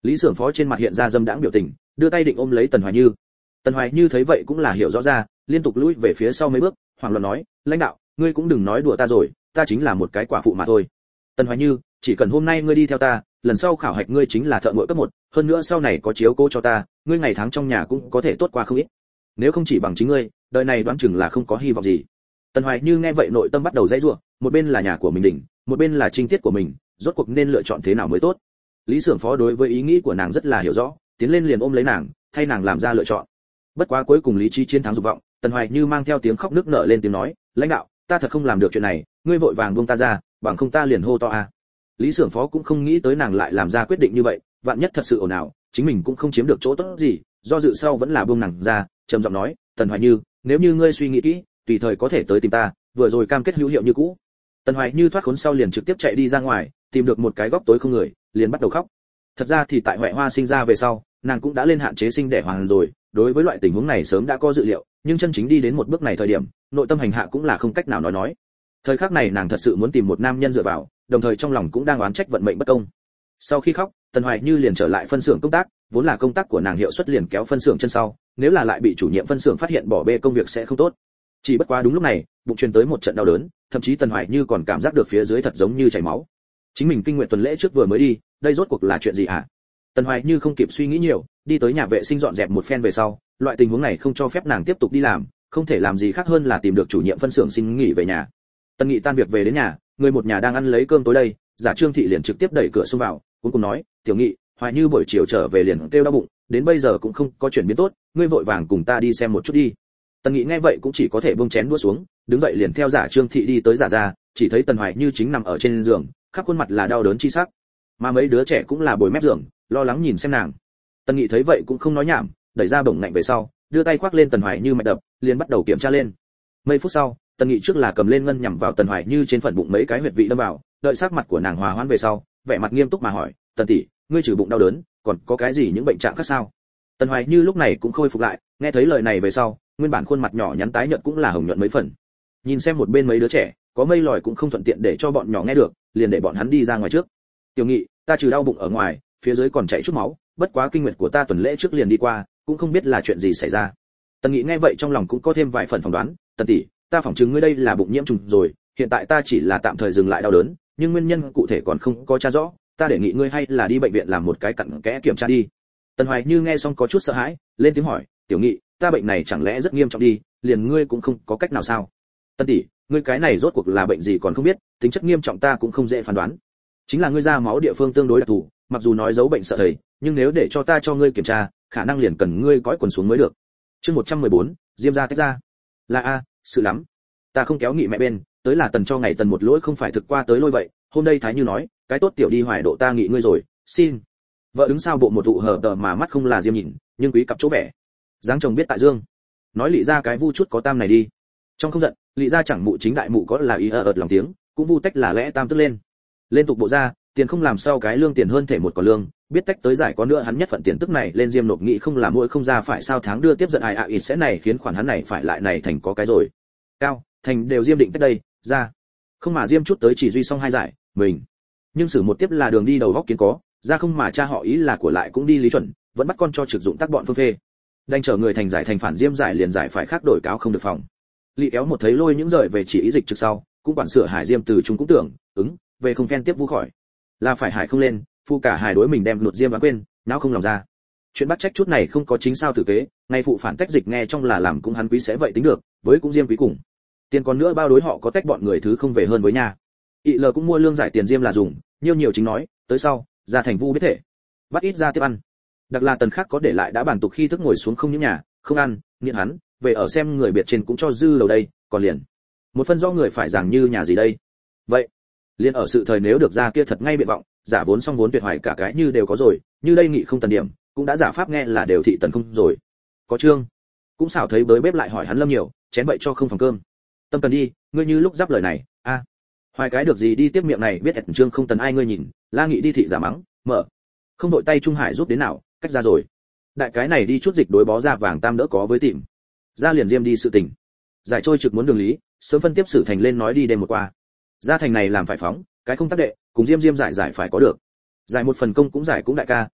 Lý Xưởng Phó trên mặt hiện ra dâm đãng biểu tình, đưa tay định ôm lấy Tần Hoài Như. Tần Hoài Như thấy vậy cũng là hiểu rõ ra, liên tục lùi về phía sau mấy bước, hoảng loạn nói, lãnh đạo, ngươi cũng đừng nói đùa ta rồi, ta chính là một cái quả phụ mà thôi. Tần Hoài Như, chỉ cần hôm nay ngươi đi theo ta, lần sau khảo hạch ngươi chính là thợ ngội cấp 1, hơn nữa sau này có chiếu cố cho ta, ngươi ngày tháng trong nhà cũng có thể tốt qua không ít. Nếu không chỉ bằng chính ngươi, đời này đoán chừng là không có hy vọng gì. Tần Hoài Như nghe vậy nội tâm bắt đầu dãy rủa, một bên là nhà của mình đỉnh, một bên là trinh tiết của mình, rốt cuộc nên lựa chọn thế nào mới tốt. Lý Xưởng Phó đối với ý nghĩ của nàng rất là hiểu rõ, tiến lên liền ôm lấy nàng, thay nàng làm ra lựa chọn. Bất quá cuối cùng lý trí chiến thắng dục vọng, Tần Hoài Như mang theo tiếng khóc nức nở lên tiếng nói, lãnh đạo, ta thật không làm được chuyện này, ngươi vội vàng buông ta ra, bằng không ta liền hô to a. Lý Xưởng Phó cũng không nghĩ tới nàng lại làm ra quyết định như vậy, vạn nhất thật sự ồn ào, chính mình cũng không chiếm được chỗ tốt gì, do dự sau vẫn là buông nàng ra, trầm giọng nói, Tần Hoài Như, nếu như ngươi suy nghĩ kỹ, tùy thời có thể tới tìm ta, vừa rồi cam kết hữu hiệu như cũ. Tần Hoài Như thoát khốn sau liền trực tiếp chạy đi ra ngoài, tìm được một cái góc tối không người, liền bắt đầu khóc. Thật ra thì tại Huệ Hoa sinh ra về sau, nàng cũng đã lên hạn chế sinh đẻ hoàng rồi, đối với loại tình huống này sớm đã có dự liệu, nhưng chân chính đi đến một bước này thời điểm, nội tâm hành hạ cũng là không cách nào nói. Thời khắc này nàng thật sự muốn tìm một nam nhân dựa vào, đồng thời trong lòng cũng đang oán trách vận mệnh bất công. Sau khi khóc, Tần Hoài Như liền trở lại phân xưởng công tác, vốn là công tác của nàng hiệu suất liền kéo phân xưởng chân sau, nếu là lại bị chủ nhiệm phân xưởng phát hiện bỏ bê công việc sẽ không tốt. Chỉ bất quá đúng lúc này, bụng truyền tới một trận đau đớn, thậm chí Tần Hoài Như còn cảm giác được phía dưới thật giống như chảy máu. Chính mình kinh nguyệt tuần lễ trước vừa mới đi, đây rốt cuộc là chuyện gì hả? Tần Hoài Như không kịp suy nghĩ nhiều, đi tới nhà vệ sinh dọn dẹp một phen về sau, loại tình huống này không cho phép nàng tiếp tục đi làm, không thể làm gì khác hơn là tìm được chủ nhiệm phân xưởng xin nghỉ về nhà. Tần Nghị tan việc về đến nhà, người một nhà đang ăn lấy cơm tối đây, giả Trương thị liền trực tiếp đẩy cửa xông vào, cuối cùng nói, "Tiểu Nghị, Hoài Như buổi chiều trở về liền kêu đau bụng, đến bây giờ cũng không có chuyển biến tốt, ngươi vội vàng cùng ta đi xem một chút đi." Tần Nghị nghe vậy cũng chỉ có thể buông chén đũa xuống, đứng dậy liền theo giả Trương thị đi tới giả gia, chỉ thấy Tần Hoài Như chính nằm ở trên giường, khắp khuôn mặt là đau đớn chi sắc, mà mấy đứa trẻ cũng là bồi mép giường, lo lắng nhìn xem nàng. Tần Nghị thấy vậy cũng không nói nhảm, đẩy ra bổng ngạnh về sau, đưa tay khoác lên Tần Hoài Như mạch đập, liền bắt đầu kiểm tra lên. Mấy phút sau, Tần Nghị trước là cầm lên ngân nhằm vào Tần Hoài Như trên phần bụng mấy cái huyệt vị đâm vào, đợi sắc mặt của nàng hòa hoãn về sau, vẻ mặt nghiêm túc mà hỏi, "Tần tỷ, ngươi trừ bụng đau đớn, còn có cái gì những bệnh trạng khác sao?" Tần Hoài Như lúc này cũng khôi phục lại, nghe thấy lời này về sau, nguyên bản khuôn mặt nhỏ nhắn tái nhợt cũng là hồng nhuận mấy phần. Nhìn xem một bên mấy đứa trẻ, có mây lòi cũng không thuận tiện để cho bọn nhỏ nghe được, liền để bọn hắn đi ra ngoài trước. "Tiểu Nghị, ta trừ đau bụng ở ngoài, phía dưới còn chảy chút máu, bất quá kinh nguyệt của ta tuần lễ trước liền đi qua, cũng không biết là chuyện gì xảy ra." Tần Nghị nghe vậy trong lòng cũng có thêm vài phần phỏng đoán, "Tần tỷ, ta phỏng chứng ngươi đây là bụng nhiễm trùng rồi, hiện tại ta chỉ là tạm thời dừng lại đau đớn, nhưng nguyên nhân cụ thể còn không có tra rõ, ta đề nghị ngươi hay là đi bệnh viện làm một cái cặn kẽ kiểm tra đi." Tần Hoài Như nghe xong có chút sợ hãi, lên tiếng hỏi, "Tiểu Nghị, ta bệnh này chẳng lẽ rất nghiêm trọng đi, liền ngươi cũng không có cách nào sao?" "Tần tỷ, ngươi cái này rốt cuộc là bệnh gì còn không biết, tính chất nghiêm trọng ta cũng không dễ phán đoán. Chính là ngươi ra máu địa phương tương đối đặc thù, mặc dù nói giấu bệnh sợ thầy, nhưng nếu để cho ta cho ngươi kiểm tra, khả năng liền cần ngươi cõi quần xuống mới được." Chương 114, Diêm gia tách ra. "Là a, sự lắm. Ta không kéo Nghị mẹ bên, tới là Tần cho ngày Tần một lỗi không phải thực qua tới lôi vậy, hôm nay Thái Như nói, cái tốt tiểu đi hoài độ ta Nghị ngươi rồi, xin." Vợ đứng sau bộ một thụ hở tờ mà mắt không là Diêm nhìn, nhưng quý cặp chỗ vẻ. Dáng chồng biết tại dương. Nói Lị ra cái vu chút có tam này đi. Trong không giận, Lị ra chẳng mụ chính đại mụ có là ý ợt lòng tiếng, cũng vu tách là lẽ tam tức lên. Lên tục bộ ra, tiền không làm sao cái lương tiền hơn thể một còn lương, biết tách tới giải có nữa hắn nhất phận tiền tức này lên Diêm nộp nghị không làm mỗi không ra phải sao tháng đưa tiếp giận ai ít sẽ này khiến khoản hắn này phải lại này thành có cái rồi. Cao, thành đều Diêm định cách đây, ra. Không mà Diêm chút tới chỉ duy xong hai giải, mình. Nhưng xử một tiếp là đường đi đầu góc kiến có, ra không mà cha họ ý là của lại cũng đi lý chuẩn, vẫn bắt con cho trực dụng tác bọn phương phê. Đành chờ người thành giải thành phản Diêm giải liền giải phải khác đổi cáo không được phòng. Lị kéo một thấy lôi những rời về chỉ ý dịch trực sau, cũng quản sửa Hải Diêm từ chúng cũng tưởng, về không phen tiếp vu khỏi. Là phải Hải không lên, phu cả Hải đối mình đem luật Diêm đoán quên, não không lòng ra. Chuyện bắt trách chút này không có chính sao thử kế, ngay phụ phản tách dịch nghe trong là làm cũng hắn quý sẽ vậy tính được, với cũng Diêm quý cùng. Tiền còn nữa bao đối họ có tách bọn người thứ không về hơn với nhà. L cũng mua lương giải tiền Diêm là dùng, nhiều chính nói, tới sau, ra thành vu biết thể. Bắt ít ra tiếp ăn. Đặc là Tần khác có để lại đã bàn tục khi thức ngồi xuống không những nhà, không ăn, nghiện hắn, về ở xem người biệt trên cũng cho dư đầu đây, còn liền. Một phân do người phải giảng như nhà gì đây. Vậy, liền ở sự thời nếu được ra kia thật ngay biện vọng, giả vốn xong vốn tuyệt hoài cả cái như đều có rồi, như đây Nghị không Tần điểm, cũng đã giả pháp nghe là đều thị Tần không rồi. Có trương, cũng xảo thấy bới bếp lại hỏi hắn Lâm nhiều, chén vậy cho không phòng cơm. Tâm Tần đi, ngươi như lúc giáp lời này, a. Hoài cái được gì đi tiếp miệng này biết trương không Tần ai ngươi nhìn, La Nghị đi thị giả mắng, mở. Không đội tay Trung Hải giúp đến nào, cách ra rồi. Đại cái này đi chút dịch đối bó ra vàng tam đỡ có với tìm. Ra liền Diêm đi sự tình. Giải trôi trực muốn đường lý, sớm phân tiếp xử thành lên nói đi đêm một qua. Ra thành này làm phải phóng, cái không tác đệ, cùng Diêm giải phải có được. Giải một phần công cũng giải cũng đại ca,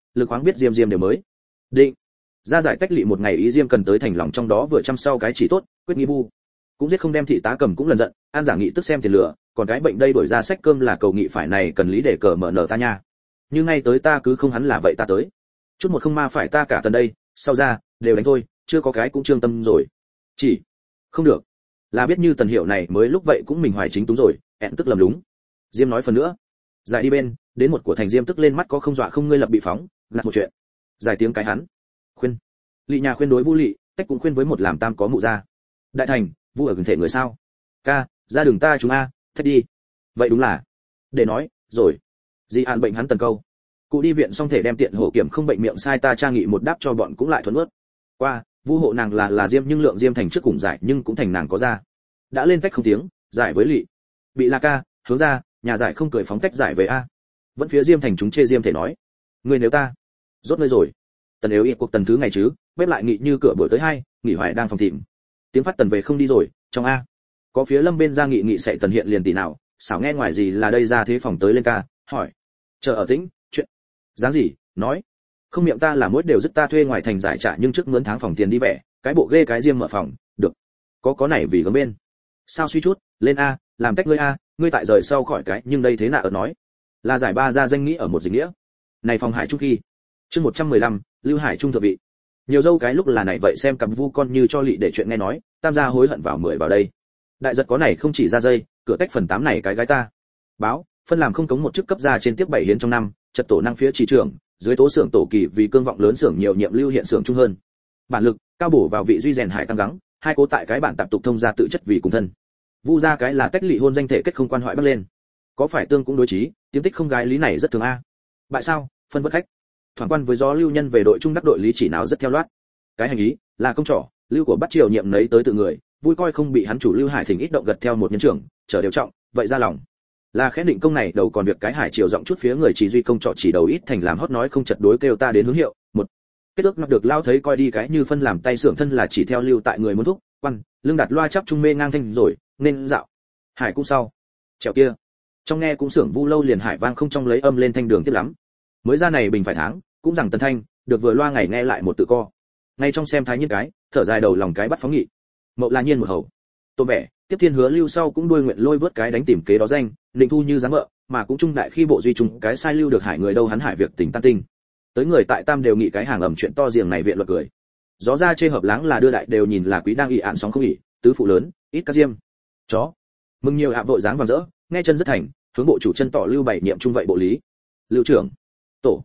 lực khoáng biết diêm diêm đều mới định ra giải tách lị một ngày ý diêm cần tới thành lòng trong đó vừa chăm sau cái chỉ tốt quyết nghĩ vu cũng giết không đem thị tá cầm cũng lần giận an giả nghị tức xem tiền lửa còn cái bệnh đây đổi ra sách cơm là cầu nghị phải này cần lý để cờ mở nở ta nha nhưng ngay tới ta cứ không hắn là vậy ta tới chút một không ma phải ta cả tần đây sau ra đều đánh thôi chưa có cái cũng trương tâm rồi chỉ không được là biết như tần hiệu này mới lúc vậy cũng mình hoài chính túng rồi ẹn tức lầm lúng diêm nói phần nữa giải đi bên đến một của thành diêm tức lên mắt có không dọa không ngươi lập bị phóng gạt một chuyện giải tiếng cái hắn khuyên lị nhà khuyên đối Vu Lị, tách cũng khuyên với một làm tam có mụ ra đại thành Vu ở gần thể người sao ca ra đường ta chúng a thách đi vậy đúng là để nói rồi di an bệnh hắn tần câu cụ đi viện xong thể đem tiện hổ kiểm không bệnh miệng sai ta trang nghị một đáp cho bọn cũng lại thuận ướt qua Vu hộ nàng là diêm nhưng lượng diêm thành trước cùng giải nhưng cũng thành nàng có ra đã lên cách không tiếng giải với Lị bị la ca hướng ra nhà giải không cười phóng tách giải về a vẫn phía diêm thành chúng chê diêm thể nói người nếu ta rốt nơi rồi tần yếu cuộc tần thứ ngày chứ bếp lại nghị như cửa buổi tới 2, nghỉ hoài đang phòng thịm tiếng phát tần về không đi rồi trong a có phía lâm bên ra nghị sẽ tần hiện liền tỷ nào xảo nghe ngoài gì là đây ra thế phòng tới lên ca hỏi chờ ở tĩnh chuyện dáng gì nói không miệng ta là mỗi đều dứt ta thuê ngoài thành giải trả nhưng trước mướn tháng phòng tiền đi vẻ cái bộ ghê cái diêm mở phòng được có này vì gấm bên sao suy chút lên a làm cách ngươi a ngươi tại rời sau khỏi cái nhưng đây thế nào ở nói là giải ba ra danh nghĩa ở một dịch nghĩa này phòng hải trung khi chương 115, lưu hải trung thượng vị nhiều dâu cái lúc là này vậy xem cặp Vu con như cho Lị để chuyện nghe nói tam gia hối hận vào 10 vào đây đại giật có này không chỉ ra dây cửa tách phần 8 này cái gái ta báo phân làm không cống một chức cấp ra trên tiếp 7 hiến trong năm trật tổ năng phía chỉ trưởng dưới tố xưởng tổ kỳ vì cương vọng lớn xưởng nhiều nhiệm lưu hiện xưởng trung hơn bản lực cao bổ vào vị duy rèn hải tăng gắng hai cố tại cái bản tạp tục thông gia tự chất vì cùng thân Vu ra cái là tách Lị hôn danh thể kết không quan hoại bắt lên có phải tương cũng đối trí tiếng tích không gái lý này rất thường a bại sao phân vất khách thoảng quan với gió lưu nhân về đội trung đắc đội lý chỉ nào rất theo loát cái hành ý là công trỏ lưu của bắt triều nhiệm nấy tới tự người vui coi không bị hắn chủ lưu hải thỉnh ít động gật theo một nhân trưởng trở đều trọng vậy ra lòng là khẽ định công này đầu còn việc cái hải triều rộng chút phía người chỉ duy công trọ chỉ đầu ít thành làm hót nói không chật đối kêu ta đến hướng hiệu một kết ước mặc được lao thấy coi đi cái như phân làm tay xưởng thân là chỉ theo lưu tại người muốn thúc quan lưng đặt loa chắp trung mê ngang thanh rồi nên dạo hải cũng sau trèo kia trong nghe cũng xưởng Vu lâu liền hải vang không trong lấy âm lên thanh đường tiếp lắm mới ra này bình phải tháng cũng rằng tần thanh được vừa loa ngày nghe lại một tự co ngay trong xem thái nhiên cái thở dài đầu lòng cái bắt phóng nghị mậu là nhiên một hầu tôn vẻ tiếp thiên hứa lưu sau cũng đuôi nguyện lôi vớt cái đánh tìm kế đó danh định thu như dáng vợ mà cũng trung đại khi bộ duy trung cái sai lưu được hải người đâu hắn hải việc tình tan tinh tới người tại tam đều nghị cái hàng ẩm chuyện to riêng này viện luật cười gió ra chê hợp láng là đưa đại đều nhìn là quý đang ị ạn sóng không ị tứ phụ lớn ít các diêm chó mừng nhiều hạ vội dáng vàng rỡ nghe chân rất thành hướng bộ chủ chân tỏ lưu bảy nhiệm trung vậy bộ lý lưu trưởng tổ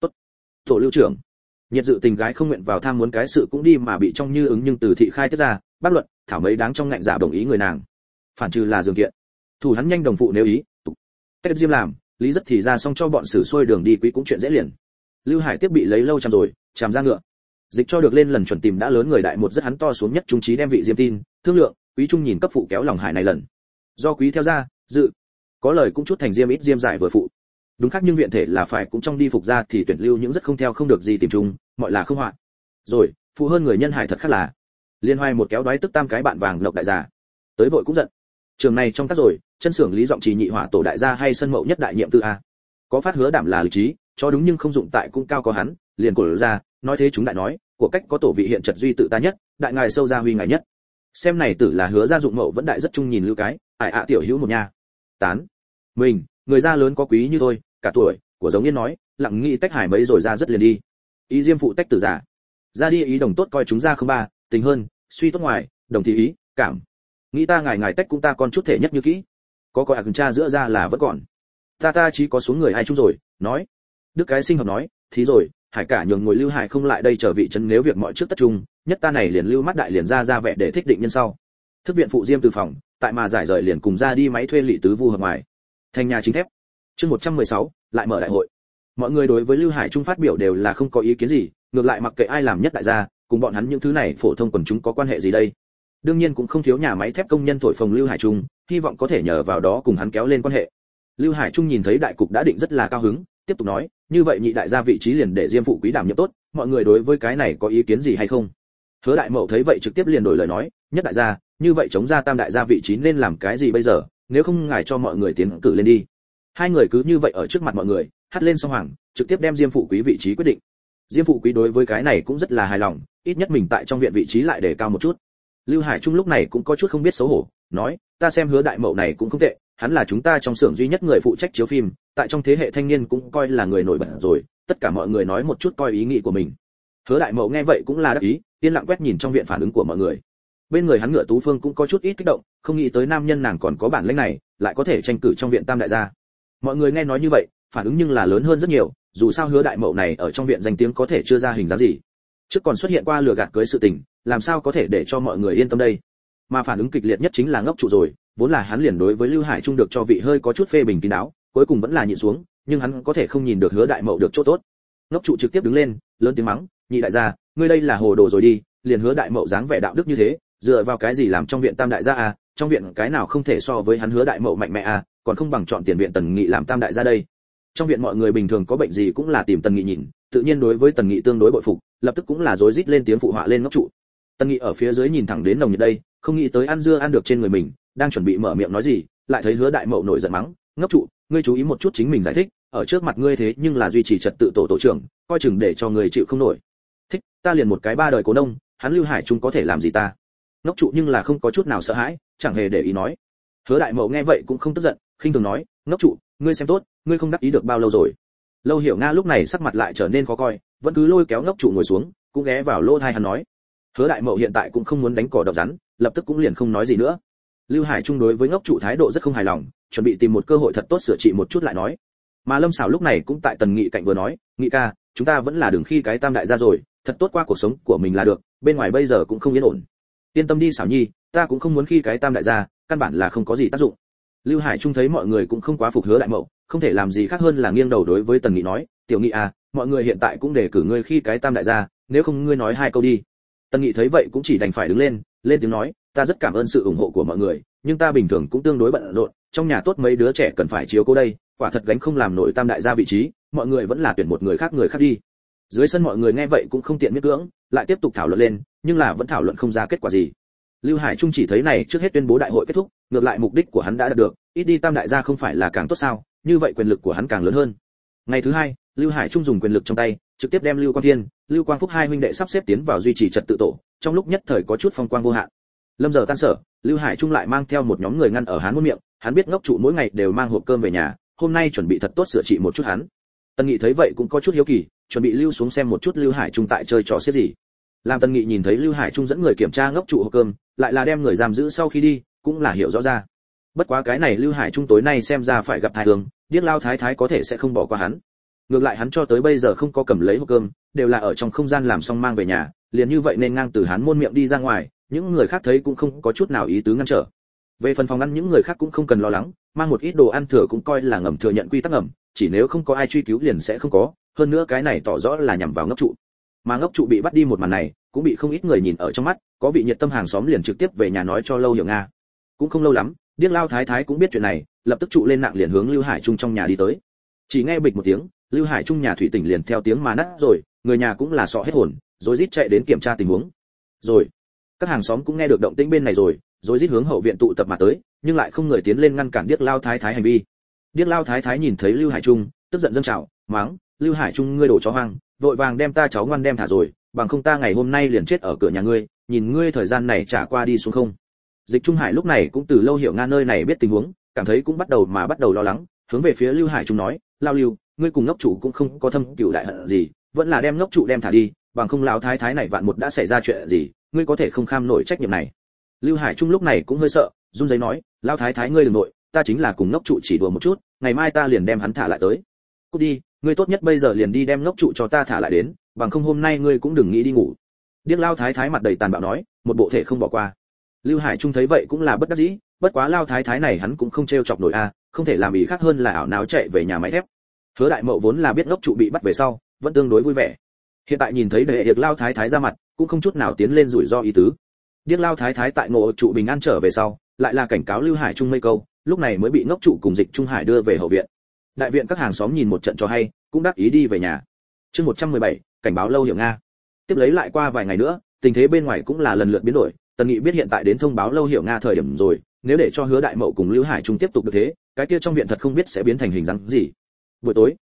tổ lưu trưởng nhiệt dự tình gái không nguyện vào tham muốn cái sự cũng đi mà bị trong như ứng nhưng từ thị khai tiết ra bác luận thảo mấy đáng trong ngạnh giả đồng ý người nàng phản trừ là dường kiện thủ hắn nhanh đồng phụ nếu ý cách diêm làm lý rất thì ra xong cho bọn xử xuôi đường đi quý cũng chuyện dễ liền lưu hải tiếp bị lấy lâu chằm rồi chằm ra ngựa dịch cho được lên lần chuẩn tìm đã lớn người đại một rất hắn to xuống nhất trung trí đem vị diêm tin thương lượng quý trung nhìn cấp phụ kéo lòng hải này lần do quý theo ra dự có lời cũng chút thành diêm ít diêm giải vừa phụ đúng khác nhưng viện thể là phải cũng trong đi phục ra thì tuyển lưu những rất không theo không được gì tìm chung mọi là không hoạn rồi phụ hơn người nhân hải thật khác là liên hoài một kéo đoái tức tam cái bạn vàng lộc đại gia tới vội cũng giận trường này trong tác rồi chân xưởng lý giọng trì nhị hỏa tổ đại gia hay sân mậu nhất đại nhiệm tư a có phát hứa đảm là lý trí cho đúng nhưng không dụng tại cũng cao có hắn liền cổ ra nói thế chúng đại nói của cách có tổ vị hiện trật duy tự ta nhất đại ngài sâu ra huy ngài nhất xem này tử là hứa gia dụng mậu vẫn đại rất trung nhìn lưu cái ải ạ tiểu hữu một nha tán mình người gia lớn có quý như thôi cả tuổi của giống yên nói lặng nghĩ tách hải mấy rồi ra rất liền đi ý diêm phụ tách tử giả ra đi ý đồng tốt coi chúng ra không ba tình hơn suy tốt ngoài đồng thì ý cảm nghĩ ta ngài tách cũng ta con chút thể nhất như kỹ có coi ạc cha giữa ra là vẫn còn ta chỉ có xuống người ai chung rồi nói đức cái sinh hợp nói thí rồi hải cả nhường ngồi lưu hải không lại đây chờ vị trấn nếu việc mọi trước tất trung nhất ta này liền lưu mắt đại liền ra vẻ để thích định nhân sau thức viện phụ diêm từ phòng tại mà giải rời liền cùng ra đi máy thuê lỵ tứ vu hợp ngoài thành nhà chính thép chương 116, lại mở đại hội mọi người đối với lưu hải trung phát biểu đều là không có ý kiến gì ngược lại mặc kệ ai làm nhất đại gia cùng bọn hắn những thứ này phổ thông quần chúng có quan hệ gì đây đương nhiên cũng không thiếu nhà máy thép công nhân thổi phồng lưu hải trung hy vọng có thể nhờ vào đó cùng hắn kéo lên quan hệ lưu hải trung nhìn thấy đại cục đã định rất là cao hứng tiếp tục nói như vậy nhị đại gia vị trí liền để diêm phụ quý đảm nhiệm tốt mọi người đối với cái này có ý kiến gì hay không hứa đại mậu thấy vậy trực tiếp liền đổi lời nói nhất đại gia như vậy chống ra tam đại gia vị trí nên làm cái gì bây giờ nếu không ngài cho mọi người tiến cử lên đi hai người cứ như vậy ở trước mặt mọi người hắt lên song hoàng, trực tiếp đem Diêm Phụ Quý vị trí quyết định. Diêm Phụ Quý đối với cái này cũng rất là hài lòng, ít nhất mình tại trong viện vị trí lại để cao một chút. Lưu Hải Trung lúc này cũng có chút không biết xấu hổ, nói, ta xem Hứa đại mậu này cũng không tệ, hắn là chúng ta trong xưởng duy nhất người phụ trách chiếu phim, tại trong thế hệ thanh niên cũng coi là người nổi bật rồi, tất cả mọi người nói một chút coi ý nghĩ của mình. Hứa đại mậu nghe vậy cũng là đắc ý, yên lặng quét nhìn trong viện phản ứng của mọi người. Bên người hắn Ngựa Tú Phương cũng có chút ít kích động, không nghĩ tới nam nhân nàng còn có bản lĩnh này, lại có thể tranh cử trong viện tam đại gia. Mọi người nghe nói như vậy, phản ứng nhưng là lớn hơn rất nhiều, dù sao Hứa đại mậu này ở trong viện danh tiếng có thể chưa ra hình dáng gì. Trước còn xuất hiện qua lừa gạt cưới sự tình, làm sao có thể để cho mọi người yên tâm đây. Mà phản ứng kịch liệt nhất chính là Ngốc Trụ rồi, vốn là hắn liền đối với Lưu Hải Trung được cho vị hơi có chút phê bình kín đáo, cuối cùng vẫn là nhịn xuống, nhưng hắn có thể không nhìn được Hứa đại mậu được chỗ tốt. Ngốc Trụ trực tiếp đứng lên, lớn tiếng mắng, nhị đại gia, ngươi đây là hồ đồ rồi đi, liền Hứa đại mậu dáng vẻ đạo đức như thế, dựa vào cái gì làm trong viện tam đại gia à, trong viện cái nào không thể so với hắn Hứa đại mậu mạnh mẽ à, còn không bằng chọn tiền viện Tần Nghị làm tam đại gia đây. Trong viện mọi người bình thường có bệnh gì cũng là tìm Tần Nghị nhìn, tự nhiên đối với Tần Nghị tương đối bội phục, lập tức cũng là rối rít lên tiếng phụ họa lên Ngốc Trụ. Tần Nghị ở phía dưới nhìn thẳng đến nồng nhiệt đây, không nghĩ tới ăn dưa ăn được trên người mình, đang chuẩn bị mở miệng nói gì, lại thấy Hứa đại mậu nổi giận mắng, Ngốc Trụ, ngươi chú ý một chút chính mình giải thích, ở trước mặt ngươi thế nhưng là duy trì trật tự tổ trưởng, coi chừng để cho người chịu không nổi. Thích, ta liền một cái ba đời cố nông, hắn Lưu Hải Trung có thể làm gì ta? Ngốc Trụ nhưng là không có chút nào sợ hãi, chẳng hề để ý nói. Hứa đại mậu nghe vậy cũng không tức giận, khinh thường nói, Ngốc Trụ, ngươi xem tốt, ngươi không đắc ý được bao lâu rồi? Lâu Hiểu Nga lúc này sắc mặt lại trở nên khó coi, vẫn cứ lôi kéo Ngốc Trụ ngồi xuống, cũng ghé vào lỗ tai hắn nói. Hứa đại mậu hiện tại cũng không muốn đánh cỏ độc rắn, lập tức cũng liền không nói gì nữa. Lưu Hải Trung đối với Ngốc Trụ thái độ rất không hài lòng, chuẩn bị tìm một cơ hội thật tốt sửa trị một chút lại nói. Mà Lâm Sảo lúc này cũng tại Tần Nghị cạnh vừa nói, Nghị ca, chúng ta vẫn là đường khi cái tam đại gia rồi, thật tốt qua cuộc sống của mình là được, bên ngoài bây giờ cũng không yên ổn. Yên tâm đi Sảo nhi, ta cũng không muốn khi cái tam đại gia, căn bản là không có gì tác dụng. Lưu Hải Trung thấy mọi người cũng không quá phục Hứa đại mậu, không thể làm gì khác hơn là nghiêng đầu đối với Tần Nghị nói, tiểu Nghị à, mọi người hiện tại cũng đề cử ngươi khi cái tam đại gia, nếu không ngươi nói hai câu đi. Tần Nghị thấy vậy cũng chỉ đành phải đứng lên, lên tiếng nói, ta rất cảm ơn sự ủng hộ của mọi người, nhưng ta bình thường cũng tương đối bận rộn, trong nhà tốt mấy đứa trẻ cần phải chiếu cố đây, quả thật gánh không làm nổi tam đại gia vị trí, mọi người vẫn là tuyển một người khác đi. Dưới sân mọi người nghe vậy cũng không tiện miễn cưỡng, lại tiếp tục thảo luận lên, nhưng là vẫn thảo luận không ra kết quả gì. Lưu Hải Trung chỉ thấy này trước hết tuyên bố đại hội kết thúc, ngược lại mục đích của hắn đã đạt được, ít đi tam đại gia không phải là càng tốt sao, như vậy quyền lực của hắn càng lớn hơn. Ngày thứ hai, Lưu Hải Trung dùng quyền lực trong tay, trực tiếp đem Lưu Quang Thiên, Lưu Quang Phúc hai huynh đệ sắp xếp tiến vào duy trì trật tự tổ, trong lúc nhất thời có chút phong quang vô hạn. Lâm giờ tan sở, Lưu Hải Trung lại mang theo một nhóm người ngăn ở Hán Môn miệng, hắn biết Ngốc Trụ mỗi ngày đều mang hộp cơm về nhà, hôm nay chuẩn bị thật tốt sửa trị một chút hắn. Tần Nghị thấy vậy cũng có chút hiếu kỳ, chuẩn bị lưu xuống xem một chút Lưu Hải Trung tại chơi trò xiết gì. Làm Tần Nghị nhìn thấy Lưu Hải Trung dẫn người kiểm tra Ngốc Trụ hộp cơm, lại là đem người giam giữ sau khi đi, cũng là hiểu rõ ra. Bất quá cái này Lưu Hải Trung tối nay xem ra phải gặp tai hương, điếc lao thái thái có thể sẽ không bỏ qua hắn. Ngược lại hắn cho tới bây giờ không có cầm lấy hộp cơm, đều là ở trong không gian làm xong mang về nhà, liền như vậy nên ngang từ Hán Môn miệng đi ra ngoài, những người khác thấy cũng không có chút nào ý tứ ngăn trở. Về phần phòng ăn những người khác cũng không cần lo lắng, mang một ít đồ ăn thừa cũng coi là ngầm thừa nhận quy tắc ngầm, chỉ nếu không có ai truy cứu liền sẽ không có, hơn nữa cái này tỏ rõ là nhằm vào Ngốc Trụ. Mà Ngốc Trụ bị bắt đi một màn này, cũng bị không ít người nhìn ở trong mắt, có vị nhiệt tâm hàng xóm liền trực tiếp về nhà nói cho Lâu Hiểu Nga. Cũng không lâu lắm, điếc lao thái thái cũng biết chuyện này, lập tức trụ lên nặng liền hướng Lưu Hải Trung trong nhà đi tới. Chỉ nghe bịch một tiếng, Lưu Hải Trung nhà thủy tỉnh liền theo tiếng mà nát rồi, người nhà cũng là sợ hết hồn, rối rít chạy đến kiểm tra tình huống. Rồi, các hàng xóm cũng nghe được động tĩnh bên này rồi, rối rít hướng hậu viện tụ tập mà tới, nhưng lại không người tiến lên ngăn cản điếc lao thái thái hành vi. Điếc lao thái thái nhìn thấy Lưu Hải Trung, tức giận dâng trào, mắng, Lưu Hải Trung ngươi đồ chó hoang, vội vàng đem ta cháu ngoan đem thả rồi, bằng không ta ngày hôm nay liền chết ở cửa nhà ngươi, nhìn ngươi thời gian này trả qua đi xuống không. Dịch Trung Hải lúc này cũng từ Lâu Hiểu Nga nơi này biết tình huống, cảm thấy cũng bắt đầu lo lắng, hướng về phía Lưu Hải Trung nói, lao Lưu, ngươi cùng Ngốc Trụ cũng không có thâm cừu đại hận gì, vẫn là đem Ngốc Trụ đem thả đi, bằng không lão thái thái này vạn một đã xảy ra chuyện gì, ngươi có thể không kham nổi trách nhiệm này. Lưu Hải Trung lúc này cũng hơi sợ, run rẩy nói, lão thái thái ngươi đừng nội, ta chính là cùng Ngốc Trụ chỉ đùa một chút, ngày mai ta liền đem hắn thả lại tới. Cút đi, ngươi tốt nhất bây giờ liền đi đem Ngốc Trụ cho ta thả lại đến, bằng không hôm nay ngươi cũng đừng nghĩ đi ngủ. Điếc lão thái thái mặt đầy tàn bạo nói, một bộ thể không bỏ qua. Lưu Hải Trung thấy vậy cũng là bất đắc dĩ, bất quá lão thái thái này hắn cũng không trêu chọc nổi a, không thể làm ý khác hơn là ảo não chạy về nhà máy thép. Hứa Đại Mậu vốn là biết Ngốc Trụ bị bắt về sau, vẫn tương đối vui vẻ. Hiện tại nhìn thấy đệ điếc lão thái thái ra mặt, cũng không chút nào tiến lên rủi ro ý tứ. Điếc lão thái thái tại Ngộ Trụ bình an trở về sau, lại là cảnh cáo Lưu Hải Trung mấy câu, lúc này mới bị Ngốc Trụ cùng Dịch Trung Hải đưa về hậu viện. Đại viện các hàng xóm nhìn một trận cho hay, cũng đắc ý đi về nhà. Chương 117, cảnh báo Lâu Hiểu Nga. Tiếp lấy lại qua vài ngày nữa, tình thế bên ngoài cũng là lần lượt biến đổi, Tần Nghị biết hiện tại đến thông báo Lâu Hiểu Nga thời điểm rồi, nếu để cho Hứa Đại Mậu cùng Lưu Hải Trung tiếp tục được thế, cái kia trong viện thật không biết sẽ biến thành hình dáng gì. Buổi tối,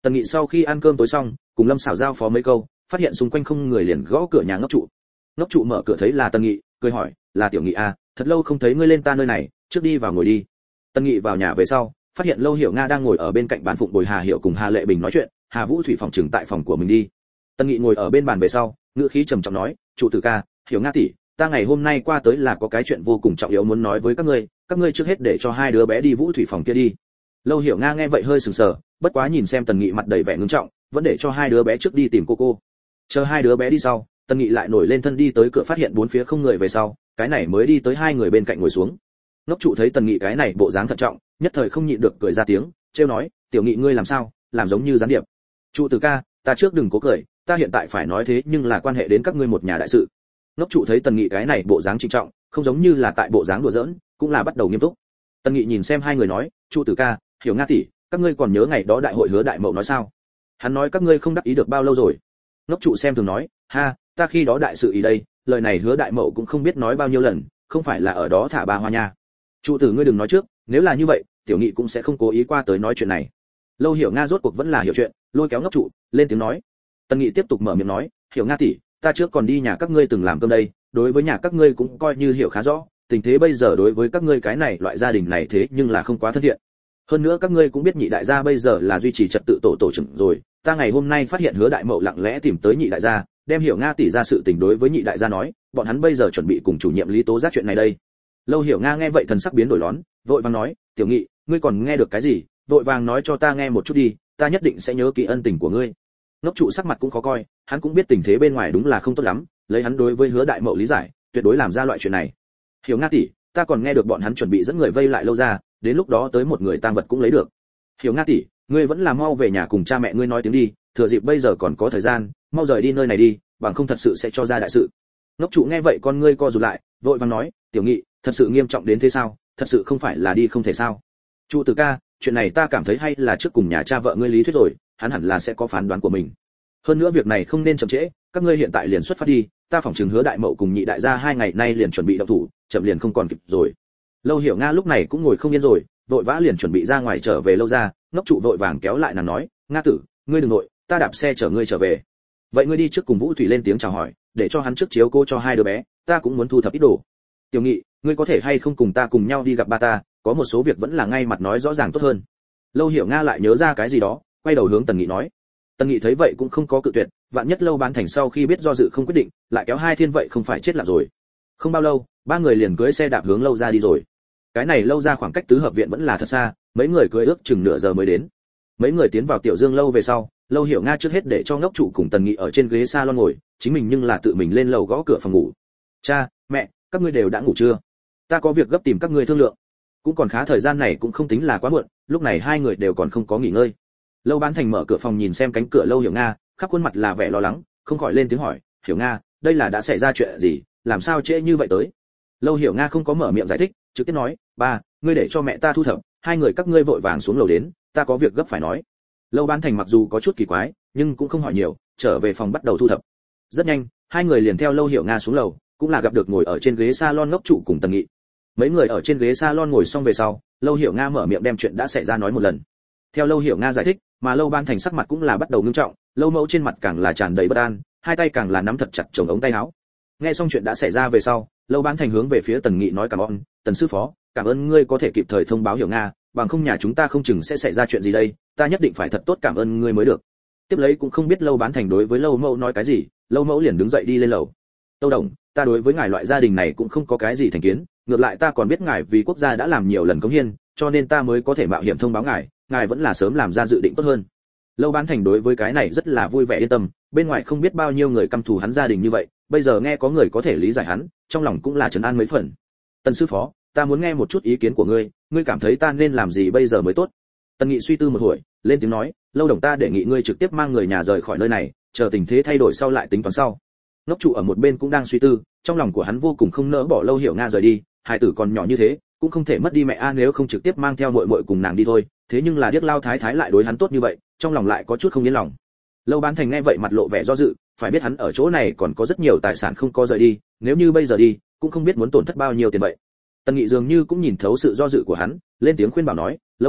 Tần Nghị sau khi ăn cơm tối xong, cùng Lâm Sảo giao phó mấy câu, phát hiện xung quanh không người liền gõ cửa nhà Ngốc Trụ. Ngốc Trụ mở cửa thấy là Tần Nghị, cười hỏi, là Tiểu Nghị à, thật lâu không thấy ngươi lên ta nơi này, trước đi vào ngồi đi. Tần Nghị vào nhà về sau, phát hiện Lâu Hiểu Nga đang ngồi ở bên cạnh bàn phụng bồi Hà Hiểu cùng Hà Lệ Bình nói chuyện, Hà Vũ Thủy phòng trừng tại phòng của mình đi. Tần Nghị ngồi ở bên bàn về sau, ngữ khí trầm trọng nói, "Trụ tử ca, Hiểu Nga tỷ, ta ngày hôm nay qua tới là có cái chuyện vô cùng trọng yếu muốn nói với các ngươi trước hết để cho hai đứa bé đi Vũ Thủy phòng kia đi." Lâu Hiểu Nga nghe vậy hơi sừng sờ, bất quá nhìn xem Tần Nghị mặt đầy vẻ ngưng trọng, vẫn để cho hai đứa bé trước đi tìm cô. Chờ hai đứa bé đi sau, Tần Nghị lại nổi lên thân đi tới cửa phát hiện bốn phía không người về sau, cái này mới đi tới hai người bên cạnh ngồi xuống. Ngốc Trụ thấy Tần Nghị cái này bộ dáng thận trọng, nhất thời không nhịn được cười ra tiếng, trêu nói, "Tiểu Nghị ngươi làm sao, làm giống như gián điệp." "Trụ tử ca, ta trước đừng cố cười, ta hiện tại phải nói thế nhưng là quan hệ đến các ngươi một nhà đại sự." Ngốc Trụ thấy Tần Nghị cái này bộ dáng trịnh trọng, không giống như là tại bộ dáng đùa giỡn, cũng là bắt đầu nghiêm túc. Tần Nghị nhìn xem hai người nói, "Trụ tử ca, Hiểu Nga tỷ, các ngươi còn nhớ ngày đó đại hội Hứa Đại Mậu nói sao? Hắn nói các ngươi không đắc ý được bao lâu rồi." Ngốc Trụ xem thường nói, "Ha, ta khi đó đại sự ý đây, lời này Hứa Đại Mậu cũng không biết nói bao nhiêu lần, không phải là ở đó thả ba hoa nha. Trụ tử ngươi đừng nói trước, nếu là như vậy, Tiểu Nghị cũng sẽ không cố ý qua tới nói chuyện này." Lâu Hiểu Nga rốt cuộc vẫn là hiểu chuyện, lôi kéo Ngốc Trụ lên tiếng nói. Tần Nghị tiếp tục mở miệng nói, "Hiểu Nga tỷ, ta trước còn đi nhà các ngươi từng làm cơm đây, đối với nhà các ngươi cũng coi như hiểu khá rõ, tình thế bây giờ đối với các ngươi cái này loại gia đình này thế nhưng là không quá thân thiện. Hơn nữa các ngươi cũng biết nhị đại gia bây giờ là duy trì trật tự tổ trưởng rồi, ta ngày hôm nay phát hiện Hứa Đại Mậu lặng lẽ tìm tới nhị đại gia, đem Hiểu Nga tỷ ra sự tình đối với nhị đại gia nói, bọn hắn bây giờ chuẩn bị cùng chủ nhiệm Lý tố giác chuyện này đây." Lâu Hiểu Nga nghe vậy thần sắc biến đổi lón, vội vàng nói, "Tiểu Nghị, ngươi còn nghe được cái gì, vội vàng nói cho ta nghe một chút đi, ta nhất định sẽ nhớ kỹ ân tình của ngươi." Ngốc Trụ sắc mặt cũng khó coi, hắn cũng biết tình thế bên ngoài đúng là không tốt lắm, lấy hắn đối với Hứa Đại Mậu lý giải, tuyệt đối làm ra loại chuyện này. "Hiểu Nga tỷ, ta còn nghe được bọn hắn chuẩn bị dẫn người vây lại Lâu gia, đến lúc đó tới một người tang vật cũng lấy được. Hiểu Nga tỷ, ngươi vẫn là mau về nhà cùng cha mẹ ngươi nói tiếng đi, thừa dịp bây giờ còn có thời gian, mau rời đi nơi này đi, bằng không thật sự sẽ cho ra đại sự." Ngốc Trụ nghe vậy con ngươi co rụt lại, vội vàng nói, "Tiểu Nghị, thật sự nghiêm trọng đến thế sao, thật sự không phải là đi không thể sao?" "Trụ tử ca, chuyện này ta cảm thấy hay là trước cùng nhà cha vợ ngươi lý thuyết rồi, hắn hẳn là sẽ có phán đoán của mình. Hơn nữa việc này không nên chậm trễ, các ngươi hiện tại liền xuất phát đi, ta phỏng chừng Hứa Đại Mậu cùng nhị đại gia hai ngày nay liền chuẩn bị động thủ, chậm liền không còn kịp rồi." Lâu Hiểu Nga lúc này cũng ngồi không yên rồi, vội vã liền chuẩn bị ra ngoài trở về Lâu gia. Ngốc Trụ vội vàng kéo lại nàng nói, "Nga tử, ngươi đừng nội, ta đạp xe chở ngươi trở về. Vậy ngươi đi trước cùng Vũ Thủy lên tiếng chào hỏi, để cho hắn trước chiếu cô cho hai đứa bé, ta cũng muốn thu thập ít đồ. Tiểu Nghị, ngươi có thể hay không cùng ta cùng nhau đi gặp ba ta, có một số việc vẫn là ngay mặt nói rõ ràng tốt hơn." Lâu Hiểu Nga lại nhớ ra cái gì đó, quay đầu hướng Tần Nghị nói. Tần Nghị thấy vậy cũng không có cự tuyệt, vạn nhất Lâu Bán Thành sau khi biết do dự không quyết định, lại kéo hai thiên vậy không phải chết lạc rồi. Không bao lâu, ba người liền cưỡi xe đạp hướng Lâu gia đi rồi. Cái này Lâu gia khoảng cách tứ hợp viện vẫn là thật xa, mấy người cưỡi ước chừng nửa giờ mới đến. Mấy người tiến vào Tiểu Dương lâu về sau, Lâu Hiểu Nga trước hết để cho Ngốc Trụ cùng Tần Nghị ở trên ghế salon ngồi, chính mình nhưng là tự mình lên lầu gõ cửa phòng ngủ. "Cha, mẹ, các ngươi đều đã ngủ chưa? Ta có việc gấp tìm các ngươi thương lượng." Cũng còn khá, thời gian này cũng không tính là quá muộn, lúc này hai người đều còn không có nghỉ ngơi. Lâu Bán Thành mở cửa phòng nhìn xem cánh cửa Lâu Hiểu Nga, khắp khuôn mặt là vẻ lo lắng, không khỏi lên tiếng hỏi, "Hiểu Nga, đây là đã xảy ra chuyện gì, làm sao trễ như vậy tới?" Lâu Hiểu Nga không có mở miệng giải thích, trực tiếp nói, "Ba, ngươi để cho mẹ ta thu thập, hai người các ngươi vội vàng xuống lầu đến, ta có việc gấp phải nói." Lâu Bán Thành mặc dù có chút kỳ quái, nhưng cũng không hỏi nhiều, trở về phòng bắt đầu thu thập. Rất nhanh, hai người liền theo Lâu Hiểu Nga xuống lầu, cũng là gặp được ngồi ở trên ghế salon Ngốc Trụ cùng Tần Nghị. Mấy người ở trên ghế salon ngồi xong về sau, Lâu Hiểu Nga mở miệng đem chuyện đã xảy ra nói một lần. Theo Lâu Hiểu Nga giải thích, mà Lâu Bán Thành sắc mặt cũng là bắt đầu nghiêm trọng, Lâu Mẫu trên mặt càng là tràn đầy bất an, hai tay càng là nắm thật chặt chồng ống tay áo. Nghe xong chuyện đã xảy ra về sau, Lâu Bán Thành hướng về phía Tần Nghị nói, "Cảm ơn, Tần sư phó, cảm ơn ngươi có thể kịp thời thông báo Hiểu Nga, bằng không nhà chúng ta không chừng sẽ xảy ra chuyện gì đây, ta nhất định phải thật tốt cảm ơn ngươi mới được." Tiếp lấy cũng không biết Lâu Bán Thành đối với Lâu Mẫu nói cái gì, Lâu Mẫu liền đứng dậy đi lên lầu. "Tâu đồng, ta đối với ngài loại gia đình này cũng không có cái gì thành kiến, ngược lại ta còn biết ngài vì quốc gia đã làm nhiều lần cống hiến, cho nên ta mới có thể mạo hiểm thông báo ngài vẫn là sớm làm ra dự định tốt hơn." Lâu Bán Thành đối với cái này rất là vui vẻ yên tâm, bên ngoài không biết bao nhiêu người căm thù hắn gia đình như vậy, bây giờ nghe có người có thể lý giải hắn, trong lòng cũng là trấn an mấy phần. "Tần sư phó, ta muốn nghe một chút ý kiến của ngươi cảm thấy ta nên làm gì bây giờ mới tốt?" Tần Nghị suy tư một hồi, lên tiếng nói, "Lâu đồng, ta đề nghị ngươi trực tiếp mang người nhà rời khỏi nơi này, chờ tình thế thay đổi sau lại tính toán sau." Ngốc Trụ ở một bên cũng đang suy tư, trong lòng của hắn vô cùng không nỡ bỏ Lâu Hiểu Nga rời đi, hài tử còn nhỏ như thế, cũng không thể mất đi mẹ a, nếu không trực tiếp mang theo muội muội cùng nàng đi thôi, thế nhưng là điếc Lao thái thái lại đối hắn tốt như vậy, trong lòng lại có chút không yên lòng. Lâu Bán Thành nghe vậy mặt lộ vẻ do dự, phải biết hắn ở chỗ này còn có rất nhiều tài sản không có rời đi, nếu như bây giờ đi, cũng không biết muốn tổn thất bao nhiêu tiền vậy. Tần Nghị dường như cũng nhìn thấu sự do dự của hắn, lên tiếng khuyên bảo nói, "Lâu đồng,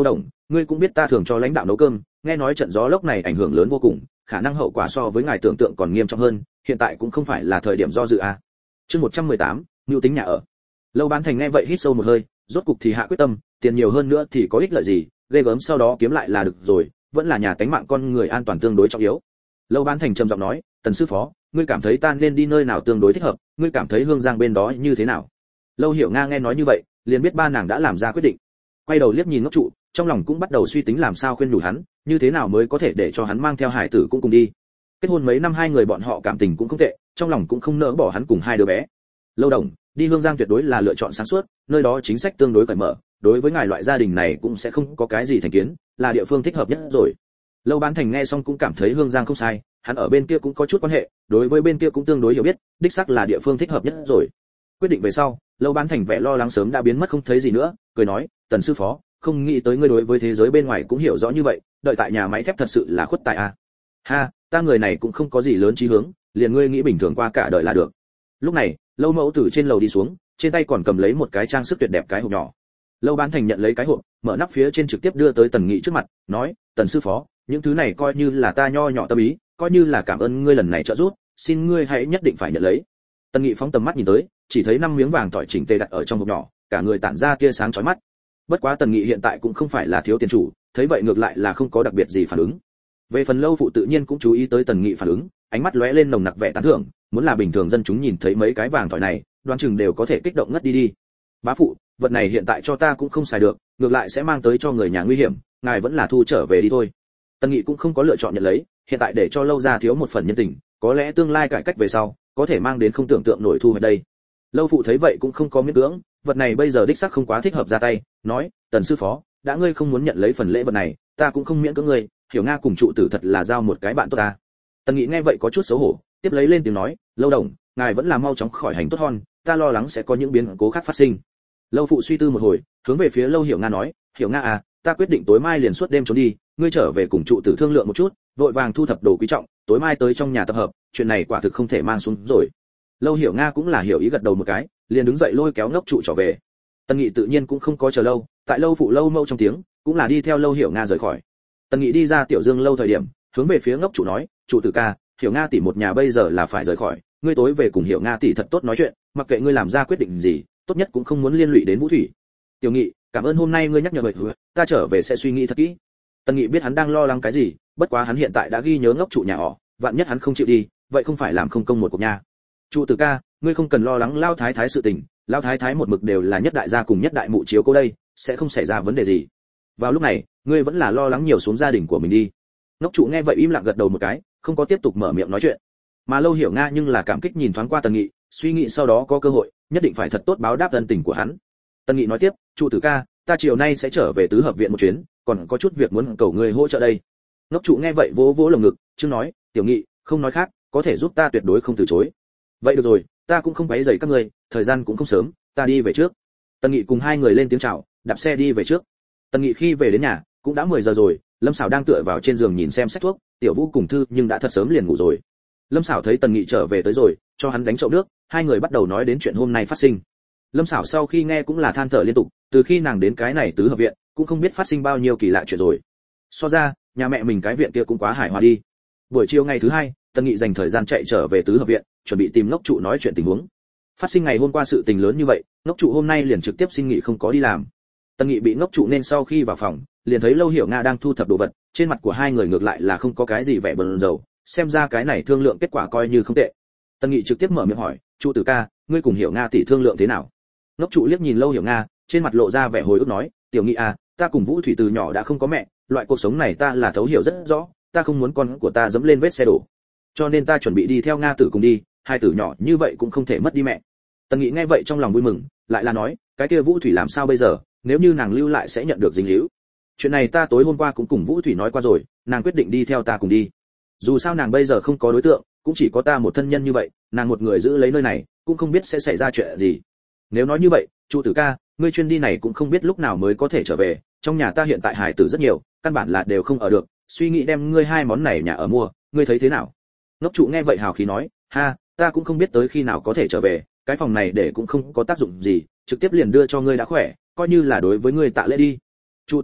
ngươi cũng biết ta thường cho lãnh đạo nấu cơm, nghe nói trận gió lốc này ảnh hưởng lớn vô cùng, khả năng hậu quả so với ngài tưởng tượng còn nghiêm trọng hơn, hiện tại cũng không phải là thời điểm do dự à. Chương 118, nhu tính nhà ở. Lâu Bán Thành nghe vậy hít sâu một hơi, rốt cục thì hạ quyết tâm, tiền nhiều hơn nữa thì có ích lợi gì, ghê gớm sau đó kiếm lại là được rồi, vẫn là nhà tánh mạng con người an toàn tương đối trọng yếu. Lâu Bán Thành trầm giọng nói, Tần sư phó, ngươi cảm thấy ta nên đi nơi nào tương đối thích hợp, ngươi cảm thấy Hương Giang bên đó như thế nào? Lâu Hiểu Nga nghe nói như vậy, liền biết ba nàng đã làm ra quyết định. Quay đầu liếc nhìn Ngốc Trụ, trong lòng cũng bắt đầu suy tính làm sao khuyên nhủ hắn, như thế nào mới có thể để cho hắn mang theo hải tử cũng cùng đi. Kết hôn mấy năm hai người bọn họ cảm tình cũng không tệ, trong lòng cũng không nỡ bỏ hắn cùng hai đứa bé. Lâu Đồng, đi Hương Giang tuyệt đối là lựa chọn sáng suốt, nơi đó chính sách tương đối cởi mở, đối với ngài loại gia đình này cũng sẽ không có cái gì thành kiến, là địa phương thích hợp nhất rồi. Lâu Bán Thành nghe xong cũng cảm thấy Hương Giang không sai, hắn ở bên kia cũng có chút quan hệ, đối với bên kia cũng tương đối hiểu biết, đích xác là địa phương thích hợp nhất rồi. Quyết định về sau, Lâu Bán Thành vẻ lo lắng sớm đã biến mất không thấy gì nữa, cười nói, Tần sư phó, không nghĩ tới ngươi đối với thế giới bên ngoài cũng hiểu rõ như vậy, đợi tại nhà máy thép thật sự là khuất tại a. Ha, ta người này cũng không có gì lớn chí hướng, liền ngươi nghĩ bình thường qua cả đời là được. Lúc này, Lâu Mẫu từ trên lầu đi xuống, trên tay còn cầm lấy một cái trang sức tuyệt đẹp cái hộp nhỏ. Lâu Bán Thành nhận lấy cái hộp, mở nắp phía trên trực tiếp đưa tới Tần Nghị trước mặt, nói, Tần sư phó, những thứ này coi như là ta nho nhỏ tâm ý, coi như là cảm ơn ngươi lần này trợ giúp, xin ngươi hãy nhất định phải nhận lấy. Tần Nghị phóng tầm mắt nhìn tới, chỉ thấy 5 miếng vàng tỏi chỉnh tề đặt ở trong hộp nhỏ, cả người tản ra tia sáng chói mắt. Bất quá Tần Nghị hiện tại cũng không phải là thiếu tiền chủ, thấy vậy ngược lại là không có đặc biệt gì phản ứng. Về phần Lâu phụ tự nhiên cũng chú ý tới Tần Nghị phản ứng, ánh mắt lóe lên nồng nặc vẻ tán thưởng, muốn là bình thường dân chúng nhìn thấy mấy cái vàng tỏi này, đoán chừng đều có thể kích động ngất đi đi. Bá phụ, vật này hiện tại cho ta cũng không xài được, ngược lại sẽ mang tới cho người nhà nguy hiểm, ngài vẫn là thu trở về đi thôi. Tần Nghị cũng không có lựa chọn nhận lấy, hiện tại để cho Lâu gia thiếu một phần nhân tình, có lẽ tương lai cải cách về sau, có thể mang đến không tưởng tượng nổi thu hoạch đây. Lâu phụ thấy vậy cũng không có miễn cưỡng, vật này bây giờ đích xác không quá thích hợp ra tay, nói, Tần sư phó, đã ngươi không muốn nhận lấy phần lễ vật này, ta cũng không miễn cưỡng ngươi, Hiểu Nga cùng trụ tử thật là giao một cái bạn tốt ta. Tần Nghị nghe vậy có chút xấu hổ, tiếp lấy lên tiếng nói, Lâu Đồng, ngài vẫn là mau chóng khỏi hành tốt hơn, ta lo lắng sẽ có những biến cố khác phát sinh. Lâu phụ suy tư một hồi, hướng về phía Lâu Hiểu Nga nói, Hiểu Nga à, ta quyết định tối mai liền suốt đêm trốn đi, ngươi trở về cùng trụ tử thương lượng một chút, vội vàng thu thập đồ quý trọng, tối mai tới trong nhà tập hợp, chuyện này quả thực không thể mang xuống rồi. Lâu Hiểu Nga cũng là hiểu ý gật đầu một cái, liền đứng dậy lôi kéo Ngốc Trụ trở về. Tần Nghị tự nhiên cũng không có chờ lâu, tại Lâu phụ Lâu Mâu trong tiếng, cũng là đi theo Lâu Hiểu Nga rời khỏi. Tần Nghị đi ra Tiểu Dương lâu thời điểm, hướng về phía Ngốc Trụ nói, trụ tử ca, Hiểu Nga tỷ một nhà bây giờ là phải rời khỏi, ngươi tối về cùng Hiểu Nga tỷ thật tốt nói chuyện, mặc kệ ngươi làm ra quyết định gì, tốt nhất cũng không muốn liên lụy đến Vũ Thủy. Tiểu Nghị, cảm ơn hôm nay ngươi nhắc nhở vậy, ta trở về sẽ suy nghĩ thật kỹ. Tần Nghị biết hắn đang lo lắng cái gì, bất quá hắn hiện tại đã ghi nhớ Ngốc Trụ nhà họ, vạn nhất hắn không chịu đi, vậy không phải làm không công một cuộc nhà. Trụ tử ca, ngươi không cần lo lắng Lao Thái Thái sự tình, Lao Thái Thái một mực đều là nhất đại gia cùng nhất đại mụ chiếu cố đây, sẽ không xảy ra vấn đề gì. Vào lúc này, ngươi vẫn là lo lắng nhiều xuống gia đình của mình đi. Ngốc Trụ nghe vậy im lặng gật đầu một cái, không có tiếp tục mở miệng nói chuyện. Mà Lâu Hiểu Nga nhưng là cảm kích nhìn thoáng qua Tần Nghị, suy nghĩ sau đó có cơ hội, nhất định phải thật tốt báo đáp ân tình của hắn. Tần Nghị nói tiếp, trụ tử ca, ta chiều nay sẽ trở về tứ hợp viện một chuyến, còn có chút việc muốn cầu ngươi hỗ trợ đây. Ngốc Trụ nghe vậy vỗ vỗ lồng ngực, chứ nói, Tiểu Nghị, không nói khác, có thể giúp ta tuyệt đối không từ chối. Vậy được rồi, ta cũng không quấy rầy các ngươi, thời gian cũng không sớm, ta đi về trước. Tần Nghị cùng hai người lên tiếng chào, đạp xe đi về trước. Tần Nghị khi về đến nhà, cũng đã 10 giờ rồi, Lâm Sảo đang tựa vào trên giường nhìn xem sách thuốc, Tiểu Vũ cùng Thư nhưng đã thật sớm liền ngủ rồi. Lâm Sảo thấy Tần Nghị trở về tới rồi, cho hắn đánh chậu nước, hai người bắt đầu nói đến chuyện hôm nay phát sinh. Lâm Sảo sau khi nghe cũng là than thở liên tục, từ khi nàng đến cái này tứ hợp viện, cũng không biết phát sinh bao nhiêu kỳ lạ chuyện rồi. So ra, nhà mẹ mình cái viện kia cũng quá hài hòa đi. Buổi chiều ngày thứ hai, Tần Nghị dành thời gian chạy trở về tứ hợp viện, chuẩn bị tìm Ngốc Trụ nói chuyện tình huống. Phát sinh ngày hôm qua sự tình lớn như vậy, Ngốc Trụ hôm nay liền trực tiếp xin nghỉ không có đi làm. Tần Nghị bị Ngốc Trụ nên sau khi vào phòng, liền thấy Lâu Hiểu Nga đang thu thập đồ vật, trên mặt của hai người ngược lại là không có cái gì vẻ bần dầu, xem ra cái này thương lượng kết quả coi như không tệ. Tần Nghị trực tiếp mở miệng hỏi, trụ tử ca, ngươi cùng Hiểu Nga tỷ thương lượng thế nào? Ngốc Trụ liếc nhìn Lâu Hiểu Nga, trên mặt lộ ra vẻ hồi ức nói, Tiểu Nghị à, ta cùng Vũ Thủy từ nhỏ đã không có mẹ, loại cuộc sống này ta là thấu hiểu rất rõ, ta không muốn con của ta dẫm lên vết xe đổ, cho nên ta chuẩn bị đi theo Nga tử cùng đi, hai tử nhỏ như vậy cũng không thể mất đi mẹ. Tần Nghị nghe vậy trong lòng vui mừng, lại là nói, cái kia Vũ Thủy làm sao bây giờ, nếu như nàng lưu lại sẽ nhận được dính líu. Chuyện này ta tối hôm qua cũng cùng Vũ Thủy nói qua rồi, nàng quyết định đi theo ta cùng đi. Dù sao nàng bây giờ không có đối tượng, cũng chỉ có ta một thân nhân như vậy, nàng một người giữ lấy nơi này, cũng không biết sẽ xảy ra chuyện gì. Nếu nói như vậy, trụ tử ca, ngươi chuyến đi này cũng không biết lúc nào mới có thể trở về, trong nhà ta hiện tại hài tử rất nhiều, căn bản là đều không ở được, suy nghĩ đem ngươi hai món này nhà ở mua, ngươi thấy thế nào? Ngốc Trụ nghe vậy hào khí nói, ha, ta cũng không biết tới khi nào có thể trở về, cái phòng này để cũng không có tác dụng gì, trực tiếp liền đưa cho ngươi đã khỏe, coi như là đối với ngươi tạ lễ đi. Trụ tử ca,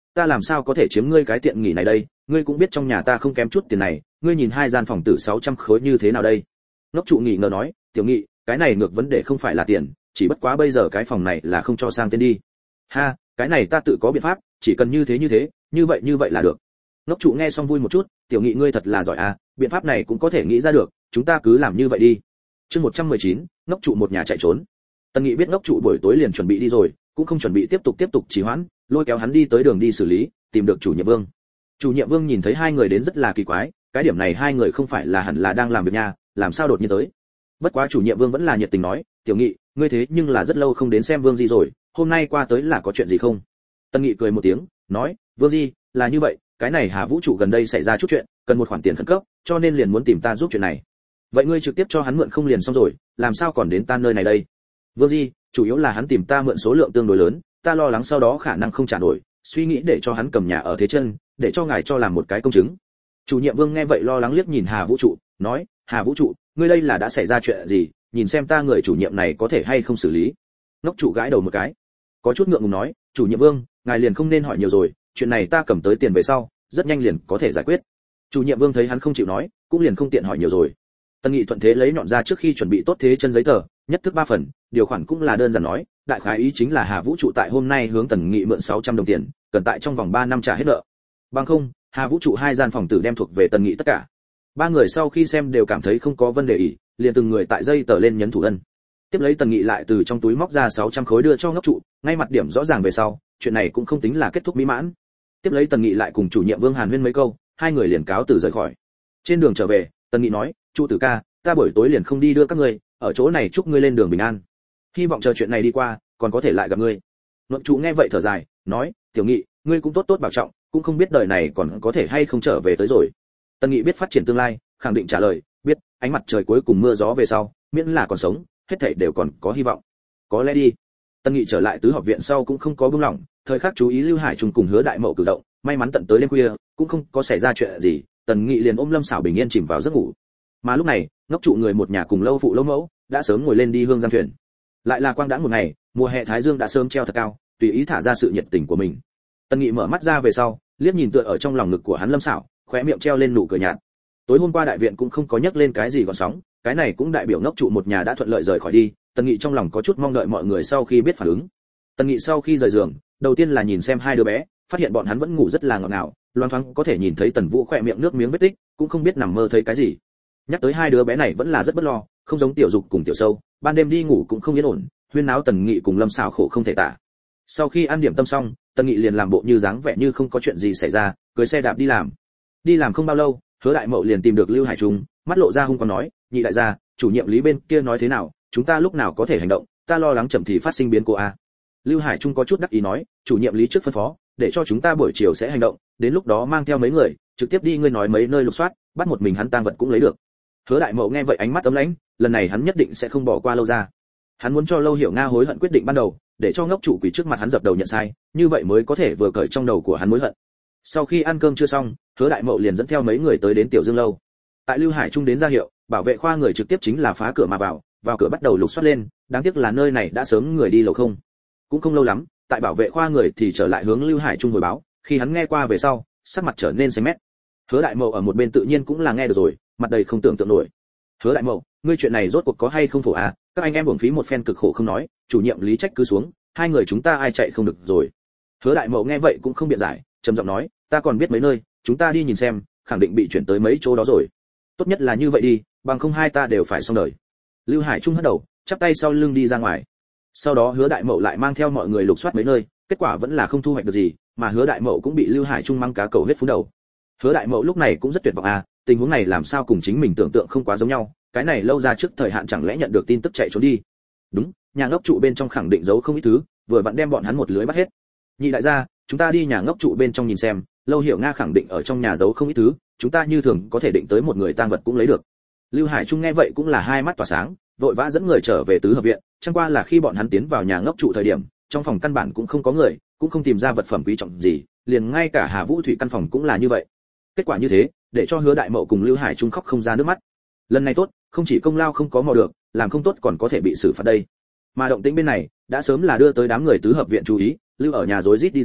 ta làm sao có thể chiếm ngươi cái tiện nghỉ này đây, ngươi cũng biết trong nhà ta không kém chút tiền này, ngươi nhìn hai gian phòng tử 600 khối như thế nào đây? Ngốc trụ nghỉ ngờ nói, tiểu nghị, cái này ngược vấn đề không phải là tiền, chỉ bất quá bây giờ cái phòng này là không cho sang tên đi. Ha, cái này ta tự có biện pháp, chỉ cần như thế, như vậy là được. Ngốc trụ nghe xong vui một chút, tiểu nghị ngươi thật là giỏi à, biện pháp này cũng có thể nghĩ ra được, chúng ta cứ làm như vậy đi. Chương 119, ngốc trụ một nhà chạy trốn. Tần Nghị biết ngốc trụ buổi tối liền chuẩn bị đi rồi, cũng không chuẩn bị tiếp tục trì hoãn, lôi kéo hắn đi tới đường đi xử lý, tìm được chủ nhiệm Vương. Chủ nhiệm Vương nhìn thấy hai người đến rất là kỳ quái, cái điểm này hai người không phải là hẳn là đang làm việc nha, làm sao đột nhiên tới? Bất quá chủ nhiệm Vương vẫn là nhiệt tình nói, "Tiểu Nghị, ngươi thế nhưng là rất lâu không đến xem Vương Di rồi, hôm nay qua tới là có chuyện gì không?" Tần Nghị cười một tiếng, nói, "Vương Di, là như vậy, cái này Hà Vũ trụ gần đây xảy ra chút chuyện, cần một khoản tiền khẩn cấp, cho nên liền muốn tìm ta giúp chuyện này. Vậy ngươi trực tiếp cho hắn mượn không liền xong rồi, làm sao còn đến ta nơi này đây?" "Vương Di, chủ yếu là hắn tìm ta mượn số lượng tương đối lớn, ta lo lắng sau đó khả năng không trả nổi, suy nghĩ để cho hắn cầm nhà ở thế chân, để cho ngài cho làm một cái công chứng." Chủ nhiệm Vương nghe vậy lo lắng liếc nhìn Hà Vũ trụ, nói, "Hà Vũ trụ, ngươi đây là đã xảy ra chuyện gì, nhìn xem ta người chủ nhiệm này có thể hay không xử lý." Ngốc trụ gãi đầu một cái, có chút ngượng ngùng nói, "Chủ nhiệm Vương, ngài liền không nên hỏi nhiều rồi, chuyện này ta cầm tới tiền về sau, rất nhanh liền có thể giải quyết." Chủ nhiệm Vương thấy hắn không chịu nói, cũng liền không tiện hỏi nhiều rồi. Tần Nghị thuận thế lấy nhọn ra trước khi chuẩn bị tốt thế chân giấy tờ, nhất thức 3 phần, điều khoản cũng là đơn giản nói, đại khái ý chính là Hà Vũ trụ tại hôm nay hướng Tần Nghị mượn 600 đồng tiền, cần tại trong vòng 3 năm trả hết nợ. Bằng không, Hà Vũ trụ hai gian phòng tử đem thuộc về Tần Nghị tất cả. Ba người sau khi xem đều cảm thấy không có vấn đề ý, liền từng người tại dây tờ lên nhấn thủ ân. Tiếp lấy Tần Nghị lại từ trong túi móc ra 600 khối đưa cho ngốc trụ, ngay mặt điểm rõ ràng về sau, chuyện này cũng không tính là kết thúc mỹ mãn. Tiếp lấy Tần Nghị lại cùng chủ nhiệm Vương Hàn Huyên mấy câu, hai người liền cáo từ rời khỏi. Trên đường trở về, Tần Nghị nói, "Trụ tử ca, ta buổi tối liền không đi đưa các ngươi, ở chỗ này chúc ngươi lên đường bình an. Hy vọng chờ chuyện này đi qua, còn có thể lại gặp ngươi." Luận trụ nghe vậy thở dài, nói, "Tiểu Nghị, ngươi cũng tốt tốt bảo trọng, cũng không biết đời này còn có thể hay không trở về tới rồi." Tần Nghị biết phát triển tương lai, khẳng định trả lời, "Biết, ánh mặt trời cuối cùng mưa gió về sau, miễn là còn sống, hết thảy đều còn có hy vọng. Có lẽ đi." Tần Nghị trở lại tứ học viện sau cũng không có buông lỏng, thời khắc chú ý Lưu Hải Trung cùng Hứa Đại Mậu cử động, may mắn tận tới đêm khuya, cũng không có xảy ra chuyện gì, Tần Nghị liền ôm Lâm Sảo bình yên chìm vào giấc ngủ. Mà lúc này, ngốc trụ người một nhà cùng lâu phụ lâu mẫu đã sớm ngồi lên đi hương giang thuyền. Lại là quang đãng một ngày, mùa hè thái dương đã sớm treo thật cao, tùy ý thả ra sự nhiệt tình của mình. Tần Nghị mở mắt ra về sau, liếc nhìn tựa ở trong lòng ngực của hắn Lâm Sảo, khóe miệng treo lên nụ cười nhạt. Tối hôm qua đại viện cũng không có nhắc lên cái gì gợn sóng, cái này cũng đại biểu ngốc trụ một nhà đã thuận lợi rời khỏi đi. Tần Nghị trong lòng có chút mong đợi mọi người sau khi biết phản ứng. Tần Nghị sau khi rời giường, đầu tiên là nhìn xem hai đứa bé, phát hiện bọn hắn vẫn ngủ rất là ngọt ngào, loáng thoáng có thể nhìn thấy Tần Vũ khỏe miệng nước miếng vết tích, cũng không biết nằm mơ thấy cái gì. Nhắc tới hai đứa bé này vẫn là rất bất lo, không giống Tiểu Dục cùng Tiểu Sâu, ban đêm đi ngủ cũng không yên ổn, huyên náo Tần Nghị cùng Lâm Sảo khổ không thể tả. Sau khi ăn điểm tâm xong, Tần Nghị liền làm bộ như dáng vẻ như không có chuyện gì xảy ra, cưỡi xe đạp đi làm. Đi làm không bao lâu, Hứa Đại Mậu liền tìm được Lưu Hải Trung, mắt lộ ra hung quang nói, "Nhị đại gia, chủ nhiệm Lý bên kia nói thế nào, chúng ta lúc nào có thể hành động, ta lo lắng chậm thì phát sinh biến cố a." Lưu Hải Trung có chút đắc ý nói, "Chủ nhiệm Lý trước phân phó, để cho chúng ta buổi chiều sẽ hành động, đến lúc đó mang theo mấy người, trực tiếp đi ngươi nói mấy nơi lục soát, bắt một mình hắn tang vật cũng lấy được." Hứa Đại Mậu nghe vậy ánh mắt ấm lãnh, lần này hắn nhất định sẽ không bỏ qua Lâu ra. Hắn muốn cho Lâu Hiểu Nga hối hận quyết định ban đầu, để cho ngốc trụ quỳ trước mặt hắn dập đầu nhận sai, như vậy mới có thể vừa cởi trong đầu của hắn mối hận. Sau khi ăn cơm chưa xong, Hứa Đại Mậu liền dẫn theo mấy người tới đến Tiểu Dương lâu. Tại Lưu Hải Trung đến ra hiệu, bảo vệ khoa người trực tiếp chính là phá cửa mà vào cửa bắt đầu lục soát lên, đáng tiếc là nơi này đã sớm người đi lầu không. Cũng không lâu lắm, tại bảo vệ khoa người thì trở lại hướng Lưu Hải Trung hồi báo, khi hắn nghe qua về sau, sắc mặt trở nên xanh mét. Hứa Đại Mậu ở một bên tự nhiên cũng là nghe được rồi, mặt đầy không tưởng tượng nổi. "Hứa Đại Mậu, ngươi chuyện này rốt cuộc có hay không phổ à? Các anh em uổng phí một phen cực khổ không nói, chủ nhiệm Lý trách cứ xuống, hai người chúng ta ai chạy không được rồi." Hứa Đại Mậu nghe vậy cũng không biện giải, trầm giọng nói, "Ta còn biết mấy nơi, chúng ta đi nhìn xem, khẳng định bị chuyển tới mấy chỗ đó rồi. Tốt nhất là như vậy đi, bằng không hai ta đều phải xong đời." Lưu Hải Trung hất đầu, chắp tay sau lưng đi ra ngoài. Sau đó Hứa Đại Mậu lại mang theo mọi người lục soát mấy nơi, kết quả vẫn là không thu hoạch được gì, mà Hứa Đại Mậu cũng bị Lưu Hải Trung mang cá cầu hết phú đầu. Hứa Đại Mậu lúc này cũng rất tuyệt vọng à, tình huống này làm sao cùng chính mình tưởng tượng không quá giống nhau, cái này Lâu ra trước thời hạn chẳng lẽ nhận được tin tức chạy trốn đi. Đúng, nhà ngốc trụ bên trong khẳng định giấu không ít thứ, vừa vặn đem bọn hắn một lưới bắt hết. Nhị đại gia, chúng ta đi nhà ngốc trụ bên trong nhìn xem, Lâu Hiểu Nga khẳng định ở trong nhà giấu không ít thứ, chúng ta như thường có thể định tới một người tang vật cũng lấy được. Lưu Hải Trung nghe vậy cũng là hai mắt tỏa sáng, vội vã dẫn người trở về tứ hợp viện, chẳng qua là khi bọn hắn tiến vào nhà ngốc trụ thời điểm, trong phòng căn bản cũng không có người, cũng không tìm ra vật phẩm quý trọng gì, liền ngay cả Hà Vũ Thủy căn phòng cũng là như vậy. Kết quả như thế, để cho Hứa Đại Mậu cùng Lưu Hải Trung khóc không ra nước mắt. Lần này tốt, không chỉ công lao không có mò được, làm không tốt còn có thể bị xử phạt đây. Mà động tĩnh bên này đã sớm là đưa tới đám người tứ hợp viện chú ý, Lưu ở nhà rối rít đi ra,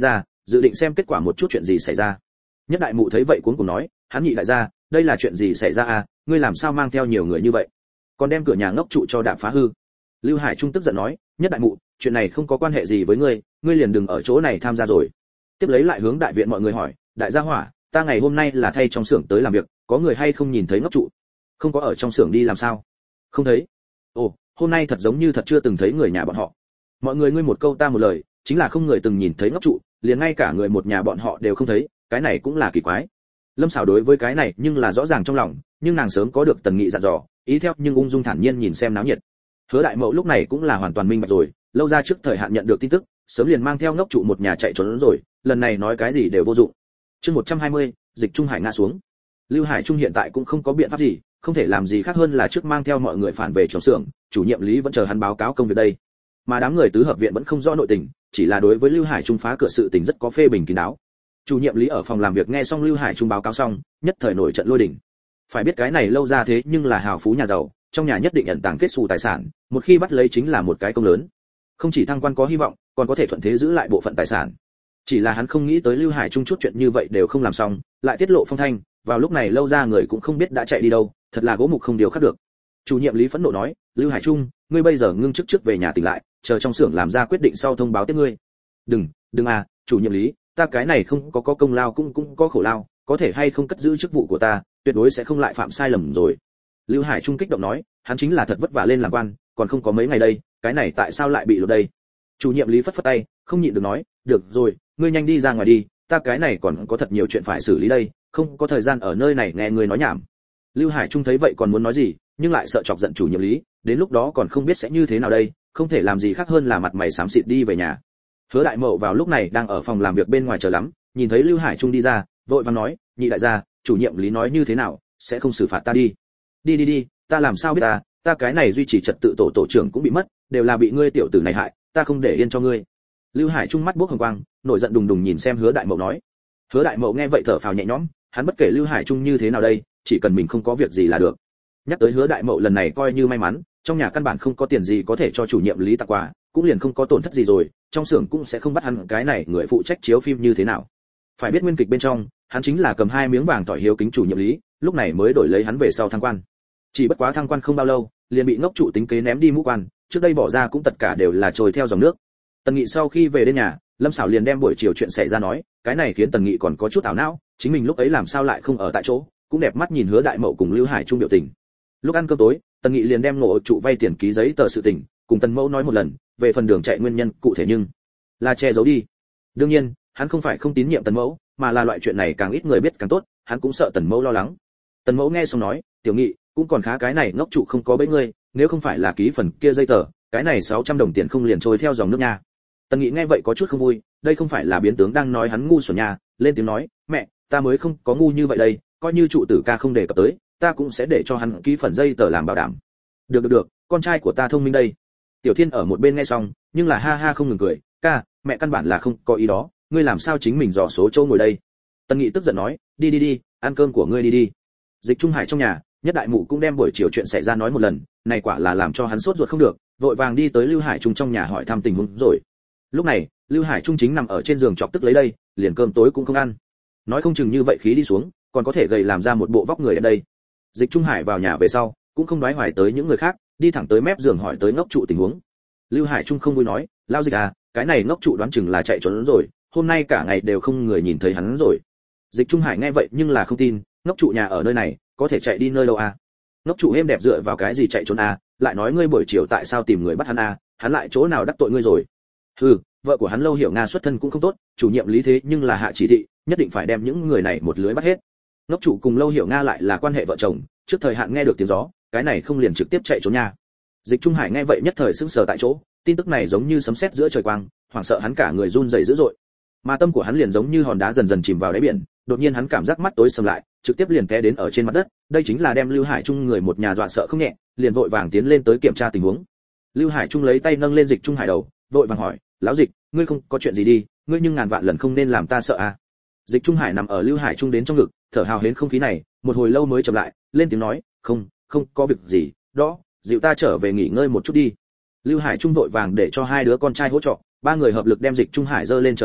dự định xem kết quả một chút chuyện gì xảy ra. Nhất đại mụ thấy vậy cuống cuồng nói, hắn nhị đại gia, đây là chuyện gì xảy ra à, ngươi làm sao mang theo nhiều người như vậy, còn đem cửa nhà ngốc trụ cho đạp phá hư. Lưu Hải Trung tức giận nói, nhất đại mụ, chuyện này không có quan hệ gì với ngươi, ngươi liền đừng ở chỗ này tham gia rồi. Tiếp lấy lại hướng đại viện mọi người hỏi, đại gia hỏa, ta ngày hôm nay là thay trong xưởng tới làm việc, có người hay không nhìn thấy ngốc trụ? Không có ở trong xưởng đi làm sao? Không thấy. Ồ, hôm nay thật giống như thật chưa từng thấy người nhà bọn họ. Mọi người ngươi một câu ta một lời, chính là không người từng nhìn thấy ngốc trụ, liền ngay cả người một nhà bọn họ đều không thấy, cái này cũng là kỳ quái. Lâm Sảo đối với cái này nhưng là rõ ràng trong lòng, nhưng nàng sớm có được Tần Nghị dặn dò, ý theo nhưng ung dung thản nhiên nhìn xem náo nhiệt. Hứa đại mậu lúc này cũng là hoàn toàn minh bạch rồi, lâu ra trước thời hạn nhận được tin tức, sớm liền mang theo ngốc trụ một nhà chạy trốn rồi, lần này nói cái gì đều vô dụng. Chương 120, Dịch Trung Hải ngã xuống. Lưu Hải Trung hiện tại cũng không có biện pháp gì, không thể làm gì khác hơn là trước mang theo mọi người phản về trong xưởng, chủ nhiệm Lý vẫn chờ hắn báo cáo công việc đây. Mà đám người tứ hợp viện vẫn không rõ nội tình, chỉ là đối với Lưu Hải Trung phá cửa sự tình rất có phê bình kín đáo. Chủ nhiệm Lý ở phòng làm việc nghe xong Lưu Hải Trung báo cáo xong, nhất thời nổi trận lôi đình. Phải biết cái này lâu ra thế nhưng là hào phú nhà giàu, trong nhà nhất định ẩn tàng kết xù tài sản, một khi bắt lấy chính là một cái công lớn. Không chỉ thăng quan có hy vọng, còn có thể thuận thế giữ lại bộ phận tài sản. Chỉ là hắn không nghĩ tới Lưu Hải Trung chút chuyện như vậy đều không làm xong, lại tiết lộ phong thanh, vào lúc này lâu ra người cũng không biết đã chạy đi đâu, thật là gỗ mục không điều khác được. Chủ nhiệm Lý phẫn nộ nói, Lưu Hải Trung, ngươi bây giờ ngưng chức trước về nhà tỉnh lại, chờ trong xưởng làm ra quyết định sau thông báo tiếp ngươi. Đừng à, chủ nhiệm Lý, ta cái này không có công lao cũng có khổ lao, có thể hay không cất giữ chức vụ của ta, tuyệt đối sẽ không lại phạm sai lầm rồi. Lưu Hải Trung kích động nói, hắn chính là thật vất vả lên làm quan, còn không có mấy ngày đây, cái này tại sao lại bị lột đây? Chủ nhiệm Lý phất phất tay, không nhịn được nói, được rồi, ngươi nhanh đi ra ngoài đi, ta cái này còn có thật nhiều chuyện phải xử lý đây, không có thời gian ở nơi này nghe ngươi nói nhảm. Lưu Hải Trung thấy vậy còn muốn nói gì, nhưng lại sợ chọc giận chủ nhiệm Lý, đến lúc đó còn không biết sẽ như thế nào đây, không thể làm gì khác hơn là mặt mày xám xịt đi về nhà. Hứa Đại Mậu vào lúc này đang ở phòng làm việc bên ngoài chờ lắm, nhìn thấy Lưu Hải Trung đi ra, vội vàng nói, nhị đại gia, chủ nhiệm Lý nói như thế nào, sẽ không xử phạt ta đi. Đi, ta làm sao biết ta cái này duy trì trật tự tổ trưởng cũng bị mất, đều là bị ngươi tiểu tử này hại, ta không để yên cho ngươi. Lưu Hải Trung mắt bốc hồng quang, nổi giận đùng đùng nhìn xem Hứa Đại Mậu nói. Hứa Đại Mậu nghe vậy thở phào nhẹ nhõm, hắn bất kể Lưu Hải Trung như thế nào đây, chỉ cần mình không có việc gì là được. Nhắc tới Hứa Đại Mậu lần này coi như may mắn, trong nhà căn bản không có tiền gì có thể cho chủ nhiệm Lý tặng quà, cũng liền không có tổn thất gì rồi, trong xưởng cũng sẽ không bắt hắn cái này người phụ trách chiếu phim như thế nào. Phải biết nguyên kịch bên trong, hắn chính là cầm 2 miếng vàng tỏi hiếu kính chủ nhiệm Lý, lúc này mới đổi lấy hắn về sau thăng quan. Chỉ bất quá thăng quan không bao lâu, liền bị ngốc trụ tính kế ném đi mũ quan, trước đây bỏ ra cũng tất cả đều là trôi theo dòng nước. Tần Nghị sau khi về đến nhà, Lâm Sảo liền đem buổi chiều chuyện xảy ra nói, cái này khiến Tần Nghị còn có chút ảo não, chính mình lúc ấy làm sao lại không ở tại chỗ, cũng đẹp mắt nhìn Hứa Đại Mậu cùng Lưu Hải Trung biểu tình. Lúc ăn cơm tối, Tần Nghị liền đem ngộ trụ vay tiền ký giấy tờ sự tình, cùng Tần Mẫu nói một lần, về phần đường chạy nguyên nhân cụ thể nhưng là che giấu đi. Đương nhiên, hắn không phải không tín nhiệm Tần Mẫu, mà là loại chuyện này càng ít người biết càng tốt, hắn cũng sợ Tần Mẫu lo lắng. Tần Mẫu nghe xong nói, tiểu Nghị, cũng còn khá cái này ngốc trụ không có bẫy ngươi, nếu không phải là ký phần kia giấy tờ, cái này 600 đồng tiền không liền trôi theo dòng nước nha. Tần Nghị nghe vậy có chút không vui, đây không phải là biến tướng đang nói hắn ngu xuẩn nha, lên tiếng nói, mẹ, ta mới không có ngu như vậy đây, coi như trụ tử ca không đề cập tới, ta cũng sẽ để cho hắn ký phần giấy tờ làm bảo đảm. Được, con trai của ta thông minh đây. Tiểu Thiên ở một bên nghe xong, nhưng là ha ha không ngừng cười, ca, mẹ căn bản là không có ý đó, ngươi làm sao chính mình dò số chỗ ngồi đây. Tần Nghị tức giận nói, đi, ăn cơm của ngươi đi. Dịch Trung Hải trong nhà, Nhất đại mụ cũng đem buổi chiều chuyện xảy ra nói một lần, này quả là làm cho hắn sốt ruột không được, vội vàng đi tới Lưu Hải Trung trong nhà hỏi thăm tình huống rồi. Lúc này, Lưu Hải Trung chính nằm ở trên giường chọc tức lấy đây, liền cơm tối cũng không ăn. Nói không chừng như vậy khí đi xuống, còn có thể gầy làm ra một bộ vóc người ở đây. Dịch Trung Hải vào nhà về sau, cũng không đoái hoài tới những người khác, đi thẳng tới mép giường hỏi tới ngốc trụ tình huống. Lưu Hải Trung không vui nói, lao Dịch à, cái này ngốc trụ đoán chừng là chạy trốn rồi, hôm nay cả ngày đều không người nhìn thấy hắn rồi. Dịch Trung Hải nghe vậy nhưng là không tin, ngốc trụ nhà ở nơi này, có thể chạy đi nơi đâu à? Ngốc trụ êm đẹp dựa vào cái gì chạy trốn à? Lại nói ngươi buổi chiều tại sao tìm người bắt hắn à? Hắn lại chỗ nào đắc tội ngươi rồi? Hừ, vợ của hắn Lâu Hiểu Nga xuất thân cũng không tốt, chủ nhiệm Lý thế nhưng là hạ chỉ thị, nhất định phải đem những người này một lưới bắt hết. Ngốc trụ cùng Lâu Hiểu Nga lại là quan hệ vợ chồng, trước thời hạn nghe được tiếng gió, cái này không liền trực tiếp chạy trốn nha. Dịch Trung Hải nghe vậy nhất thời sững sờ tại chỗ, tin tức này giống như sấm sét giữa trời quang, hoảng sợ hắn cả người run rẩy dữ dội. Mà tâm của hắn liền giống như hòn đá dần dần chìm vào đáy biển, đột nhiên hắn cảm giác mắt tối sầm lại, trực tiếp liền té đến ở trên mặt đất, đây chính là đem Lưu Hải Trung người một nhà dọa sợ không nhẹ, liền vội vàng tiến lên tới kiểm tra tình huống. Lưu Hải Trung lấy tay nâng lên Dịch Trung Hải đầu, vội vàng hỏi, lão Dịch, ngươi không có chuyện gì đi, ngươi nhưng ngàn vạn lần không nên làm ta sợ à? Dịch Trung Hải nằm ở Lưu Hải Trung đến trong ngực, thở hào hến không khí này, một hồi lâu mới chậm lại, lên tiếng nói, không có việc gì, đó, dịu ta trở về nghỉ ngơi một chút đi. Lưu Hải Trung vội vàng để cho 2 đứa con trai hỗ trợ, 3 người hợp lực đem Dịch Trung Hải dơ lên trở về,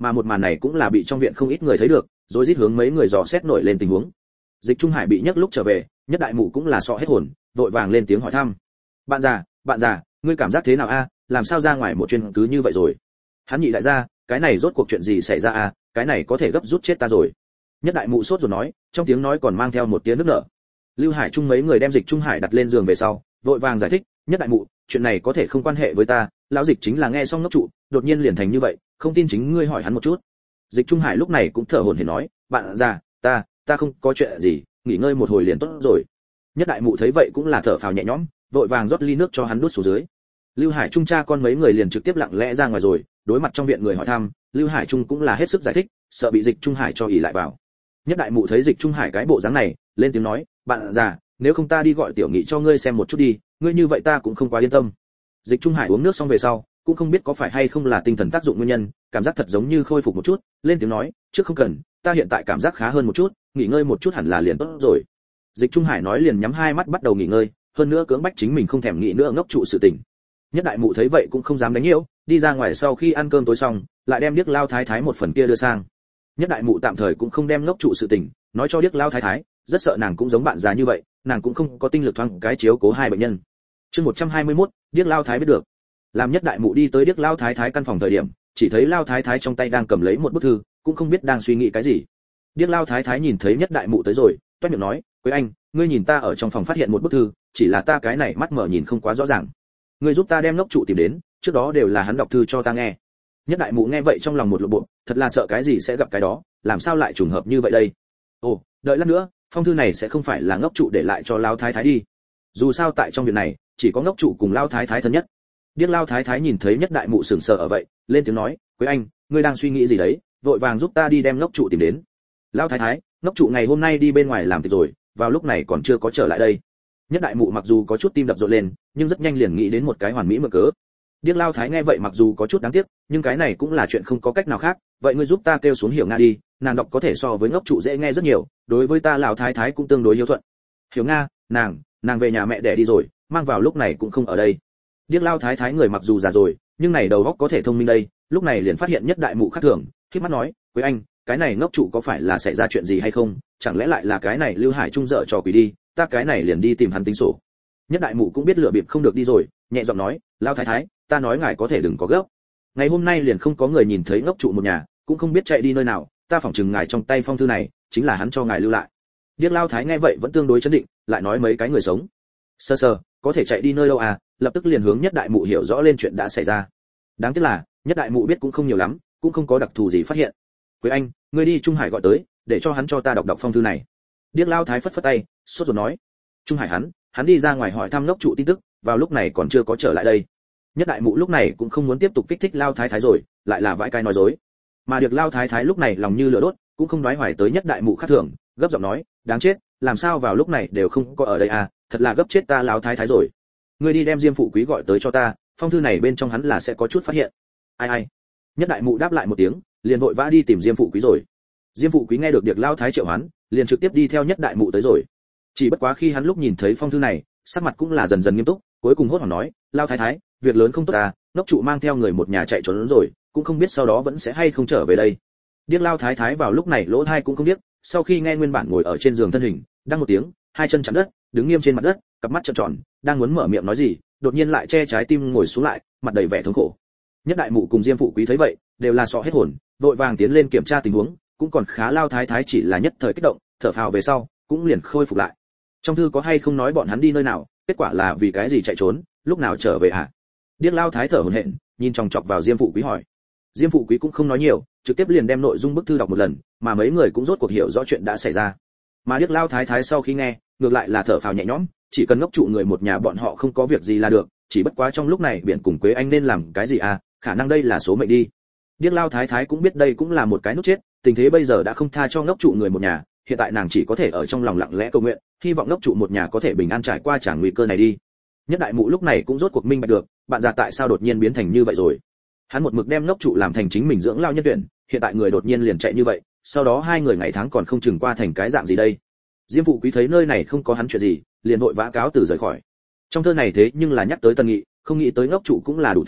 mà một màn này cũng là bị trong viện không ít người thấy được, rồi rít hướng mấy người dò xét nổi lên tình huống. Dịch Trung Hải bị nhấc lúc trở về, Nhất Đại Mụ cũng là sợ hết hồn, vội vàng lên tiếng hỏi thăm. Bạn già, ngươi cảm giác thế nào a? Làm sao ra ngoài một chuyến cứ như vậy rồi? Hắn nhị đại gia, cái này rốt cuộc chuyện gì xảy ra a? Cái này có thể gấp rút chết ta rồi. Nhất Đại Mụ sốt rồi nói, trong tiếng nói còn mang theo một tia nước nở. Lưu Hải Trung mấy người đem Dịch Trung Hải đặt lên giường về sau, vội vàng giải thích, Nhất Đại Mụ, chuyện này có thể không quan hệ với ta, lão Dịch chính là nghe xong ngốc trụ, đột nhiên liền thành như vậy, không tin chính ngươi hỏi hắn một chút. Dịch Trung Hải lúc này cũng thở hổn hển nói, bạn già, ta không có chuyện gì, nghỉ ngơi một hồi liền tốt rồi. Nhất Đại Mụ thấy vậy cũng là thở phào nhẹ nhõm, vội vàng rót ly nước cho hắn đút xuống dưới. Lưu Hải Trung cha con mấy người liền trực tiếp lặng lẽ ra ngoài rồi, đối mặt trong viện người hỏi thăm, Lưu Hải Trung cũng là hết sức giải thích, sợ bị Dịch Trung Hải cho ỉ lại vào. Nhất Đại Mụ thấy Dịch Trung Hải cái bộ dáng này, lên tiếng nói, bạn già, nếu không ta đi gọi tiểu nghị cho ngươi xem một chút đi, ngươi như vậy ta cũng không quá yên tâm. Dịch Trung Hải uống nước xong về sau, cũng không biết có phải hay không là tinh thần tác dụng nguyên nhân, cảm giác thật giống như khôi phục một chút, lên tiếng nói, trước không cần, ta hiện tại cảm giác khá hơn một chút, nghỉ ngơi một chút hẳn là liền tốt rồi. Dịch Trung Hải nói liền nhắm hai mắt bắt đầu nghỉ ngơi, hơn nữa cưỡng bách chính mình không thèm nghĩ nữa ngốc trụ sự tình. Nhất Đại Mụ thấy vậy cũng không dám đánh nhiễu, đi ra ngoài sau khi ăn cơm tối xong, lại đem Điếc Lao Thái Thái một phần kia đưa sang. Nhất Đại Mụ tạm thời cũng không đem ngốc trụ sự tình nói cho Điếc Lao Thái Thái, rất sợ nàng cũng giống bạn già như vậy, nàng cũng không có tinh lực thoáng cái chiếu cố hai bệnh nhân. Chương 121, Điếc Lao Thái biết được. Làm Nhất Đại Mụ đi tới Điếc Lao Thái Thái căn phòng thời điểm, chỉ thấy Lao Thái Thái trong tay đang cầm lấy một bức thư, cũng không biết đang suy nghĩ cái gì. Điếc Lao Thái Thái nhìn thấy Nhất Đại Mụ tới rồi, toét miệng nói, "Quế Anh, ngươi nhìn ta ở trong phòng phát hiện một bức thư, chỉ là ta cái này mắt mở nhìn không quá rõ ràng. Ngươi giúp ta đem ngốc trụ tìm đến, trước đó đều là hắn đọc thư cho ta nghe." Nhất Đại Mụ nghe vậy trong lòng một lộ bộ, thật là sợ cái gì sẽ gặp cái đó, làm sao lại trùng hợp như vậy đây? Ồ, đợi lát nữa, phong thư này sẽ không phải là ngốc trụ để lại cho Lao Thái Thái đi. Dù sao tại trong viện này, chỉ có ngốc trụ cùng Lao Thái Thái thân nhất. Điếc Lao Thái Thái nhìn thấy Nhất Đại Mụ sững sờ ở vậy, lên tiếng nói, "Quế Anh, ngươi đang suy nghĩ gì đấy, vội vàng giúp ta đi đem ngốc trụ tìm đến." Lao Thái Thái, ngốc trụ ngày hôm nay đi bên ngoài làm tiệc rồi, vào lúc này còn chưa có trở lại đây. Nhất Đại Mụ mặc dù có chút tim đập rộn lên, nhưng rất nhanh liền nghĩ đến một cái hoàn mỹ mượn cớ. Điếc Lao Thái nghe vậy mặc dù có chút đáng tiếc, nhưng cái này cũng là chuyện không có cách nào khác, vậy ngươi giúp ta kêu xuống Hiểu Nga đi, nàng đọc có thể so với ngốc trụ dễ nghe rất nhiều, đối với ta Lão Thái Thái cũng tương đối hiếu thuận. Hiểu Nga, nàng về nhà mẹ đẻ đi rồi, mang vào lúc này cũng không ở đây. Điếc Lao Thái Thái người mặc dù già rồi, nhưng này đầu óc có thể thông minh đây, lúc này liền phát hiện Nhất Đại Mụ khác thường, khép mắt nói, "Quế Anh, cái này ngốc trụ có phải là xảy ra chuyện gì hay không, chẳng lẽ lại là cái này Lưu Hải Trung dở trò quỷ đi, ta cái này liền đi tìm hắn tính sổ." Nhất Đại Mụ cũng biết lựa bịp không được đi rồi, nhẹ giọng nói, "Lao Thái Thái, ta nói ngài có thể đừng có gấp. Ngày hôm nay liền không có người nhìn thấy ngốc trụ một nhà, cũng không biết chạy đi nơi nào, ta phỏng chừng ngài trong tay phong thư này chính là hắn cho ngài lưu lại." Điếc Lao Thái nghe vậy vẫn tương đối chấn định, lại nói mấy cái người sống. Sơ, có thể chạy đi nơi đâu à, lập tức liền hướng Nhất Đại Mụ hiểu rõ lên chuyện đã xảy ra. Đáng tiếc là, Nhất Đại Mụ biết cũng không nhiều lắm, cũng không có đặc thù gì phát hiện. "Quế Anh, ngươi đi Trung Hải gọi tới, để cho hắn cho ta đọc phong thư này." Điếc Lao Thái phất phất tay, sốt ruột nói, "Trung Hải hắn đi ra ngoài hỏi thăm ngốc trụ tin tức, vào lúc này còn chưa có trở lại đây." Nhất Đại Mụ lúc này cũng không muốn tiếp tục kích thích Lao Thái Thái rồi, lại là vãi cái nói dối. Mà được Lao Thái Thái lúc này lòng như lửa đốt, cũng không đoái hoài tới Nhất Đại Mụ khác thường, gấp giọng nói, "Đáng chết, làm sao vào lúc này đều không có ở đây à, thật là gấp chết ta Lao Thái Thái rồi. Ngươi đi đem Diêm Phụ Quý gọi tới cho ta, phong thư này bên trong hắn là sẽ có chút phát hiện." Ai. Nhất Đại Mụ đáp lại một tiếng, liền vội vã đi tìm Diêm Phụ Quý rồi. Diêm Phụ Quý nghe được Điếc Lao Thái triệu hắn, liền trực tiếp đi theo Nhất Đại Mụ tới rồi. Chỉ bất quá khi hắn lúc nhìn thấy phong thư này, sắc mặt cũng là dần dần nghiêm túc, cuối cùng hốt hoảng nói, "Lao Thái Thái, việc lớn không tốt à, ngốc trụ mang theo người một nhà chạy trốn rồi, cũng không biết sau đó vẫn sẽ hay không trở về đây." Điếc Lao Thái Thái vào lúc này lỗ tai cũng không biết, sau khi nghe nguyên bản ngồi ở trên giường thân hình, đang một tiếng, hai chân chạm đất, đứng nghiêm trên mặt đất, cặp mắt trợn tròn, đang muốn mở miệng nói gì, đột nhiên lại che trái tim ngồi xuống lại, mặt đầy vẻ thống khổ. Nhất Đại Mụ cùng Diêm Phụ Quý thấy vậy, đều là sợ hết hồn, vội vàng tiến lên kiểm tra tình huống, cũng còn khá Lao Thái Thái chỉ là nhất thời kích động, thở phào về sau, cũng liền khôi phục lại. Trong thư có hay không nói bọn hắn đi nơi nào, kết quả là vì cái gì chạy trốn, lúc nào trở về hả? Điếc Lao Thái thở hổn hển, nhìn chòng chọc vào Diêm Phụ Quý hỏi. Diêm Phụ Quý cũng không nói nhiều, trực tiếp liền đem nội dung bức thư đọc một lần, mà mấy người cũng rốt cuộc hiểu rõ chuyện đã xảy ra. Mà Điếc Lao Thái sau khi nghe, ngược lại là thở phào nhẹ nhõm, chỉ cần ngốc trụ người một nhà bọn họ không có việc gì là được, chỉ bất quá trong lúc này biển cùng Quế Anh nên làm cái gì à, khả năng đây là số mệnh đi. Điếc Lao Thái cũng biết đây cũng là một cái nút chết, tình thế bây giờ đã không tha cho ngốc trụ người một nhà, hiện tại nàng chỉ có thể ở trong lòng lặng lẽ cầu nguyện, hy vọng ngốc trụ một nhà có thể bình an trải qua tràng nguy cơ này đi. Nhất Đại Mụ lúc này cũng rốt cuộc minh bạch được, bạn già tại sao đột nhiên biến thành như vậy rồi. Hắn một mực đem ngốc trụ làm thành chính mình dưỡng lao nhân tuyển, hiện tại người đột nhiên liền chạy như vậy, sau đó hai người ngày tháng còn không chừng qua thành cái dạng gì đây. Diêm Phụ Quý thấy nơi này không có hắn chuyện gì, liền vội vã cáo từ rời khỏi. Trong thơ này thế nhưng là nhắc tới Tân Nghị, không nghĩ tới ngốc trụ cũng là đủ tinh,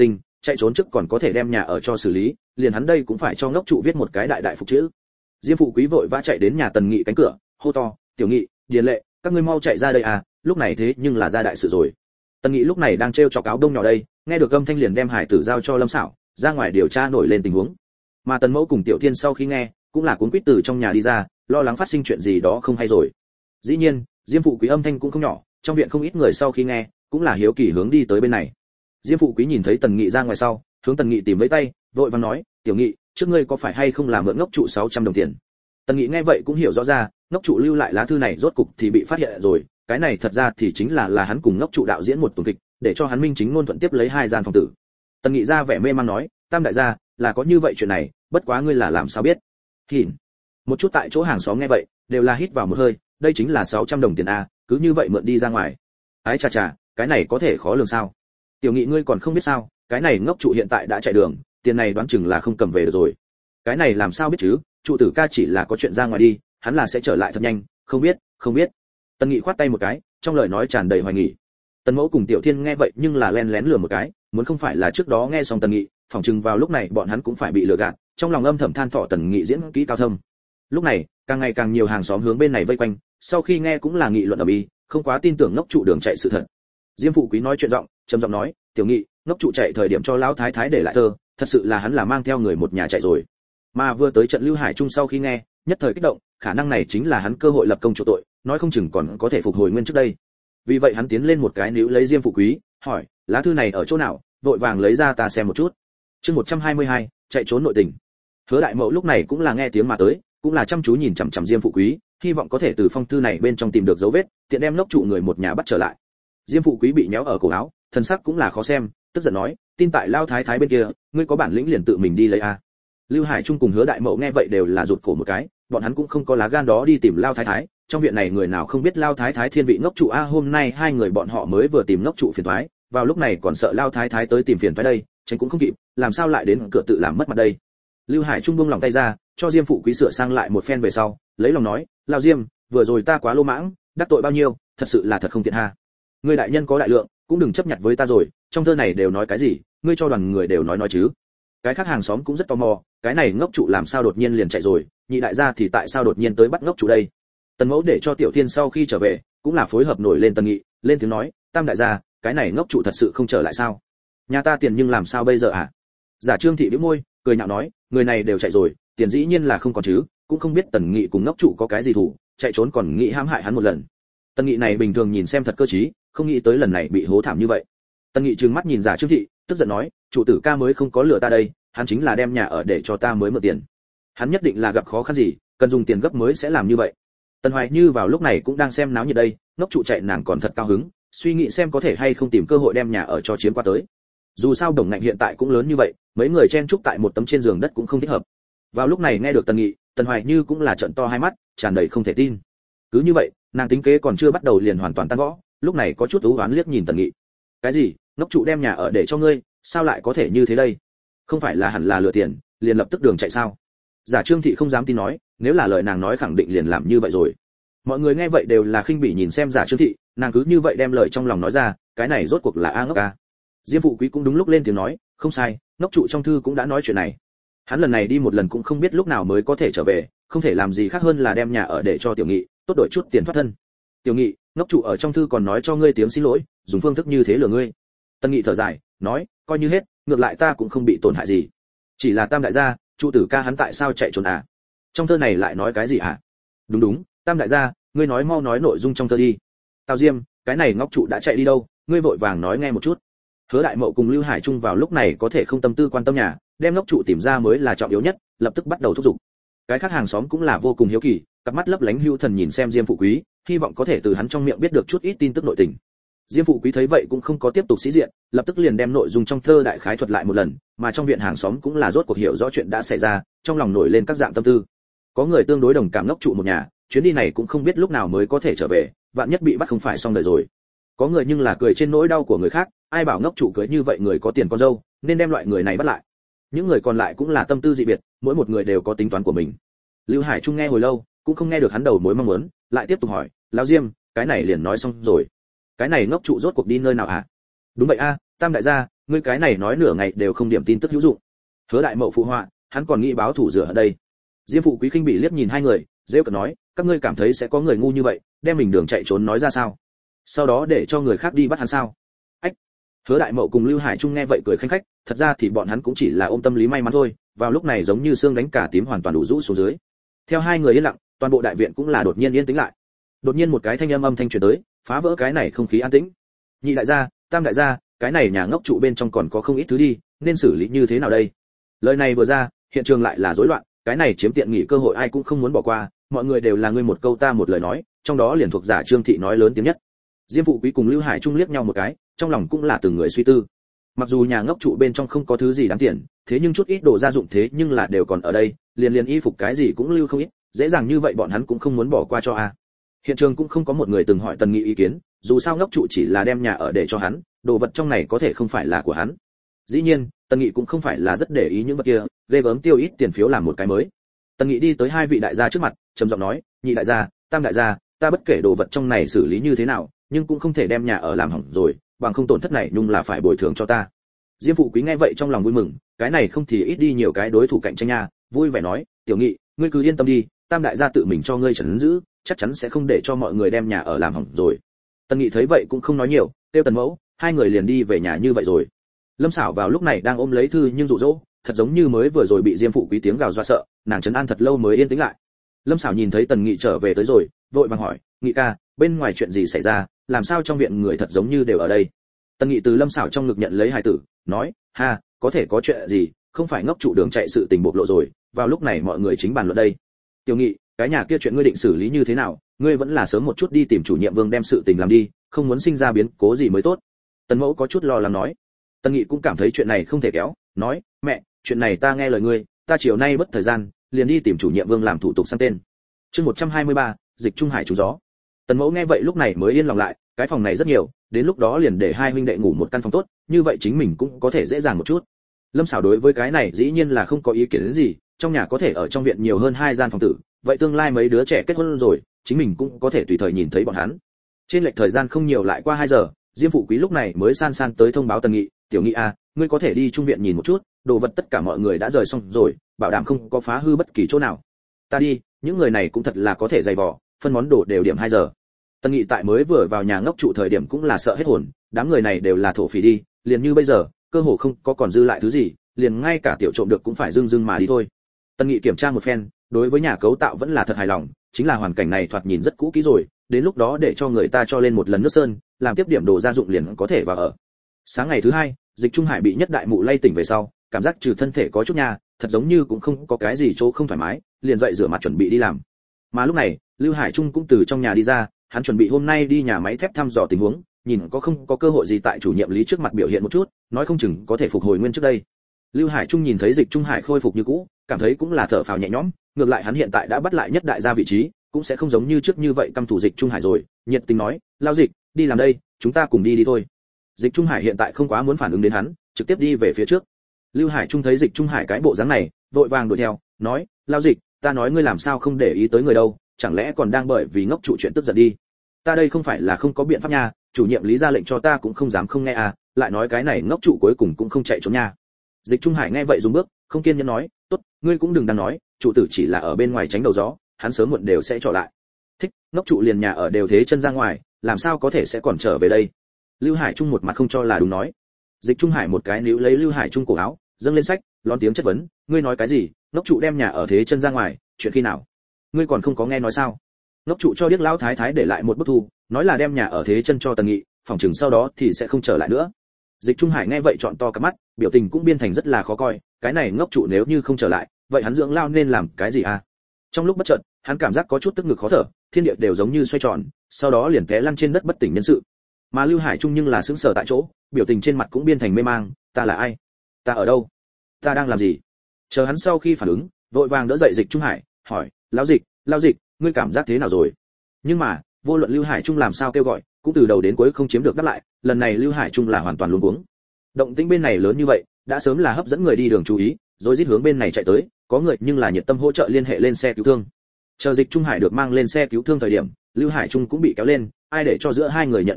chạy trốn trước còn có thể đem nhà ở cho xử lý, liền hắn đây cũng phải cho ngốc trụ viết một cái đại đại phục chữ. Diêm Phụ Quý vội vã chạy đến nhà Tần Nghị cánh cửa, hô to, "Tiểu Nghị, Điền Lệ, các ngươi mau chạy ra đây à, lúc này thế nhưng là ra đại sự rồi." Tần Nghị lúc này đang treo chọc áo đông nhỏ đây, nghe được âm thanh liền đem hải tử giao cho Lâm Sảo, ra ngoài điều tra nổi lên tình huống. Mà Tần Mẫu cùng Tiểu Thiên sau khi nghe, cũng là cuống quýt từ trong nhà đi ra, lo lắng phát sinh chuyện gì đó không hay rồi. Dĩ nhiên, Diêm Phụ Quý âm thanh cũng không nhỏ, trong viện không ít người sau khi nghe, cũng là hiếu kỳ hướng đi tới bên này. Diêm Phụ Quý nhìn thấy Tần Nghị ra ngoài sau, hướng Tần Nghị tìm với tay, vội vàng nói, "Tiểu Nghị, trước ngươi có phải hay không làm mượn ngốc trụ 600 đồng tiền?" Tần Nghị nghe vậy cũng hiểu rõ ra, ngốc trụ lưu lại lá thư này rốt cục thì bị phát hiện rồi, cái này thật ra thì chính là hắn cùng ngốc trụ đạo diễn một tuần kịch, để cho hắn minh chính ngôn thuận tiếp lấy 2 gian phòng tử. Tần Nghị ra vẻ mê mang nói, "Tam đại gia, là có như vậy chuyện này, bất quá ngươi là làm sao biết?" Hỉn. Một chút tại chỗ hàng xóm nghe vậy, đều là hít vào một hơi, đây chính là 600 đồng tiền a, cứ như vậy mượn đi ra ngoài. Ái chà chà, cái này có thể khó lường sao? Tiểu Nghị ngươi còn không biết sao, cái này ngốc trụ hiện tại đã chạy đường, tiền này đoán chừng là không cầm về được rồi. Cái này làm sao biết chứ, trụ tử ca chỉ là có chuyện ra ngoài đi, hắn là sẽ trở lại thật nhanh, không biết. Tần Nghị khoát tay một cái, trong lời nói tràn đầy hoài nghi. Tần Mẫu cùng Tiểu Thiên nghe vậy nhưng là lén lén lừa một cái, muốn không phải là trước đó nghe xong Tần Nghị, phỏng chừng vào lúc này bọn hắn cũng phải bị lừa gạt, trong lòng âm thầm than thở Tần Nghị diễn kỹ cao thâm. Lúc này, càng ngày càng nhiều hàng xóm hướng bên này vây quanh, sau khi nghe cũng là nghị luận ầm ĩ, không quá tin tưởng ngốc trụ đường chạy sự thật. Diêm Phụ Quý nói chuyện trầm giọng nói, "Tiểu Nghị, ngốc trụ chạy thời điểm cho lão thái thái để lại thơ, thật sự là hắn là mang theo người một nhà chạy rồi." Mà vừa tới trận Lưu Hải Trung sau khi nghe, nhất thời kích động, khả năng này chính là hắn cơ hội lập công chỗ tội, nói không chừng còn có thể phục hồi nguyên trước đây. Vì vậy hắn tiến lên một cái níu lấy Diêm Phụ Quý, hỏi, "Lá thư này ở chỗ nào?" Vội vàng lấy ra ta xem một chút. Chương 122, chạy trốn nội tình. Hứa Đại Mậu lúc này cũng là nghe tiếng mà tới, cũng là chăm chú nhìn chằm chằm Diêm Phụ Quý, hy vọng có thể từ phong thư này bên trong tìm được dấu vết, tiện đem ngốc trụ người một nhà bắt trở lại. Diêm Phụ Quý bị nhéo ở cổ áo, thân sắc cũng là khó xem, tức giận nói, "Tin tại lao thái thái bên kia, ngươi có bản lĩnh liền tự mình đi lấy a." Lưu Hải Trung cùng Hứa Đại Mậu nghe vậy đều là rụt cổ một cái, bọn hắn cũng không có lá gan đó đi tìm lao thái thái, trong viện này người nào không biết lao thái thái thiên vị ngốc trụ a, hôm nay hai người bọn họ mới vừa tìm ngốc trụ phiền toái, vào lúc này còn sợ lao thái thái tới tìm phiền toái đây, tránh cũng không kịp, làm sao lại đến cửa tự làm mất mặt đây. Lưu Hải Trung buông lòng tay ra, cho Diêm Phụ Quý sửa sang lại một phen về sau, lấy lòng nói, "Lao Diêm, vừa rồi ta quá lô mãng, đắc tội bao nhiêu, thật sự là thật không tiện ha. Ngươi đại nhân có đại lượng, cũng đừng chấp nhặt với ta rồi, trong thơ này đều nói cái gì, ngươi cho đoàn người đều nói chứ." Cái khác hàng xóm cũng rất tò mò, cái này ngốc trụ làm sao đột nhiên liền chạy rồi, nhị đại gia thì tại sao đột nhiên tới bắt ngốc trụ đây. Tần Mẫu để cho Tiểu Thiên sau khi trở về, cũng là phối hợp nổi lên Tần Nghị, lên tiếng nói, "Tam đại gia, cái này ngốc trụ thật sự không trở lại sao? Nhà ta tiền nhưng làm sao bây giờ à?" Giả Trương thị bĩu môi, cười nhạo nói, "Người này đều chạy rồi, tiền dĩ nhiên là không còn chứ, cũng không biết Tần Nghị cùng ngốc trụ có cái gì thủ, chạy trốn còn nghĩ hãm hại hắn một lần." Tần Nghị này bình thường nhìn xem thật cơ trí, không nghĩ tới lần này bị hố thảm như vậy. Tần Nghị trừng mắt nhìn Giả Trương thị, tức giận nói, "Trụ tử ca mới không có lừa ta đây, hắn chính là đem nhà ở để cho ta mới mượn tiền. Hắn nhất định là gặp khó khăn gì, cần dùng tiền gấp mới sẽ làm như vậy." Tần Hoài Như vào lúc này cũng đang xem náo nhiệt đây, ngốc trụ chạy nàng còn thật cao hứng, suy nghĩ xem có thể hay không tìm cơ hội đem nhà ở cho chiếm qua tới. Dù sao đồng ngạnh hiện tại cũng lớn như vậy, mấy người chen chúc tại một tấm trên giường đất cũng không thích hợp. Vào lúc này nghe được Tần Nghị, Tần Hoài Như cũng là trợn to hai mắt, tràn đầy không thể tin. Cứ như vậy, nàng tính kế còn chưa bắt đầu liền hoàn toàn tan vỡ, lúc này có chút u uất liếc nhìn Tần Nghị. "Cái gì? Ngốc trụ đem nhà ở để cho ngươi, sao lại có thể như thế đây? Không phải là hẳn là lừa tiền, liền lập tức đường chạy sao?" Giả Trương thị không dám tin nói, nếu là lời nàng nói khẳng định liền làm như vậy rồi. Mọi người nghe vậy đều là khinh bỉ nhìn xem Giả Trương thị, nàng cứ như vậy đem lời trong lòng nói ra, cái này rốt cuộc là a ngốc a. Diêm Phụ Quý cũng đúng lúc lên tiếng nói, "Không sai, ngốc trụ trong thư cũng đã nói chuyện này. Hắn lần này đi một lần cũng không biết lúc nào mới có thể trở về, không thể làm gì khác hơn là đem nhà ở để cho Tiểu Nghị, tốt đổi chút tiền thoát thân. Tiểu Nghị, ngốc trụ ở trong thư còn nói cho ngươi tiếng xin lỗi, dùng phương thức như thế lừa ngươi." Tần Nghị thở dài, nói, "Coi như hết, ngược lại ta cũng không bị tổn hại gì. Chỉ là Tam đại gia, trụ tử ca hắn tại sao chạy trốn à? Trong thơ này lại nói cái gì hả?" Đúng, Tam đại gia, ngươi nói mau nói nội dung trong thơ đi." "Tào Diêm, cái này ngốc trụ đã chạy đi đâu, ngươi vội vàng nói nghe một chút." Hứa Đại Mậu cùng Lưu Hải Trung vào lúc này có thể không tâm tư quan tâm nhà, đem ngốc trụ tìm ra mới là trọng yếu nhất, lập tức bắt đầu thúc giục. Cái khác hàng xóm cũng là vô cùng hiếu kỳ, cặp mắt lấp lánh hưu thần nhìn xem Diêm Phụ Quý, hy vọng có thể từ hắn trong miệng biết được chút ít tin tức nội tình. Diêm Phụ Quý thấy vậy cũng không có tiếp tục sĩ diện, lập tức liền đem nội dung trong thơ đại khái thuật lại một lần, mà trong viện hàng xóm cũng là rốt cuộc hiểu rõ chuyện đã xảy ra, trong lòng nổi lên các dạng tâm tư. Có người tương đối đồng cảm ngốc trụ một nhà, chuyến đi này cũng không biết lúc nào mới có thể trở về, vạn nhất bị bắt không phải xong đời rồi. Có người nhưng là cười trên nỗi đau của người khác, ai bảo ngốc trụ cưới như vậy người có tiền con dâu, nên đem loại người này bắt lại. Những người còn lại cũng là tâm tư dị biệt, mỗi một người đều có tính toán của mình. Lưu Hải Trung nghe hồi lâu, cũng không nghe được hắn đầu mối mong muốn, lại tiếp tục hỏi, "Lão Diêm, cái này liền nói xong rồi. Cái này ngốc trụ rốt cuộc đi nơi nào hả?" "Đúng vậy a, Tam đại gia, ngươi cái này nói nửa ngày đều không điểm tin tức hữu dụng. Hứa đại mậu phụ họa, hắn còn nghĩ báo thủ rửa ở đây. Diêm phụ quý khinh bị liếc nhìn hai người, rêu cợt nói, các ngươi cảm thấy sẽ có người ngu như vậy, đem mình đường chạy trốn nói ra sao? Sau đó để cho người khác đi bắt hắn sao? Ách. Hứa đại mậu cùng Lưu Hải Trung nghe vậy cười khanh khách, thật ra thì bọn hắn cũng chỉ là ôm tâm lý may mắn thôi, vào lúc này giống như xương đánh cả tím hoàn toàn đủ rũ xuống dưới. Theo hai người yên lặng, toàn bộ đại viện cũng là đột nhiên yên tĩnh lại. Đột nhiên một cái thanh âm thanh truyền tới, phá vỡ cái này không khí an tĩnh. Nhị đại gia, tam đại gia, cái này nhà ngốc trụ bên trong còn có không ít thứ đi, nên xử lý như thế nào đây? Lời này vừa ra, hiện trường lại là rối loạn, cái này chiếm tiện nghỉ cơ hội ai cũng không muốn bỏ qua, mọi người đều là ngươi một câu ta một lời nói, trong đó liền thuộc giả Trương thị nói lớn tiếng nhất. Diêm phụ quý cùng Lưu Hải Trung liếc nhau một cái, trong lòng cũng là từng người suy tư. Mặc dù nhà ngốc trụ bên trong không có thứ gì đáng tiền, thế nhưng chút ít đồ gia dụng thế nhưng là đều còn ở đây, liền y phục cái gì cũng lưu không ít, dễ dàng như vậy bọn hắn cũng không muốn bỏ qua cho a. Hiện trường cũng không có một người từng hỏi Tần Nghị ý kiến, dù sao ngốc trụ chỉ là đem nhà ở để cho hắn, đồ vật trong này có thể không phải là của hắn. Dĩ nhiên, Tần Nghị cũng không phải là rất để ý những vật kia, ghê gớm tiêu ít tiền phiếu làm một cái mới. Tần Nghị đi tới hai vị đại gia trước mặt, trầm giọng nói, nhị đại gia, tam đại gia, ta bất kể đồ vật trong này xử lý như thế nào, nhưng cũng không thể đem nhà ở làm hỏng rồi, bằng không tổn thất này nhung là phải bồi thường cho ta. Diêm phụ quý nghe vậy trong lòng vui mừng, cái này không thì ít đi nhiều cái đối thủ cạnh tranh nha, vui vẻ nói, tiểu Nghị, ngươi cứ yên tâm đi, tam đại gia tự mình cho ngươi trấn giữ, chắc chắn sẽ không để cho mọi người đem nhà ở làm hỏng rồi. Tần Nghị thấy vậy cũng không nói nhiều, tiêu Tần Mẫu, hai người liền đi về nhà như vậy rồi. Lâm Sảo vào lúc này đang ôm lấy thư nhưng dụ dỗ, thật giống như mới vừa rồi bị Diêm phụ quý tiếng gào dọa sợ, nàng trấn an thật lâu mới yên tĩnh lại. Lâm Sảo nhìn thấy Tần Nghị trở về tới rồi, vội vàng hỏi, Nghị ca, bên ngoài chuyện gì xảy ra, làm sao trong viện người thật giống như đều ở đây? Tần Nghị từ Lâm Sảo trong ngực nhận lấy hài tử, nói, ha, có thể có chuyện gì, không phải ngốc trụ đường chạy sự tình bộc lộ rồi, vào lúc này mọi người chính bàn luận đây. Tiểu Nghị, cái nhà kia chuyện ngươi định xử lý như thế nào, ngươi vẫn là sớm một chút đi tìm chủ nhiệm Vương đem sự tình làm đi, không muốn sinh ra biến cố gì mới tốt. Tần Mẫu có chút lo lắng nói. Tần Nghị cũng cảm thấy chuyện này không thể kéo, nói, mẹ, chuyện này ta nghe lời ngươi, ta chiều nay bất thời gian, liền đi tìm chủ nhiệm Vương làm thủ tục sang tên. Chương 123, dịch Trung Hải trúng gió. Tần Mẫu nghe vậy lúc này mới yên lòng lại, cái phòng này rất nhiều, đến lúc đó liền để hai huynh đệ ngủ một căn phòng tốt, như vậy chính mình cũng có thể dễ dàng một chút. Lâm Sảo đối với cái này dĩ nhiên là không có ý kiến gì, trong nhà có thể ở trong viện nhiều hơn 2 gian phòng tử, vậy tương lai mấy đứa trẻ kết hôn rồi, chính mình cũng có thể tùy thời nhìn thấy bọn hắn. Trên lệch thời gian không nhiều lại qua 2 giờ, Diêm phụ quý lúc này mới san san tới thông báo Tần Nghị, "Tiểu Nghị à, ngươi có thể đi trung viện nhìn một chút, đồ vật tất cả mọi người đã rời xong rồi, bảo đảm không có phá hư bất kỳ chỗ nào." "Ta đi, những người này cũng thật là có thể dày vò, phân món đồ đều điểm 2 giờ." Tần Nghị tại mới vừa vào nhà ngốc trụ thời điểm cũng là sợ hết hồn, đám người này đều là thổ phỉ đi, liền như bây giờ, cơ hồ không có còn dư lại thứ gì, liền ngay cả tiểu trộm được cũng phải dưng dưng mà đi thôi. Tần Nghị kiểm tra một phen, đối với nhà cấu tạo vẫn là thật hài lòng, chính là hoàn cảnh này thoạt nhìn rất cũ kỹ rồi, đến lúc đó để cho người ta cho lên một lần nước sơn, làm tiếp điểm đồ gia dụng liền có thể vào ở. Sáng ngày thứ 2, Dịch Trung Hải bị nhất đại mụ lay tỉnh về sau, cảm giác trừ thân thể có chút nha, thật giống như cũng không có cái gì chỗ không thoải mái, liền dậy rửa mặt chuẩn bị đi làm. Mà lúc này, Lưu Hải Trung cũng từ trong nhà đi ra, hắn chuẩn bị hôm nay đi nhà máy thép thăm dò tình huống, nhìn có không có cơ hội gì tại chủ nhiệm Lý trước mặt biểu hiện một chút, nói không chừng có thể phục hồi nguyên trước đây. Lưu Hải Trung nhìn thấy Dịch Trung Hải khôi phục như cũ, cảm thấy cũng là thở phào nhẹ nhõm, ngược lại hắn hiện tại đã bắt lại nhất đại gia vị trí, cũng sẽ không giống như trước như vậy căm thù Dịch Trung Hải rồi, nhiệt tình nói, "Lao Dịch, đi làm đây, chúng ta cùng đi thôi." Dịch Trung Hải hiện tại không quá muốn phản ứng đến hắn, trực tiếp đi về phía trước. Lưu Hải Trung thấy Dịch Trung Hải cái bộ dáng này, vội vàng đuổi theo, nói, "Lao Dịch, ta nói ngươi làm sao không để ý tới người đâu, chẳng lẽ còn đang bởi vì ngốc trụ chuyện tức giận đi? Ta đây không phải là không có biện pháp nha, chủ nhiệm Lý ra lệnh cho ta cũng không dám không nghe à, lại nói cái này ngốc trụ cuối cùng cũng không chạy trốn nha." Dịch Trung Hải nghe vậy dừng bước, không kiên nhẫn nói, "Tốt, ngươi cũng đừng đang nói, trụ tử chỉ là ở bên ngoài tránh đầu gió, hắn sớm muộn đều sẽ trở lại." Thích, ngốc trụ liền nhà ở đều thế chân ra ngoài, làm sao có thể sẽ còn trở về đây? Lưu Hải Trung một mặt không cho là đúng nói. Dịch Trung Hải một cái níu lấy Lưu Hải Trung cổ áo, dâng lên sách, lón tiếng chất vấn, "Ngươi nói cái gì? Ngốc trụ đem nhà ở thế chân ra ngoài, chuyện khi nào? Ngươi còn không có nghe nói sao?" Ngốc trụ cho điếc lão thái thái để lại một bức thư, nói là đem nhà ở thế chân cho Tần Nghị, phòng chừng sau đó thì sẽ không trở lại nữa. Dịch Trung Hải nghe vậy trọn to cả mắt, biểu tình cũng biên thành rất là khó coi, cái này ngốc trụ nếu như không trở lại, vậy hắn dưỡng lao nên làm cái gì à? Trong lúc bất chợt, hắn cảm giác có chút tức ngực khó thở, thiên địa đều giống như xoay tròn, sau đó liền té lăn trên đất bất tỉnh nhân sự. Mà Lưu Hải Trung nhưng là sững sờ tại chỗ, biểu tình trên mặt cũng biên thành mê mang, "Ta là ai? Ta ở đâu? Ta đang làm gì?" Chờ hắn sau khi phản ứng, vội vàng đỡ dậy Dịch Trung Hải, hỏi, Lão Dịch, ngươi cảm giác thế nào rồi?" Nhưng mà, vô luận Lưu Hải Trung làm sao kêu gọi, cũng từ đầu đến cuối không chiếm được đáp lại, lần này Lưu Hải Trung là hoàn toàn luống cuống. Động tĩnh bên này lớn như vậy, đã sớm là hấp dẫn người đi đường chú ý, rồi rít hướng bên này chạy tới, có người nhưng là nhiệt tâm hỗ trợ liên hệ lên xe cứu thương. Chờ Dịch Trung Hải được mang lên xe cứu thương thời điểm, Lưu Hải Trung cũng bị kéo lên, ai để cho giữa hai người nhận biết đây,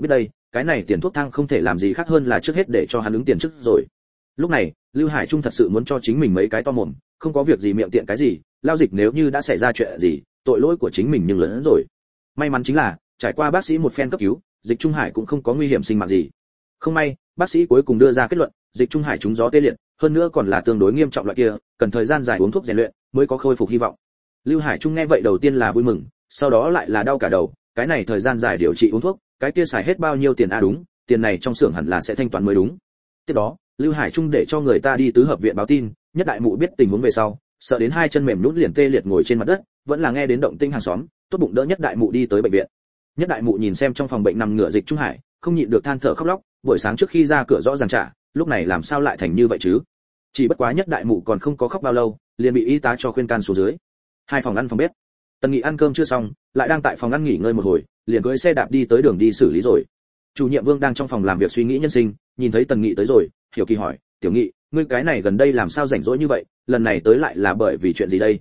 cái này tiền thuốc thang không thể làm gì khác hơn là trước hết để cho hắn ứng tiền trước rồi. Lúc này Lưu Hải Trung thật sự muốn cho chính mình mấy cái to mồm, không có việc gì miệng tiện cái gì, lao dịch nếu như đã xảy ra chuyện gì, tội lỗi của chính mình nhưng lớn hơn rồi. May mắn chính là trải qua bác sĩ một phen cấp cứu, Dịch Trung Hải cũng không có nguy hiểm sinh mạng gì. Không may, bác sĩ cuối cùng đưa ra kết luận, Dịch Trung Hải trúng gió tê liệt, hơn nữa còn là tương đối nghiêm trọng loại kia, cần thời gian dài uống thuốc rèn luyện mới có khôi phục hy vọng. Lưu Hải Trung nghe vậy đầu tiên là vui mừng, sau đó lại là đau cả đầu, cái này thời gian dài điều trị uống thuốc, cái kia xài hết bao nhiêu tiền a đúng, tiền này trong xưởng hẳn là sẽ thanh toán mới đúng. Tiếp đó, Lưu Hải Trung để cho người ta đi tứ hợp viện báo tin, Nhất Đại Mụ biết tình huống về sau, sợ đến hai chân mềm nhũn liền tê liệt ngồi trên mặt đất, vẫn là nghe đến động tĩnh hàng xóm, tốt bụng đỡ Nhất Đại Mụ đi tới bệnh viện. Nhất Đại Mụ nhìn xem trong phòng bệnh nằm ngửa Dịch Trung Hải, không nhịn được than thở khóc lóc, buổi sáng trước khi ra cửa rõ ràng trả, lúc này làm sao lại thành như vậy chứ? Chỉ bất quá Nhất Đại Mụ còn không có khóc bao lâu, liền bị y tá cho khuyên can xuống dưới. Hai phòng ăn phòng bếp. Tần Nghị ăn cơm chưa xong, lại đang tại phòng ăn nghỉ ngơi một hồi, liền cưỡi xe đạp đi tới đường đi xử lý rồi. Chủ nhiệm Vương đang trong phòng làm việc suy nghĩ nhân sinh, nhìn thấy Tần Nghị tới rồi, hiểu kỳ hỏi, "Tiểu Nghị, ngươi cái này gần đây làm sao rảnh rỗi như vậy, lần này tới lại là bởi vì chuyện gì đây?"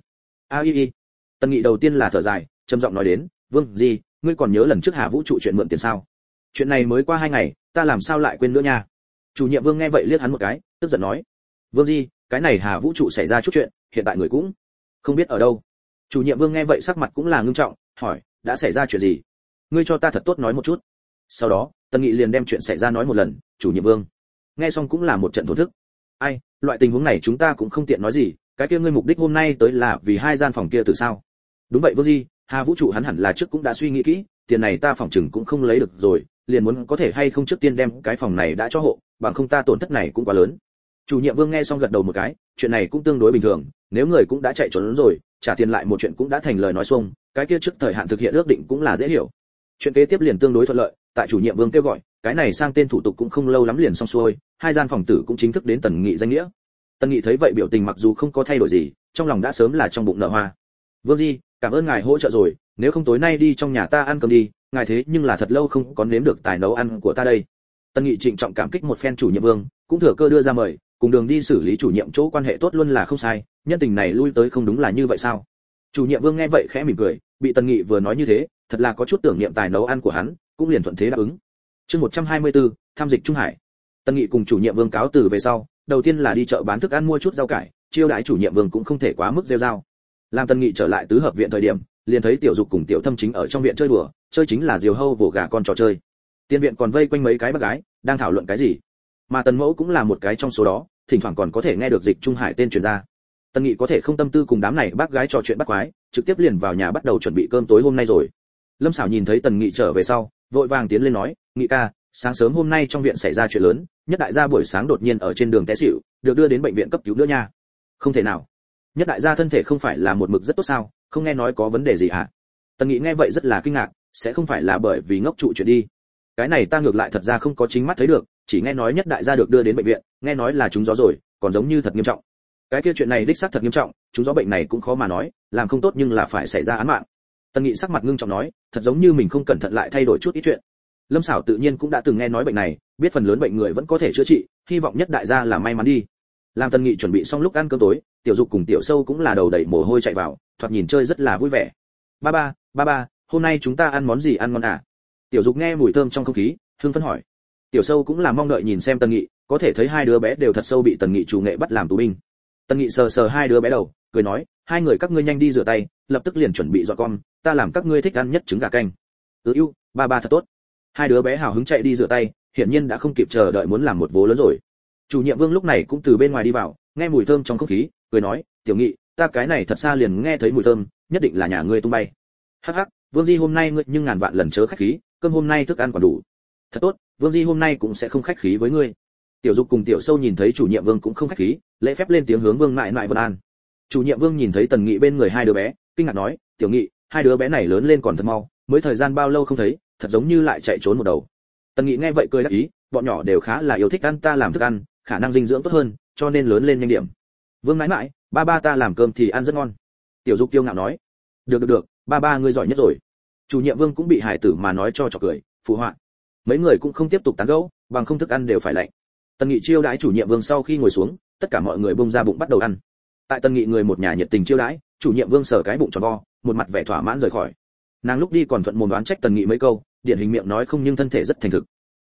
Tần Nghị đầu tiên là thở dài, trầm giọng nói đến, "Vương gì, ngươi còn nhớ lần trước Hà Vũ trụ chuyện mượn tiền sao? Chuyện này mới qua 2 ngày, ta làm sao lại quên nữa nha." Chủ nhiệm Vương nghe vậy liếc hắn một cái, tức giận nói, "Vương gì, cái này Hà Vũ trụ xảy ra chút chuyện, hiện tại người cũng không biết ở đâu." Chủ nhiệm Vương nghe vậy sắc mặt cũng là ngưng trọng, hỏi, "Đã xảy ra chuyện gì? Ngươi cho ta thật tốt nói một chút." Sau đó, Tần Nghị liền đem chuyện xảy ra nói một lần, Chủ nhiệm Vương nghe xong cũng là một trận thổn thức. "Ai, loại tình huống này chúng ta cũng không tiện nói gì, cái kia ngươi mục đích hôm nay tới là vì 2 gian phòng kia từ sao?" "Đúng vậy Vương Di, Hà Vũ trụ hắn hẳn là trước cũng đã suy nghĩ kỹ, tiền này ta phòng chừng cũng không lấy được rồi, liền muốn có thể hay không trước tiên đem cái phòng này đã cho hộ, bằng không ta tổn thất này cũng quá lớn." Chủ nhiệm Vương nghe xong gật đầu một cái, chuyện này cũng tương đối bình thường, nếu người cũng đã chạy trốn rồi, trả tiền lại một chuyện cũng đã thành lời nói xuông, cái kia trước thời hạn thực hiện ước định cũng là dễ hiểu. Chuyện kế tiếp liền tương đối thuận lợi, tại chủ nhiệm Vương kêu gọi, cái này sang tên thủ tục cũng không lâu lắm liền xong xuôi, 2 gian phòng tử cũng chính thức đến Tần Nghị danh nghĩa. Tần Nghị thấy vậy biểu tình mặc dù không có thay đổi gì, trong lòng đã sớm là trong bụng nở hoa. "Vương Di, cảm ơn ngài hỗ trợ rồi, nếu không tối nay đi trong nhà ta ăn cơm đi, ngài thế nhưng là thật lâu không có nếm được tài nấu ăn của ta đây." Tần Nghị trịnh trọng cảm kích một phen chủ nhiệm Vương, cũng thừa cơ đưa ra mời, cùng đường đi xử lý chủ nhiệm chỗ quan hệ tốt luôn là không sai, nhân tình này lui tới không đúng là như vậy sao? Chủ nhiệm Vương nghe vậy khẽ mỉm cười, bị Tần Nghị vừa nói như thế, thật là có chút tưởng niệm tài nấu ăn của hắn, cũng liền thuận thế đáp ứng. Chương 124, tham Dịch Trung Hải. Tần Nghị cùng chủ nhiệm Vương cáo từ về sau, đầu tiên là đi chợ bán thức ăn mua chút rau cải, chiêu đãi chủ nhiệm Vương cũng không thể quá mức rêu rao. Làm Tần Nghị trở lại tứ hợp viện thời điểm, liền thấy Tiểu Dục cùng Tiểu Thâm chính ở trong viện chơi đùa, chơi chính là diều hâu vồ gà con trò chơi. Tiên viện còn vây quanh mấy cái bác gái, đang thảo luận cái gì. Mà Tần Mẫu cũng là một cái trong số đó, thỉnh thoảng còn có thể nghe được Dịch Trung Hải tên truyền ra. Tần Nghị có thể không tâm tư cùng đám này bác gái trò chuyện bắt quái, trực tiếp liền vào nhà bắt đầu chuẩn bị cơm tối hôm nay rồi. Lâm Sảo nhìn thấy Tần Nghị trở về sau, vội vàng tiến lên nói, "Nghị ca, sáng sớm hôm nay trong viện xảy ra chuyện lớn, Nhất đại gia buổi sáng đột nhiên ở trên đường té xỉu, được đưa đến bệnh viện cấp cứu nữa nha." "Không thể nào. Nhất đại gia thân thể không phải là một mực rất tốt sao, không nghe nói có vấn đề gì hả?" Tần Nghị nghe vậy rất là kinh ngạc, sẽ không phải là bởi vì ngốc trụ chuyện đi. Cái này ta ngược lại thật ra không có chính mắt thấy được, chỉ nghe nói Nhất đại gia được đưa đến bệnh viện, nghe nói là trúng gió rồi, còn giống như thật nghiêm trọng. Cái kia chuyện này đích xác thật nghiêm trọng, trúng gió bệnh này cũng khó mà nói, làm không tốt nhưng là phải xảy ra án mạng. Tần Nghị sắc mặt ngưng trọng nói, thật giống như mình không cẩn thận lại thay đổi chút ít chuyện. Lâm Sảo tự nhiên cũng đã từng nghe nói bệnh này, biết phần lớn bệnh người vẫn có thể chữa trị, hy vọng Nhất đại gia là may mắn đi. Làm Tần Nghị chuẩn bị xong lúc ăn cơm tối, Tiểu Dục cùng Tiểu Sâu cũng là đầu đầy mồ hôi chạy vào, thoạt nhìn chơi rất là vui vẻ. Ba ba, hôm nay chúng ta ăn món gì ăn ngon à?" Tiểu Dục nghe mùi thơm trong không khí, hưng phấn hỏi. Tiểu Sâu cũng là mong đợi nhìn xem Tần Nghị, có thể thấy hai đứa bé đều thật sâu bị Tần Nghị chủ nghệ bắt làm tù binh. Tần Nghị sờ sờ hai đứa bé đầu, cười nói, "Hai người các ngươi nhanh đi rửa tay, lập tức liền chuẩn bị dọn con, ta làm các ngươi thích ăn nhất trứng gà canh." "Yêu, ba thật tốt." Hai đứa bé hào hứng chạy đi rửa tay, hiển nhiên đã không kịp chờ đợi muốn làm một vố lớn rồi. Chủ nhiệm Vương lúc này cũng từ bên ngoài đi vào, nghe mùi thơm trong không khí, cười nói, "Tiểu Nghị, ta cái này thật xa liền nghe thấy mùi thơm, nhất định là nhà ngươi tung bay." "Hắc hắc, Vương Di hôm nay ngươi nhưng ngàn vạn lần chớ khách khí, cơm hôm nay thức ăn còn đủ." "Thật tốt, Vương Di hôm nay cũng sẽ không khách khí với ngươi." Tiểu Dục cùng Tiểu Sâu nhìn thấy chủ nhiệm Vương cũng không khách khí, lễ phép lên tiếng hướng Vương mại mại vân an. Chủ nhiệm Vương nhìn thấy Tần Nghị bên người hai đứa bé, kinh ngạc nói, "Tiểu Nghị, hai đứa bé này lớn lên còn thật mau, mới thời gian bao lâu không thấy, thật giống như lại chạy trốn một đầu." Tần Nghị nghe vậy cười đáp ý, "Bọn nhỏ đều khá là yêu thích ăn ta làm thức ăn, khả năng dinh dưỡng tốt hơn, cho nên lớn lên nhanh điểm." "Vương mãi mãi, ba ta làm cơm thì ăn rất ngon." Tiểu Dục kiêu ngạo nói. Được, ba ngươi giỏi nhất rồi." Chủ nhiệm Vương cũng bị hải tử mà nói cho cười, phụ họa. Mấy người cũng không tiếp tục tán gẫu, bằng không thức ăn đều phải lạnh. Tần Nghị chiêu đãi chủ nhiệm Vương sau khi ngồi xuống, tất cả mọi người bông ra bụng bắt đầu ăn. Tại Tần Nghị người một nhà nhiệt tình chiêu đãi, chủ nhiệm Vương sờ cái bụng tròn vo, một mặt vẻ thỏa mãn rời khỏi. Nàng lúc đi còn thuận mồm đoán trách Tần Nghị mấy câu, điển hình miệng nói không nhưng thân thể rất thành thực.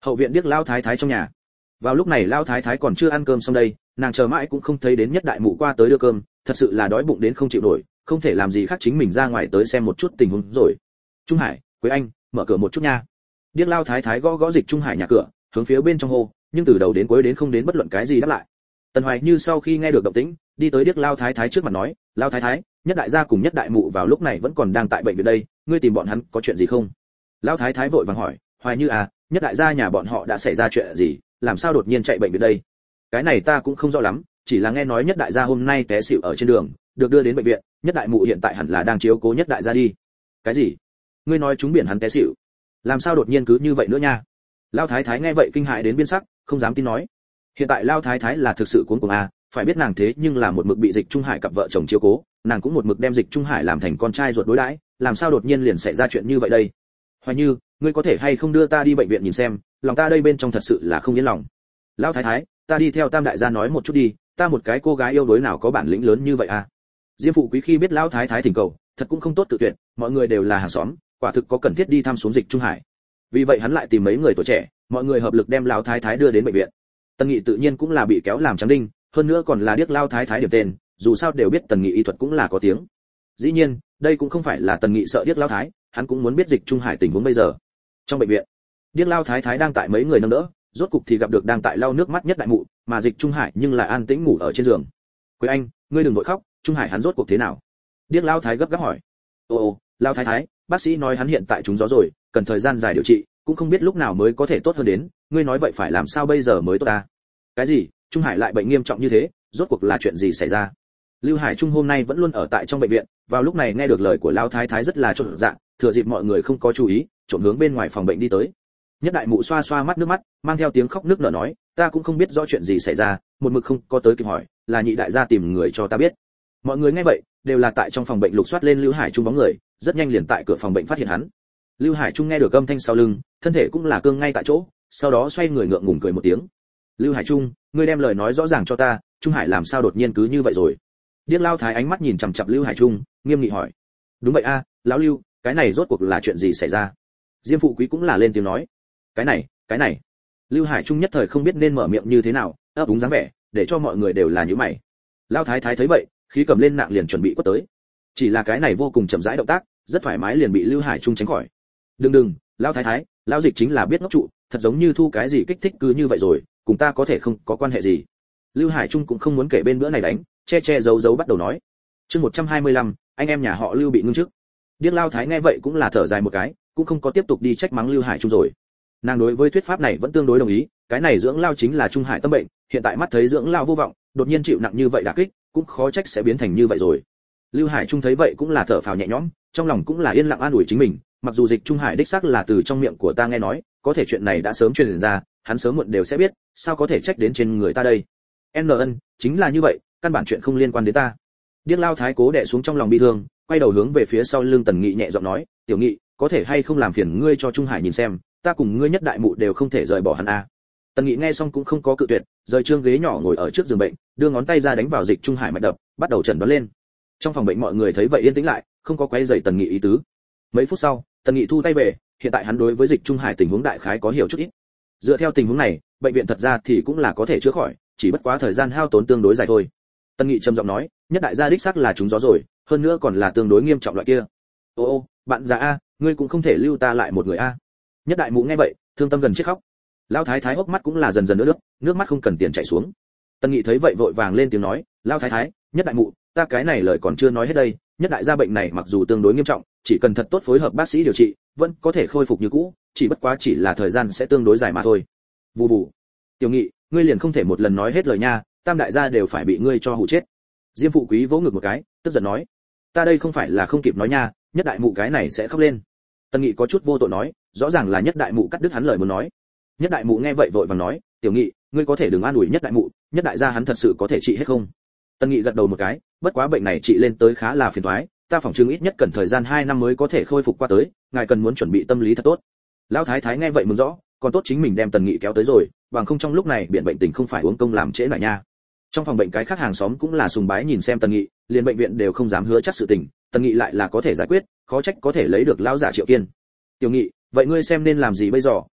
Hậu viện Điếc lao thái thái trong nhà. Vào lúc này lao thái thái còn chưa ăn cơm xong đây, nàng chờ mãi cũng không thấy đến Nhất đại mụ qua tới đưa cơm, thật sự là đói bụng đến không chịu nổi, không thể làm gì khác chính mình ra ngoài tới xem một chút tình huống rồi. Trung Hải, Quế Anh, mở cửa một chút nha. Điếc lao thái thái gõ gõ Dịch Trung Hải nhà cửa, hướng phía bên trong hô, nhưng từ đầu đến cuối đến không đến bất luận cái gì đáp lại. Tần Hoài Như sau khi nghe được động tĩnh, đi tới Điếc lao thái thái trước mặt nói, lao thái thái, Nhất đại gia cùng Nhất đại mụ vào lúc này vẫn còn đang tại bệnh viện đây, ngươi tìm bọn hắn có chuyện gì không? Lao thái thái vội vàng hỏi, Hoài Như à, Nhất đại gia nhà bọn họ đã xảy ra chuyện gì, làm sao đột nhiên chạy bệnh viện đây? Cái này ta cũng không rõ lắm, chỉ là nghe nói Nhất đại gia hôm nay té xỉu ở trên đường, được đưa đến bệnh viện, Nhất đại mụ hiện tại hẳn là đang chiếu cố Nhất đại gia đi. Cái gì? Ngươi nói chúng biển hắn té xỉu? Làm sao đột nhiên cứ như vậy nữa nha? Lao thái thái nghe vậy kinh hãi đến biến sắc, không dám tin nói. Hiện tại Lao thái thái là thực sự cuống cuồng à, phải biết nàng thế nhưng là một mực bị Dịch Trung Hải cặp vợ chồng chiếu cố, nàng cũng một mực đem Dịch Trung Hải làm thành con trai ruột đối đãi, làm sao đột nhiên liền xảy ra chuyện như vậy đây? Hoài Như, ngươi có thể hay không đưa ta đi bệnh viện nhìn xem, lòng ta đây bên trong thật sự là không yên lòng. Lão thái thái, ta đi theo Tam đại gia nói một chút đi, ta một cái cô gái yêu đuối nào có bản lĩnh lớn như vậy à? Diêm phụ quý khi biết lão thái thái thỉnh cầu, thật cũng không tốt tự tuyệt, mọi người đều là hàng xóm, quả thực có cần thiết đi thăm xuống Dịch Trung Hải. Vì vậy hắn lại tìm mấy người tuổi trẻ, mọi người hợp lực đem lão thái thái đưa đến bệnh viện. Tần Nghị tự nhiên cũng là bị kéo làm trắng đinh, hơn nữa còn là Điếc lão thái thái điểm tên, dù sao đều biết Tần Nghị y thuật cũng là có tiếng. Dĩ nhiên, đây cũng không phải là Tần Nghị sợ Điếc lão thái, hắn cũng muốn biết Dịch Trung Hải tình huống bây giờ. Trong bệnh viện, Điếc lão thái thái đang tại mấy người nâng đỡ, rốt cục thì gặp được đang tại lau nước mắt Nhất đại mụ, mà Dịch Trung Hải nhưng lại an tĩnh ngủ ở trên giường. Quế Anh, ngươi đừng vội khóc, Trung Hải hắn rốt cuộc thế nào? Điếc lão thái gấp gáp hỏi. Ồ, lão thái thái, bác sĩ nói hắn hiện tại trúng gió rồi, cần thời gian dài điều trị, cũng không biết lúc nào mới có thể tốt hơn đến, ngươi nói vậy phải làm sao bây giờ mới tốt ta? Cái gì? Trung Hải lại bệnh nghiêm trọng như thế, rốt cuộc là chuyện gì xảy ra? Lưu Hải Trung hôm nay vẫn luôn ở tại trong bệnh viện, vào lúc này nghe được lời của lão thái thái rất là trộn dạ, thừa dịp mọi người không có chú ý, trộn hướng bên ngoài phòng bệnh đi tới. Nhất đại mụ xoa xoa mắt nước mắt, mang theo tiếng khóc nức nở nói, ta cũng không biết rõ chuyện gì xảy ra, một mực không có tới kịp hỏi, là nhị đại gia tìm người cho ta biết. Mọi người nghe vậy, đều là tại trong phòng bệnh lục soát lên Lưu Hải Trung bóng người, rất nhanh liền tại cửa phòng bệnh phát hiện hắn. Lưu Hải Trung nghe được âm thanh sau lưng, thân thể cũng là cương ngay tại chỗ, sau đó xoay người ngượng ngùng cười một tiếng. Lưu Hải Trung, ngươi đem lời nói rõ ràng cho ta, Trung Hải làm sao đột nhiên cứ như vậy rồi? Điếc lao thái ánh mắt nhìn chằm chằm Lưu Hải Trung, nghiêm nghị hỏi. Đúng vậy a, lão Lưu, cái này rốt cuộc là chuyện gì xảy ra? Diêm phụ quý cũng là lên tiếng nói. Cái này. Lưu Hải Trung nhất thời không biết nên mở miệng như thế nào, ấp úng dáng vẻ, để cho mọi người đều là nhíu mày. Lao thái thái thấy vậy, khí cầm lên nạng liền chuẩn bị quất tới. Chỉ là cái này vô cùng chậm rãi động tác, rất thoải mái liền bị Lưu Hải Trung tránh khỏi. Đừng, Lao thái thái, lão Dịch chính là biết ngốc trụ, thật giống như thu cái gì kích thích cứ như vậy rồi, cùng ta có thể không có quan hệ gì. Lưu Hải Trung cũng không muốn kể bên bữa này đánh, che giấu bắt đầu nói. Chương 125, anh em nhà họ Lưu bị ngưng chức. Điếc lao thái nghe vậy cũng là thở dài một cái, cũng không có tiếp tục đi trách mắng Lưu Hải Trung rồi. Nàng đối với thuyết pháp này vẫn tương đối đồng ý, cái này dưỡng lao chính là Trung Hải tâm bệnh, hiện tại mắt thấy dưỡng lao vô vọng, đột nhiên chịu nặng như vậy đả kích, cũng khó trách sẽ biến thành như vậy rồi. Lưu Hải Trung thấy vậy cũng là thở phào nhẹ nhõm, trong lòng cũng là yên lặng an ủi chính mình, mặc dù Dịch Trung Hải đích xác là từ trong miệng của ta nghe nói, có thể chuyện này đã sớm truyền ra, hắn sớm muộn đều sẽ biết, sao có thể trách đến trên người ta đây. NN, chính là như vậy, căn bản chuyện không liên quan đến ta. Điếc lao thái cố đè xuống trong lòng bi thương, quay đầu hướng về phía sau lưng Tần Nghị nhẹ giọng nói, tiểu Nghị, có thể hay không làm phiền ngươi cho Trung Hải nhìn xem, ta cùng ngươi Nhất đại mụ đều không thể rời bỏ hắn a. Tần Nghị nghe xong cũng không có cự tuyệt, rời trương ghế nhỏ ngồi ở trước giường bệnh, đưa ngón tay ra đánh vào Dịch Trung Hải mạch đập, bắt đầu chẩn đoán lên. Trong phòng bệnh mọi người thấy vậy yên tĩnh lại, không có quấy rầy Tần Nghị ý tứ. Mấy phút sau, Tần Nghị thu tay về, hiện tại hắn đối với Dịch Trung Hải tình huống đại khái có hiểu chút ít. Dựa theo tình huống này, bệnh viện thật ra thì cũng là có thể chữa khỏi, chỉ bất quá thời gian hao tốn tương đối dài thôi. Tần Nghị trầm giọng nói, Nhất đại gia đích xác là trúng gió rồi, hơn nữa còn là tương đối nghiêm trọng loại kia. Ô, bạn già a, ngươi cũng không thể lưu ta lại một người a. Nhất đại mụ nghe vậy, thương tâm gần chết khóc. Lão thái thái hốc mắt cũng là dần dần nước mắt không cần tiền chảy xuống. Tần Nghị thấy vậy vội vàng lên tiếng nói, Lão thái thái, Nhất đại mụ, ta cái này lời còn chưa nói hết đây, Nhất đại gia bệnh này mặc dù tương đối nghiêm trọng, chỉ cần thật tốt phối hợp bác sĩ điều trị, vẫn có thể khôi phục như cũ, chỉ bất quá chỉ là thời gian sẽ tương đối dài mà thôi. Vù vù. Tiểu Nghị, ngươi liền không thể một lần nói hết lời nha, Tam đại gia đều phải bị ngươi cho hù chết. Diêm phụ quý vỗ ngực một cái, tức giận nói, ta đây không phải là không kịp nói nha, Nhất đại mụ cái này sẽ khóc lên. Tần Nghị có chút vô tội nói, rõ ràng là Nhất đại mụ cắt đứt hắn lời muốn nói. Nhất đại mụ nghe vậy vội vàng nói, tiểu Nghị, ngươi có thể đừng an ủi Nhất đại mụ, Nhất đại gia hắn thật sự có thể trị hết không? Tần Nghị gật đầu một cái, bất quá bệnh này trị lên tới khá là phiền toái, ta phỏng chừng ít nhất cần thời gian 2 năm mới có thể khôi phục qua tới, ngài cần muốn chuẩn bị tâm lý thật tốt. Lão thái thái nghe vậy mừng rõ, còn tốt chính mình đem Tần Nghị kéo tới rồi, bằng không trong lúc này biện bệnh tình không phải uống công làm trễ nải nha. Trong phòng bệnh cái khác hàng xóm cũng là sùng bái nhìn xem Tần Nghị, liền bệnh viện đều không dám hứa chắc sự tình, Tần Nghị lại là có thể giải quyết, khó trách có thể lấy được lão giả Triệu Kiên. Tiểu Nghị, vậy ngươi xem nên làm gì bây giờ?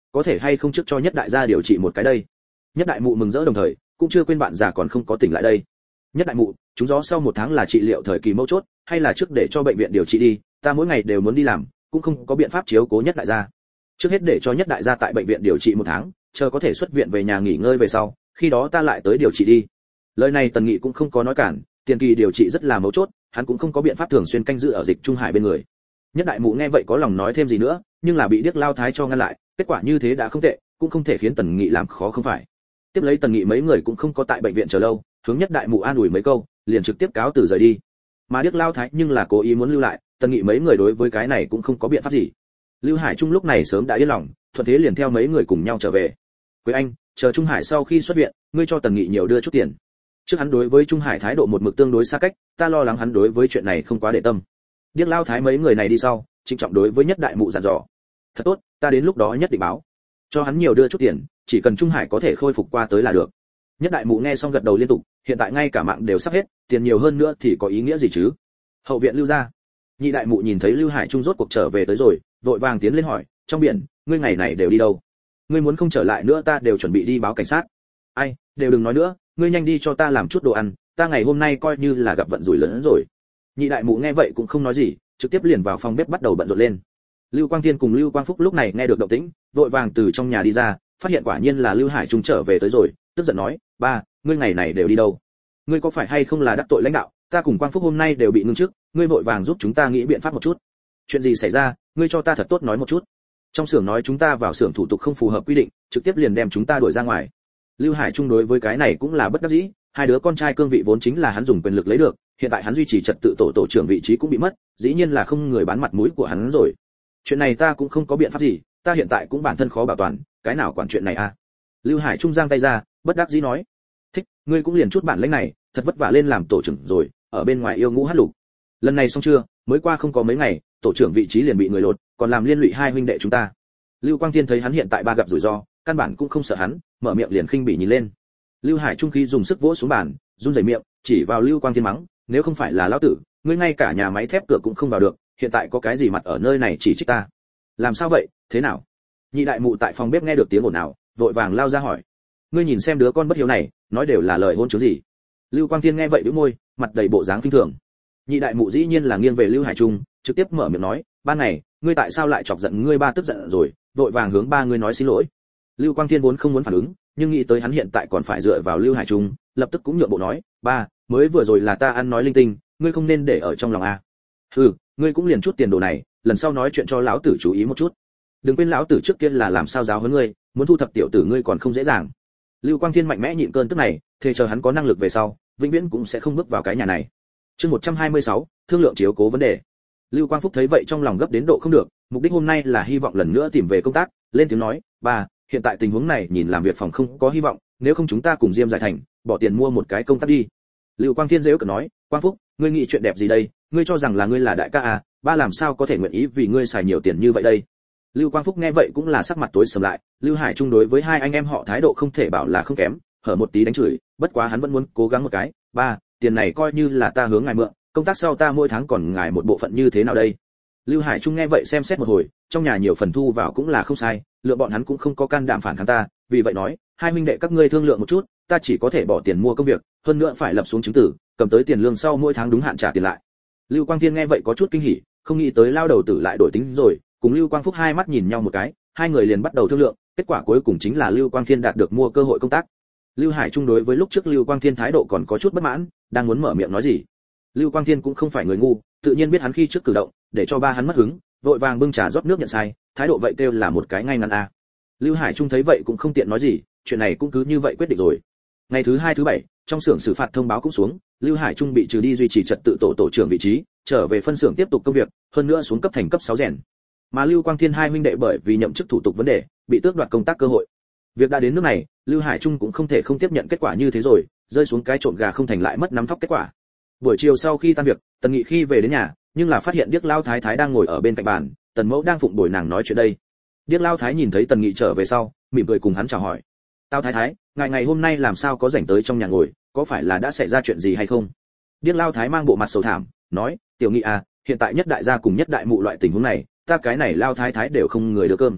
có thể hay không trước cho nhất đại gia điều trị một cái đây. Nhất đại mụ mừng rỡ đồng thời cũng chưa quên bạn già còn không có tỉnh lại đây. Nhất đại mụ, chúng gió sau 1 tháng là trị liệu thời kỳ mấu chốt, hay là trước để cho bệnh viện điều trị đi, ta mỗi ngày đều muốn đi làm, cũng không có biện pháp chiếu cố nhất đại gia. Trước hết để cho nhất đại gia tại bệnh viện điều trị 1 tháng, chờ có thể xuất viện về nhà nghỉ ngơi về sau, khi đó ta lại tới điều trị đi. Lời này Tần Nghị cũng không có nói cản, tiền kỳ điều trị rất là mấu chốt, hắn cũng không có biện pháp thường xuyên canh giữ ở Dịch Trung Hải bên người. Nhất đại mụ nghe vậy có lòng nói thêm gì nữa, nhưng là bị Điếc Lao Thái cho ngăn lại, kết quả như thế đã không tệ, cũng không thể khiến Tần Nghị làm khó không phải. Tiếp lấy Tần Nghị mấy người cũng không có tại bệnh viện chờ lâu, hướng Nhất đại mụ an ủi mấy câu, liền trực tiếp cáo từ rời đi. Mà Điếc Lao Thái nhưng là cố ý muốn lưu lại, Tần Nghị mấy người đối với cái này cũng không có biện pháp gì. Lưu Hải Trung lúc này sớm đã yên lòng, thuận thế liền theo mấy người cùng nhau trở về. Quế Anh, chờ Trung Hải sau khi xuất viện, ngươi cho Tần Nghị nhiều đưa chút tiền. Trước hắn đối với Trung Hải thái độ một mực tương đối xa cách, ta lo lắng hắn đối với chuyện này không quá để tâm. Điếc Lao Thái mấy người này đi sau, trịnh trọng đối với Nhất đại mụ dặn dò. Thật tốt, ta đến lúc đó nhất định báo. Cho hắn nhiều đưa chút tiền, chỉ cần Trung Hải có thể khôi phục qua tới là được. Nhất đại mụ nghe xong gật đầu liên tục, hiện tại ngay cả mạng đều sắp hết, tiền nhiều hơn nữa thì có ý nghĩa gì chứ? Hậu viện Lưu gia. Nhị đại mụ nhìn thấy Lưu Hải Trung rốt cuộc trở về tới rồi, vội vàng tiến lên hỏi, trong biển, ngươi ngày này đều đi đâu? Ngươi muốn không trở lại nữa ta đều chuẩn bị đi báo cảnh sát. Ai, đều đừng nói nữa, ngươi nhanh đi cho ta làm chút đồ ăn, ta ngày hôm nay coi như là gặp vận rủi lớn rồi. Nhị đại mụ nghe vậy cũng không nói gì, trực tiếp liền vào phòng bếp bắt đầu bận rộn lên. Lưu Quang Thiên cùng Lưu Quang Phúc lúc này nghe được động tĩnh, vội vàng từ trong nhà đi ra, phát hiện quả nhiên là Lưu Hải Trung trở về tới rồi, tức giận nói, ba, ngươi ngày này đều đi đâu? Ngươi có phải hay không là đắc tội lãnh đạo? Ta cùng Quang Phúc hôm nay đều bị ngưng chức, ngươi vội vàng giúp chúng ta nghĩ biện pháp một chút. Chuyện gì xảy ra, ngươi cho ta thật tốt nói một chút. Trong xưởng nói chúng ta vào xưởng thủ tục không phù hợp quy định, trực tiếp liền đem chúng ta đuổi ra ngoài. Lưu Hải Trung đối với cái này cũng là bất đắc dĩ, hai đứa con trai cương vị vốn chính là hắn dùng quyền lực lấy được, hiện tại hắn duy trì trật tự tổ trưởng vị trí cũng bị mất, dĩ nhiên là không người bán mặt mũi của hắn rồi. Chuyện này ta cũng không có biện pháp gì, ta hiện tại cũng bản thân khó bảo toàn, cái nào quản chuyện này a? Lưu Hải Trung giang tay ra, bất đắc dĩ nói, thích, ngươi cũng liền chút bản lĩnh này, thật vất vả lên làm tổ trưởng rồi, ở bên ngoài yêu ngũ hát lục. Lần này xong chưa, mới qua không có mấy ngày, tổ trưởng vị trí liền bị người lột, còn làm liên lụy hai huynh đệ chúng ta. Lưu Quang Thiên thấy hắn hiện tại ba gặp rủi ro, căn bản cũng không sợ hắn, mở miệng liền khinh bỉ nhìn lên. Lưu Hải Trung khí dùng sức vỗ xuống bàn, run rẩy miệng, chỉ vào Lưu Quang Thiên mắng, nếu không phải là lão tử, ngươi ngay cả nhà máy thép cửa cũng không vào được, hiện tại có cái gì mặt ở nơi này chỉ trích ta? Làm sao vậy, thế nào? Nhị đại mụ tại phòng bếp nghe được tiếng ồn ào, vội vàng lao ra hỏi, ngươi nhìn xem đứa con bất hiếu này, nói đều là lời hôn chứ gì? Lưu Quang Thiên nghe vậy bĩu môi, mặt đầy bộ dáng kinh thường. Nhị đại mụ dĩ nhiên là nghiêng về Lưu Hải Trung, trực tiếp mở miệng nói, ban này, ngươi tại sao lại chọc giận ngươi ba tức giận rồi, vội vàng hướng ba ngươi nói xin lỗi. Lưu Quang Thiên vốn không muốn phản ứng, nhưng nghĩ tới hắn hiện tại còn phải dựa vào Lưu Hải Trung, lập tức cũng nhượng bộ nói, ba, mới vừa rồi là ta ăn nói linh tinh, ngươi không nên để ở trong lòng a. Hừ, ngươi cũng liền chút tiền đồ này, lần sau nói chuyện cho lão tử chú ý một chút. Đừng quên lão tử trước kia là làm sao giáo huấn ngươi, muốn thu thập tiểu tử ngươi còn không dễ dàng. Lưu Quang Thiên mạnh mẽ nhịn cơn tức này, thề chờ hắn có năng lực về sau, vĩnh viễn cũng sẽ không bước vào cái nhà này. Chương 126, thương lượng chiếu cố vấn đề. Lưu Quang Phúc thấy vậy trong lòng gấp đến độ không được, mục đích hôm nay là hy vọng lần nữa tìm về công tác, lên tiếng nói, ba, hiện tại tình huống này nhìn làm việc phòng không có hy vọng, nếu không chúng ta cùng Diêm Giải Thành, bỏ tiền mua một cái công tác đi. Lưu Quang Thiên giễu cợt nói, Quang Phúc, ngươi nghĩ chuyện đẹp gì đây, ngươi cho rằng là ngươi là đại ca à, ba làm sao có thể nguyện ý vì ngươi xài nhiều tiền như vậy đây. Lưu Quang Phúc nghe vậy cũng là sắc mặt tối sầm lại, Lưu Hải Trung đối với hai anh em họ thái độ không thể bảo là không kém, hở một tí đánh chửi, bất quá hắn vẫn muốn cố gắng một cái, ba, tiền này coi như là ta hướng ngài mượn, công tác sau ta mỗi tháng còn ngài một bộ phận như thế nào đây. Lưu Hải Trung nghe vậy xem xét một hồi, trong nhà nhiều phần thu vào cũng là không sai, lựa bọn hắn cũng không có can đảm phản kháng ta, vì vậy nói, hai huynh đệ các ngươi thương lượng một chút, ta chỉ có thể bỏ tiền mua công việc, hơn nữa phải lập xuống chứng tử, cầm tới tiền lương sau mỗi tháng đúng hạn trả tiền lại. Lưu Quang Thiên nghe vậy có chút kinh hỉ, không nghĩ tới lao đầu tử lại đổi tính rồi, cùng Lưu Quang Phúc hai mắt nhìn nhau một cái, hai người liền bắt đầu thương lượng, kết quả cuối cùng chính là Lưu Quang Thiên đạt được mua cơ hội công tác. Lưu Hải Trung đối với lúc trước Lưu Quang Thiên thái độ còn có chút bất mãn, đang muốn mở miệng nói gì. Lưu Quang Thiên cũng không phải người ngu, tự nhiên biết hắn khi trước cử động, để cho ba hắn mất hứng, vội vàng bưng trà rót nước nhận sai, thái độ vậy kêu là một cái ngay ngắn a. Lưu Hải Trung thấy vậy cũng không tiện nói gì, chuyện này cũng cứ như vậy quyết định rồi. Ngày thứ hai thứ bảy, trong xưởng xử phạt thông báo cũng xuống, Lưu Hải Trung bị trừ đi duy trì trật tự tổ trưởng vị trí, trở về phân xưởng tiếp tục công việc, hơn nữa xuống cấp thành cấp 6 rèn. Mà Lưu Quang Thiên hai huynh đệ bởi vì nhậm chức thủ tục vấn đề, bị tước đoạt công tác cơ hội. Việc đã đến nước này, Lưu Hải Trung cũng không thể không tiếp nhận kết quả như thế rồi, rơi xuống cái trộn gà không thành lại mất nắm thóc kết quả. Buổi chiều sau khi tan việc, Tần Nghị khi về đến nhà, nhưng là phát hiện Điếc Lao Thái Thái đang ngồi ở bên cạnh bàn, Tần Mẫu đang phụng bồi nàng nói chuyện đây. Điếc Lao Thái nhìn thấy Tần Nghị trở về sau, mỉm cười cùng hắn chào hỏi. "Tao Thái Thái, ngày hôm nay làm sao có rảnh tới trong nhà ngồi, có phải là đã xảy ra chuyện gì hay không?" Điếc Lao Thái mang bộ mặt sầu thảm, nói, "Tiểu Nghị à, hiện tại nhất đại gia cùng nhất đại mụ loại tình huống này, ta cái này Lao Thái Thái đều không người đưa cơm."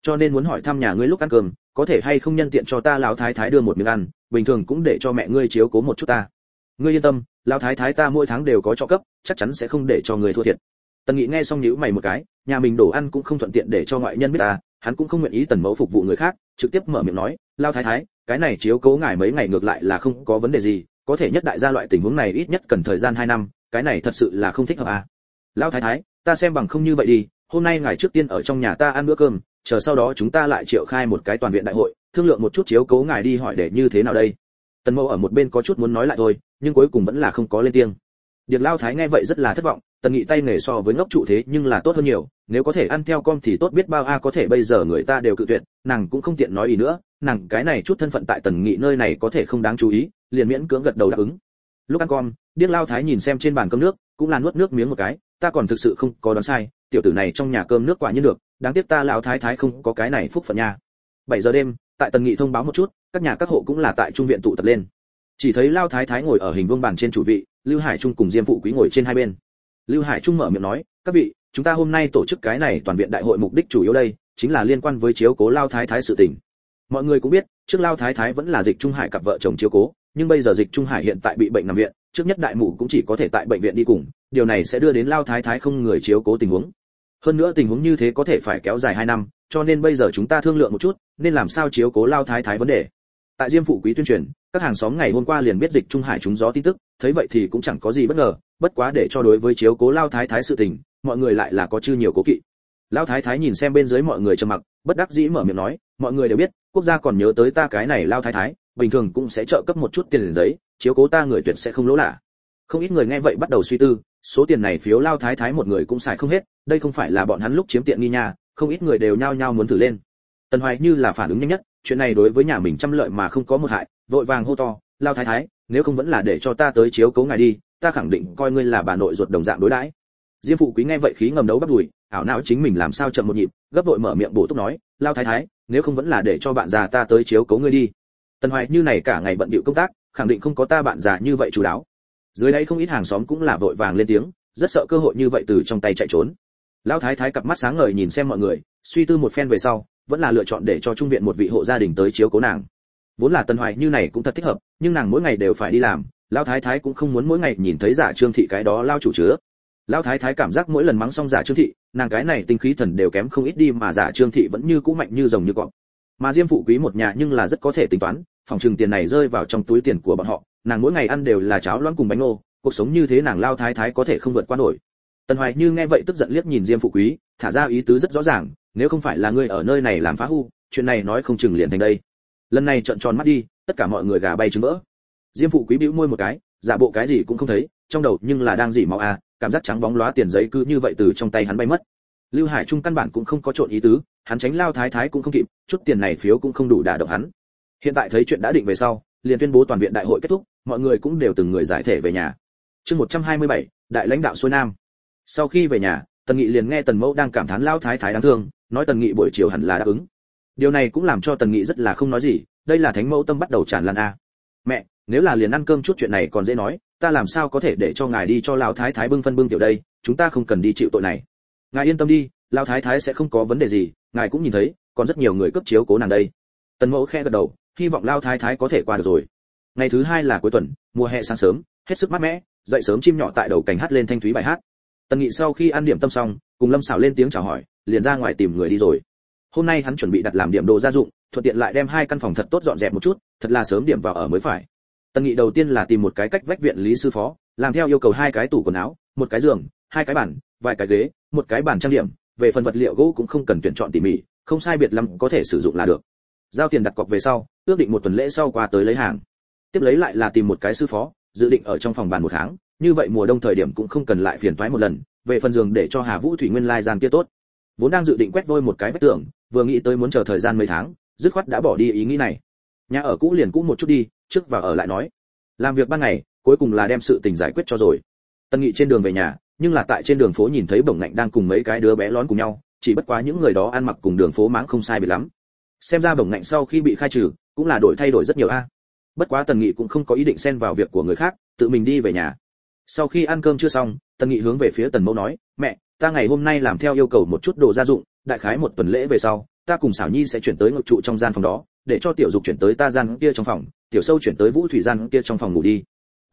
cho nên muốn hỏi thăm nhà ngươi lúc ăn cơm có thể hay không nhân tiện cho ta lão thái thái đưa một miếng ăn, bình thường cũng để cho mẹ ngươi chiếu cố một chút ta. Ngươi yên tâm, lão thái thái ta mỗi tháng đều có cho cấp, chắc chắn sẽ không để cho ngươi thua thiệt. Tần Nghị nghe xong nhíu mày một cái, nhà mình đồ ăn cũng không thuận tiện để cho ngoại nhân biết ta, hắn cũng không nguyện ý Tần mẫu phục vụ người khác, trực tiếp mở miệng nói, lão thái thái, cái này chiếu cố ngài mấy ngày ngược lại là không có vấn đề gì, có thể nhất đại gia loại tình huống này ít nhất cần thời gian 2 năm, cái này thật sự là không thích hợp à. Lão thái thái, ta xem bằng không như vậy đi, hôm nay ngài trước tiên ở trong nhà ta ăn bữa cơm, chờ sau đó chúng ta lại triệu khai một cái toàn viện đại hội, thương lượng một chút chiếu cố ngài đi hỏi để như thế nào đây. Tần mẫu ở một bên có chút muốn nói lại thôi, nhưng cuối cùng vẫn là không có lên tiếng. Điền Lao Thái nghe vậy rất là thất vọng, Tần Nghị tay nghề so với ngốc trụ thế nhưng là tốt hơn nhiều, nếu có thể ăn theo con thì tốt biết bao a, có thể bây giờ người ta đều cự tuyệt, nàng cũng không tiện nói ý nữa, nàng cái này chút thân phận tại Tần Nghị nơi này có thể không đáng chú ý, liền miễn cưỡng gật đầu đáp ứng. Lúc ăn con, Điền Lao Thái nhìn xem trên bàn cơm nước, cũng là nuốt nước miếng một cái, ta còn thực sự không có đoán sai, tiểu tử này trong nhà cơm nước quả nhiên được, đáng tiếc ta lão thái thái không có cái này phúc phận nha. 7 giờ đêm, tại Tần Nghị thông báo một chút, các nhà các hộ cũng là tại trung viện tụ tập lên. Chỉ thấy Lao Thái Thái ngồi ở hình vuông bàn trên chủ vị, Lưu Hải Trung cùng Diêm Phụ Quý ngồi trên hai bên. Lưu Hải Trung mở miệng nói, các vị, chúng ta hôm nay tổ chức cái này toàn viện đại hội mục đích chủ yếu đây, chính là liên quan với chiếu cố Lao Thái Thái sự tình. Mọi người cũng biết, trước Lao Thái Thái vẫn là Dịch Trung Hải cặp vợ chồng chiếu cố, nhưng bây giờ Dịch Trung Hải hiện tại bị bệnh nằm viện, trước nhất đại mụ cũng chỉ có thể tại bệnh viện đi cùng, điều này sẽ đưa đến Lao Thái Thái không người chiếu cố tình huống. Hơn nữa tình huống như thế có thể phải kéo dài 2 năm, cho nên bây giờ chúng ta thương lượng một chút, nên làm sao chiếu cố Lao Thái Thái vấn đề. Tại Diêm Phụ Quý tuyên truyền, các hàng xóm ngày hôm qua liền biết Dịch Trung Hải trúng gió tin tức, thấy vậy thì cũng chẳng có gì bất ngờ, bất quá để cho đối với chiếu cố Lao Thái Thái sự tình, mọi người lại là có chư nhiều cố kỵ. Lao Thái Thái nhìn xem bên dưới mọi người trầm mặc, bất đắc dĩ mở miệng nói, mọi người đều biết, quốc gia còn nhớ tới ta cái này Lao Thái Thái, bình thường cũng sẽ trợ cấp một chút tiền giấy, chiếu cố ta người tuyệt sẽ không lỗ lạ. Không ít người nghe vậy bắt đầu suy tư, số tiền này phiếu Lao Thái Thái một người cũng xài không hết, đây không phải là bọn hắn lúc chiếm tiện nghi nha, không ít người đều nhao nhao muốn thử lên. Tần Hoài như là phản ứng nhanh nhất, chuyện này đối với nhà mình trăm lợi mà không có một hại, vội vàng hô to, Lao Thái Thái, nếu không vẫn là để cho ta tới chiếu cố ngài đi, ta khẳng định coi ngươi là bà nội ruột đồng dạng đối đãi. Diêm Phụ Quý nghe vậy khí ngầm đấu bắt đùi, ảo não chính mình làm sao chậm một nhịp, gấp vội mở miệng bổ túc nói, Lao Thái Thái, nếu không vẫn là để cho bạn già ta tới chiếu cố ngươi đi. Tần Hoài như này cả ngày bận bịu công tác, khẳng định không có ta bạn già như vậy chủ đáo. Dưới đây không ít hàng xóm cũng là vội vàng lên tiếng, rất sợ cơ hội như vậy từ trong tay chạy trốn. Lão Thái Thái cặp mắt sáng ngời nhìn xem mọi người, suy tư một phen về sau, vẫn là lựa chọn để cho trung viện một vị hộ gia đình tới chiếu cố nàng. Vốn là Tần Hoài như này cũng thật thích hợp, nhưng nàng mỗi ngày đều phải đi làm, Lão Thái Thái cũng không muốn mỗi ngày nhìn thấy giả Trương thị cái đó lao chủ chứa. Lão Thái Thái cảm giác mỗi lần mắng xong giả Trương thị, nàng cái này tinh khí thần đều kém không ít đi, mà giả Trương thị vẫn như cũ mạnh như rồng như cọp. Mà Diêm Phụ Quý một nhà nhưng là rất có thể tính toán, phòng trừng tiền này rơi vào trong túi tiền của bọn họ, nàng mỗi ngày ăn đều là cháo loãng cùng bánh ngô, cuộc sống như thế nàng Lao Thái Thái có thể không vượt qua nổi. Tần Hoài như nghe vậy tức giận liếc nhìn Diêm Phụ Quý, thả ra ý tứ rất rõ ràng, nếu không phải là ngươi ở nơi này làm phá hư, chuyện này nói không chừng liền thành đây. Lần này trợn tròn mắt đi, tất cả mọi người gà bay trứng vỡ. Diêm Phụ Quý bĩu môi một cái, giả bộ cái gì cũng không thấy, trong đầu nhưng là đang rỉ máu à, cảm giác trắng bóng lóa tiền giấy cứ như vậy từ trong tay hắn bay mất. Lưu Hải Trung căn bản cũng không có trộn ý tứ, hắn tránh Lao Thái Thái cũng không kịp, chút tiền này phiếu cũng không đủ đả động hắn. Hiện tại thấy chuyện đã định về sau, liền tuyên bố toàn viện đại hội kết thúc, mọi người cũng đều từng người giải thể về nhà. Chương 127, đại lãnh đạo xuôi nam. Sau khi về nhà, Tần Nghị liền nghe Tần Mẫu đang cảm thán Lao Thái Thái đáng thương, nói Tần Nghị buổi chiều hẳn là đáp ứng. Điều này cũng làm cho Tần Nghị rất là không nói gì, đây là thánh mẫu tâm bắt đầu tràn lan a. Mẹ, nếu là liền ăn cơm chút chuyện này còn dễ nói, ta làm sao có thể để cho ngài đi cho Lao Thái Thái bưng phân bưng tiểu đây, chúng ta không cần đi chịu tội này. Ngài yên tâm đi, Lao Thái Thái sẽ không có vấn đề gì, ngài cũng nhìn thấy, còn rất nhiều người cấp chiếu cố nàng đây. Tần Mẫu khẽ gật đầu, hy vọng Lao Thái Thái có thể qua được rồi. Ngày thứ 2 là cuối tuần, mùa hè sáng sớm, hết sức mát mẻ, dậy sớm chim nhỏ tại đầu cành hát lên thanh thúy bài hát. Tần Nghị sau khi ăn điểm tâm xong, cùng Lâm Sảo lên tiếng chào hỏi, liền ra ngoài tìm người đi rồi. Hôm nay hắn chuẩn bị đặt làm điểm đồ gia dụng, thuận tiện lại đem 2 căn phòng thật tốt dọn dẹp một chút, thật là sớm điểm vào ở mới phải. Tần Nghị đầu tiên là tìm một cái cách vách viện lý sư phó, làm theo yêu cầu 2 cái tủ quần áo, 1 cái giường, 2 cái bàn, vài cái ghế, 1 cái bàn trang điểm, về phần vật liệu gỗ cũng không cần tuyển chọn tỉ mỉ, không sai biệt lắm có thể sử dụng là được. Giao tiền đặt cọc về sau, ước định 1 tuần lễ sau qua tới lấy hàng. Tiếp lấy lại là tìm một cái sư phó, dự định ở trong phòng bàn 1 tháng, như vậy mùa đông thời điểm cũng không cần lại phiền toái một lần, về phần giường để cho Hà Vũ Thủy nguyên lai gian kia tốt. Vốn đang dự định quét vôi một cái vách tường, vừa nghĩ tới muốn chờ thời gian mấy tháng, dứt khoát đã bỏ đi ý nghĩ này. Nhà ở cũ liền cũ một chút đi, trước vào ở lại nói. Làm việc ban ngày, cuối cùng là đem sự tình giải quyết cho rồi. Tần Nghị trên đường về nhà, nhưng là tại trên đường phố nhìn thấy Bổng Ngạnh đang cùng mấy cái đứa bé lón cùng nhau, chỉ bất quá những người đó ăn mặc cùng đường phố máng không sai biệt lắm. Xem ra Bổng Ngạnh sau khi bị khai trừ, cũng là thay đổi rất nhiều a. Bất quá Tần Nghị cũng không có ý định xen vào việc của người khác, tự mình đi về nhà. Sau khi ăn cơm chưa xong, Tần Nghị hướng về phía Tần Mẫu nói, mẹ, ta ngày hôm nay làm theo yêu cầu một chút đồ gia dụng, đại khái 1 tuần lễ về sau, ta cùng Sảo Nhi sẽ chuyển tới ngự trụ trong gian phòng đó, để cho tiểu dục chuyển tới ta gian kia trong phòng, tiểu sâu chuyển tới Vũ Thủy gian kia trong phòng ngủ đi.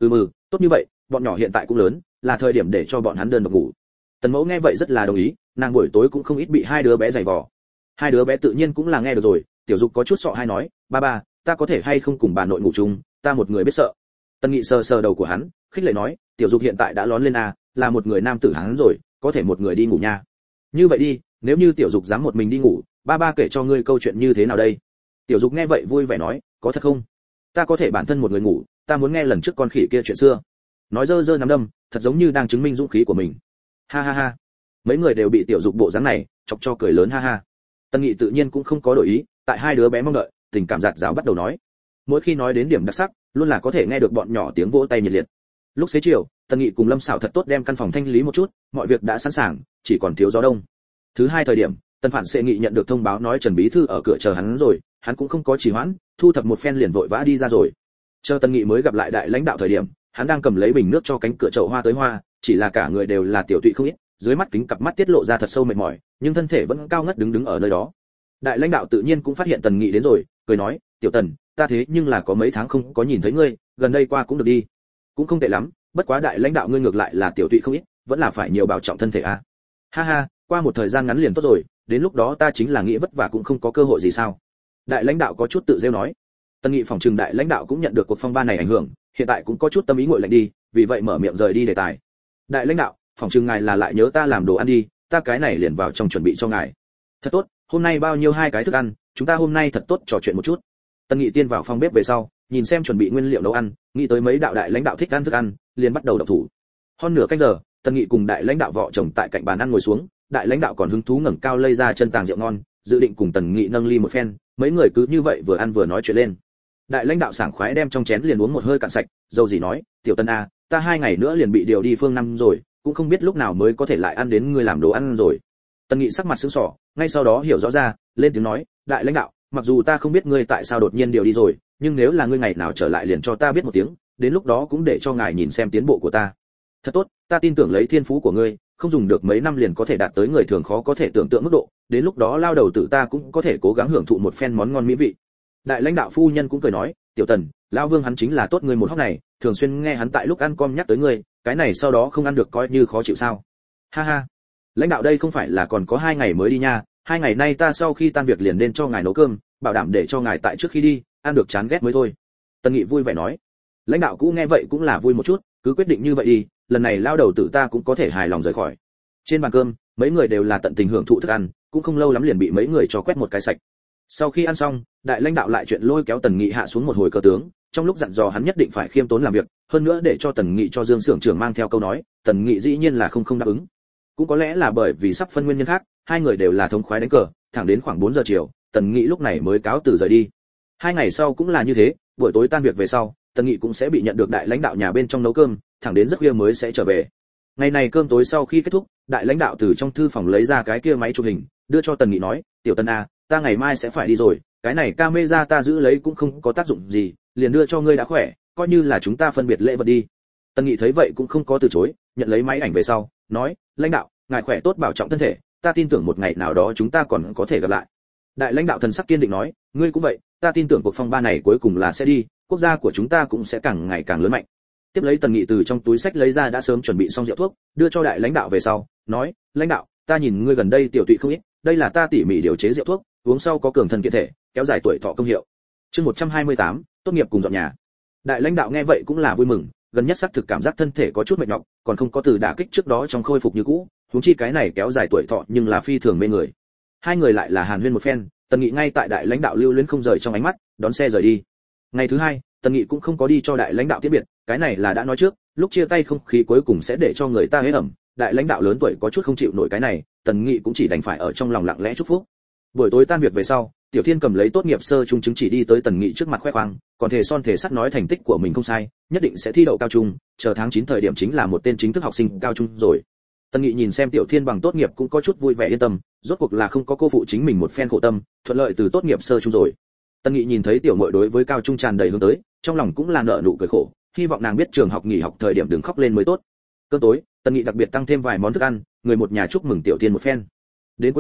Tốt như vậy, bọn nhỏ hiện tại cũng lớn, là thời điểm để cho bọn hắn đơn độc ngủ. Tần Mẫu nghe vậy rất là đồng ý, nàng buổi tối cũng không ít bị hai đứa bé giày vò. Hai đứa bé tự nhiên cũng là nghe được rồi, tiểu dục có chút sợ hai nói, ba, ta có thể hay không cùng bà nội ngủ chung, ta một người biết sợ. Tần Nghị sờ sờ đầu của hắn, khích lệ nói, tiểu dục hiện tại đã lón lên à, là một người nam tử hắn rồi, có thể một người đi ngủ nha. Như vậy đi, nếu như tiểu dục dám một mình đi ngủ, ba kể cho ngươi câu chuyện như thế nào đây? Tiểu dục nghe vậy vui vẻ nói, có thật không? Ta có thể bản thân một người ngủ, ta muốn nghe lần trước con khỉ kia chuyện xưa. Nói dơ nắm đâm, thật giống như đang chứng minh dũng khí của mình. Ha. Mấy người đều bị tiểu dục bộ dáng này chọc cho cười lớn ha. Tân Nghị tự nhiên cũng không có đổi ý, tại hai đứa bé mong đợi, tình cảm giạt rào bắt đầu nói. Mỗi khi nói đến điểm đặc sắc, luôn là có thể nghe được bọn nhỏ tiếng vỗ tay nhiệt liệt. Lúc xế chiều, Tân Nghị cùng Lâm Sảo thật tốt đem căn phòng thanh lý một chút, mọi việc đã sẵn sàng, chỉ còn thiếu gió đông. Thứ hai thời điểm, Tân Phản Sẽ Nghị nhận được thông báo nói Trần bí thư ở cửa chờ hắn rồi, hắn cũng không có trì hoãn, thu thập một phen liền vội vã đi ra rồi. Chờ Tân Nghị mới gặp lại đại lãnh đạo thời điểm, hắn đang cầm lấy bình nước cho cánh cửa chậu hoa tới hoa, chỉ là cả người đều là tiểu tụy không ít, dưới mắt kính cặp mắt tiết lộ ra thật sâu mệt mỏi, nhưng thân thể vẫn cao ngất đứng ở nơi đó. Đại lãnh đạo tự nhiên cũng phát hiện Tần Nghị đến rồi, cười nói, tiểu Tần, ta thế nhưng là có mấy tháng không có nhìn thấy ngươi, gần đây qua cũng được đi. Cũng không tệ lắm, bất quá đại lãnh đạo ngươi ngược lại là tiểu tụy không ít, vẫn là phải nhiều bảo trọng thân thể a. Ha, qua một thời gian ngắn liền tốt rồi, đến lúc đó ta chính là nghĩ vất vả cũng không có cơ hội gì sao? Đại lãnh đạo có chút tự rêu nói. Tần Nghị phòng trừng đại lãnh đạo cũng nhận được cuộc phong ba này ảnh hưởng, hiện tại cũng có chút tâm ý nguội lạnh đi, vì vậy mở miệng rời đi đề tài. Đại lãnh đạo, phòng trừng ngài là lại nhớ ta làm đồ ăn đi, ta cái này liền vào trong chuẩn bị cho ngài. Thật tốt, hôm nay bao nhiêu hai cái thức ăn, chúng ta hôm nay thật tốt trò chuyện một chút. Tần Nghị tiên vào phòng bếp về sau, nhìn xem chuẩn bị nguyên liệu nấu ăn, nghĩ tới mấy đạo đại lãnh đạo thích ăn thức ăn, liền bắt đầu động thủ. Hơn nửa canh giờ, Tần Nghị cùng đại lãnh đạo vợ chồng tại cạnh bàn ăn ngồi xuống, đại lãnh đạo còn hứng thú ngẩng cao lây ra chân tàng rượu ngon, dự định cùng Tần Nghị nâng ly một phen, mấy người cứ như vậy vừa ăn vừa nói chuyện lên. Đại lãnh đạo sảng khoái đem trong chén liền uống một hơi cạn sạch, dâu gì nói, tiểu Tần a, ta 2 ngày nữa liền bị điều đi phương Nam rồi, cũng không biết lúc nào mới có thể lại ăn đến ngươi làm đồ ăn rồi. Tần Nghị sắc mặt sững sờ, ngay sau đó hiểu rõ ra, lên tiếng nói, đại lãnh đạo, mặc dù ta không biết ngươi tại sao đột nhiên điều đi rồi, nhưng nếu là ngươi ngày nào trở lại liền cho ta biết một tiếng, đến lúc đó cũng để cho ngài nhìn xem tiến bộ của ta. Thật tốt, ta tin tưởng lấy thiên phú của ngươi, không dùng được mấy năm liền có thể đạt tới người thường khó có thể tưởng tượng mức độ, đến lúc đó lao đầu tử ta cũng có thể cố gắng hưởng thụ một phen món ngon mỹ vị. Đại lãnh đạo phu nhân cũng cười nói, tiểu Tần, lão Vương hắn chính là tốt người một hóc này, thường xuyên nghe hắn tại lúc ăn com nhắc tới ngươi, cái này sau đó không ăn được coi như khó chịu sao? Ha. Lãnh đạo đây không phải là còn có 2 ngày mới đi nha, 2 ngày nay ta sau khi tan việc liền đến cho ngài nấu cơm, bảo đảm để cho ngài tại trước khi đi ăn được chán ghét mới thôi. Tần Nghị vui vẻ nói. Lãnh đạo cũ nghe vậy cũng là vui một chút, cứ quyết định như vậy đi, lần này lao đầu tử ta cũng có thể hài lòng rời khỏi. Trên bàn cơm, mấy người đều là tận tình hưởng thụ thức ăn, cũng không lâu lắm liền bị mấy người cho quét một cái sạch. Sau khi ăn xong, đại lãnh đạo lại chuyện lôi kéo Tần Nghị hạ xuống một hồi cờ tướng, trong lúc dặn dò hắn nhất định phải khiêm tốn làm việc, hơn nữa để cho Tần Nghị cho Dương xưởng trưởng mang theo câu nói, Tần Nghị dĩ nhiên là không đáp ứng. Cũng có lẽ là bởi vì sắp phân nguyên nhân khác, hai người đều là thống khoái đánh cờ, thẳng đến khoảng 4 giờ chiều, Tần Nghị lúc này mới cáo từ rời đi. 2 ngày sau cũng là như thế, buổi tối tan việc về sau, Tần Nghị cũng sẽ bị nhận được đại lãnh đạo nhà bên trong nấu cơm, thẳng đến rất khuya mới sẽ trở về. Ngày này cơm tối sau khi kết thúc, đại lãnh đạo từ trong thư phòng lấy ra cái kia máy chụp hình, đưa cho Tần Nghị nói, tiểu Tần a, ta ngày mai sẽ phải đi rồi, cái này camera ta giữ lấy cũng không có tác dụng gì, liền đưa cho ngươi đã khỏe, coi như là chúng ta phân biệt lễ vật đi. Tần Nghị thấy vậy cũng không có từ chối, nhận lấy máy ảnh về sau, nói, lãnh đạo, ngài khỏe tốt bảo trọng thân thể, ta tin tưởng một ngày nào đó chúng ta còn có thể gặp lại. Đại lãnh đạo thần sắc kiên định nói, ngươi cũng vậy, ta tin tưởng cuộc phong ba này cuối cùng là sẽ đi, quốc gia của chúng ta cũng sẽ càng ngày càng lớn mạnh. Tiếp lấy Tần Nghị từ trong túi sách lấy ra đã sớm chuẩn bị xong rượu thuốc, đưa cho đại lãnh đạo về sau, nói, lãnh đạo, ta nhìn ngươi gần đây tiểu tụy không ít, đây là ta tỉ mỉ điều chế rượu thuốc, uống sau có cường thân kiện thể, kéo dài tuổi thọ công hiệu. Chương 128, tốt nghiệp cùng dọn nhà. Đại lãnh đạo nghe vậy cũng là vui mừng, gần nhất xác thực cảm giác thân thể có chút mệt nhọc, còn không có từ đả kích trước đó trong khôi phục như cũ, huống chi cái này kéo dài tuổi thọ nhưng là phi thường mê người. Hai người lại là hàn huyên một phen, Tần Nghị ngay tại đại lãnh đạo lưu luyến không rời trong ánh mắt, đón xe rời đi. Ngày thứ hai, Tần Nghị cũng không có đi cho đại lãnh đạo tiễn biệt, cái này là đã nói trước, lúc chia tay không khí cuối cùng sẽ để cho người ta hế ẩm, đại lãnh đạo lớn tuổi có chút không chịu nổi cái này, Tần Nghị cũng chỉ đành phải ở trong lòng lặng lẽ chúc phúc. Buổi tối tan việc về sau, Tiểu Thiên cầm lấy tốt nghiệp sơ trung chứng chỉ đi tới Tần Nghị trước mặt khoe khoang, còn thể son thể sắt nói thành tích của mình không sai, nhất định sẽ thi đậu cao trung, chờ tháng 9 thời điểm chính là một tên chính thức học sinh cao trung rồi. Tần Nghị nhìn xem Tiểu Thiên bằng tốt nghiệp cũng có chút vui vẻ yên tâm, rốt cuộc là không có cô phụ chính mình một phen khổ tâm, thuận lợi từ tốt nghiệp sơ trung rồi. Tần Nghị nhìn thấy tiểu muội đối với cao trung tràn đầy hướng tới, trong lòng cũng là nợ nụ cười khổ, hy vọng nàng biết trường học nghỉ học thời điểm đừng khóc lên mới tốt. Cơm tối, Tần Nghị đặc biệt tăng thêm vài món thức ăn, người một nhà chúc mừng Tiểu Thiên một phen. Đến cuối tuần,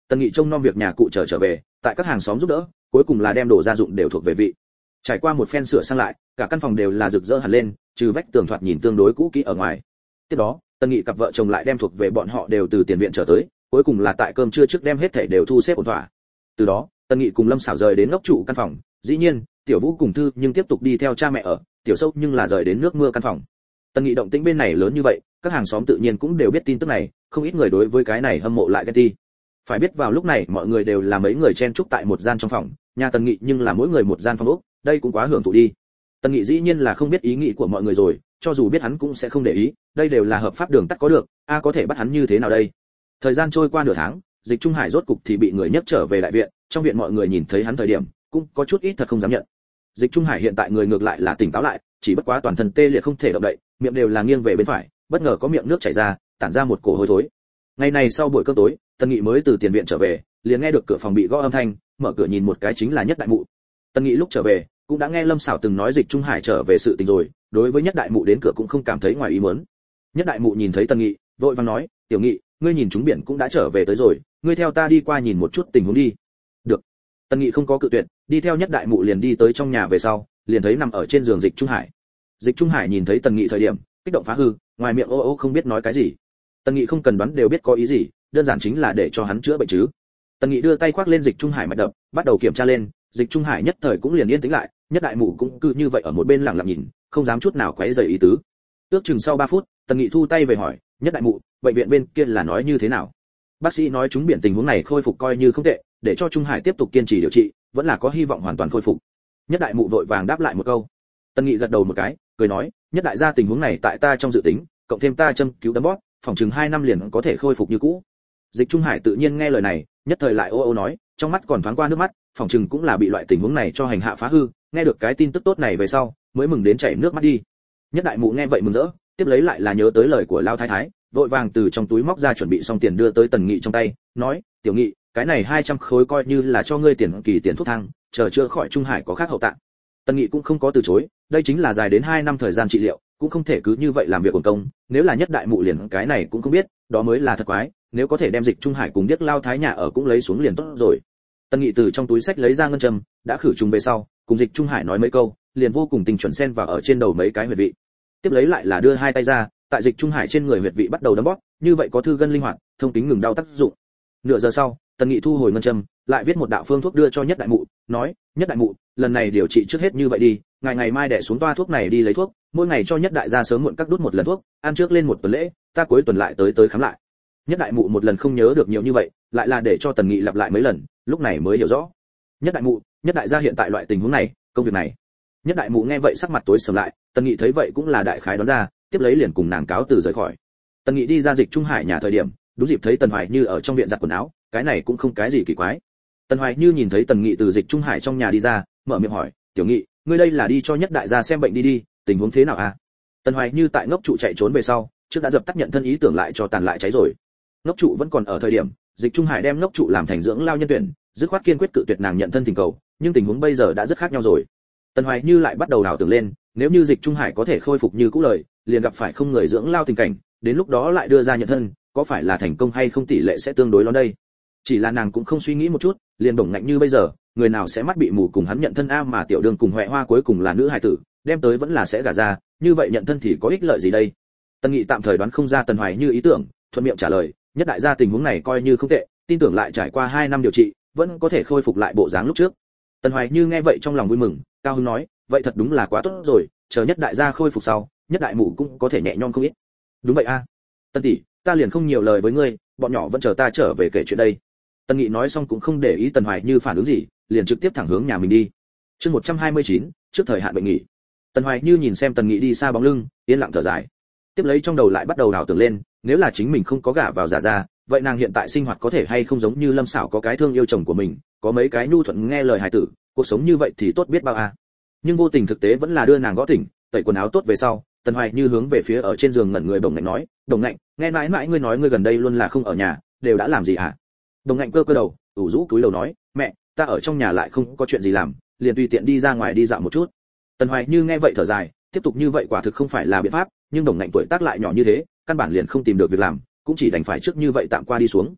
Tần Nghị trông nom việc nhà cụ trở về, tại các hàng xóm giúp đỡ, cuối cùng là đem đồ gia dụng đều thuộc về vị. Trải qua một phen sửa sang lại, cả căn phòng đều là rực rỡ hẳn lên, trừ vách tường thoạt nhìn tương đối cũ kỹ ở ngoài. Tiếp đó, Tần Nghị cặp vợ chồng lại đem thuộc về bọn họ đều từ tiền viện trở tới, cuối cùng là tại cơm trưa trước đem hết thảy đều thu xếp ổn thỏa. Từ đó, Tần Nghị cùng Lâm Sảo rời đến ngốc trụ căn phòng, dĩ nhiên, Tiểu Vũ cùng Thư nhưng tiếp tục đi theo cha mẹ ở, Tiểu Sâu nhưng là rời đến nước mưa căn phòng. Tần Nghị động tĩnh bên này lớn như vậy, các hàng xóm tự nhiên cũng đều biết tin tức này, không ít người đối với cái này hâm mộ lại ghen tị. Phải biết vào lúc này mọi người đều là mấy người chen chúc tại một gian trong phòng, nhà Tần Nghị nhưng là mỗi người một gian phòng ốc, đây cũng quá hưởng thụ đi. Tần Nghị dĩ nhiên là không biết ý nghĩ của mọi người rồi, cho dù biết hắn cũng sẽ không để ý, đây đều là hợp pháp đường tắt có được, có thể bắt hắn như thế nào đây? Thời gian trôi qua nửa tháng, Dịch Trung Hải rốt cục thì bị người nhấc trở về đại viện, trong viện mọi người nhìn thấy hắn thời điểm, cũng có chút ít thật không dám nhận. Dịch Trung Hải hiện tại người ngược lại là tỉnh táo lại, chỉ bất quá toàn thân tê liệt không thể động đậy, miệng đều là nghiêng về bên phải, bất ngờ có miệng nước chảy ra, tản ra một cổ hôi thối. Ngày này sau buổi cơm tối, Tần Nghị mới từ tiền viện trở về, liền nghe được cửa phòng bị gõ âm thanh, mở cửa nhìn một cái chính là Nhất Đại Mụ. Tần Nghị lúc trở về, cũng đã nghe Lâm Sảo từng nói Dịch Trung Hải trở về sự tình rồi, đối với Nhất Đại Mụ đến cửa cũng không cảm thấy ngoài ý muốn. Nhất Đại Mụ nhìn thấy Tần Nghị, vội vàng nói, "Tiểu Nghị, ngươi nhìn chúng biển cũng đã trở về tới rồi, ngươi theo ta đi qua nhìn một chút tình huống đi." "Được." Tần Nghị không có cự tuyệt, đi theo Nhất Đại Mụ liền đi tới trong nhà về sau, liền thấy nằm ở trên giường Dịch Trung Hải. Dịch Trung Hải nhìn thấy Tần Nghị thời điểm, kích động phá hư, ngoài miệng ô ô không biết nói cái gì. Tần Nghị không cần đoán đều biết có ý gì, đơn giản chính là để cho hắn chữa bệnh chứ. Tần Nghị đưa tay khoác lên Dịch Trung Hải mạch đập, bắt đầu kiểm tra lên, Dịch Trung Hải nhất thời cũng liền yên tĩnh lại, Nhất Đại Mụ cũng cứ như vậy ở một bên lặng lặng nhìn, không dám chút nào quấy rầy ý tứ. Ước chừng sau 3 phút, Tần Nghị thu tay về hỏi, "Nhất Đại Mụ, bệnh viện bên kia là nói như thế nào?" Bác sĩ nói chúng biển tình huống này khôi phục coi như không tệ, để cho Trung Hải tiếp tục kiên trì điều trị, vẫn là có hy vọng hoàn toàn khôi phục. Nhất Đại Mụ vội vàng đáp lại một câu. Tần Nghị gật đầu một cái, cười nói, "Nhất đại gia tình huống này tại ta trong dự tính, cộng thêm ta châm cứu đấm bóp, phòng chừng 2 năm liền có thể khôi phục như cũ." Dịch Trung Hải tự nhiên nghe lời này, nhất thời lại ô ô nói, trong mắt còn thoáng qua nước mắt, phòng chừng cũng là bị loại tình huống này cho hành hạ phá hư, nghe được cái tin tức tốt này về sau, mới mừng đến chảy nước mắt đi. Nhất Đại Mụ nghe vậy mừng rỡ, tiếp lấy lại là nhớ tới lời của Lao Thái Thái, vội vàng từ trong túi móc ra chuẩn bị xong tiền đưa tới Tần Nghị trong tay, nói, "Tiểu Nghị, cái này 200 khối coi như là cho ngươi tiền kỳ tiền thuốc thang, chờ chữa khỏi Trung Hải có khác hậu tạng." Tần Nghị cũng không có từ chối, đây chính là dài đến 2 năm thời gian trị liệu, cũng không thể cứ như vậy làm việc uổng công, nếu là Nhất Đại Mụ liền cái này cũng không biết, đó mới là thật quái, nếu có thể đem Dịch Trung Hải cùng biết Lao Thái nhà ở cũng lấy xuống liền tốt rồi. Tần Nghị từ trong túi sách lấy ra ngân châm, đã khử trùng về sau, cùng Dịch Trung Hải nói mấy câu, liền vô cùng tình chuẩn xen vào ở trên đầu mấy cái huyệt vị. Tiếp lấy lại là đưa hai tay ra, tại Dịch Trung Hải trên người huyệt vị bắt đầu đấm bóp, như vậy có thư gân linh hoạt, thông tính ngừng đau tác dụng. Nửa giờ sau, Tần Nghị thu hồi ngân châm, lại viết một đạo phương thuốc đưa cho Nhất Đại Mụ, nói, "Nhất Đại Mụ, lần này điều trị trước hết như vậy đi, ngày mai đẻ xuống toa thuốc này đi lấy thuốc, mỗi ngày cho Nhất đại gia sớm muộn các đút một lần thuốc, ăn trước lên một tuần lễ, ta cuối tuần lại tới khám lại." Nhất Đại Mụ một lần không nhớ được nhiều như vậy, lại là để cho Tần Nghị lặp lại mấy lần, lúc này mới hiểu rõ. Nhất Đại Mụ, Nhất đại gia hiện tại loại tình huống này, công việc này. Nhất Đại Mụ nghe vậy sắc mặt tối sầm lại, Tần Nghị thấy vậy cũng là đại khái đoán ra, tiếp lấy liền cùng nàng cáo từ rời khỏi. Tần Nghị đi ra Dịch Trung Hải nhà thời điểm, đúng dịp thấy Tần Hoài Như ở trong viện giặt quần áo, cái này cũng không cái gì kỳ quái. Tần Hoài Như nhìn thấy Tần Nghị từ Dịch Trung Hải trong nhà đi ra, mở miệng hỏi, "Tiểu Nghị, ngươi đây là đi cho Nhất đại gia xem bệnh đi, tình huống thế nào a?" Tần Hoài Như tại ngốc trụ chạy trốn về sau, trước đã dập tắt nhận thân ý tưởng lại cho tàn lại cháy rồi. Ngốc trụ vẫn còn ở thời điểm, Dịch Trung Hải đem ngốc trụ làm thành dưỡng lao nhân tuyển, dứt khoát kiên quyết cự tuyệt nàng nhận thân tình cầu, nhưng tình huống bây giờ đã rất khác nhau rồi. Tần Hoài Như lại bắt đầu đảo tưởng lên, nếu như Dịch Trung Hải có thể khôi phục như cũ lời, liền gặp phải không người dưỡng lao tình cảnh, đến lúc đó lại đưa ra nhận thân, có phải là thành công hay không tỷ lệ sẽ tương đối lớn đây. Chỉ là nàng cũng không suy nghĩ một chút, liền bổng ngạnh như bây giờ, người nào sẽ mắt bị mù cùng hắn nhận thân a, mà tiểu đường cùng Huệ Hoa cuối cùng là nữ hài tử, đem tới vẫn là sẽ gả ra, như vậy nhận thân thì có ích lợi gì đây. Tần Nghị tạm thời đoán không ra Tần Hoài Như ý tưởng, thuận miệng trả lời, Nhất đại gia tình huống này coi như không tệ, tin tưởng lại trải qua 2 năm điều trị, vẫn có thể khôi phục lại bộ dáng lúc trước. Tần Hoài Như nghe vậy trong lòng vui mừng, cao hứng nói, vậy thật đúng là quá tốt rồi, chờ Nhất đại gia khôi phục sau, Nhất đại mụ cũng có thể nhẹ nhõm không ít. Đúng vậy a. Tần tỷ, ta liền không nhiều lời với ngươi, bọn nhỏ vẫn chờ ta trở về kể chuyện đây. Tần Nghị nói xong cũng không để ý Tần Hoài Như phản ứng gì, liền trực tiếp thẳng hướng nhà mình đi. Chương 129, trước thời hạn bệnh nghỉ. Tần Hoài Như nhìn xem Tần Nghị đi xa bóng lưng, yên lặng thở dài. Tiếp lấy trong đầu lại bắt đầu đảo tưởng lên, nếu là chính mình không có gả vào giả gia, vậy nàng hiện tại sinh hoạt có thể hay không giống như Lâm Sảo có cái thương yêu chồng của mình, có mấy cái nhu thuận nghe lời hài tử, cuộc sống như vậy thì tốt biết bao a. Nhưng vô tình thực tế vẫn là đưa nàng gõ tỉnh, tẩy quần áo tốt về sau, Tần Hoài Như hướng về phía ở trên giường ngẩn người Đồng Ngạnh nói, "Đồng Ngạnh, nghe mãi mãi ngươi nói ngươi gần đây luôn là không ở nhà, đều đã làm gì hả?" Đồng Ngạnh cơ cơ đầu, ủ rũ cúi đầu nói, "Mẹ, ta ở trong nhà lại không có chuyện gì làm, liền tùy tiện đi ra ngoài đi dạo một chút." Tần Hoài Như nghe vậy thở dài, tiếp tục như vậy quả thực không phải là biện pháp, nhưng Đồng Ngạnh tuổi tác lại nhỏ như thế, căn bản liền không tìm được việc làm, cũng chỉ đành phải trước như vậy tạm qua đi xuống.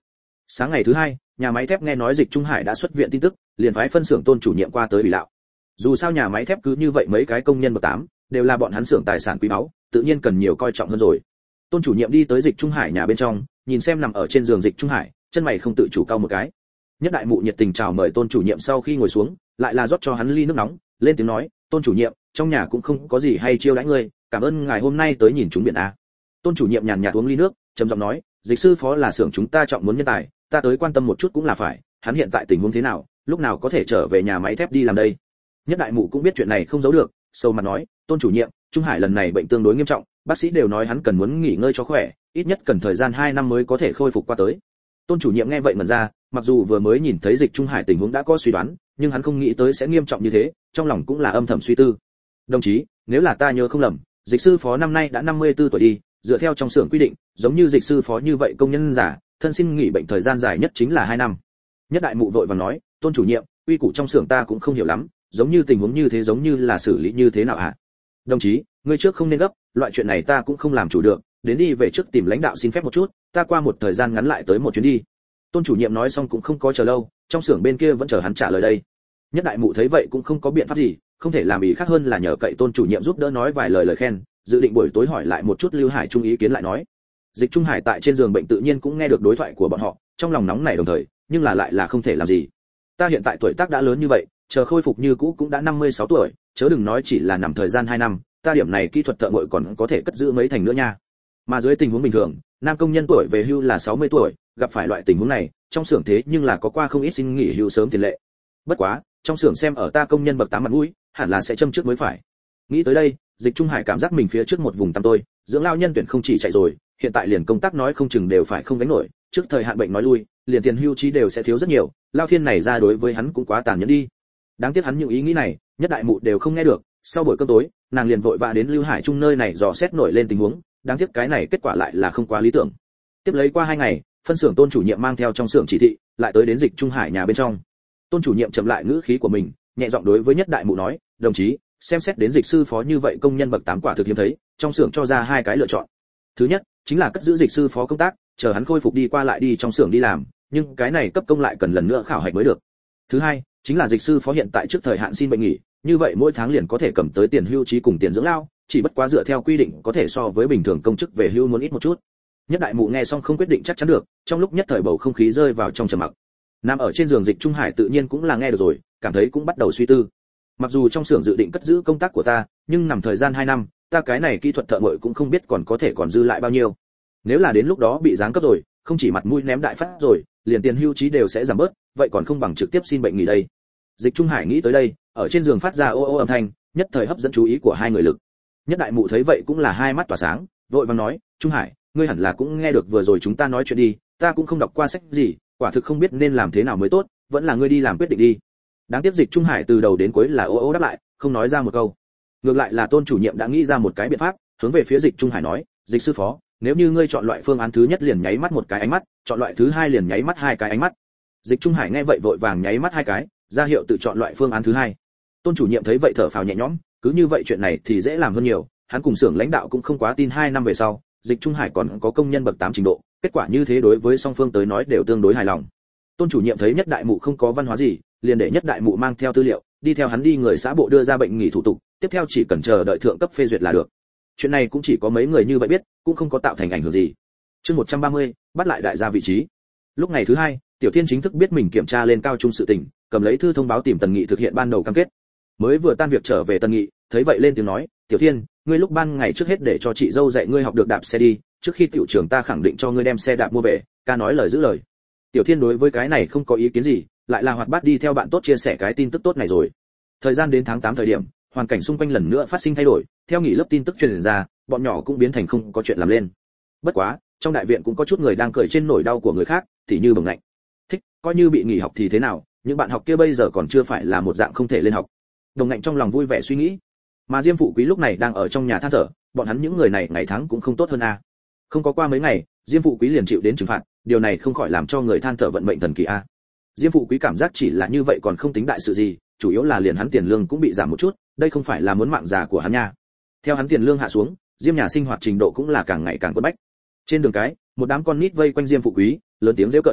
Sáng ngày thứ hai, nhà máy thép nghe nói Dịch Trung Hải đã xuất viện tin tức, liền phái phân xưởng Tôn chủ nhiệm qua tới ủy lạo. Dù sao nhà máy thép cứ như vậy mấy cái công nhân bậc 8, đều là bọn hắn xưởng tài sản quý báu, tự nhiên cần nhiều coi trọng hơn rồi. Tôn chủ nhiệm đi tới Dịch Trung Hải nhà bên trong, nhìn xem nằm ở trên giường Dịch Trung Hải, chân mày không tự chủ cau một cái. Nhất đại mụ nhiệt tình chào mời Tôn chủ nhiệm sau khi ngồi xuống, lại là rót cho hắn ly nước nóng, lên tiếng nói, "Tôn chủ nhiệm, trong nhà cũng không có gì hay chiêu đãi ngươi, cảm ơn ngài hôm nay tới nhìn chúng biển a." Tôn chủ nhiệm nhàn nhạt uống ly nước, trầm giọng nói, "Dịch sư phó là xưởng chúng ta trọng muốn nhân tài, ta tới quan tâm một chút cũng là phải, hắn hiện tại tình huống thế nào, lúc nào có thể trở về nhà máy thép đi làm đây?" Nhất đại mụ cũng biết chuyện này không giấu được, sâu mặt nói, "Tôn chủ nhiệm, Trung Hải lần này bệnh tương đối nghiêm trọng, bác sĩ đều nói hắn cần muốn nghỉ ngơi cho khỏe, ít nhất cần thời gian 2 năm mới có thể khôi phục qua tới." Tôn chủ nhiệm nghe vậy mẩn ra, mặc dù vừa mới nhìn thấy Dịch Trung Hải tình huống đã có suy đoán, nhưng hắn không nghĩ tới sẽ nghiêm trọng như thế, trong lòng cũng là âm thầm suy tư. "Đồng chí, nếu là ta nhớ không lầm, Dịch sư phó năm nay đã 54 tuổi đi, dựa theo trong xưởng quy định, giống như Dịch sư phó như vậy công nhân giả, thân xin nghỉ bệnh thời gian dài nhất chính là 2 năm." Nhất đại mụ vội vàng nói, "Tôn chủ nhiệm, quy củ trong xưởng ta cũng không hiểu lắm, giống như tình huống như thế giống như là xử lý như thế nào ạ?" "Đồng chí, ngươi trước không nên gấp, loại chuyện này ta cũng không làm chủ được, đến đi về trước tìm lãnh đạo xin phép một chút, ta qua một thời gian ngắn lại tới một chuyến đi." Tôn chủ nhiệm nói xong cũng không có chờ lâu, trong xưởng bên kia vẫn chờ hắn trả lời đây. Nhất đại mụ thấy vậy cũng không có biện pháp gì, không thể làm ý khác hơn là nhờ cậy Tôn chủ nhiệm giúp đỡ nói vài lời khen, dự định buổi tối hỏi lại một chút Lưu Hải Trung ý kiến lại nói. Dịch Trung Hải tại trên giường bệnh tự nhiên cũng nghe được đối thoại của bọn họ, trong lòng nóng nảy đồng thời, nhưng là lại là không thể làm gì. "Ta hiện tại tuổi tác đã lớn như vậy, chờ khôi phục như cũ cũng đã 56 tuổi, chớ đừng nói chỉ là nằm thời gian 2 năm, ta điểm này kỹ thuật thợ ngội còn có thể cất giữ mấy thành nữa nha." Mà dưới tình huống bình thường, nam công nhân tuổi về hưu là 60 tuổi, gặp phải loại tình huống này, trong xưởng thế nhưng là có qua không ít xin nghỉ hưu sớm tiền lệ. Bất quá, trong xưởng xem ở ta công nhân bậc 8 mặt mũi, hẳn là sẽ châm trước mới phải. Nghĩ tới đây, Dịch Trung Hải cảm giác mình phía trước một vùng tăm tối, dưỡng lao nhân tuyển không chỉ chạy rồi, hiện tại liền công tác nói không chừng đều phải không gánh nổi, trước thời hạn bệnh nói lui, liền tiền hưu trí đều sẽ thiếu rất nhiều, lao thiên này ra đối với hắn cũng quá tàn nhẫn đi. Đáng tiếc hắn những ý nghĩ này, nhất đại mụ đều không nghe được, sau buổi cơm tối, nàng liền vội vã đến Lưu Hải Trung nơi này dò xét nổi lên tình huống, đáng tiếc cái này kết quả lại là không quá lý tưởng. Tiếp lấy qua 2 ngày, phân xưởng Tôn chủ nhiệm mang theo trong xưởng chỉ thị, lại tới đến Dịch Trung Hải nhà bên trong. Tôn chủ nhiệm chậm lại ngữ khí của mình, nhẹ giọng đối với nhất đại mụ nói, "Đồng chí, xem xét đến Dịch sư phó như vậy công nhân bậc 8 quả thực hiếm thấy, trong xưởng cho ra 2 cái lựa chọn. Thứ nhất, chính là cất giữ Dịch sư phó công tác, chờ hắn khôi phục đi qua lại đi trong xưởng đi làm, nhưng cái này cấp công lại cần lần nữa khảo hạch mới được. Thứ hai, chính là Dịch sư phó hiện tại trước thời hạn xin bệnh nghỉ, như vậy mỗi tháng liền có thể cầm tới tiền hưu trí cùng tiền dưỡng lao, chỉ bất quá dựa theo quy định có thể so với bình thường công chức về hưu muốn ít một chút." Nhất đại mụ nghe xong không quyết định chắc chắn được, trong lúc nhất thời bầu không khí rơi vào trong trầm mặc. Nằm ở trên giường Dịch Trung Hải tự nhiên cũng là nghe được rồi, cảm thấy cũng bắt đầu suy tư. Mặc dù trong xưởng dự định cất giữ công tác của ta, nhưng nằm thời gian 2 năm, ta cái này kỹ thuật thợ ngội cũng không biết còn có thể còn dư lại bao nhiêu. Nếu là đến lúc đó bị giáng cấp rồi, không chỉ mặt mũi ném đại phát rồi, liền tiền hưu trí đều sẽ giảm bớt, vậy còn không bằng trực tiếp xin bệnh nghỉ đây. Dịch Trung Hải nghĩ tới đây, ở trên giường phát ra ô ô âm thanh, nhất thời hấp dẫn chú ý của hai người lực. Nhất đại mụ thấy vậy cũng là hai mắt tỏa sáng, vội vàng nói, "Trung Hải, ngươi hẳn là cũng nghe được vừa rồi chúng ta nói chuyện đi, ta cũng không đọc qua sách gì, quả thực không biết nên làm thế nào mới tốt, vẫn là ngươi đi làm quyết định đi." Đáng tiếc Dịch Trung Hải từ đầu đến cuối là ô ô đáp lại, không nói ra một câu. Ngược lại là Tôn chủ nhiệm đã nghĩ ra một cái biện pháp, hướng về phía Dịch Trung Hải nói, "Dịch sư phó, nếu như ngươi chọn loại phương án thứ nhất liền nháy mắt một cái ánh mắt, chọn loại thứ hai liền nháy mắt hai cái ánh mắt." Dịch Trung Hải nghe vậy vội vàng nháy mắt hai cái, ra hiệu tự chọn loại phương án thứ hai. Tôn chủ nhiệm thấy vậy thở phào nhẹ nhõm, cứ như vậy chuyện này thì dễ làm hơn nhiều, hắn cùng xưởng lãnh đạo cũng không quá tin 2 năm về sau, Dịch Trung Hải còn có công nhân bậc 8 trình độ, kết quả như thế đối với song phương tới nói đều tương đối hài lòng. Tôn chủ nhiệm thấy Nhất đại mụ không có văn hóa gì, liền để Nhất đại mụ mang theo tư liệu, đi theo hắn đi người xã bộ đưa ra bệnh nghỉ thủ tục, tiếp theo chỉ cần chờ đợi thượng cấp phê duyệt là được. Chuyện này cũng chỉ có mấy người như vậy biết, cũng không có tạo thành ảnh hưởng gì. Chương 130, bắt lại đại gia vị trí. Lúc ngày thứ hai, Tiểu Thiên chính thức biết mình kiểm tra lên cao trung sự tình, cầm lấy thư thông báo tìm Tần Nghị thực hiện ban đầu cam kết. Mới vừa tan việc trở về Tần Nghị, thấy vậy lên tiếng nói, "Tiểu Thiên, ngươi lúc ban ngày trước hết để cho chị dâu dạy ngươi học được đạp xe đi, trước khi tiểu trưởng ta khẳng định cho ngươi đem xe đạp mua về." Ca nói lời giữ lời. Tiểu Thiên đối với cái này không có ý kiến gì, lại là hoạt bát đi theo bạn tốt chia sẻ cái tin tức tốt này rồi. Thời gian đến tháng 8 thời điểm, hoàn cảnh xung quanh lần nữa phát sinh thay đổi, theo nghỉ lớp tin tức truyền ra, bọn nhỏ cũng biến thành không có chuyện làm lên. Bất quá, trong đại viện cũng có chút người đang cười trên nỗi đau của người khác, tỉ như Bồng Ngạnh. Thích, coi như bị nghỉ học thì thế nào, những bạn học kia bây giờ còn chưa phải là một dạng không thể lên học. Đồng Ngạnh trong lòng vui vẻ suy nghĩ. Mà Diêm Phụ Quý lúc này đang ở trong nhà than thở, bọn hắn những người này ngày tháng cũng không tốt hơn a. Không có qua mấy ngày, Diêm Phụ Quý liền chịu đến trừng phạt, điều này không khỏi làm cho người than thở vận mệnh thần kỳ a. Diêm Phụ Quý cảm giác chỉ là như vậy còn không tính đại sự gì, chủ yếu là liền hắn tiền lương cũng bị giảm một chút, đây không phải là muốn mạng già của hắn nha. Theo hắn tiền lương hạ xuống, Diêm nhà sinh hoạt trình độ cũng là càng ngày càng quất bách. Trên đường cái, một đám con nít vây quanh Diêm Phụ Quý, lớn tiếng giễu cợt.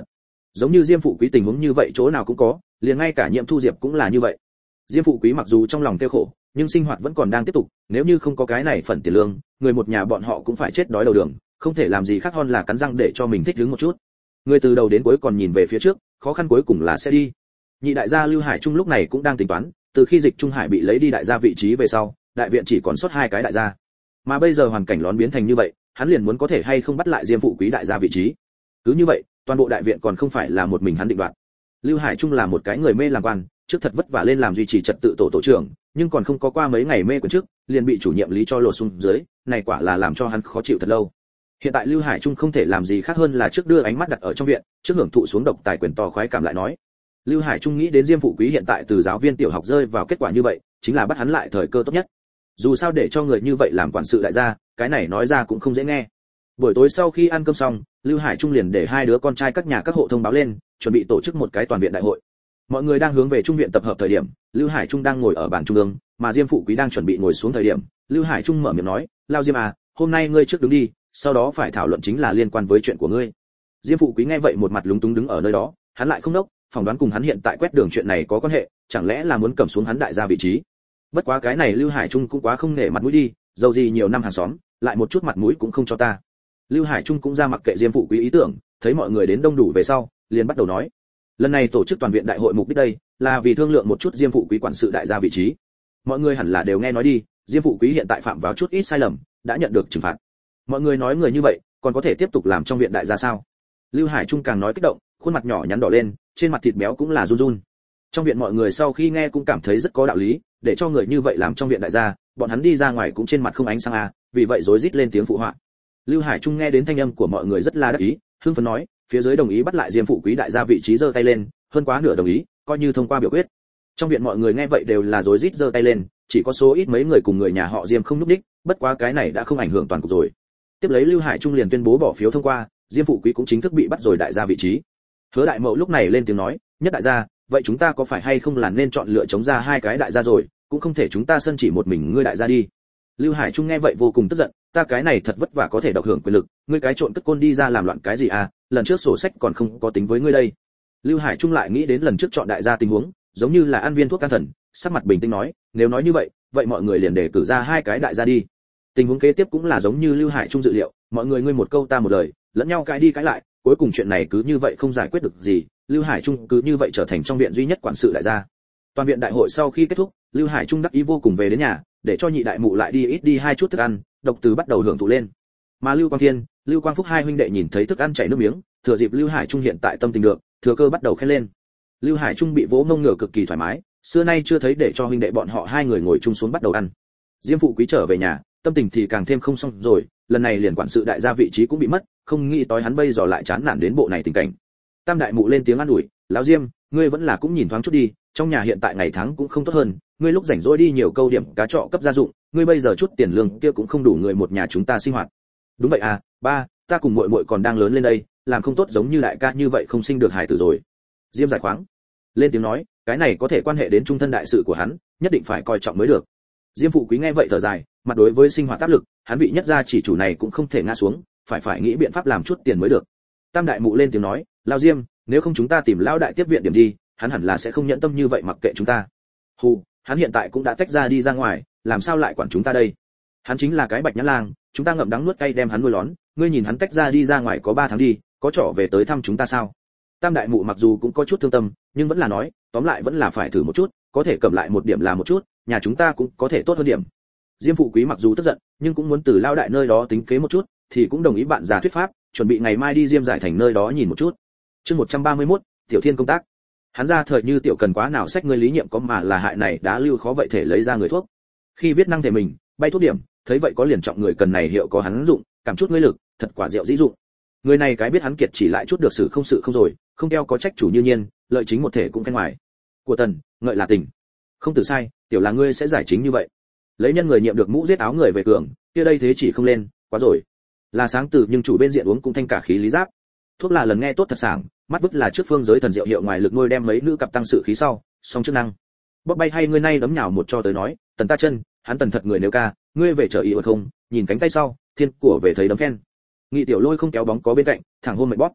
Giống như Diêm Phụ Quý tình huống như vậy chỗ nào cũng có, liền ngay cả Nhiệm Thu Diệp cũng là như vậy. Diêm Phụ Quý mặc dù trong lòng tiêu khổ, nhưng sinh hoạt vẫn còn đang tiếp tục, nếu như không có cái này phần tiền lương, người một nhà bọn họ cũng phải chết đói đầu đường, không thể làm gì khác hơn là cắn răng để cho mình thích ứng một chút. Người từ đầu đến cuối còn nhìn về phía trước, khó khăn cuối cùng là sẽ đi. Nhị đại gia Lưu Hải Trung lúc này cũng đang tính toán, từ khi Dịch Trung Hải bị lấy đi đại gia vị trí về sau, đại viện chỉ còn sót 2 cái đại gia. Mà bây giờ hoàn cảnh lón biến thành như vậy, hắn liền muốn có thể hay không bắt lại Diêm Phụ Quý đại gia vị trí. Cứ như vậy, toàn bộ đại viện còn không phải là một mình hắn định đoạt. Lưu Hải Trung là một cái người mê làm quan, trước thật vất vả lên làm duy trì trật tự tổ trưởng, nhưng còn không có qua mấy ngày mê quyền trước, liền bị chủ nhiệm Lý cho lột xuống dưới, này quả là làm cho hắn khó chịu thật lâu. Hiện tại Lưu Hải Trung không thể làm gì khác hơn là trước đưa ánh mắt đặt ở trong viện, trước hưởng thụ xuống độc tài quyền to khoái cảm lại nói. Lưu Hải Trung nghĩ đến Diêm Phụ Quý hiện tại từ giáo viên tiểu học rơi vào kết quả như vậy, chính là bắt hắn lại thời cơ tốt nhất. Dù sao để cho người như vậy làm quản sự đại gia, cái này nói ra cũng không dễ nghe. Buổi tối sau khi ăn cơm xong, Lưu Hải Trung liền để 2 đứa con trai các nhà các hộ thông báo lên, chuẩn bị tổ chức một cái toàn viện đại hội. Mọi người đang hướng về trung viện tập hợp thời điểm, Lưu Hải Trung đang ngồi ở bàn trung ương, mà Diêm Phụ Quý đang chuẩn bị ngồi xuống thời điểm, Lưu Hải Trung mở miệng nói, "Lao Diêm à, hôm nay ngươi trước đứng đi, sau đó phải thảo luận chính là liên quan với chuyện của ngươi." Diêm Phụ Quý nghe vậy một mặt lúng túng đứng ở nơi đó, hắn lại không đốc, phỏng đoán cùng hắn hiện tại quét đường chuyện này có quan hệ, chẳng lẽ là muốn cầm xuống hắn đại gia vị trí. Bất quá cái này Lưu Hải Trung cũng quá không nể mặt mũi đi, dầu gì nhiều năm hàng xóm, lại một chút mặt mũi cũng không cho ta. Lưu Hải Trung cũng ra mặc kệ Diêm Phụ Quý ý tưởng, thấy mọi người đến đông đủ về sau, liền bắt đầu nói. Lần này tổ chức toàn viện đại hội mục đích đây, là vì thương lượng một chút Diêm Phụ Quý quản sự đại gia vị trí. Mọi người hẳn là đều nghe nói đi, Diêm Phụ Quý hiện tại phạm vào chút ít sai lầm, đã nhận được trừng phạt. Mọi người nói người như vậy, còn có thể tiếp tục làm trong viện đại gia sao? Lưu Hải Trung càng nói kích động, khuôn mặt nhỏ nhắn đỏ lên, trên mặt thịt béo cũng là run run. Trong viện mọi người sau khi nghe cũng cảm thấy rất có đạo lý, để cho người như vậy làm trong viện đại gia, bọn hắn đi ra ngoài cũng trên mặt không ánh sáng à, vì vậy rối rít lên tiếng phụ họa. Lưu Hải Trung nghe đến thanh âm của mọi người rất là đắc ý, hưng phấn nói, phía dưới đồng ý bắt lại Diêm Phụ Quý đại gia vị trí giơ tay lên, hơn quá nửa đồng ý, coi như thông qua biểu quyết. Trong viện mọi người nghe vậy đều là rối rít giơ tay lên, chỉ có số ít mấy người cùng người nhà họ Diêm không núp đích, bất quá cái này đã không ảnh hưởng toàn cục rồi. Tiếp lấy Lưu Hải Trung liền tuyên bố bỏ phiếu thông qua, Diêm Phụ Quý cũng chính thức bị bắt rồi đại gia vị trí. Hứa Đại Mậu lúc này lên tiếng nói, nhất đại gia, vậy chúng ta có phải hay không là nên chọn lựa chống ra 2 cái đại gia rồi, cũng không thể chúng ta sân chỉ một mình ngươi đại gia đi. Lưu Hải Trung nghe vậy vô cùng tức giận, ta cái này thật vất vả có thể độc hưởng quyền lực, ngươi cái trộn cất côn đi ra làm loạn cái gì à, lần trước sổ sách còn không có tính với ngươi đây. Lưu Hải Trung lại nghĩ đến lần trước chọn đại gia tình huống, giống như là ăn viên thuốc can thần, sắc mặt bình tĩnh nói, nếu nói như vậy, vậy mọi người liền đề cử ra 2 cái đại gia đi. Tình huống kế tiếp cũng là giống như Lưu Hải Trung dự liệu, mọi người ngươi một câu ta một lời, lẫn nhau cãi đi cãi lại, cuối cùng chuyện này cứ như vậy không giải quyết được gì, Lưu Hải Trung cứ như vậy trở thành trong viện duy nhất quản sự đại gia. Toàn viện đại hội sau khi kết thúc, Lưu Hải Trung đắc ý vô cùng về đến nhà, để cho nhị đại mụ lại đi ít đi 2 chút thức ăn, Độc Từ bắt đầu hưởng thụ lên. Mà Lưu Quang Thiên, Lưu Quang Phúc 2 huynh đệ nhìn thấy thức ăn chảy nước miếng, thừa dịp Lưu Hải Trung hiện tại tâm tình được, thừa cơ bắt đầu khen lên. Lưu Hải Trung bị vỗ mông ngửa cực kỳ thoải mái, xưa nay chưa thấy để cho huynh đệ bọn họ 2 người ngồi chung xuống bắt đầu ăn. Diêm Phụ Quý trở về nhà, tâm tình thì càng thêm không xong rồi, lần này liền quản sự đại gia vị trí cũng bị mất, không nghĩ tới hắn bây giờ lại chán nản đến bộ này tình cảnh. Tam đại mụ lên tiếng an ủi, lão Diêm, ngươi vẫn là cũng nhìn thoáng chút đi, trong nhà hiện tại ngày tháng cũng không tốt hơn, ngươi lúc rảnh rỗi đi nhiều câu điểm cá trọ cấp gia dụng, ngươi bây giờ chút tiền lương kia cũng không đủ người một nhà chúng ta sinh hoạt. Đúng vậy à, ba, ta cùng muội muội còn đang lớn lên đây, làm không tốt giống như đại ca như vậy không sinh được hài tử rồi. Diêm giải khoáng lên tiếng nói, cái này có thể quan hệ đến trung thân đại sự của hắn, nhất định phải coi trọng mới được. Diêm Phụ Quý nghe vậy thở dài, mặt đối với sinh hoạt áp lực, hắn vị nhất gia chỉ chủ này cũng không thể ngã xuống, phải nghĩ biện pháp làm chút tiền mới được. Tam đại mụ lên tiếng nói, lão Diêm, nếu không chúng ta tìm lão đại tiếp viện điểm đi, hắn hẳn là sẽ không nhẫn tâm như vậy mặc kệ chúng ta. Hù, hắn hiện tại cũng đã tách ra đi ra ngoài, làm sao lại quản chúng ta đây? Hắn chính là cái bạch nhãn lang, chúng ta ngậm đắng nuốt cay đem hắn nuôi lón, ngươi nhìn hắn tách ra đi ra ngoài có 3 tháng đi, có trỏ về tới thăm chúng ta sao? Tam đại mụ mặc dù cũng có chút thương tâm, nhưng vẫn là nói, tóm lại vẫn là phải thử một chút, có thể cầm lại một điểm là một chút, nhà chúng ta cũng có thể tốt hơn điểm. Diêm Phụ Quý mặc dù tức giận, nhưng cũng muốn từ lao đại nơi đó tính kế một chút, thì cũng đồng ý bạn già thuyết pháp, chuẩn bị ngày mai đi Diêm Giải Thành nơi đó nhìn một chút. Chương 131, Tiểu Thiên công tác. Hắn ra thời như tiểu cần quá nào sách người lý nhiệm có mà là hại này đã lưu khó vậy thể lấy ra người thuốc. Khi viết năng thể mình, bay thuốc điểm, thấy vậy có liền trọng người cần này hiệu có hắn dụng, cảm chút ngươi lực, thật quả diệu dĩ dụng. Người này cái biết hắn kiệt chỉ lại chút được sự không rồi, không đeo có trách chủ như nhiên, lợi chính một thể cũng khen ngoài. Của Tần, ngợi là tình. Không từ sai, tiểu là ngươi sẽ giải chính như vậy. Lấy nhân người nhiệm được mũ giết áo người về cường, kia đây thế chỉ không lên, quá rồi. Là sáng từ nhưng chủ bên diện uống cũng thanh cả khí lý giáp. Thuốc là lần nghe tốt thật sảng, mắt vứt là trước phương giới thần diệu hiệu ngoài lực nuôi đem mấy nữ cặp tăng sự khí sau, song chức năng. Bóp bay hay ngươi nay đấm nhào một cho tới nói, Tần ta chân, hắn Tần thật người nếu ca, ngươi về chờ ý ở không, nhìn cánh tay sau, thiên của về thấy đấm phen. Nghị tiểu lôi không kéo bóng có bên cạnh, thẳng hôn mệt bóp.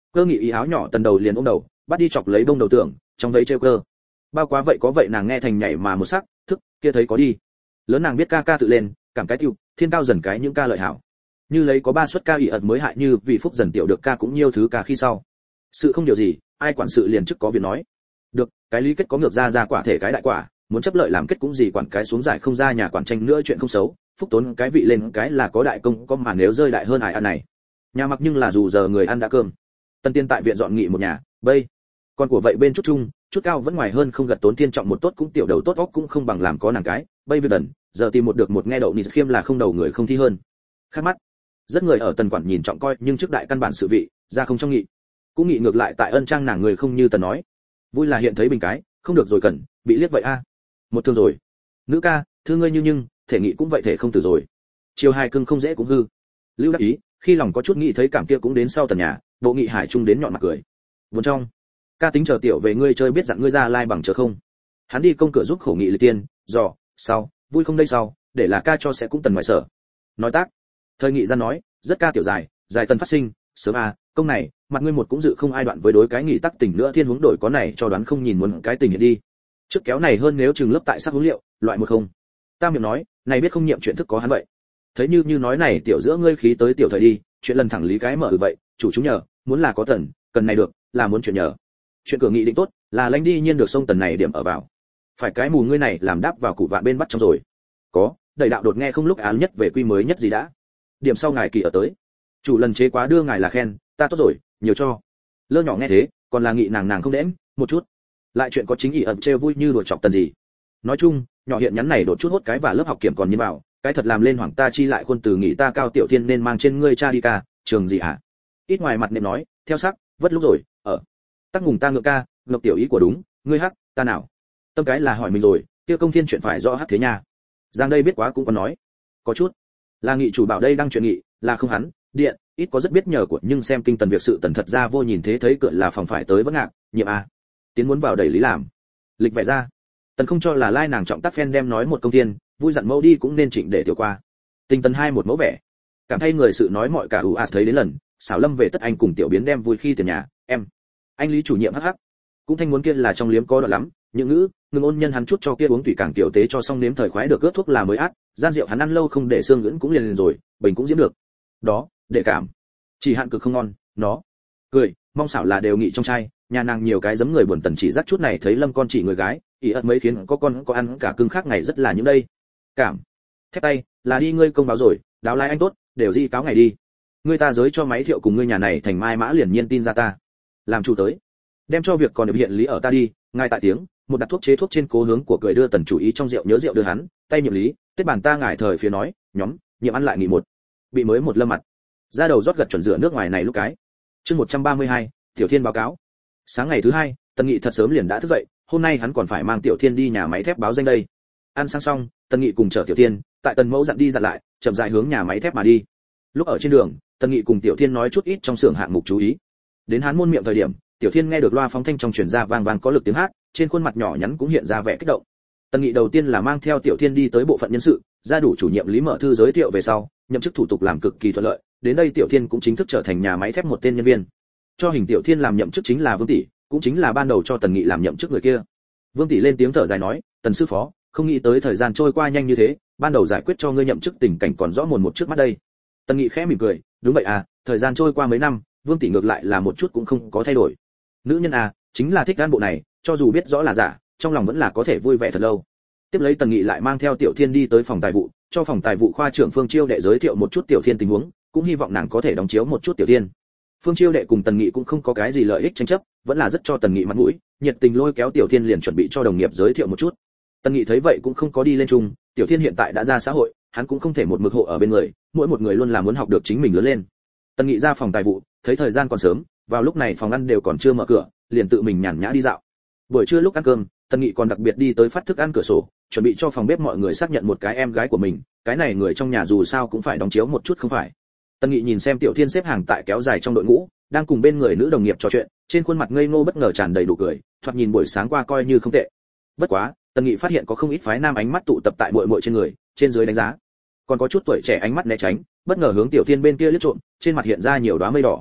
Cơ Nghị ý áo nhỏ tần đầu liền ôm đầu, bắt đi chọc lấy bông đầu tưởng, trong đấy trêu cơ. Bao quá vậy có vậy nàng nghe thành nhảy mà một sắc, thức, kia thấy có đi. Lớn nàng biết ca ca tự lên, cảm cái tiêu, thiên cao dần cái những ca lợi hảo. Như lấy có 3 suất ca ỷ ật mới hại như vì phúc dần tiểu được ca cũng nhiều thứ ca khi sau. Sự không điều gì, ai quản sự liền chức có việc nói. Được, cái lý kết có ngược ra quả thể cái đại quả, muốn chấp lợi làm kết cũng gì quản cái xuống giải không ra nhà quản tranh nữa chuyện không xấu, phúc tốn cái vị lên cái là có đại công có mà nếu rơi đại hơn ai ăn này. Nhà mặc nhưng là dù giờ người ăn đã cơm. Tân Tiên tại viện dọn nghị một nhà, bây. Con của vậy bên chút trung, chút cao vẫn ngoài hơn không gật tốn tiên trọng một tốt cũng tiểu đầu tốt óc cũng không bằng làm có nàng cái, bây việc đần, giờ tìm một được một nghe đậu nị khiêm là không đầu người không thi hơn. Khác mắt. Rất người ở Tần quản nhìn trọng coi, nhưng trước đại căn bản sự vị, ra không trong nghị. Cũng nghị ngược lại tại ân trang nàng người không như Tần nói. Vui là hiện thấy bình cái, không được rồi cần, bị liếc vậy a. Một thương rồi. Nữ ca, thưa ngươi như nhưng, thể nghị cũng vậy thể không từ rồi. Chiều hai cưng không dễ cũng hư. Lưu đắc ý, khi lòng có chút nghĩ thấy cảm kia cũng đến sau Tần nhà, bộ nghị hải trung đến nhọn mặt cười. Vốn trong, ca tính chờ tiểu về ngươi chơi biết dặn ngươi ra lai bằng chờ không. Hắn đi công cửa giúp khổ nghị lịch tiên, dò, sau, vui không đây sau, để là ca cho sẽ cũng Tần ngoại sở. Nói tác. Thời nghị ra nói, rất ca tiểu dài, dài Tần phát sinh, sớm a, công này, mặt ngươi một cũng dự không ai đoạn với đối cái nghị tắc tình nữa thiên hướng đổi có này cho đoán không nhìn muốn cái tình hiện đi. Trước kéo này hơn nếu chừng lớp tại sắc huấn liệu, loại một không. Ta miệng nói, này biết không nhiệm chuyện thức có hắn vậy. Thấy như nói này tiểu giữa ngươi khí tới tiểu thời đi, chuyện lần thẳng lý cái mở vậy, chủ chúng nhờ, muốn là có Tần, cần này được, là muốn chuyện nhờ. Chuyện cửa nghị định tốt, là lãnh đi nhiên được sông Tần này điểm ở vào. Phải cái mù ngươi này làm đáp vào cụ vạn bên bắt trong rồi. Có, đầy đạo đột nghe không lúc án nhất về quy mới nhất gì đã. Điểm sau ngài kỳ ở tới. Chủ lần chế quá đưa ngài là khen, ta tốt rồi, nhiều cho. Lơ nhỏ nghe thế, còn là nghị nàng không đễm, một chút. Lại chuyện có chính ỷ ẩn trêu vui như đùa chọc Tần gì. Nói chung, nhỏ hiện nhắn này đột chút hốt cái và lớp học kiểm còn như bảo, cái thật làm lên hoàng ta chi lại khuôn từ nghị ta cao tiểu thiên nên mang trên ngươi cha đi ca, trường gì hả? Ít ngoài mặt nệm nói, theo sắc, vất lúc rồi, ở. Tắc ngùng ta ngựa ca, ngọc tiểu ý của đúng, ngươi hắc, ta nào? Tâm cái là hỏi mình rồi, kia công thiên chuyện phải rõ hắc thế nha. Giang đây biết quá cũng có nói. Có chút. Là nghị chủ bảo đây đang chuyện nghị, là không hắn, điện, ít có rất biết nhờ của nhưng xem kinh Tần việc sự Tần thật ra vô nhìn thế thấy cửa là phòng phải tới vẫn ngạc, nhiệm a. Tiến muốn vào đẩy lý làm. Lịch vẽ ra. Tần không cho là lai nàng trọng tác phen đem nói một công thiên, vui dặn mẫu đi cũng nên chỉnh để tiểu qua. Tình Tần hai một mẫu vẻ. Cảm thấy người sự nói mọi cả ủ thấy đến lần, xảo lâm về tất anh cùng tiểu biến đem vui khi tiền nhà, em. Anh lý chủ nhiệm hắc hắc. Cũng thanh muốn kia là trong liếm có đoạn lắm, những ngữ, ngừng ôn nhân hắn chút cho kia uống tùy càng tiểu tế cho xong nếm thời khoái được ướt thuốc là mới át, gian rượu hắn ăn lâu không để xương ngưỡng cũng liền rồi, bình cũng diễm được. Đó, đệ cảm. Chỉ hạn cực không ngon, nó. Cười, mong xảo là đều nghị trong trai, nhà nàng nhiều cái giấm người buồn Tần chỉ dắt chút này thấy Lâm con chỉ người gái, ý ật mấy khiến có con có ăn cả cưng khác ngày rất là những đây. Cảm. Thép tay, là đi ngươi công báo rồi, đáo lai anh tốt, đều di cáo ngày đi. Ngươi ta giới cho máy thiệu cùng ngươi nhà này thành mai mã liền nhiên tin ra ta. Làm chủ tới. Đem cho việc còn được hiện lý ở ta đi, ngài tại tiếng, một đặt thuốc chế thuốc trên cố hướng của cười đưa Tần chủ ý trong rượu nhớ rượu đưa hắn, tay nhiệm lý, tết bàn ta ngài thời phía nói, nhóm, nhiệm ăn lại nghỉ một. Bị mới một lâm mặt. Ra đầu rót gật chuẩn rửa nước ngoài này lúc cái. Chương 132, Tiểu Thiên báo cáo. Sáng ngày thứ hai, Tần Nghị thật sớm liền đã thức dậy, hôm nay hắn còn phải mang Tiểu Thiên đi nhà máy thép báo danh đây. Ăn sáng xong, Tần Nghị cùng chở Tiểu Thiên, tại Tần Mẫu dặn đi dặn lại, chậm rãi hướng nhà máy thép mà đi. Lúc ở trên đường, Tần Nghị cùng Tiểu Thiên nói chút ít trong xưởng hạng mục chú ý. Đến hắn môn miệng thời điểm, Tiểu Thiên nghe được loa phóng thanh trong truyền ra vang vang có lực tiếng hát, trên khuôn mặt nhỏ nhắn cũng hiện ra vẻ kích động. Tần Nghị đầu tiên là mang theo Tiểu Thiên đi tới bộ phận nhân sự, ra đủ chủ nhiệm Lý Mở Thư giới thiệu về sau, nhậm chức thủ tục làm cực kỳ thuận lợi, đến đây Tiểu Thiên cũng chính thức trở thành nhà máy thép một tên nhân viên. Cho hình Tiểu Thiên làm nhậm chức chính là Vương tỷ, cũng chính là ban đầu cho Tần Nghị làm nhậm chức người kia. Vương tỷ lên tiếng thở dài nói, Tần sư phó, không nghĩ tới thời gian trôi qua nhanh như thế, ban đầu giải quyết cho ngươi nhậm chức tình cảnh còn rõ mồn một trước mắt đây. Tần Nghị khẽ mỉm cười, đúng vậy à, thời gian trôi qua mấy năm, Vương tỷ ngược lại là một chút cũng không có thay đổi. Nữ nhân à, chính là thích gan bộ này, cho dù biết rõ là giả, trong lòng vẫn là có thể vui vẻ thật lâu. Tiếp lấy Tần Nghị lại mang theo Tiểu Thiên đi tới phòng tài vụ, cho phòng tài vụ khoa trưởng Phương Chiêu đệ giới thiệu một chút Tiểu Thiên tình huống, cũng hy vọng nàng có thể đóng chiếu một chút Tiểu Thiên. Phương Chiêu đệ cùng Tần Nghị cũng không có cái gì lợi ích tranh chấp, vẫn là rất cho Tần Nghị mặt mũi, nhiệt tình lôi kéo Tiểu Thiên liền chuẩn bị cho đồng nghiệp giới thiệu một chút. Tần Nghị thấy vậy cũng không có đi lên chung, Tiểu Thiên hiện tại đã ra xã hội, hắn cũng không thể một mực hộ ở bên người, mỗi một người luôn là muốn học được chính mình lớn lên. Tần Nghị ra phòng tài vụ, thấy thời gian còn sớm, vào lúc này phòng ăn đều còn chưa mở cửa, liền tự mình nhàn nhã đi dạo. Buổi trưa lúc ăn cơm, Tần Nghị còn đặc biệt đi tới phát thức ăn cửa sổ, chuẩn bị cho phòng bếp mọi người xác nhận một cái em gái của mình, cái này người trong nhà dù sao cũng phải đóng chiếu một chút không phải. Tần Nghị nhìn xem Tiểu Thiên xếp hàng tại kéo dài trong đội ngũ, đang cùng bên người nữ đồng nghiệp trò chuyện, trên khuôn mặt ngây ngô bất ngờ tràn đầy đủ cười, thoạt nhìn buổi sáng qua coi như không tệ. Bất quá, Tần Nghị phát hiện có không ít phái nam ánh mắt tụ tập tại muội muội trên người, trên dưới đánh giá. Còn có chút tuổi trẻ ánh mắt né tránh, bất ngờ hướng Tiểu Thiên bên kia liếc trộm, trên mặt hiện ra nhiều đóa mây đỏ.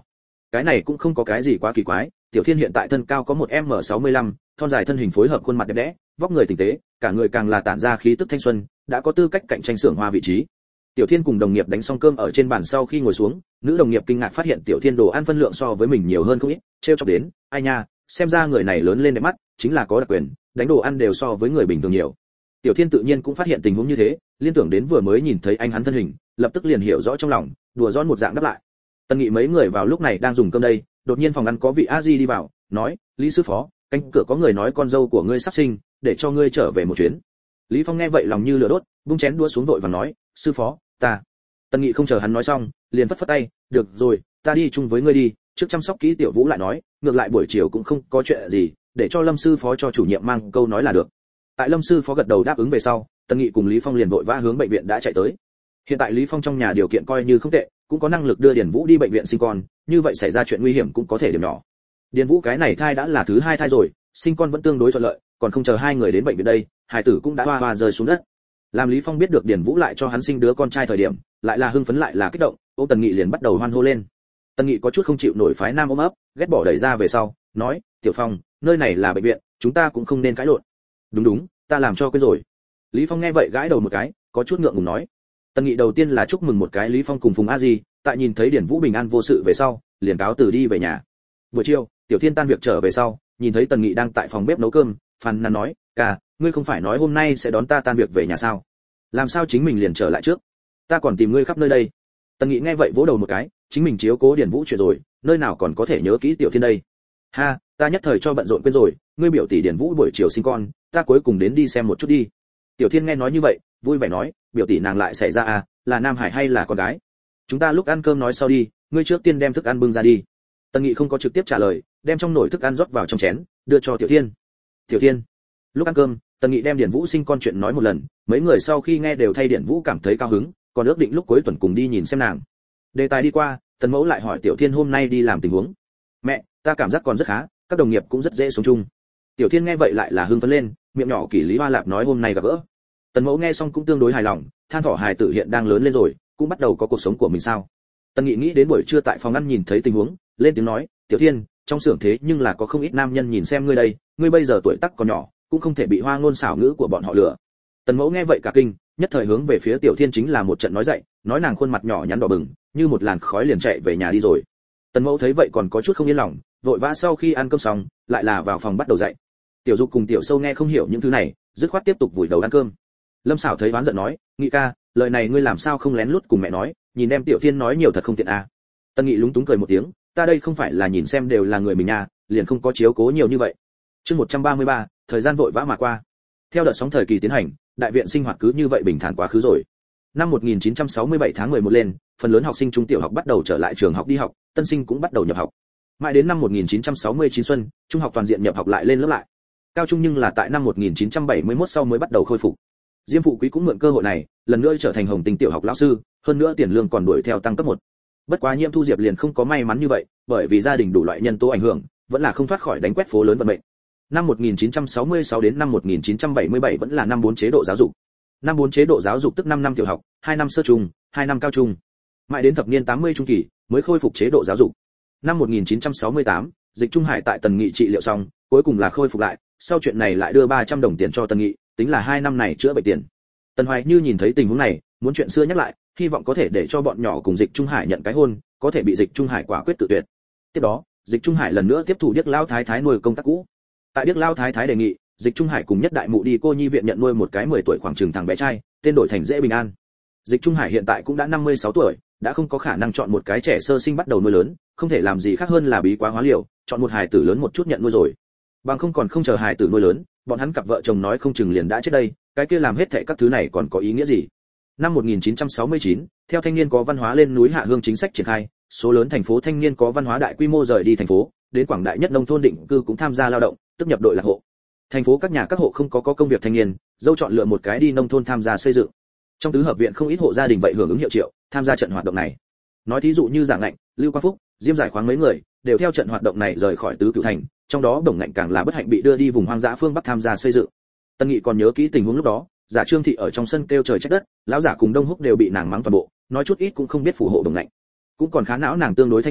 cái này cũng không có cái gì quá kỳ quái, Tiểu Thiên hiện tại thân cao có 1m65, thon dài thân hình phối hợp khuôn mặt đẹp đẽ, vóc người tinh tế, cả người càng là tản ra khí tức thanh xuân, đã có tư cách cạnh tranh xưởng hoa vị trí. Tiểu Thiên cùng đồng nghiệp đánh xong cơm ở trên bàn sau khi ngồi xuống, nữ đồng nghiệp kinh ngạc phát hiện Tiểu Thiên đồ ăn phân lượng so với mình nhiều hơn không ít, trêu chọc đến, ai nha, xem ra người này lớn lên đẹp mắt, chính là có đặc quyền, đánh đồ ăn đều so với người bình thường nhiều. Tiểu Thiên tự nhiên cũng phát hiện tình huống như thế, liên tưởng đến vừa mới nhìn thấy anh hắn thân hình, lập tức liền hiểu rõ trong lòng, đùa giỡn một dạng đáp lại. Tân Nghị mấy người vào lúc này đang dùng cơm đây, đột nhiên phòng ăn có vị a di đi vào, nói, Lý sư phó, cánh cửa có người nói con dâu của ngươi sắp sinh, để cho ngươi trở về một chuyến. Lý Phong nghe vậy lòng như lửa đốt, bung chén đũa xuống vội và nói, sư phó, ta. Tân Nghị không chờ hắn nói xong, liền phất phất tay, được rồi, ta đi chung với ngươi đi, trước chăm sóc kỹ Tiểu Vũ lại nói, ngược lại buổi chiều cũng không có chuyện gì, để cho Lâm sư phó cho chủ nhiệm mang câu nói là được. Tại Lâm sư phó gật đầu đáp ứng về sau, Tân Nghị cùng Lý Phong liền vội vã hướng bệnh viện đã chạy tới. Hiện tại Lý Phong trong nhà điều kiện coi như không tệ, cũng có năng lực đưa Điền Vũ đi bệnh viện sinh con, như vậy xảy ra chuyện nguy hiểm cũng có thể điểm nhỏ. Điền Vũ cái này thai đã là thứ 2 thai rồi, sinh con vẫn tương đối thuận lợi, còn không chờ hai người đến bệnh viện đây, hài tử cũng đã hoa hoa rơi xuống đất. Làm Lý Phong biết được Điền Vũ lại cho hắn sinh đứa con trai thời điểm, lại là hưng phấn lại là kích động, ôm Tần Nghị liền bắt đầu hoan hô lên. Tần Nghị có chút không chịu nổi phái nam ôm ấp, ghét bỏ đẩy ra về sau, nói, "Tiểu Phong, nơi này là bệnh viện, chúng ta cũng không nên cãi lộn." "Đúng đúng, ta làm cho quên rồi." Lý Phong nghe vậy gãi đầu một cái, có chút ngượng ngùng nói. Tần Nghị đầu tiên là chúc mừng một cái Lý Phong cùng Phùng A Di, tại nhìn thấy Điền Vũ bình an vô sự về sau, liền cáo từ đi về nhà. Buổi chiều, Tiểu Thiên tan việc trở về sau, nhìn thấy Tần Nghị đang tại phòng bếp nấu cơm, phàn nàn nói, "Ca, ngươi không phải nói hôm nay sẽ đón ta tan việc về nhà sao? Làm sao chính mình liền trở lại trước? Ta còn tìm ngươi khắp nơi đây." Tần Nghị nghe vậy vỗ đầu một cái, chính mình chiếu cố Điền Vũ chuyện rồi, nơi nào còn có thể nhớ kỹ Tiểu Thiên đây? "Ha, ta nhất thời cho bận rộn quên rồi, ngươi biểu tỷ Điền Vũ buổi chiều sinh con, ta cuối cùng đến đi xem một chút đi." Tiểu Thiên nghe nói như vậy, vui vẻ nói, "Biểu tỷ nàng lại xảy ra à, là nam hải hay là con gái? Chúng ta lúc ăn cơm nói sau đi, ngươi trước tiên đem thức ăn bưng ra đi." Tần Nghị không có trực tiếp trả lời, đem trong nồi thức ăn rót vào trong chén, đưa cho Tiểu Thiên. "Tiểu Thiên." Lúc ăn cơm, Tần Nghị đem Điền Vũ sinh con chuyện nói một lần, mấy người sau khi nghe đều thay Điền Vũ cảm thấy cao hứng, còn ước định lúc cuối tuần cùng đi nhìn xem nàng. Đề tài đi qua, Tần Mẫu lại hỏi Tiểu Thiên hôm nay đi làm tình huống. "Mẹ, ta cảm giác còn rất khá, các đồng nghiệp cũng rất dễ sống chung." Tiểu Thiên nghe vậy lại là hưng phấn lên, miệng nhỏ Kỷ Lý Hoa Lạp nói hôm nay gặp gỡ. Tần Mẫu nghe xong cũng tương đối hài lòng, than thở hài tử hiện đang lớn lên rồi, cũng bắt đầu có cuộc sống của mình sao. Tần Nghị nghĩ đến buổi trưa tại phòng ăn nhìn thấy tình huống, lên tiếng nói, "Tiểu Thiên, trong xưởng thế nhưng là có không ít nam nhân nhìn xem ngươi đây, ngươi bây giờ tuổi tác còn nhỏ, cũng không thể bị hoa ngôn xảo ngữ của bọn họ lừa." Tần Mẫu nghe vậy cả kinh, nhất thời hướng về phía Tiểu Thiên chính là một trận nói dậy, nói nàng khuôn mặt nhỏ nhắn đỏ bừng, như một làn khói liền chạy về nhà đi rồi. Tần Mẫu thấy vậy còn có chút không yên lòng, vội vã sau khi ăn cơm xong, lại là vào phòng bắt đầu dạy. Tiểu Dục cùng Tiểu Sâu nghe không hiểu những thứ này, dứt khoát tiếp tục vùi đầu ăn cơm. Lâm Sảo thấy oán giận nói, "Nghị ca, lời này ngươi làm sao không lén lút cùng mẹ nói, nhìn em Tiểu Thiên nói nhiều thật không tiện à." Tân Nghị lúng túng cười một tiếng, "Ta đây không phải là nhìn xem đều là người mình nha, liền không có chiếu cố nhiều như vậy." Chương 133, thời gian vội vã mà qua. Theo đợt sóng thời kỳ tiến hành, đại viện sinh hoạt cứ như vậy bình thản quá khứ rồi. Năm 1967 tháng 11 lên, phần lớn học sinh trung tiểu học bắt đầu trở lại trường học đi học, tân sinh cũng bắt đầu nhập học. Mãi đến năm 1969 xuân, trung học toàn diện nhập học lại lên lớp lại. Cao trung nhưng là tại năm 1971 sau mới bắt đầu khôi phục. Diêm Phụ Quý cũng mượn cơ hội này, lần nữa trở thành Hồng Tinh tiểu học lão sư, hơn nữa tiền lương còn đuổi theo tăng cấp 1. Bất quá Nhiễm Thu Diệp liền không có may mắn như vậy, bởi vì gia đình đủ loại nhân tố ảnh hưởng, vẫn là không thoát khỏi đánh quét phố lớn vận mệnh. Năm 1966 đến năm 1977 vẫn là năm 4 chế độ giáo dục. Năm 4 chế độ giáo dục tức 5 năm tiểu học, 2 năm sơ trung, 2 năm cao trung. Mãi đến thập niên 80 trung kỳ mới khôi phục chế độ giáo dục. Năm 1968, Dịch Trung Hải tại Tần Nghị trị liệu xong, cuối cùng là khôi phục lại, sau chuyện này lại đưa 300 đồng tiền cho Tần Nghị, tính là 2 năm này chữa bệnh tiền. Tần Hoài Như nhìn thấy tình huống này, muốn chuyện xưa nhắc lại, hy vọng có thể để cho bọn nhỏ cùng Dịch Trung Hải nhận cái hôn, có thể bị Dịch Trung Hải quả quyết tự tuyệt. Tiếp đó, Dịch Trung Hải lần nữa tiếp thủ Điếc Lao Thái Thái nuôi công tác cũ. Tại Điếc Lao Thái Thái đề nghị, Dịch Trung Hải cùng Nhất Đại Mụ đi cô nhi viện nhận nuôi một cái 10 tuổi khoảng chừng thằng bé trai, tên đổi thành Dễ Bình An. Dịch Trung Hải hiện tại cũng đã 56 tuổi, đã không có khả năng chọn một cái trẻ sơ sinh bắt đầu nuôi lớn, không thể làm gì khác hơn là bí quá hóa liều, chọn một hài tử lớn một chút nhận nuôi rồi. Bằng không còn không chờ hài tử nuôi lớn, bọn hắn cặp vợ chồng nói không chừng liền đã chết đây, cái kia làm hết thảy các thứ này còn có ý nghĩa gì? Năm 1969, theo thanh niên có văn hóa lên núi hạ hương chính sách triển khai, số lớn thành phố thanh niên có văn hóa đại quy mô rời đi thành phố, đến quảng đại nhất nông thôn định cư cũng tham gia lao động, tức nhập đội lạc hộ. Thành phố các nhà các hộ không có công việc thanh niên, dâu chọn lựa một cái đi nông thôn tham gia xây dựng. Trong tứ hợp viện không ít hộ gia đình vậy hưởng ứng hiệu triệu, tham gia trận hoạt động này. Nói thí dụ như Giảng Ngạnh, Lưu Quang Phúc, Diêm Giải Khoáng mấy người, đều theo trận hoạt động này rời khỏi tứ cửu thành, trong đó Đồng Ngạnh càng là bất hạnh bị đưa đi vùng hoang dã phương Bắc tham gia xây dựng. Tân Nghị còn nhớ kỹ tình huống lúc đó, Giả Trương Thị ở trong sân kêu trời trách đất, lão giả cùng Đông Húc đều bị nàng mắng toàn bộ, nói chút ít cũng không biết phù hộ Đồng Ngạnh. Cũng còn khá não nàng tương đối thanh tỉnh,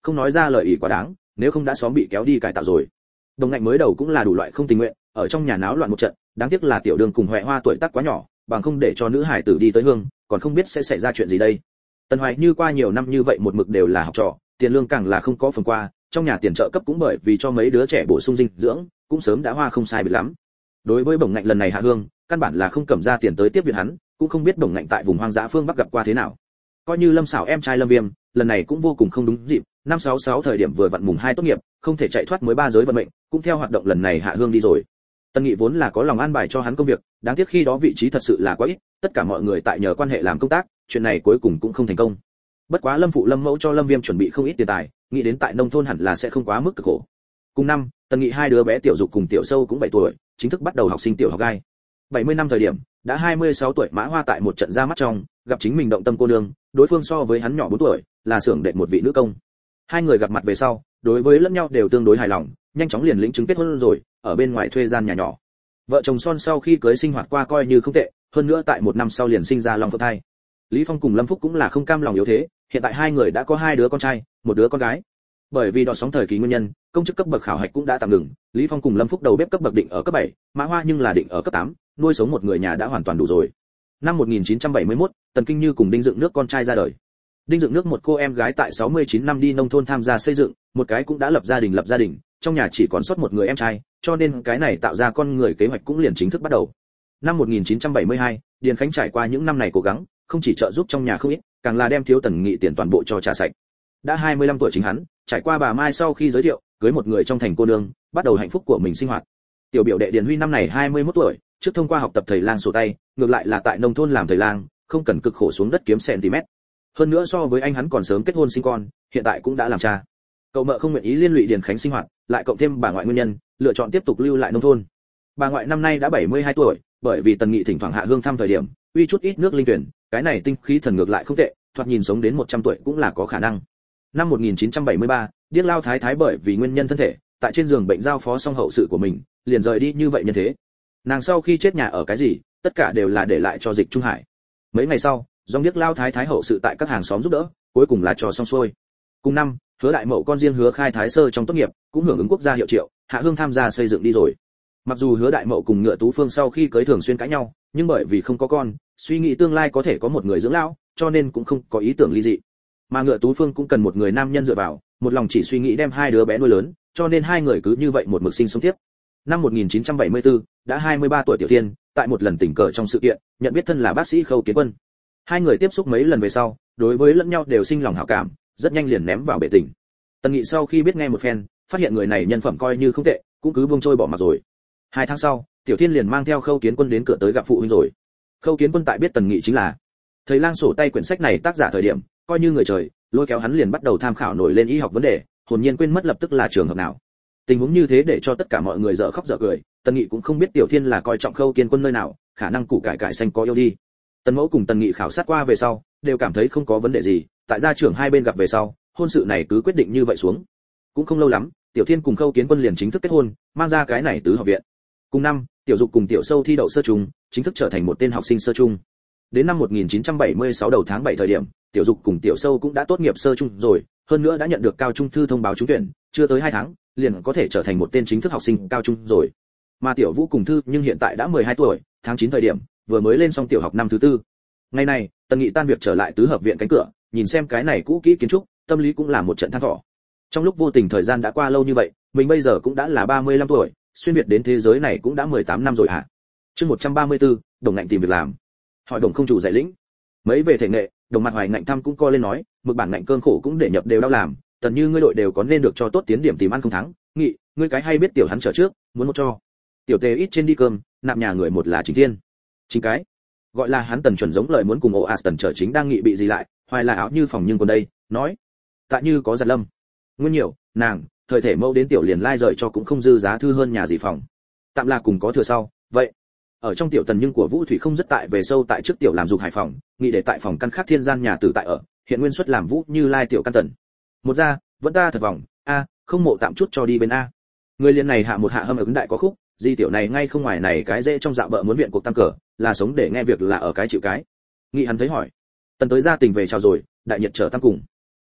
không nói ra lời ỷ quá đáng, nếu không đã xóm bị kéo đi cải tạo rồi. Đồng Ngạnh mới đầu cũng là đủ loại không tình nguyện, ở trong nhà náo loạn một trận, đáng tiếc là tiểu đường cùng Huệ Hoa tuổi tác quá nhỏ, bằng không để cho nữ hải tử đi tới hương, còn không biết sẽ xảy ra chuyện gì đây. Tần Hoài Như qua nhiều năm như vậy một mực đều là học trò, tiền lương càng là không có phần qua, trong nhà tiền trợ cấp cũng bởi vì cho mấy đứa trẻ bổ sung dinh dưỡng, cũng sớm đã hoa không sai biệt lắm. Đối với Bổng Ngạnh lần này hạ hương, căn bản là không cầm ra tiền tới tiếp viện hắn, cũng không biết Bổng Ngạnh tại vùng hoang dã phương Bắc gặp qua thế nào. Coi như Lâm Sảo em trai Lâm Viêm, lần này cũng vô cùng không đúng dịp, năm 66 thời điểm vừa vặn mùng 2 tốt nghiệp, không thể chạy thoát mới ba giới vận mệnh, cũng theo hoạt động lần này hạ hương đi rồi. Tân Nghị vốn là có lòng an bài cho hắn công việc, đáng tiếc khi đó vị trí thật sự là quá ít, tất cả mọi người tại nhờ quan hệ làm công tác, chuyện này cuối cùng cũng không thành công. Bất quá Lâm phụ Lâm mẫu cho Lâm Viêm chuẩn bị không ít tiền tài, nghĩ đến tại nông thôn hẳn là sẽ không quá mức cực khổ. Cùng năm, Tần Nghị hai đứa bé Tiểu Dục cùng Tiểu Sâu cũng 7 tuổi, chính thức bắt đầu học sinh tiểu học gai. 70 năm thời điểm, đã 26 tuổi Mã Hoa tại một trận ra mắt trong, gặp chính mình động tâm cô nương, đối phương so với hắn nhỏ 4 tuổi, là xưởng đệm một vị nữ công. Hai người gặp mặt về sau, đối với lẫn nhau đều tương đối hài lòng, nhanh chóng liền lĩnh chứng kết hôn rồi, ở bên ngoài thuê gian nhà nhỏ. Vợ chồng son sau khi cưới sinh hoạt qua coi như không tệ, hơn nữa tại một năm sau liền sinh ra long phượng thai. Lý Phong cùng Lâm Phúc cũng là không cam lòng yếu thế, hiện tại hai người đã có hai đứa con trai, một đứa con gái. Bởi vì đọt sóng thời kỳ nguyên nhân, công chức cấp bậc khảo hạch cũng đã tạm ngừng, Lý Phong cùng Lâm Phúc đầu bếp cấp bậc định ở cấp 7, Mã Hoa nhưng là định ở cấp 8, nuôi sống một người nhà đã hoàn toàn đủ rồi. Năm 1971, Tần Kinh Như cùng Đinh Dựng Nước con trai ra đời. Đinh Dựng Nước một cô em gái tại 69 năm đi nông thôn tham gia xây dựng, một cái cũng đã lập gia đình, trong nhà chỉ còn sót một người em trai, cho nên cái này tạo ra con người kế hoạch cũng liền chính thức bắt đầu. Năm 1972, Điền Khánh trải qua những năm này cố gắng, không chỉ trợ giúp trong nhà không ít, càng là đem thiếu Tần Nghị tiền toàn bộ cho trả sạch. Đã 25 tuổi chính hắn, trải qua bà Mai sau khi giới thiệu, cưới một người trong thành cô nương, bắt đầu hạnh phúc của mình sinh hoạt. Tiểu biểu đệ Điền Huy năm này 21 tuổi, trước thông qua học tập thầy lang sổ tay, ngược lại là tại nông thôn làm thầy lang, không cần cực khổ xuống đất kiếm cm. Hơn nữa so với anh hắn còn sớm kết hôn sinh con, hiện tại cũng đã làm cha. Cậu mợ không nguyện ý liên lụy Điền Khánh sinh hoạt, lại cộng thêm bà ngoại nguyên nhân, lựa chọn tiếp tục lưu lại nông thôn. Bà ngoại năm nay đã 72 tuổi, bởi vì Tần Nghị thỉnh thoảng hạ hương thăm thời điểm, uy chút ít nước linh tuyển, cái này tinh khí thần ngược lại không tệ, thoạt nhìn sống đến 100 tuổi cũng là có khả năng. Năm 1973, Điếc Lao Thái Thái bởi vì nguyên nhân thân thể, tại trên giường bệnh giao phó xong hậu sự của mình, liền rời đi như vậy nhân thế. Nàng sau khi chết nhà ở cái gì, tất cả đều là để lại cho Dịch Trung Hải. Mấy ngày sau, dòng Điếc Lao Thái Thái hậu sự tại các hàng xóm giúp đỡ, cuối cùng là cho xong xuôi. Cùng năm, Hứa Đại Mậu con riêng Hứa Khai Thái Sơ trong tốt nghiệp, cũng hưởng ứng quốc gia hiệu triệu, hạ hương tham gia xây dựng đi rồi. Mặc dù Hứa Đại Mậu cùng Ngựa Tú Phương sau khi cưới thường xuyên cãi nhau, nhưng bởi vì không có con, suy nghĩ tương lai có thể có một người dưỡng lão, cho nên cũng không có ý tưởng ly dị. Mà Ngựa Tú Phương cũng cần một người nam nhân dựa vào, một lòng chỉ suy nghĩ đem hai đứa bé nuôi lớn, cho nên hai người cứ như vậy một mực sinh sống tiếp. Năm 1974, đã 23 tuổi Tiểu Thiên, tại một lần tình cờ trong sự kiện, nhận biết thân là bác sĩ Khâu Kiến Quân. Hai người tiếp xúc mấy lần về sau, đối với lẫn nhau đều sinh lòng hảo cảm, rất nhanh liền ném vào bể tình. Tần Nghị sau khi biết nghe một phen, phát hiện người này nhân phẩm coi như không tệ, cũng cứ buông trôi bỏ mặc rồi. 2 tháng sau, Tiểu Thiên liền mang theo Khâu Kiến Quân đến cửa tới gặp phụ huynh rồi. Khâu Kiến Quân tại biết Tần Nghị chính là thầy lang sổ tay quyển sách này tác giả thời điểm, coi như người trời, lôi kéo hắn liền bắt đầu tham khảo nổi lên y học vấn đề, hồn nhiên quên mất lập tức là trường hợp nào. Tình huống như thế để cho tất cả mọi người dở khóc dở cười, Tần Nghị cũng không biết Tiểu Thiên là coi trọng Khâu Kiến Quân nơi nào, khả năng củ cải xanh có yêu đi. Tần Mẫu cùng Tần Nghị khảo sát qua về sau, đều cảm thấy không có vấn đề gì, tại gia trưởng hai bên gặp về sau, hôn sự này cứ quyết định như vậy xuống. Cũng không lâu lắm, Tiểu Thiên cùng Khâu Kiến Quân liền chính thức kết hôn, mang ra cái này tứ học viện. Cùng năm, Tiểu Dục cùng Tiểu Sâu thi đậu sơ trung, chính thức trở thành một tên học sinh sơ trung. Đến năm 1976 đầu tháng 7 thời điểm, Tiểu Dục cùng Tiểu Sâu cũng đã tốt nghiệp sơ trung rồi, hơn nữa đã nhận được cao trung thư thông báo trúng tuyển, chưa tới 2 tháng, liền có thể trở thành một tên chính thức học sinh cao trung rồi. Mà Tiểu Vũ cùng Thư nhưng hiện tại đã 12 tuổi, tháng 9 thời điểm, vừa mới lên xong tiểu học năm thứ 4. Ngày này, Tần Nghị tan việc trở lại tứ hợp viện cánh cửa, nhìn xem cái này cũ kỹ kiến trúc, tâm lý cũng là một trận than thở. Trong lúc vô tình thời gian đã qua lâu như vậy, mình bây giờ cũng đã là 35 tuổi, xuyên việt đến thế giới này cũng đã 18 năm rồi hả? Chương 134, Đồng Ngạnh tìm việc làm. Hỏi Đồng không chủ dạy lĩnh. Mấy về thể nghệ, Đồng mặt Hoài Ngạnh thăm cũng co lên nói, mực bản ngạnh cơn khổ cũng để nhập đều đau làm, Tần như ngươi đội đều có nên được cho tốt tiến điểm tìm ăn không thắng, Nghị, ngươi cái hay biết tiểu hắn trở trước, muốn một cho. Tiểu Tề ít trên đi cơm, nạp nhà người một là Chính Thiên. Chính cái gọi là hắn Tần chuẩn giống lời muốn cùng ổ Tần trở chính đang nghị bị gì lại, Hoài là áo như phòng nhưng còn đây, nói, tại như có giật lâm. Nguyên nhiều, nàng, thời thể mẫu đến tiểu liền lai rời cho cũng không dư giá thư hơn nhà gì phòng. Tạm là cùng có thừa sau, vậy. Ở trong tiểu Tần nhưng của Vũ Thủy không rất tại về sâu tại trước tiểu làm dục Hải phòng, nghị để tại phòng căn khác thiên gian nhà tử tại ở, hiện nguyên suất làm Vũ như lai tiểu căn Tần. Một ra, vẫn ta thật vòng, a, không mộ tạm chút cho đi bên a. Người liền này hạ một hạ hâm ứng đại có khúc, di tiểu này ngay không ngoài này cái dễ trong dạo bợ muốn viện cuộc tăng cờ, là sống để nghe việc là ở cái chịu cái. Nghị hắn thấy hỏi. Tần tới gia tình về chào rồi, đại nhiệt trở tăng cùng.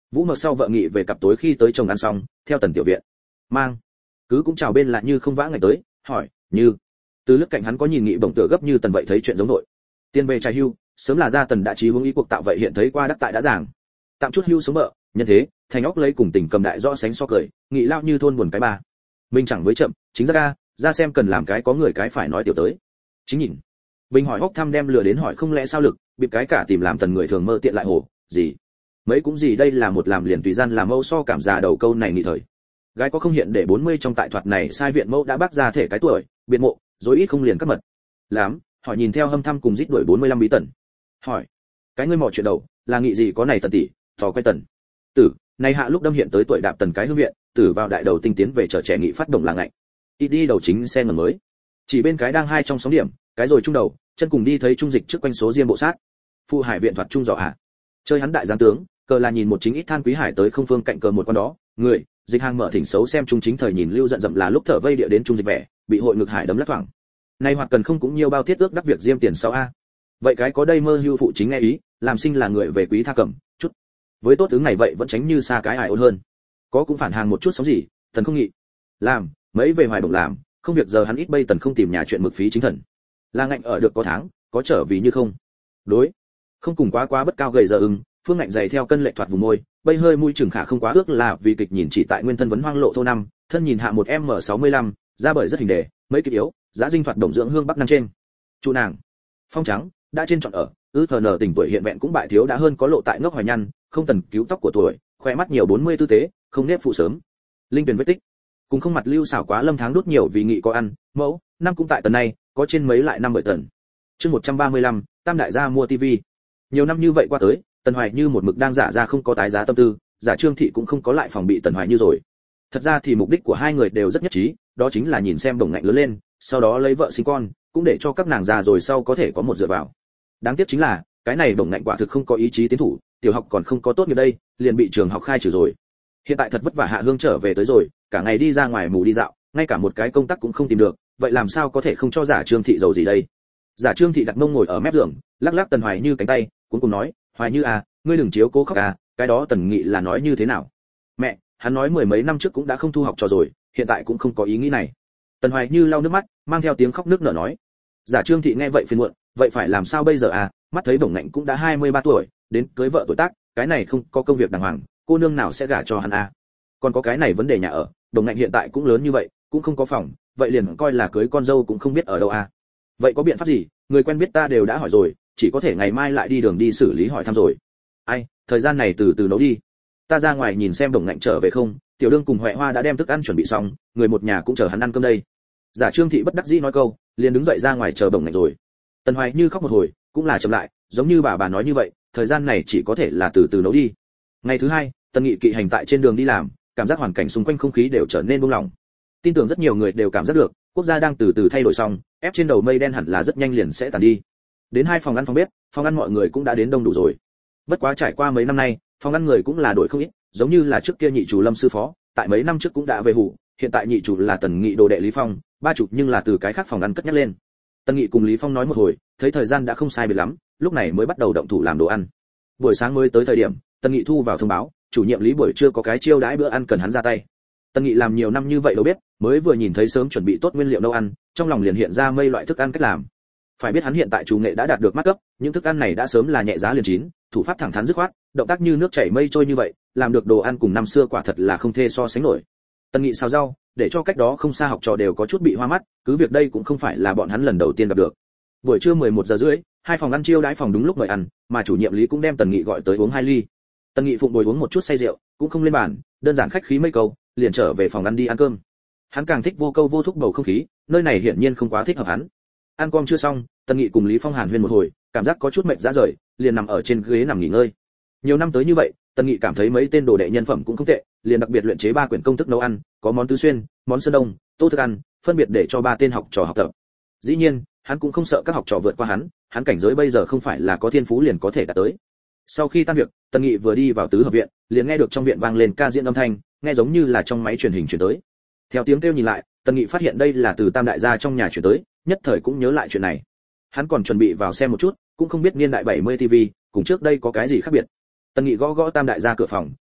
Vũ Mật sau vợ nghị về cặp tối khi tới chồng ăn xong, theo Tần tiểu viện. Mang. Cứ cũng chào bên lại Như không vã ngày tới, hỏi, Như. Từ lúc cạnh hắn có nhìn nghị bổng tựa gấp như Tần vậy thấy chuyện giống nội. Tiền về trai hưu, sớm là gia Tần đã chí hướng ý cuộc tạo vậy hiện thấy qua đắc tại đã giảng. Tạm chút hưu sống vợ, nhân thế, thành óc lấy cùng tình cầm đại rõ sánh so cười, nghị lao như thôn buồn cái bà. Mình chẳng với chậm, chính ra xem cần làm cái có người cái phải nói tiểu tới. Chính nhìn. Bình hỏi hốc thăm đem lừa đến hỏi không lẽ sao lực, bịp cái cả tìm làm Tần người thường mơ tiện lại hồ, gì? Mấy cũng gì đây là một làm liền tùy gian làm mâu so cảm già đầu câu này nghị thời. Gái có không hiện để 40 trong tại thoạt này sai viện mẫu đã bác ra thể cái tuổi, biệt mộ, rồi ít không liền cắt mật. Lắm, hỏi nhìn theo hâm thăm cùng rít đuổi 45 bí Tần. Hỏi, cái ngươi mò chuyện đầu, là nghị gì có này Tần tỷ, thò quay Tần. Tử, này hạ lúc đâm hiện tới tuổi đạp Tần cái hương viện, tử vào đại đầu tinh tiến về chợ trẻ nghị phát động là ngạnh. Ít đi đầu chính xe ngầm mới. Chỉ bên cái đang hai trong sóng điểm, cái rồi trung đầu, chân cùng đi thấy trung dịch trước quanh số diêm bộ sát. Phụ hải viện thoạt trung dò hạ. Chơi hắn đại giáng tướng, cờ là nhìn một chính ít than quý hải tới không phương cạnh cờ một con đó, người, dịch hàng mở thỉnh xấu xem trung chính thời nhìn lưu giận dậm là lúc thở vây địa đến trung dịch vẻ, bị hội ngực hải đấm lắc thoảng. Nay hoặc cần không cũng nhiều bao thiết ước đắc việc diêm tiền sau a. Vậy cái có đây mơ hưu phụ chính nghe ý, làm sinh là người về quý tha cẩm, chút. Với tốt tướng này vậy vẫn tránh như xa cái ải ôn hơn. Có cũng phản hàng một chút sóng gì, Tần không nghị. Làm, mấy về hoài bổng làm, không việc giờ hắn ít bây Tần không tìm nhà chuyện mực phí chính thần. Là ngạnh ở được có tháng, có trở vì như không. Đối. Không cùng quá bất cao gầy giờ phương ngạnh dày theo cân lệ thoạt vùng môi, bây hơi mũi trừng khả không quá ước là vì kịch nhìn chỉ tại nguyên thân vấn hoang lộ thô năm, thân nhìn hạ một M65, ra bởi rất hình đề, mấy kịch yếu, giá dinh thoạt đồng dưỡng hương bắc năm trên. Chu nàng, phong trắng, đã trên chọn ở, nở tình tuổi hiện vẹn cũng bại thiếu đã hơn có lộ tại ngốc hoài nhăn, không tần cứu tóc của tuổi, khoe mắt nhiều 40 tư tế, không nếp phụ sớm. Linh tuyển vết tích, cùng không mặt lưu xảo quá lâm tháng đút nhiều vì nghị có ăn, mẫu, năm cũng tại tần này, có trên mấy lại năm bởi tần. Chương 135, Tam đại gia mua tivi. Nhiều năm như vậy qua tới, Tần Hoài Như một mực đang giả ra không có tái giá tâm tư, giả Trương Thị cũng không có lại phòng bị Tần Hoài Như rồi. Thật ra thì mục đích của hai người đều rất nhất trí, đó chính là nhìn xem Đồng Ngạnh lớn lên, sau đó lấy vợ sinh con, cũng để cho các nàng già rồi sau có thể có một dựa vào. Đáng tiếc chính là, cái này Đồng Ngạnh quả thực không có ý chí tiến thủ, tiểu học còn không có tốt như đây, liền bị trường học khai trừ rồi. Hiện tại thật vất vả Hạ Hương trở về tới rồi, cả ngày đi ra ngoài mù đi dạo, ngay cả một cái công tác cũng không tìm được, vậy làm sao có thể không cho giả Trương Thị giàu gì đây? Giả Trương Thị đặt mông ngồi ở mép giường, lắc lắc Tần Hoài Như cánh tay, cuối cùng nói, Hoài Như à, ngươi đừng chiếu cố khóc à, cái đó Tần Nghị là nói như thế nào? Mẹ, hắn nói mười mấy năm trước cũng đã không thu học trò rồi, hiện tại cũng không có ý nghĩ này. Tần Hoài Như lau nước mắt, mang theo tiếng khóc nức nở nói. Giả Trương Thị nghe vậy phiền muộn, vậy phải làm sao bây giờ à? Mắt thấy Đồng Ngạnh cũng đã 23 tuổi, đến cưới vợ tuổi tác, cái này không có công việc đàng hoàng, cô nương nào sẽ gả cho hắn à? Còn có cái này vấn đề nhà ở, Đồng Ngạnh hiện tại cũng lớn như vậy, cũng không có phòng, vậy liền coi là cưới con dâu cũng không biết ở đâu à? Vậy có biện pháp gì? Người quen biết ta đều đã hỏi rồi, chỉ có thể ngày mai lại đi đường đi xử lý hỏi thăm rồi. Ai, thời gian này từ từ nấu đi. Ta ra ngoài nhìn xem Đồng Ngạnh trở về không, tiểu đương cùng Huệ Hoa đã đem thức ăn chuẩn bị xong, người một nhà cũng chờ hắn ăn cơm đây. Giả Trương Thị bất đắc dĩ nói câu, liền đứng dậy ra ngoài chờ Đồng Ngạnh rồi. Tần Hoài Như khóc một hồi, cũng là chậm lại, giống như bà nói như vậy, thời gian này chỉ có thể là từ từ nấu đi. Ngày thứ hai, Tần Nghị kỵ hành tại trên đường đi làm, cảm giác hoàn cảnh xung quanh không khí đều trở nên buông lỏng. Tin tưởng rất nhiều người đều cảm giác được, quốc gia đang từ từ thay đổi xong, ép trên đầu mây đen hẳn là rất nhanh liền sẽ tàn đi. Đến hai phòng ăn phòng bếp, phòng ăn mọi người cũng đã đến đông đủ rồi. Bất quá trải qua mấy năm nay, phòng ăn người cũng là đổi không ít, giống như là trước kia nhị chủ Lâm sư phó, tại mấy năm trước cũng đã về hủ, hiện tại nhị chủ là Tần Nghị đồ đệ Lý Phong, ba chủ nhưng là từ cái khác phòng ăn cất nhắc lên. Tần Nghị cùng Lý Phong nói một hồi, thấy thời gian đã không sai biệt lắm, lúc này mới bắt đầu động thủ làm đồ ăn. Buổi sáng mới tới thời điểm, Tần Nghị thu vào thông báo, chủ nhiệm Lý buổi trưa có cái chiêu đãi bữa ăn cần hắn ra tay. Tần Nghị làm nhiều năm như vậy đâu biết, mới vừa nhìn thấy sớm chuẩn bị tốt nguyên liệu nấu ăn, trong lòng liền hiện ra mây loại thức ăn cách làm. Phải biết hắn hiện tại chủ nghệ đã đạt được mắt cấp, những thức ăn này đã sớm là nhẹ giá liền chín, thủ pháp thẳng thắn dứt khoát, động tác như nước chảy mây trôi như vậy, làm được đồ ăn cùng năm xưa quả thật là không thể so sánh nổi. Tần Nghị xào rau, để cho cách đó không xa học trò đều có chút bị hoa mắt, cứ việc đây cũng không phải là bọn hắn lần đầu tiên gặp được. Buổi trưa 11 giờ rưỡi, hai phòng ăn chiêu đãi phòng đúng lúc mời ăn, mà chủ nhiệm Lý cũng đem Tần Nghị gọi tới uống 2 ly. Tần Nghị phụng bồi uống một chút say rượu, cũng không lên bàn, đơn giản khách khí mấy câu, liền trở về phòng ăn đi ăn cơm. Hắn càng thích vô câu vô thúc bầu không khí, nơi này hiển nhiên không quá thích hợp hắn. Ăn cơm chưa xong, Tần Nghị cùng Lý Phong hàn huyên một hồi, cảm giác có chút mệt rã rời, liền nằm ở trên ghế nằm nghỉ ngơi. Nhiều năm tới như vậy, Tần Nghị cảm thấy mấy tên đồ đệ nhân phẩm cũng không tệ, liền đặc biệt luyện chế 3 quyển công thức nấu ăn, có món tứ xuyên, món sơn đông, tô thức ăn, phân biệt để cho 3 tên học trò học tập. Dĩ nhiên, hắn cũng không sợ các học trò vượt qua hắn cảnh giới bây giờ không phải là có thiên phú liền có thể đạt tới. Sau khi tan việc, Tần Nghị vừa đi vào tứ hợp viện, liền nghe được trong viện vang lên ca diễn âm thanh, nghe giống như là trong máy truyền hình truyền tới. Theo tiếng kêu nhìn lại, Tần Nghị phát hiện đây là từ Tam đại gia trong nhà truyền tới, nhất thời cũng nhớ lại chuyện này. Hắn còn chuẩn bị vào xem một chút, cũng không biết niên đại 70 TV, cùng trước đây có cái gì khác biệt. Tần Nghị gõ gõ Tam đại gia cửa phòng,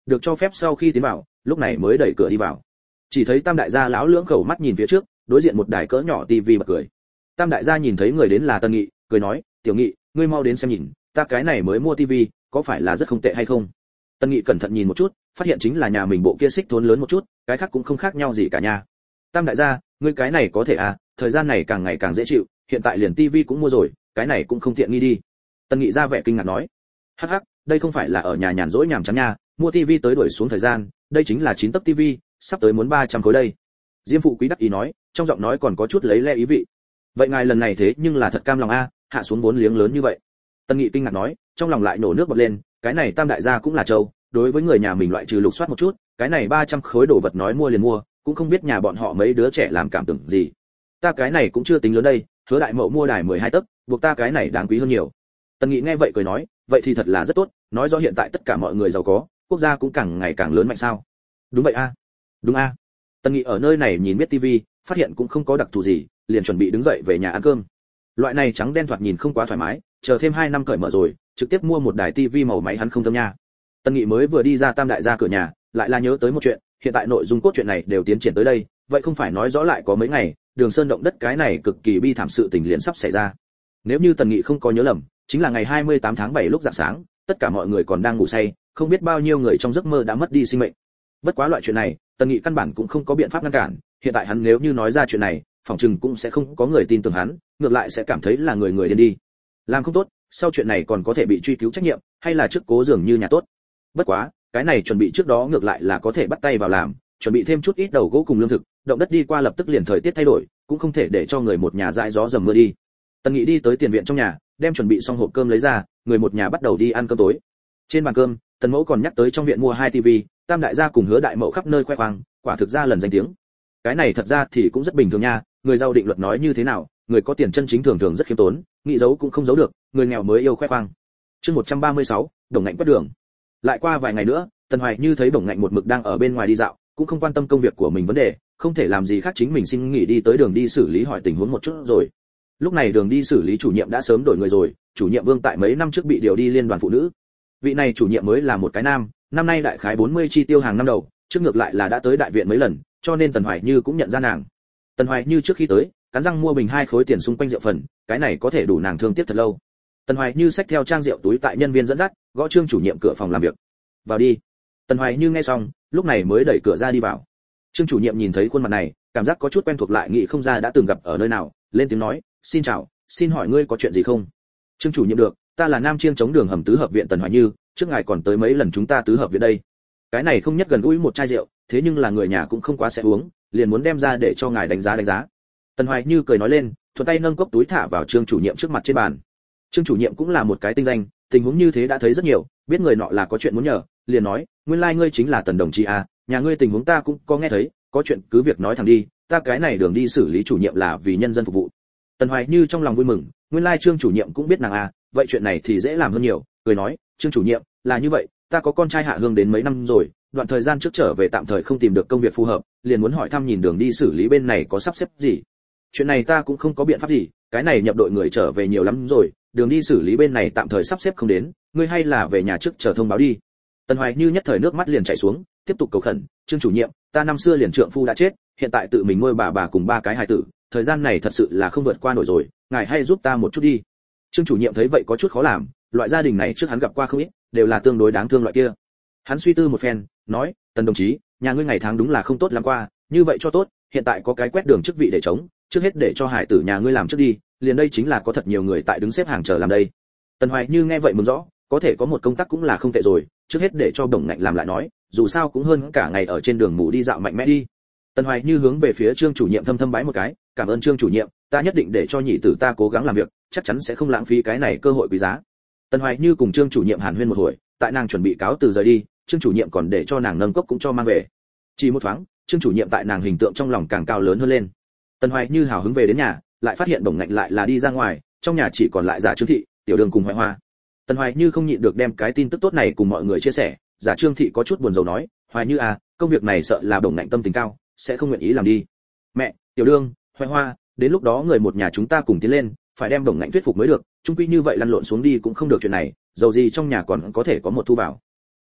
được cho phép sau khi tiến vào, lúc này mới đẩy cửa đi vào. Chỉ thấy Tam đại gia lão lưỡng khẩu mắt nhìn phía trước, đối diện một đài cỡ nhỏ tivi bật cười. Tam đại gia nhìn thấy người đến là Tần Nghị, cười nói, "Tiểu Nghị, ngươi mau đến xem nhìn, ta cái này mới mua tivi, có phải là rất không tệ hay không?" Tần Nghị cẩn thận nhìn một chút, phát hiện chính là nhà mình bộ kia xích thốn lớn một chút, cái khác cũng không khác nhau gì cả nha. Tam đại gia, ngươi cái này có thể à, thời gian này càng ngày càng dễ chịu, hiện tại liền tivi cũng mua rồi, cái này cũng không tiện nghi đi. Tần Nghị ra vẻ kinh ngạc nói, "Hắc hắc, đây không phải là ở nhà nhàn rỗi nhàm chán nha, mua tivi tới đuổi xuống thời gian, đây chính là 9 tấc tivi, sắp tới muốn 300 khối đây." Diêm phụ quý đắc ý nói, trong giọng nói còn có chút lấy le ý vị. "Vậy ngài lần này thế nhưng là thật cam lòng a, hạ xuống vốn liếng lớn như vậy." Tần Nghị kinh ngạc nói, trong lòng lại nổ nước bọt lên, cái này Tam đại gia cũng là trâu, đối với người nhà mình loại trừ lục soát một chút, cái này 300 khối đồ vật nói mua liền mua, cũng không biết nhà bọn họ mấy đứa trẻ làm cảm tưởng gì. Ta cái này cũng chưa tính lớn đây, Hứa đại mậu mua đài 12 tấc, buộc ta cái này đáng quý hơn nhiều. Tần Nghị nghe vậy cười nói, vậy thì thật là rất tốt, nói rõ hiện tại tất cả mọi người giàu có, quốc gia cũng càng ngày càng lớn mạnh sao? Đúng vậy a. Đúng a. Tần Nghị ở nơi này nhìn biết tivi, phát hiện cũng không có đặc thù gì, liền chuẩn bị đứng dậy về nhà ăn cơm. Loại này trắng đen thoạt nhìn không quá thoải mái, chờ thêm 2 năm cởi mở rồi, trực tiếp mua một đài tivi màu máy hắn không tâm nha. Tần Nghị mới vừa đi ra Tam đại gia cửa nhà, lại là nhớ tới một chuyện, hiện tại nội dung cốt truyện này đều tiến triển tới đây, vậy không phải nói rõ lại có mấy ngày, Đường Sơn động đất cái này cực kỳ bi thảm sự tình liền sắp xảy ra. Nếu như Tần Nghị không có nhớ lầm, chính là ngày 28 tháng 7 lúc rạng sáng, tất cả mọi người còn đang ngủ say, không biết bao nhiêu người trong giấc mơ đã mất đi sinh mệnh. Bất quá loại chuyện này, Tần Nghị căn bản cũng không có biện pháp ngăn cản, hiện tại hắn nếu như nói ra chuyện này, phòng trừng cũng sẽ không có người tin tưởng hắn, ngược lại sẽ cảm thấy là người điên đi. Làm không tốt, sau chuyện này còn có thể bị truy cứu trách nhiệm, hay là trước cố dường như nhà tốt. Bất quá, cái này chuẩn bị trước đó ngược lại là có thể bắt tay vào làm, chuẩn bị thêm chút ít đầu gỗ cùng lương thực, động đất đi qua lập tức liền thời tiết thay đổi, cũng không thể để cho người một nhà dãi gió dầm mưa đi. Tần Nghị đi tới tiền viện trong nhà, đem chuẩn bị xong hộp cơm lấy ra, người một nhà bắt đầu đi ăn cơm tối. Trên bàn cơm, Tần Mẫu còn nhắc tới trong viện mua 2 tivi, Tam đại gia cùng Hứa đại mậu khắp nơi khoe khoang, quả thực ra lần danh tiếng. Cái này thật ra thì cũng rất bình thường nha, người giàu định luật nói như thế nào, người có tiền chân chính thường thường rất khiêm tốn, nghĩ giấu cũng không giấu được, người nghèo mới yêu khoe khoang. Chương 136, Đồng Ngạnh quét đường. Lại qua vài ngày nữa, Tần Hoài Như thấy Đồng Ngạnh một mực đang ở bên ngoài đi dạo, cũng không quan tâm công việc của mình vấn đề, không thể làm gì khác chính mình xin nghỉ đi tới đường đi xử lý hỏi tình huống một chút rồi. Lúc này đường đi xử lý chủ nhiệm đã sớm đổi người rồi, chủ nhiệm Vương tại mấy năm trước bị điều đi liên đoàn phụ nữ. Vị này chủ nhiệm mới là một cái nam, năm nay đại khái 40 chi tiêu hàng năm đầu, trước ngược lại là đã tới đại viện mấy lần, cho nên Tần Hoài Như cũng nhận ra nàng. Tần Hoài Như trước khi tới, cắn răng mua bình 2 khối tiền xung quanh rượu phần, cái này có thể đủ nàng thương tiếc thật lâu. Tần Hoài Như xách theo trang rượu túi tại nhân viên dẫn dắt, gõ Trương chủ nhiệm cửa phòng làm việc. "Vào đi." Tần Hoài Như nghe xong, lúc này mới đẩy cửa ra đi vào. Trương chủ nhiệm nhìn thấy khuôn mặt này, cảm giác có chút quen thuộc lại nghĩ không ra đã từng gặp ở nơi nào, lên tiếng nói, "Xin chào, xin hỏi ngươi có chuyện gì không?" Trương chủ nhiệm được, ta là Nam Chiêng chống đường hầm tứ hợp viện Tần Hoài Như, trước ngài còn tới mấy lần chúng ta tứ hợp viện đây. Cái này không nhất gần gũi một chai rượu, thế nhưng là người nhà cũng không quá sẽ uống, liền muốn đem ra để cho ngài đánh giá. Tần Hoài Như cười nói lên, thuận tay nâng cốc túi thả vào Trương chủ nhiệm trước mặt trên bàn. Trương chủ nhiệm cũng là một cái tinh danh, tình huống như thế đã thấy rất nhiều, biết người nọ là có chuyện muốn nhờ, liền nói, nguyên lai ngươi chính là Tần đồng chí à, nhà ngươi tình huống ta cũng có nghe thấy, có chuyện cứ việc nói thẳng đi, ta cái này đường đi xử lý chủ nhiệm là vì nhân dân phục vụ. Tần Hoài Như trong lòng vui mừng, nguyên lai Trương chủ nhiệm cũng biết nàng à, vậy chuyện này thì dễ làm hơn nhiều, cười nói, Trương chủ nhiệm, là như vậy, ta có con trai hạ hương đến mấy năm rồi, đoạn thời gian trước trở về tạm thời không tìm được công việc phù hợp, liền muốn hỏi thăm nhìn đường đi xử lý bên này có sắp xếp gì. Chuyện này ta cũng không có biện pháp gì, cái này nhập đội người trở về nhiều lắm rồi, đường đi xử lý bên này tạm thời sắp xếp không đến, ngươi hay là về nhà trước chờ thông báo đi. Tần Hoài Như nhất thời nước mắt liền chảy xuống, tiếp tục cầu khẩn, Trương chủ nhiệm, ta năm xưa liền trượng phu đã chết, hiện tại tự mình nuôi bà cùng 3 cái hài tử, thời gian này thật sự là không vượt qua nổi rồi, ngài hay giúp ta một chút đi. Trương chủ nhiệm thấy vậy có chút khó làm, loại gia đình này trước hắn gặp qua không ít, đều là tương đối đáng thương loại kia. Hắn suy tư một phen, nói, Tần đồng chí, nhà ngươi ngày tháng đúng là không tốt lắm qua, như vậy cho tốt, hiện tại có cái quét đường chức vị để chống, trước hết để cho hải tử nhà ngươi làm trước đi, liền đây chính là có thật nhiều người tại đứng xếp hàng chờ làm đây. Tần Hoài Như nghe vậy mừng rõ, có thể có một công tác cũng là không tệ rồi, trước hết để cho Đồng Ngạnh làm lại nói, dù sao cũng hơn cả ngày ở trên đường mù đi dạo mạnh mẽ đi. Tần Hoài Như hướng về phía Trương chủ nhiệm thâm thâm bái một cái, cảm ơn Trương chủ nhiệm, ta nhất định để cho nhị tử ta cố gắng làm việc, chắc chắn sẽ không lãng phí cái này cơ hội quý giá. Tần Hoài Như cùng Trương chủ nhiệm hàn huyên một hồi, tại nàng chuẩn bị cáo từ rời đi, Trương chủ nhiệm còn để cho nàng nâng cốc cũng cho mang về. Chỉ một thoáng, Trương chủ nhiệm tại nàng hình tượng trong lòng càng cao lớn hơn lên. Tần Hoài Như hào hứng về đến nhà, lại phát hiện Đồng Ngạnh lại là đi ra ngoài, trong nhà chỉ còn lại giả Trương thị, Tiểu Đường cùng Hoài Hoa. Tần Hoài Như không nhịn được đem cái tin tức tốt này cùng mọi người chia sẻ, giả Trương thị có chút buồn rầu nói, Hoài Như à, công việc này sợ là Đồng Ngạnh tâm tình cao, sẽ không nguyện ý làm đi. Mẹ, Tiểu Đường, Hoài Hoa, đến lúc đó người một nhà chúng ta cùng tiến lên, phải đem Đồng Ngạnh thuyết phục mới được, chung quy như vậy lăn lộn xuống đi cũng không được chuyện này, dầu gì trong nhà còn có thể có một thu vào.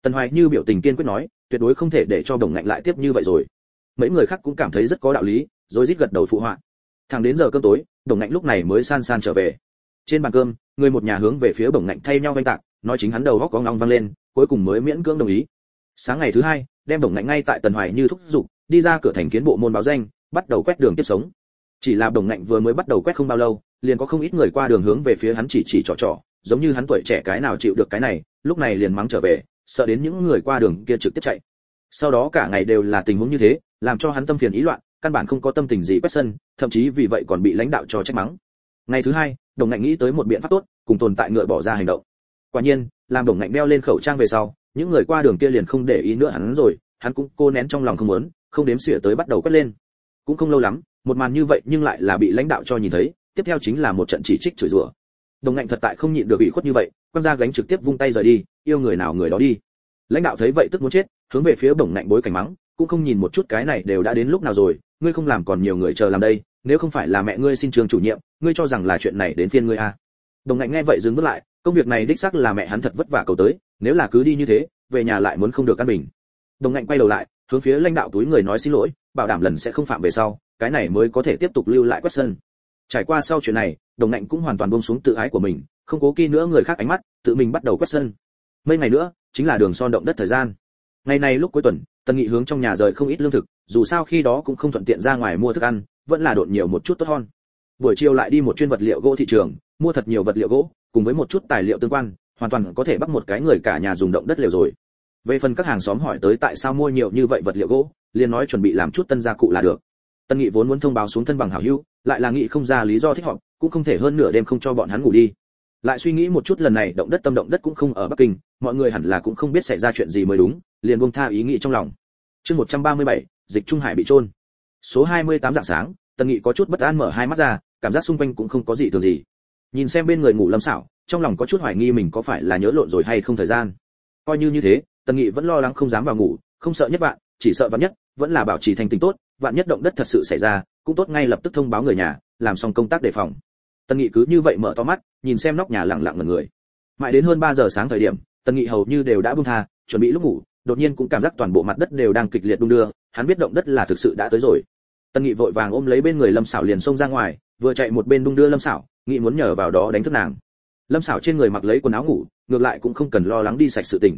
Tần Hoài Như biểu tình kiên quyết nói, tuyệt đối không thể để cho Đồng Ngạnh lại tiếp như vậy rồi. Mấy người khác cũng cảm thấy rất có đạo lý, rồi rít gật đầu phụ họa. Thẳng đến giờ cơm tối, Đồng Ngạnh lúc này mới san san trở về. Trên bàn cơm, người một nhà hướng về phía Đồng Ngạnh thay nhau vênh tạc, nói chính hắn đầu góc có ngong vang lên, cuối cùng mới miễn cưỡng đồng ý. Sáng ngày thứ hai, đem Đồng Ngạnh ngay tại Tần Hoài Như thúc giục, đi ra cửa thành kiến bộ môn báo danh, bắt đầu quét đường tiếp sống. Chỉ là Đồng Ngạnh vừa mới bắt đầu quét không bao lâu, liền có không ít người qua đường hướng về phía hắn chỉ trỏ, giống như hắn tuổi trẻ cái nào chịu được cái này, lúc này liền mắng trở về, sợ đến những người qua đường kia trực tiếp chạy. Sau đó cả ngày đều là tình huống như thế, làm cho hắn tâm phiền ý loạn, căn bản không có tâm tình gì quét sân, thậm chí vì vậy còn bị lãnh đạo cho trách mắng. Ngày thứ hai, Đồng Ngạnh nghĩ tới một biện pháp tốt, cùng tồn tại ngựa bỏ ra hành động. Quả nhiên, làm Đồng Ngạnh đeo lên khẩu trang về sau, những người qua đường kia liền không để ý nữa hắn rồi, hắn cũng cô nén trong lòng không muốn, không đếm xỉa tới bắt đầu quét lên. Cũng không lâu lắm, một màn như vậy nhưng lại là bị lãnh đạo cho nhìn thấy, tiếp theo chính là một trận chỉ trích chửi rủa. Đồng Ngạnh thật tại không nhịn được ủy khuất như vậy, quăng ra gánh trực tiếp vung tay rời đi, yêu người nào người đó đi. Lãnh đạo thấy vậy tức muốn chết, hướng về phía Đồng Ngạnh bối cảnh mắng, cũng không nhìn một chút cái này đều đã đến lúc nào rồi, ngươi không làm còn nhiều người chờ làm đây, nếu không phải là mẹ ngươi xin trường chủ nhiệm, ngươi cho rằng là chuyện này đến phiên ngươi à? Đồng Ngạnh nghe vậy dừng bước lại, công việc này đích xác là mẹ hắn thật vất vả cầu tới, nếu là cứ đi như thế, về nhà lại muốn không được căn bình. Đồng Ngạnh quay đầu lại, hướng phía lãnh đạo túi người nói xin lỗi, bảo đảm lần sẽ không phạm về sau, cái này mới có thể tiếp tục lưu lại quét sân. Trải qua sau chuyện này, Đồng Ngạnh cũng hoàn toàn buông xuống tự ái của mình, không cố kỵ nữa người khác ánh mắt, tự mình bắt đầu quét sân. Mấy ngày nữa, chính là đường son động đất thời gian. Ngày này lúc cuối tuần, Tần Nghị hướng trong nhà rời không ít lương thực, dù sao khi đó cũng không thuận tiện ra ngoài mua thức ăn, vẫn là độn nhiều một chút tốt hơn. Buổi chiều lại đi một chuyên vật liệu gỗ thị trường, mua thật nhiều vật liệu gỗ, cùng với một chút tài liệu tương quan, hoàn toàn có thể bắt một cái người cả nhà dùng động đất liều rồi. Về phần các hàng xóm hỏi tới tại sao mua nhiều như vậy vật liệu gỗ, liền nói chuẩn bị làm chút tân gia cụ là được. Tần Nghị vốn muốn thông báo xuống thân bằng hảo hữu, lại là nghị không ra lý do thích hợp, cũng không thể hơn nửa đêm không cho bọn hắn ngủ đi. Lại suy nghĩ một chút lần này động đất tâm động đất cũng không ở Bắc Kinh, mọi người hẳn là cũng không biết xảy ra chuyện gì mới đúng, liền buông tha ý nghĩ trong lòng. Chương 137, dịch Trung Hải bị chôn. Số 28 rạng sáng, Tần Nghị có chút bất an mở hai mắt ra, cảm giác xung quanh cũng không có gì thường gì. Nhìn xem bên người ngủ Lâm Sảo, trong lòng có chút hoài nghi mình có phải là nhớ lộn rồi hay không thời gian. Coi như thế, Tần Nghị vẫn lo lắng không dám vào ngủ, không sợ nhất vạn, chỉ sợ vạn nhất, vẫn là bảo trì thành tình tốt, vạn nhất động đất thật sự xảy ra, cũng tốt ngay lập tức thông báo người nhà, làm xong công tác đề phòng. Tần Nghị cứ như vậy mở to mắt, nhìn xem nóc nhà lặng lặng ngẩn người. Mãi đến hơn 3 giờ sáng thời điểm, Tần Nghị hầu như đều đã buông tha, chuẩn bị lúc ngủ, đột nhiên cũng cảm giác toàn bộ mặt đất đều đang kịch liệt đung đưa, hắn biết động đất là thực sự đã tới rồi. Tần Nghị vội vàng ôm lấy bên người Lâm Sảo liền xông ra ngoài, vừa chạy một bên đung đưa Lâm Sảo, nghĩ muốn nhờ vào đó đánh thức nàng. Lâm Sảo trên người mặc lấy quần áo ngủ, ngược lại cũng không cần lo lắng đi sạch sự tình.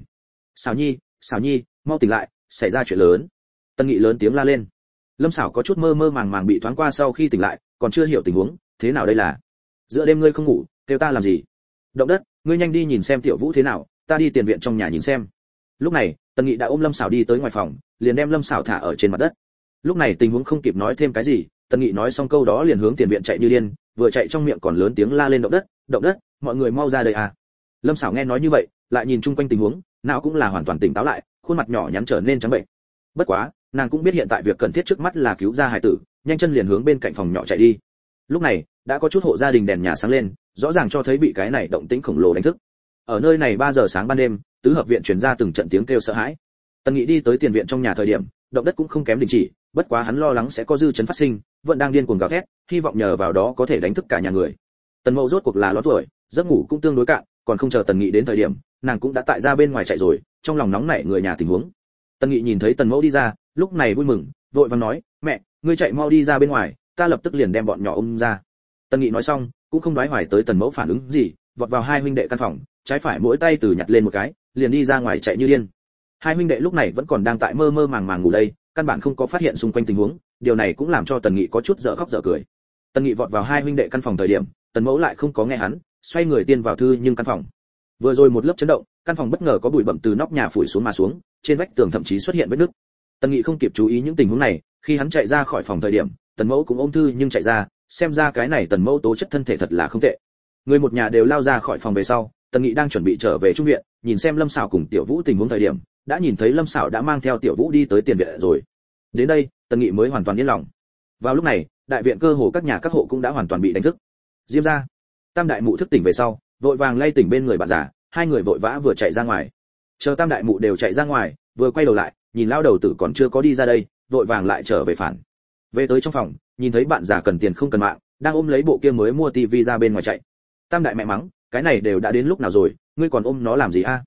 Sảo Nhi, mau tỉnh lại, xảy ra chuyện lớn. Tần Nghị lớn tiếng la lên. Lâm Sảo có chút mơ mơ màng màng bị thoáng qua sau khi tỉnh lại, còn chưa hiểu tình huống, thế nào đây là? Giữa đêm ngươi không ngủ, kêu ta làm gì? Động đất, ngươi nhanh đi nhìn xem Tiểu Vũ thế nào, ta đi tiền viện trong nhà nhìn xem. Lúc này, Tần Nghị đã ôm Lâm Sảo đi tới ngoài phòng, liền đem Lâm Sảo thả ở trên mặt đất. Lúc này tình huống không kịp nói thêm cái gì, Tần Nghị nói xong câu đó liền hướng tiền viện chạy như điên, vừa chạy trong miệng còn lớn tiếng la lên động đất, mọi người mau ra đây à. Lâm Sảo nghe nói như vậy, lại nhìn chung quanh tình huống, não cũng là hoàn toàn tỉnh táo lại, khuôn mặt nhỏ nhắn trở nên trắng bệnh. Bất quá, nàng cũng biết hiện tại việc cần thiết trước mắt là cứu ra hải tử, nhanh chân liền hướng bên cạnh phòng nhỏ chạy đi. Lúc này, đã có chút hộ gia đình đèn nhà sáng lên, rõ ràng cho thấy bị cái này động tĩnh khổng lồ đánh thức. Ở nơi này 3 giờ sáng ban đêm, tứ hợp viện truyền ra từng trận tiếng kêu sợ hãi. Tần Nghị đi tới tiền viện trong nhà thời điểm, động đất cũng không kém đình chỉ, bất quá hắn lo lắng sẽ có dư chấn phát sinh, vẫn đang điên cuồng gào thét, hy vọng nhờ vào đó có thể đánh thức cả nhà người. Tần Mậu rốt cuộc là ló tuổi, giấc ngủ cũng tương đối cạn, còn không chờ Tần Nghị đến thời điểm, nàng cũng đã tại ra bên ngoài chạy rồi, trong lòng nóng nảy người nhà tình huống. Tần Nghị nhìn thấy Tần Mẫu đi ra, lúc này vui mừng, vội vàng nói, mẹ, ngươi chạy mau đi ra bên ngoài, ta lập tức liền đem bọn nhỏ ôm ra. Tần Nghị nói xong, cũng không đoái hoài tới Tần Mẫu phản ứng gì, vọt vào hai huynh đệ căn phòng, trái phải mỗi tay từ nhặt lên một cái, liền đi ra ngoài chạy như điên. Hai huynh đệ lúc này vẫn còn đang tại mơ mơ màng màng ngủ đây, căn bản không có phát hiện xung quanh tình huống, điều này cũng làm cho Tần Nghị có chút dở khóc dở cười. Tần Nghị vọt vào hai huynh đệ căn phòng thời điểm, Tần Mẫu lại không có nghe hắn, xoay người tiên vào thư nhưng căn phòng. Vừa rồi một lớp chấn động, căn phòng bất ngờ có bụi bặm từ nóc nhà phủi xuống mà xuống, trên vách tường thậm chí xuất hiện vết nứt. Tần Nghị không kịp chú ý những tình huống này, khi hắn chạy ra khỏi phòng thời điểm, Tần Mẫu cũng ôm thư nhưng chạy ra, xem ra cái này Tần Mẫu tố chất thân thể thật là không tệ. Người một nhà đều lao ra khỏi phòng về sau, Tần Nghị đang chuẩn bị trở về trung viện, nhìn xem Lâm Sảo cùng Tiểu Vũ tình huống thời điểm, đã nhìn thấy Lâm Sảo đã mang theo Tiểu Vũ đi tới tiền viện rồi. Đến đây, Tần Nghị mới hoàn toàn yên lòng. Vào lúc này, đại viện cơ hồ các nhà các hộ cũng đã hoàn toàn bị đánh thức. Diêm gia, Tam đại mụ thức tỉnh về sau, vội vàng lay tỉnh bên người bạn già, hai người vội vã vừa chạy ra ngoài. Chờ Tam đại mụ đều chạy ra ngoài, vừa quay đầu lại, nhìn lao đầu tử còn chưa có đi ra đây, vội vàng lại trở về phản. Về tới trong phòng, nhìn thấy bạn già cần tiền không cần mạng, đang ôm lấy bộ kia mới mua tivi ra bên ngoài chạy. Tam đại mẹ mắng, cái này đều đã đến lúc nào rồi, ngươi còn ôm nó làm gì a?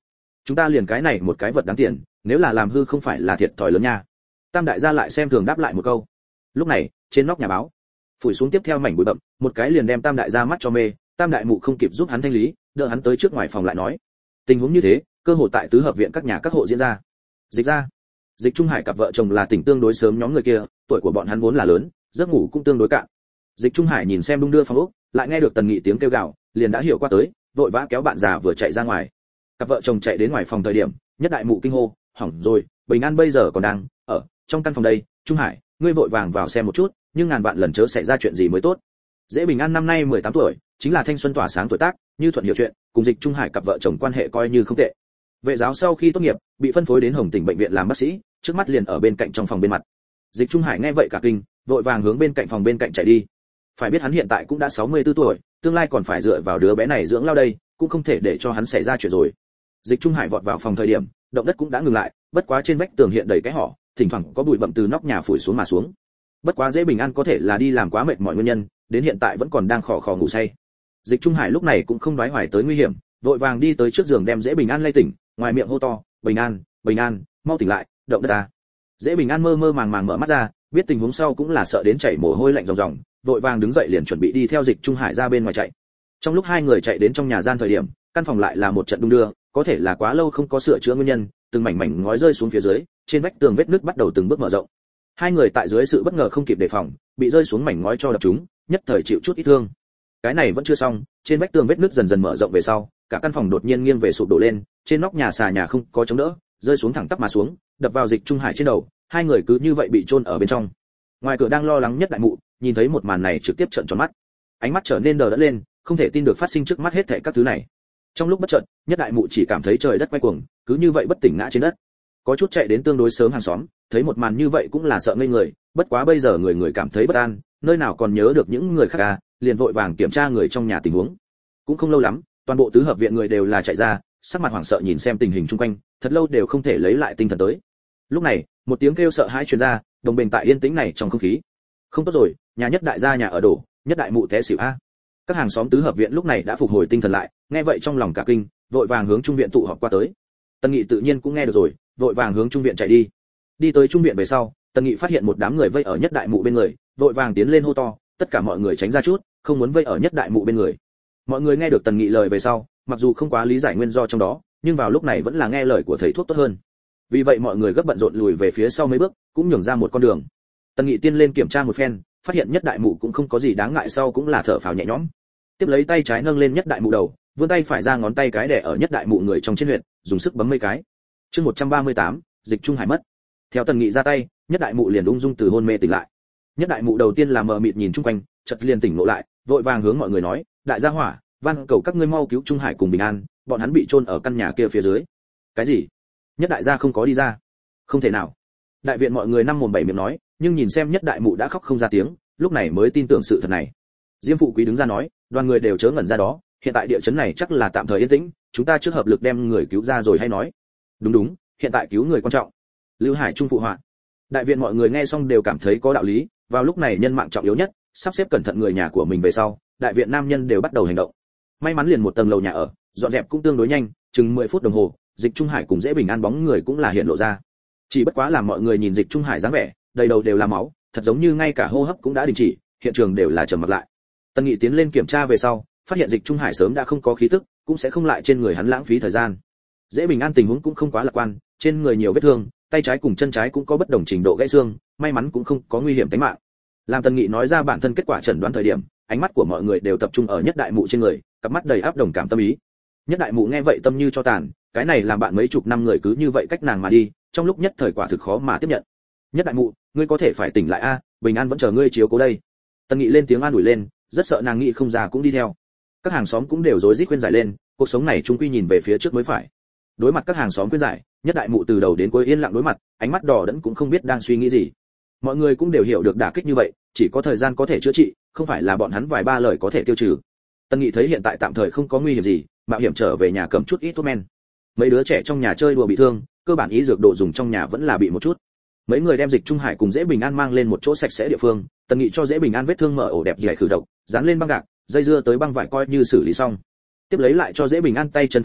chúng ta liền cái này một cái vật đáng tiền, nếu là làm hư không phải là thiệt thòi lớn nha. Tam đại gia lại xem thường đáp lại một câu. Lúc này trên nóc nhà báo phủi xuống tiếp theo mảnh bụi bặm, một cái liền đem tam đại gia mắt cho mê. Tam đại mụ không kịp giúp hắn thanh lý, đỡ hắn tới trước ngoài phòng lại nói, tình huống như thế cơ hội tại tứ hợp viện các nhà các hộ diễn ra. Dịch ra, Dịch Trung Hải cặp vợ chồng là tỉnh tương đối sớm nhóm người kia, tuổi của bọn hắn vốn là lớn, giấc ngủ cũng tương đối cạn. Dịch Trung Hải nhìn xem đung đưa phòng ốc, lại nghe được Tần Nghị tiếng kêu gào, liền đã hiểu qua tới, vội vã kéo bạn già vừa chạy ra ngoài. Cặp vợ chồng chạy đến ngoài phòng thời điểm, Nhất đại mụ kinh hô, hỏng rồi, Bình An bây giờ còn đang ở trong căn phòng đây. Trung Hải, ngươi vội vàng vào xem một chút, nhưng ngàn vạn lần chớ xảy ra chuyện gì mới tốt. Dễ Bình An năm nay 18 tuổi, chính là thanh xuân tỏa sáng tuổi tác, như thuận hiểu chuyện, cùng Dịch Trung Hải cặp vợ chồng quan hệ coi như không tệ. Vệ giáo sau khi tốt nghiệp, bị phân phối đến Hồng Tỉnh bệnh viện làm bác sĩ, trước mắt liền ở bên cạnh trong phòng bên mặt. Dịch Trung Hải nghe vậy cả kinh, vội vàng hướng bên cạnh phòng bên cạnh chạy đi. Phải biết hắn hiện tại cũng đã 64 tuổi, tương lai còn phải dựa vào đứa bé này dưỡng lao đây, cũng không thể để cho hắn xảy ra chuyện rồi. Dịch Trung Hải vọt vào phòng thời điểm, động đất cũng đã ngừng lại, bất quá trên vách tường hiện đầy cái hỏ, thỉnh thoảng có bụi bặm từ nóc nhà phủi xuống mà xuống. Bất quá Dễ Bình An có thể là đi làm quá mệt mỏi nguyên nhân, đến hiện tại vẫn còn đang khò khò ngủ say. Dịch Trung Hải lúc này cũng không đoái hoài tới nguy hiểm, vội vàng đi tới trước giường đem Dễ Bình An lay tỉnh, ngoài miệng hô to, Bình An, mau tỉnh lại, động đất ta. Dễ Bình An mơ mơ màng màng mở mắt ra, biết tình huống sau cũng là sợ đến chảy mồ hôi lạnh ròng ròng, vội vàng đứng dậy liền chuẩn bị đi theo Dịch Trung Hải ra bên ngoài chạy. Trong lúc hai người chạy đến trong nhà gian thời điểm, căn phòng lại là một trận đung đưa, có thể là quá lâu không có sửa chữa nguyên nhân, từng mảnh mảnh ngói rơi xuống phía dưới, trên vách tường vết nứt bắt đầu từng bước mở rộng. Hai người tại dưới sự bất ngờ không kịp đề phòng, bị rơi xuống mảnh ngói cho đập trúng, nhất thời chịu chút ít thương. Cái này vẫn chưa xong, trên vách tường vết nứt dần dần mở rộng về sau, cả căn phòng đột nhiên nghiêng về sụp đổ lên, trên nóc nhà xà nhà không có chống đỡ, rơi xuống thẳng tắp mà xuống, đập vào Dịch Trung Hải trên đầu, hai người cứ như vậy bị chôn ở bên trong. Ngoài cửa đang lo lắng Nhất đại mụ, nhìn thấy một màn này trực tiếp trợn tròn mắt, ánh mắt trở nên đờ đẫn lên, không thể tin được phát sinh trước mắt hết thảy các thứ này. Trong lúc bất chợt, Nhất đại mụ chỉ cảm thấy trời đất quay cuồng, cứ như vậy bất tỉnh ngã trên đất. Có chút chạy đến tương đối sớm hàng xóm, thấy một màn như vậy cũng là sợ ngây người, bất quá bây giờ người cảm thấy bất an, nơi nào còn nhớ được những người khác à, liền vội vàng kiểm tra người trong nhà tình huống. Cũng không lâu lắm, toàn bộ tứ hợp viện người đều là chạy ra, sắc mặt hoảng sợ nhìn xem tình hình xung quanh, thật lâu đều không thể lấy lại tinh thần tới. Lúc này, một tiếng kêu sợ hãi truyền ra, đồng bình tại yên tĩnh này trong không khí. Không tốt rồi, nhà Nhất đại gia nhà ở đổ, Nhất đại mụ té xỉu a. Các hàng xóm tứ hợp viện lúc này đã phục hồi tinh thần lại, nghe vậy trong lòng cả kinh, vội vàng hướng trung viện tụ họp qua tới. Tần Nghị tự nhiên cũng nghe được rồi, vội vàng hướng trung viện chạy đi. Đi tới trung viện về sau, Tần Nghị phát hiện một đám người vây ở Nhất đại mụ bên người, vội vàng tiến lên hô to, tất cả mọi người tránh ra chút, không muốn vây ở Nhất đại mụ bên người. Mọi người nghe được Tần Nghị lời về sau, mặc dù không quá lý giải nguyên do trong đó, nhưng vào lúc này vẫn là nghe lời của thầy thuốc tốt hơn. Vì vậy mọi người gấp bận rộn lùi về phía sau mấy bước, cũng nhường ra một con đường. Tần Nghị tiên lên kiểm tra một phen, phát hiện Nhất đại mụ cũng không có gì đáng ngại, sau cũng là thở phào nhẹ nhõm. Tiếp lấy tay trái nâng lên Nhất đại mụ đầu, vươn tay phải ra ngón tay cái đè ở Nhất đại mụ người trong trên huyệt, dùng sức bấm mấy cái. Chương 138, Dịch Trung Hải mất. Theo Tần Nghị ra tay, Nhất đại mụ liền ung dung từ hôn mê tỉnh lại. Nhất đại mụ đầu tiên là mờ mịt nhìn chung quanh, chợt liền tỉnh ngộ lại, vội vàng hướng mọi người nói, đại gia hỏa, van cầu các ngươi mau cứu Trung Hải cùng Bình An, bọn hắn bị chôn ở căn nhà kia phía dưới. Cái gì? Nhất đại gia không có đi ra? Không thể nào. Đại viện mọi người năm mồm bảy miệng nói, nhưng nhìn xem Nhất đại mụ đã khóc không ra tiếng, lúc này mới tin tưởng sự thật này. Diêm phụ quý đứng ra nói, đoàn người đều chớ ngẩn ra đó, hiện tại địa chấn này chắc là tạm thời yên tĩnh, chúng ta trước hợp lực đem người cứu ra rồi hay nói. Đúng, hiện tại cứu người quan trọng. Lưu Hải Trung phụ họa. Đại viện mọi người nghe xong đều cảm thấy có đạo lý, vào lúc này nhân mạng trọng yếu nhất, sắp xếp cẩn thận người nhà của mình về sau, đại viện nam nhân đều bắt đầu hành động. May mắn liền một tầng lầu nhà ở, dọn dẹp cũng tương đối nhanh, chừng 10 phút đồng hồ, Dịch Trung Hải cùng Dễ Bình An bóng người cũng là hiện lộ ra. Chỉ bất quá làm mọi người nhìn Dịch Trung Hải dáng vẻ, đầy đầu đều là máu, thật giống như ngay cả hô hấp cũng đã đình chỉ, hiện trường đều là trầm mặc lại. Tần Nghị tiến lên kiểm tra về sau, phát hiện Dịch Trung Hải sớm đã không có khí tức, cũng sẽ không lại trên người hắn lãng phí thời gian. Dễ Bình An tình huống cũng không quá lạc quan, trên người nhiều vết thương, tay trái cùng chân trái cũng có bất đồng trình độ gãy xương, may mắn cũng không có nguy hiểm tính mạng. Làm Tần Nghị nói ra bản thân kết quả chẩn đoán thời điểm, ánh mắt của mọi người đều tập trung ở Nhất đại mụ trên người, cặp mắt đầy áp đồng cảm tâm ý. Nhất đại mụ nghe vậy tâm như cho tàn, cái này làm bạn mấy chục năm người cứ như vậy cách nàng mà đi, trong lúc nhất thời quả thực khó mà tiếp nhận. Nhất đại mụ, ngươi có thể phải tỉnh lại a, Bình An vẫn chờ ngươi chiếu cố đây. Tần Nghị lên tiếng an ủi lên, rất sợ nàng nghĩ không ra cũng đi theo. Các hàng xóm cũng đều rối rít khuyên giải lên, cuộc sống này chung quy nhìn về phía trước mới phải. Đối mặt các hàng xóm khuyên giải, Nhất đại mụ từ đầu đến cuối yên lặng đối mặt, ánh mắt đỏ đẫn cũng không biết đang suy nghĩ gì. Mọi người cũng đều hiểu được đả kích như vậy, chỉ có thời gian có thể chữa trị, không phải là bọn hắn vài ba lời có thể tiêu trừ. Tần Nghị thấy hiện tại tạm thời không có nguy hiểm gì, mạo hiểm trở về nhà cầm chút ít thuốc men. Mấy đứa trẻ trong nhà chơi đùa bị thương, cơ bản ý dược đồ dùng trong nhà vẫn là bị một chút. Mấy người đem Dịch Trung Hải cùng Dễ Bình An mang lên một chỗ sạch sẽ địa phương, Tần Nghị cho Dễ Bình An vết thương mở ổ đẹp dày khử độc, dán lên băng gạc, dây dưa tới băng vải coi như xử lý xong. Tiếp lấy lại cho Dễ Bình An tay chân phục vị,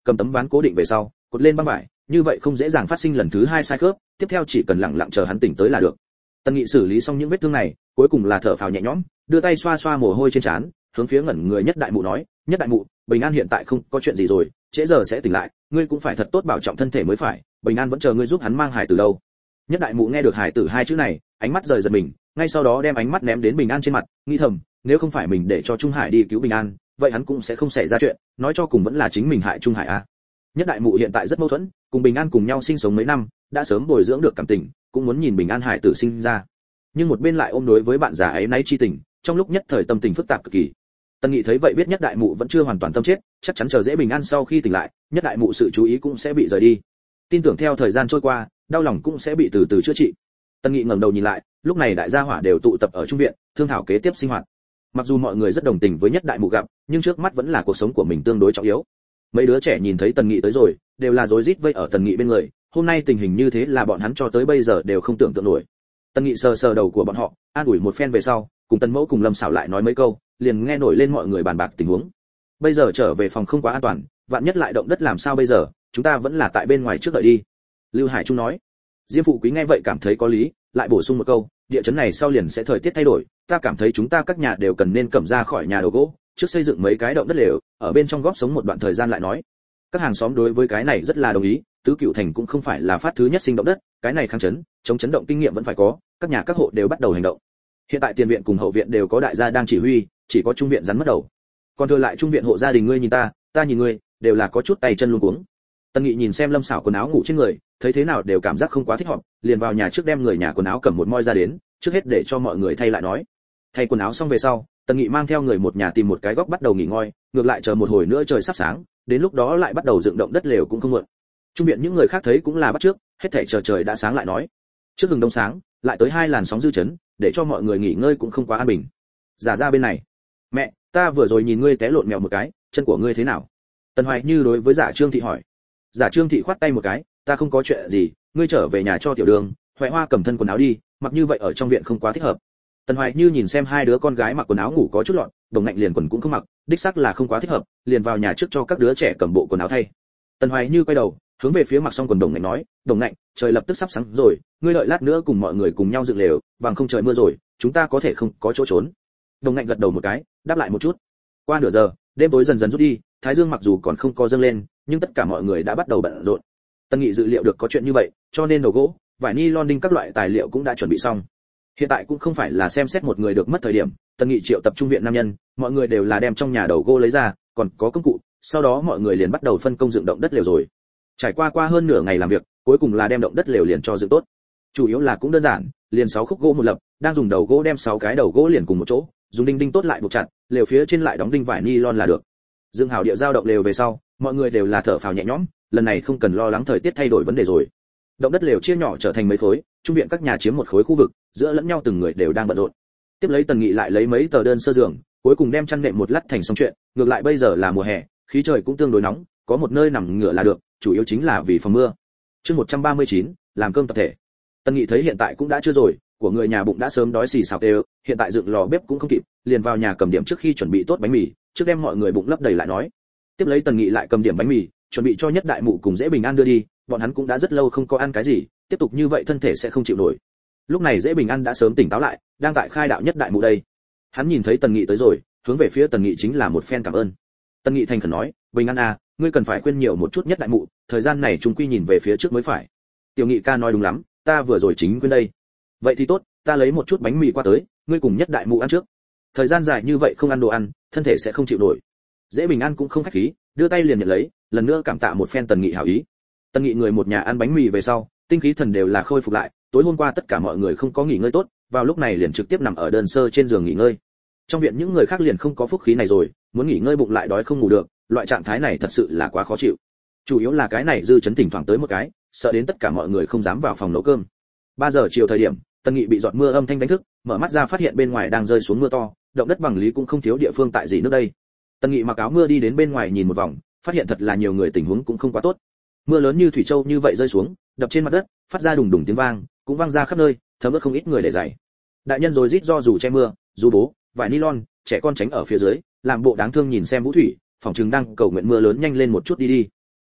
cầm tấm ván cố định về sau, cột lên băng vải, như vậy không dễ dàng phát sinh lần thứ hai sai khớp, tiếp theo chỉ cần lặng lặng chờ hắn tỉnh tới là được. Tần Nghị xử lý xong những vết thương này, cuối cùng là thở phào nhẹ nhõm, đưa tay xoa xoa mồ hôi trên trán, hướng phía ngẩn người Nhất Đại Mụ nói, Nhất Đại Mụ, Bình An hiện tại không có chuyện gì rồi, trễ giờ sẽ tỉnh lại, ngươi cũng phải thật tốt bảo trọng thân thể mới phải, Bình An vẫn chờ ngươi giúp hắn mang hải tử đâu. Nhất Đại Mụ nghe được hải tử hai chữ này, ánh mắt rời giật mình, ngay sau đó đem ánh mắt ném đến Bình An trên mặt, nghĩ thầm, nếu không phải mình để cho Trung Hải đi cứu Bình An, vậy hắn cũng sẽ không xảy ra chuyện, nói cho cùng vẫn là chính mình hại Trung Hải a. Nhất Đại Mụ hiện tại rất mâu thuẫn, cùng Bình An cùng nhau sinh sống mấy năm, đã sớm bồi dưỡng được cảm tình, cũng muốn nhìn Bình An hải tử sinh ra, nhưng một bên lại ôm đối với bạn già ấy náy chi tình, trong lúc nhất thời tâm tình phức tạp cực kỳ. Tần Nghị thấy vậy biết Nhất Đại Mụ vẫn chưa hoàn toàn tâm chết, chắc chắn chờ dễ Bình An sau khi tỉnh lại, Nhất Đại Mụ sự chú ý cũng sẽ bị rời đi. Tin tưởng theo thời gian trôi qua, đau lòng cũng sẽ bị từ từ chữa trị. Tần Nghị ngẩng đầu nhìn lại, lúc này đại gia hỏa đều tụ tập ở trung viện, thương thảo kế tiếp sinh hoạt. Mặc dù mọi người rất đồng tình với Nhất Đại Mụ gặp, nhưng trước mắt vẫn là cuộc sống của mình tương đối trọng yếu. Mấy đứa trẻ nhìn thấy Tần Nghị tới rồi, đều là rối rít vây ở Tần Nghị bên người, hôm nay tình hình như thế là bọn hắn cho tới bây giờ đều không tưởng tượng nổi. Tần Nghị sờ sờ đầu của bọn họ, an ủi một phen về sau, cùng Tần Mẫu cùng Lâm Sảo lại nói mấy câu, liền nghe nổi lên mọi người bàn bạc tình huống. Bây giờ trở về phòng không quá an toàn, vạn nhất lại động đất làm sao bây giờ, chúng ta vẫn là tại bên ngoài trước đợi đi. Lưu Hải Trung nói. Diêm Phụ Quý nghe vậy cảm thấy có lý, lại bổ sung một câu, địa chấn này sau liền sẽ thời tiết thay đổi, ta cảm thấy chúng ta các nhà đều cần nên cầm ra khỏi nhà đồ gỗ, trước xây dựng mấy cái động đất lều, ở bên trong góp sống một đoạn thời gian lại nói. Các hàng xóm đối với cái này rất là đồng ý, Tứ Cửu Thành cũng không phải là phát thứ nhất sinh động đất, cái này kháng chấn, chống chấn động kinh nghiệm vẫn phải có, các nhà các hộ đều bắt đầu hành động. Hiện tại tiền viện cùng hậu viện đều có đại gia đang chỉ huy, chỉ có trung viện rắn mất đầu. Còn thừa lại trung viện hộ gia đình ngươi nhìn ta nhìn ngươi, đều là có chút tay chân luống cuống. Tần Nghị nhìn xem Lâm Sảo quần áo ngủ trên người, thấy thế nào đều cảm giác không quá thích hợp, liền vào nhà trước đem người nhà quần áo cầm một moi ra đến, trước hết để cho mọi người thay lại nói. Thay quần áo xong về sau, Tần Nghị mang theo người một nhà tìm một cái góc bắt đầu nghỉ ngơi, ngược lại chờ một hồi nữa trời sắp sáng, đến lúc đó lại bắt đầu dựng động đất lều cũng không muộn. Trung viện những người khác thấy cũng là bắt trước, hết thảy chờ trời đã sáng lại nói. Trước hừng đông sáng, lại tới hai làn sóng dư chấn, để cho mọi người nghỉ ngơi cũng không quá an bình. Giả ra bên này, mẹ, ta vừa rồi nhìn ngươi té lộn mèo một cái, chân của ngươi thế nào? Tần Hoài Như đối với Giả Trương Thị hỏi. Giả Trương Thị khoát tay một cái, ta không có chuyện gì, ngươi trở về nhà cho tiểu đường, Hoài Hoa cầm thân quần áo đi, mặc như vậy ở trong viện không quá thích hợp. Tần Hoài Như nhìn xem hai đứa con gái mặc quần áo ngủ có chút loạn, đồng ngạnh liền quần cũng không mặc, đích xác là không quá thích hợp, liền vào nhà trước cho các đứa trẻ cầm bộ quần áo thay. Tần Hoài Như quay đầu, hướng về phía mặc xong quần đồng ngạnh nói, đồng ngạnh, trời lập tức sắp sáng rồi, ngươi đợi lát nữa cùng mọi người cùng nhau dựng lều, bằng không trời mưa rồi, chúng ta có thể không có chỗ trốn. Đồng ngạnh gật đầu một cái, đáp lại một chút. Qua nửa giờ, đêm tối dần dần rút đi, thái dương mặc dù còn không có dâng lên, nhưng tất cả mọi người đã bắt đầu bận rộn. Tần Nghị dự liệu được có chuyện như vậy, cho nên đầu gỗ, vải nylon đinh các loại tài liệu cũng đã chuẩn bị xong. Hiện tại cũng không phải là xem xét một người được mất thời điểm, Tần Nghị triệu tập trung viện nam nhân, mọi người đều là đem trong nhà đầu gỗ lấy ra, còn có công cụ, sau đó mọi người liền bắt đầu phân công dựng động đất lều rồi. Trải qua hơn nửa ngày làm việc, cuối cùng là đem động đất lều liền cho dựng tốt. Chủ yếu là cũng đơn giản, liền 6 khúc gỗ một lập, đang dùng đầu gỗ đem 6 cái đầu gỗ liền cùng một chỗ, dùng đinh tốt lại buộc chặt, lều phía trên lại đóng đinh vải nylon là được. Dương hảo địa giao động lều về sau, mọi người đều là thở phào nhẹ nhõm, lần này không cần lo lắng thời tiết thay đổi vấn đề rồi. Động đất lều chia nhỏ trở thành mấy khối, trung viện các nhà chiếm một khối khu vực, giữa lẫn nhau từng người đều đang bận rộn. Tiếp lấy Tần Nghị lại lấy mấy tờ đơn sơ giường, cuối cùng đem chăn nệm một lát thành xong chuyện, ngược lại bây giờ là mùa hè, khí trời cũng tương đối nóng, có một nơi nằm ngửa là được, chủ yếu chính là vì phòng mưa. Chương 139, làm cơm tập thể. Tần Nghị thấy hiện tại cũng đã trưa rồi, của người nhà bụng đã sớm đói xì xào đều, hiện tại dựng lò bếp cũng không kịp, liền vào nhà cầm điểm trước khi chuẩn bị tốt bánh mì, trước đem mọi người bụng lấp đầy lại nói. Tiếp lấy Tần Nghị lại cầm điểm bánh mì, chuẩn bị cho Nhất Đại Mụ cùng Dễ Bình An đưa đi, bọn hắn cũng đã rất lâu không có ăn cái gì, tiếp tục như vậy thân thể sẽ không chịu nổi. Lúc này Dễ Bình An đã sớm tỉnh táo lại, đang tại khai đạo Nhất Đại Mụ đây. Hắn nhìn thấy Tần Nghị tới rồi, hướng về phía Tần Nghị chính là một phen cảm ơn. Tần Nghị thành khẩn nói, Bình An à, ngươi cần phải khuyên nhiều một chút Nhất Đại Mụ, thời gian này chúng quy nhìn về phía trước mới phải. Tiểu Nghị ca nói đúng lắm, ta vừa rồi chính quên đây. Vậy thì tốt, ta lấy một chút bánh mì qua tới, ngươi cùng Nhất Đại Mụ ăn trước. Thời gian dài như vậy không ăn đồ ăn, thân thể sẽ không chịu nổi. Dễ Bình An cũng không khách khí, đưa tay liền nhận lấy, lần nữa cảm tạ một phen Tần Nghị hảo ý. Tần Nghị người một nhà ăn bánh mì về sau, tinh khí thần đều là khôi phục lại, tối hôm qua tất cả mọi người không có nghỉ ngơi tốt, vào lúc này liền trực tiếp nằm ở đơn sơ trên giường nghỉ ngơi. Trong viện những người khác liền không có phúc khí này rồi, muốn nghỉ ngơi bụng lại đói không ngủ được, loại trạng thái này thật sự là quá khó chịu. Chủ yếu là cái này dư chấn thỉnh thoảng tới một cái, sợ đến tất cả mọi người không dám vào phòng nấu cơm. 3 giờ chiều thời điểm, Tần Nghị bị giọt mưa âm thanh đánh thức, mở mắt ra phát hiện bên ngoài đang rơi xuống mưa to, động đất bằng lý cũng không thiếu địa phương tại gì nước đây. Tần Nghị mặc áo mưa đi đến bên ngoài nhìn một vòng, phát hiện thật là nhiều người tình huống cũng không quá tốt. Mưa lớn như thủy châu như vậy rơi xuống, đập trên mặt đất, phát ra đùng đùng tiếng vang, cũng vang ra khắp nơi, thấm ướt không ít người để giày. Đại nhân rồi rít do dù che mưa, dù bố, vải nylon, trẻ con tránh ở phía dưới, làm bộ đáng thương nhìn xem Vũ Thủy, phỏng chừng đang cầu nguyện mưa lớn nhanh lên một chút đi.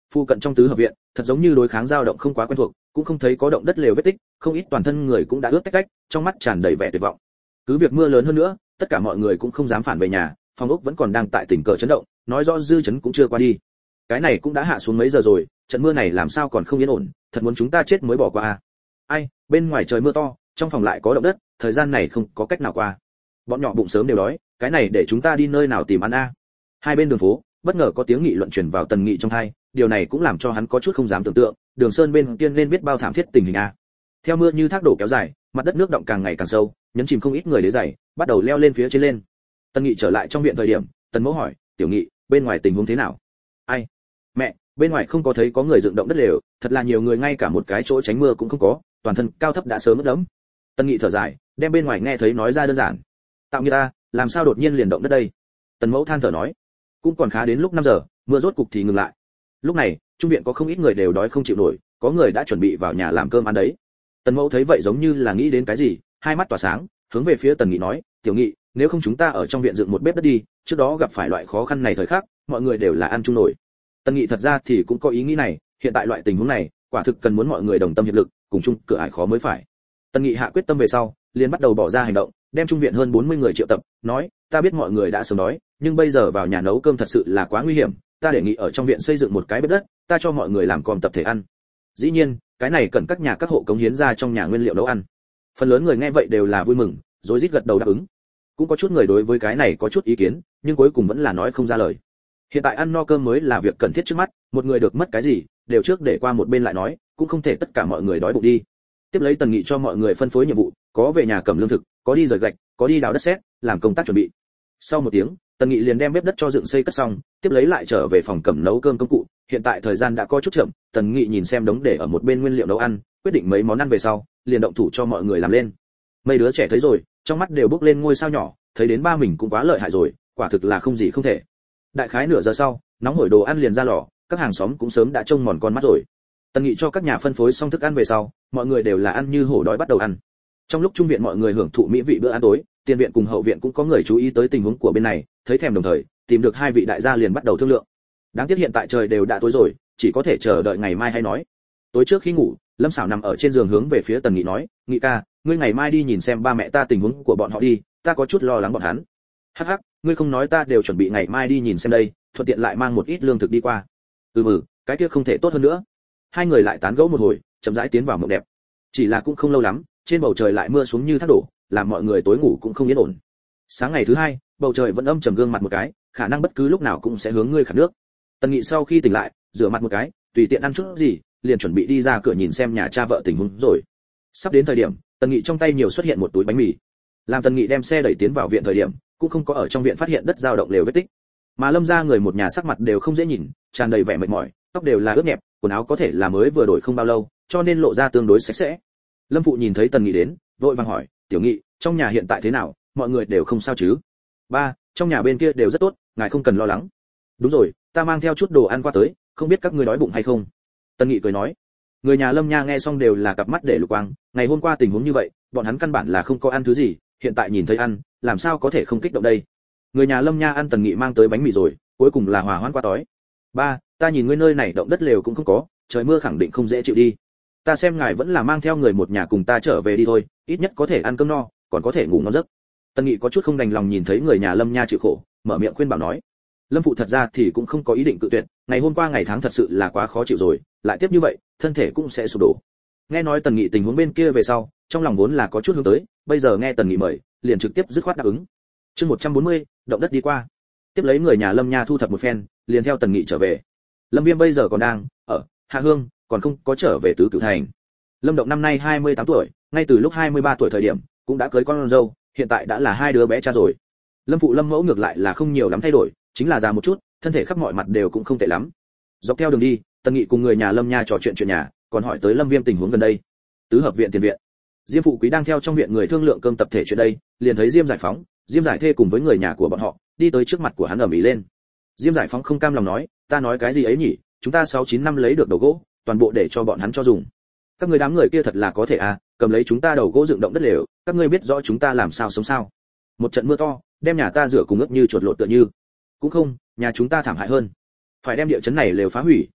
Phu cận trong tứ hợp viện, thật giống như đối kháng dao động không quá quen thuộc, cũng không thấy có động đất lều vết tích, không ít toàn thân người cũng đã ướt tách tách, trong mắt tràn đầy vẻ tuyệt vọng. Cứ việc mưa lớn hơn nữa, tất cả mọi người cũng không dám phản về nhà, phòng ốc vẫn còn đang tại tỉnh cờ chấn động, nói rõ dư chấn cũng chưa qua đi. Cái này cũng đã hạ xuống mấy giờ rồi, trận mưa này làm sao còn không yên ổn, thật muốn chúng ta chết mới bỏ qua à. Ai, bên ngoài trời mưa to, trong phòng lại có động đất, thời gian này không có cách nào qua. Bọn nhỏ bụng sớm đều đói, cái này để chúng ta đi nơi nào tìm ăn a? Hai bên đường phố, bất ngờ có tiếng nghị luận truyền vào Tần Nghị trong tai, điều này cũng làm cho hắn có chút không dám tưởng tượng, Đường Sơn bên kia nên biết bao thảm thiết tình hình a. Theo mưa như thác đổ kéo dài, mặt đất nước động càng ngày càng sâu, nhấn chìm không ít người đế giày, bắt đầu leo lên phía trên lên. Tần Nghị trở lại trong viện thời điểm, Tần Mẫu hỏi, "Tiểu Nghị, bên ngoài tình huống thế nào?" "Ai? Mẹ, bên ngoài không có thấy có người dựng động đất lều, thật là nhiều người ngay cả một cái chỗ tránh mưa cũng không có, toàn thân cao thấp đã sớm ướt đẫm." Tần Nghị thở dài, đem bên ngoài nghe thấy nói ra đơn giản. "Tạo người ta, làm sao đột nhiên liền động đất đây?" Tần Mẫu than thở nói. Cũng còn khá đến lúc 5 giờ, mưa rốt cục thì ngừng lại. Lúc này, trung viện có không ít người đều đói không chịu nổi, có người đã chuẩn bị vào nhà làm cơm ăn đấy. Tần Mẫu thấy vậy giống như là nghĩ đến cái gì, hai mắt tỏa sáng, hướng về phía Tần Nghị nói, "Tiểu Nghị, nếu không chúng ta ở trong viện dựng một bếp đất đi, trước đó gặp phải loại khó khăn này thời khắc, mọi người đều là ăn chung nổi." Tần Nghị thật ra thì cũng có ý nghĩ này, hiện tại loại tình huống này, quả thực cần muốn mọi người đồng tâm hiệp lực, cùng chung cửa ải khó mới phải. Tần Nghị hạ quyết tâm về sau, liền bắt đầu bỏ ra hành động, đem trung viện hơn 40 người triệu tập, nói, "Ta biết mọi người đã sớm đói, nhưng bây giờ vào nhà nấu cơm thật sự là quá nguy hiểm, ta đề nghị ở trong viện xây dựng một cái bếp đất, ta cho mọi người làm còm tập thể ăn." Dĩ nhiên, cái này cần các nhà các hộ cống hiến ra trong nhà nguyên liệu nấu ăn. Phần lớn người nghe vậy đều là vui mừng, rối rít gật đầu đáp ứng. Cũng có chút người đối với cái này có chút ý kiến, nhưng cuối cùng vẫn là nói không ra lời. Hiện tại ăn no cơm mới là việc cần thiết trước mắt, một người được mất cái gì, đều trước để qua một bên lại nói, cũng không thể tất cả mọi người đói bụng đi. Tiếp lấy Tần Nghị cho mọi người phân phối nhiệm vụ, có về nhà cầm lương thực, có đi rời gạch, có đi đào đất sét, làm công tác chuẩn bị. Sau một tiếng, Tần Nghị liền đem bếp đất cho dựng xây cất xong, tiếp lấy lại trở về phòng cầm nấu cơm công cụ. Hiện tại thời gian đã có chút chậm, Tần Nghị nhìn xem đống để ở một bên nguyên liệu nấu ăn, quyết định mấy món ăn về sau, liền động thủ cho mọi người làm lên. Mấy đứa trẻ thấy rồi, trong mắt đều bốc lên ngôi sao nhỏ, thấy đến ba mình cũng quá lợi hại rồi, quả thực là không gì không thể. Đại khái nửa giờ sau, nóng hổi đồ ăn liền ra lò, các hàng xóm cũng sớm đã trông mòn con mắt rồi. Tần Nghị cho các nhà phân phối xong thức ăn về sau, mọi người đều là ăn như hổ đói bắt đầu ăn. Trong lúc trung viện mọi người hưởng thụ mỹ vị bữa ăn tối, tiền viện cùng hậu viện cũng có người chú ý tới tình huống của bên này, thấy thèm đồng thời, tìm được hai vị đại gia liền bắt đầu thương lượng. Đáng tiếc hiện tại trời đều đã tối rồi, chỉ có thể chờ đợi ngày mai hay nói. Tối trước khi ngủ, Lâm Sảo nằm ở trên giường hướng về phía Tần Nghị nói, "Nghị ca, ngươi ngày mai đi nhìn xem ba mẹ ta tình huống của bọn họ đi, ta có chút lo lắng bọn hắn." "Hắc hắc, ngươi không nói ta đều chuẩn bị ngày mai đi nhìn xem đây, thuận tiện lại mang một ít lương thực đi qua." Cái kia không thể tốt hơn nữa." Hai người lại tán gẫu một hồi, chậm rãi tiến vào mộng đẹp. Chỉ là cũng không lâu lắm, trên bầu trời lại mưa xuống như thác đổ, làm mọi người tối ngủ cũng không yên ổn. Sáng ngày thứ hai, bầu trời vẫn âm trầm gương mặt một cái, khả năng bất cứ lúc nào cũng sẽ hướng ngươi khát nước. Tần Nghị sau khi tỉnh lại, rửa mặt một cái, tùy tiện ăn chút gì, liền chuẩn bị đi ra cửa nhìn xem nhà cha vợ tình huống rồi. Sắp đến thời điểm, Tần Nghị trong tay nhiều xuất hiện một túi bánh mì. Làm Tần Nghị đem xe đẩy tiến vào viện thời điểm, cũng không có ở trong viện phát hiện đất dao động lều vết tích. Mà Lâm gia người một nhà sắc mặt đều không dễ nhìn, tràn đầy vẻ mệt mỏi, tóc đều là ướt nhẹp, quần áo có thể là mới vừa đổi không bao lâu, cho nên lộ ra tương đối sạch sẽ. Lâm phụ nhìn thấy Tần Nghị đến, vội vàng hỏi, "Tiểu Nghị, trong nhà hiện tại thế nào, mọi người đều không sao chứ?" "Ba, trong nhà bên kia đều rất tốt, ngài không cần lo lắng." "Đúng rồi, ta mang theo chút đồ ăn qua tới, không biết các ngươi đói bụng hay không?" Tần Nghị cười nói. Người nhà Lâm Nha nghe xong đều là cặp mắt để lục quang, ngày hôm qua tình huống như vậy, bọn hắn căn bản là không có ăn thứ gì, hiện tại nhìn thấy ăn, làm sao có thể không kích động đây. Người nhà Lâm Nha ăn Tần Nghị mang tới bánh mì rồi, cuối cùng là hòa hoãn qua tối. "Ba, ta nhìn ngươi nơi này động đất lều cũng không có, trời mưa khẳng định không dễ chịu đi. Ta xem ngài vẫn là mang theo người một nhà cùng ta trở về đi thôi, ít nhất có thể ăn cơm no, còn có thể ngủ ngon giấc." Tần Nghị có chút không đành lòng nhìn thấy người nhà Lâm Nha chịu khổ, mở miệng khuyên bảo nói. Lâm phụ thật ra thì cũng không có ý định cự tuyệt, ngày hôm qua ngày tháng thật sự là quá khó chịu rồi, lại tiếp như vậy, thân thể cũng sẽ sụp đổ. Nghe nói Tần Nghị tình huống bên kia về sau, trong lòng vốn là có chút hướng tới, bây giờ nghe Tần Nghị mời, liền trực tiếp dứt khoát đáp ứng. Chương 140, động đất đi qua. Tiếp lấy người nhà Lâm Nha thu thập một phen, liền theo Tần Nghị trở về. Lâm Viêm bây giờ còn đang ở Hạ Hương, còn không có trở về Tứ Cửu Thành. Lâm Động năm nay 28 tuổi, ngay từ lúc 23 tuổi thời điểm, cũng đã cưới con dâu, hiện tại đã là hai đứa bé cha rồi. Lâm phụ Lâm mẫu ngược lại là không nhiều lắm thay đổi, chính là già một chút, thân thể khắp mọi mặt đều cũng không tệ lắm. Dọc theo đường đi, Tần Nghị cùng người nhà Lâm Nha trò chuyện nhà, còn hỏi tới Lâm Viêm tình huống gần đây. Tứ hợp viện tiền viện, Diêm phụ quý đang theo trong viện người thương lượng cơm tập thể chuyện đây, liền thấy Diêm Giải Phóng, Diêm Giải Thê cùng với người nhà của bọn họ, đi tới trước mặt của hắn ầm ĩ lên. Diêm Giải Phóng không cam lòng nói, "Ta nói cái gì ấy nhỉ, chúng ta 6-9 năm lấy được đầu gỗ, toàn bộ để cho bọn hắn cho dùng. Các người đám người kia thật là có thể à, cầm lấy chúng ta đầu gỗ dựng động đất lều, các ngươi biết rõ chúng ta làm sao sống sao? Một trận mưa to, đem nhà ta rửa cùng ướt như chuột lột tựa như. Cũng không, nhà chúng ta thảm hại hơn. Phải đem địa chấn này lều phá hủy,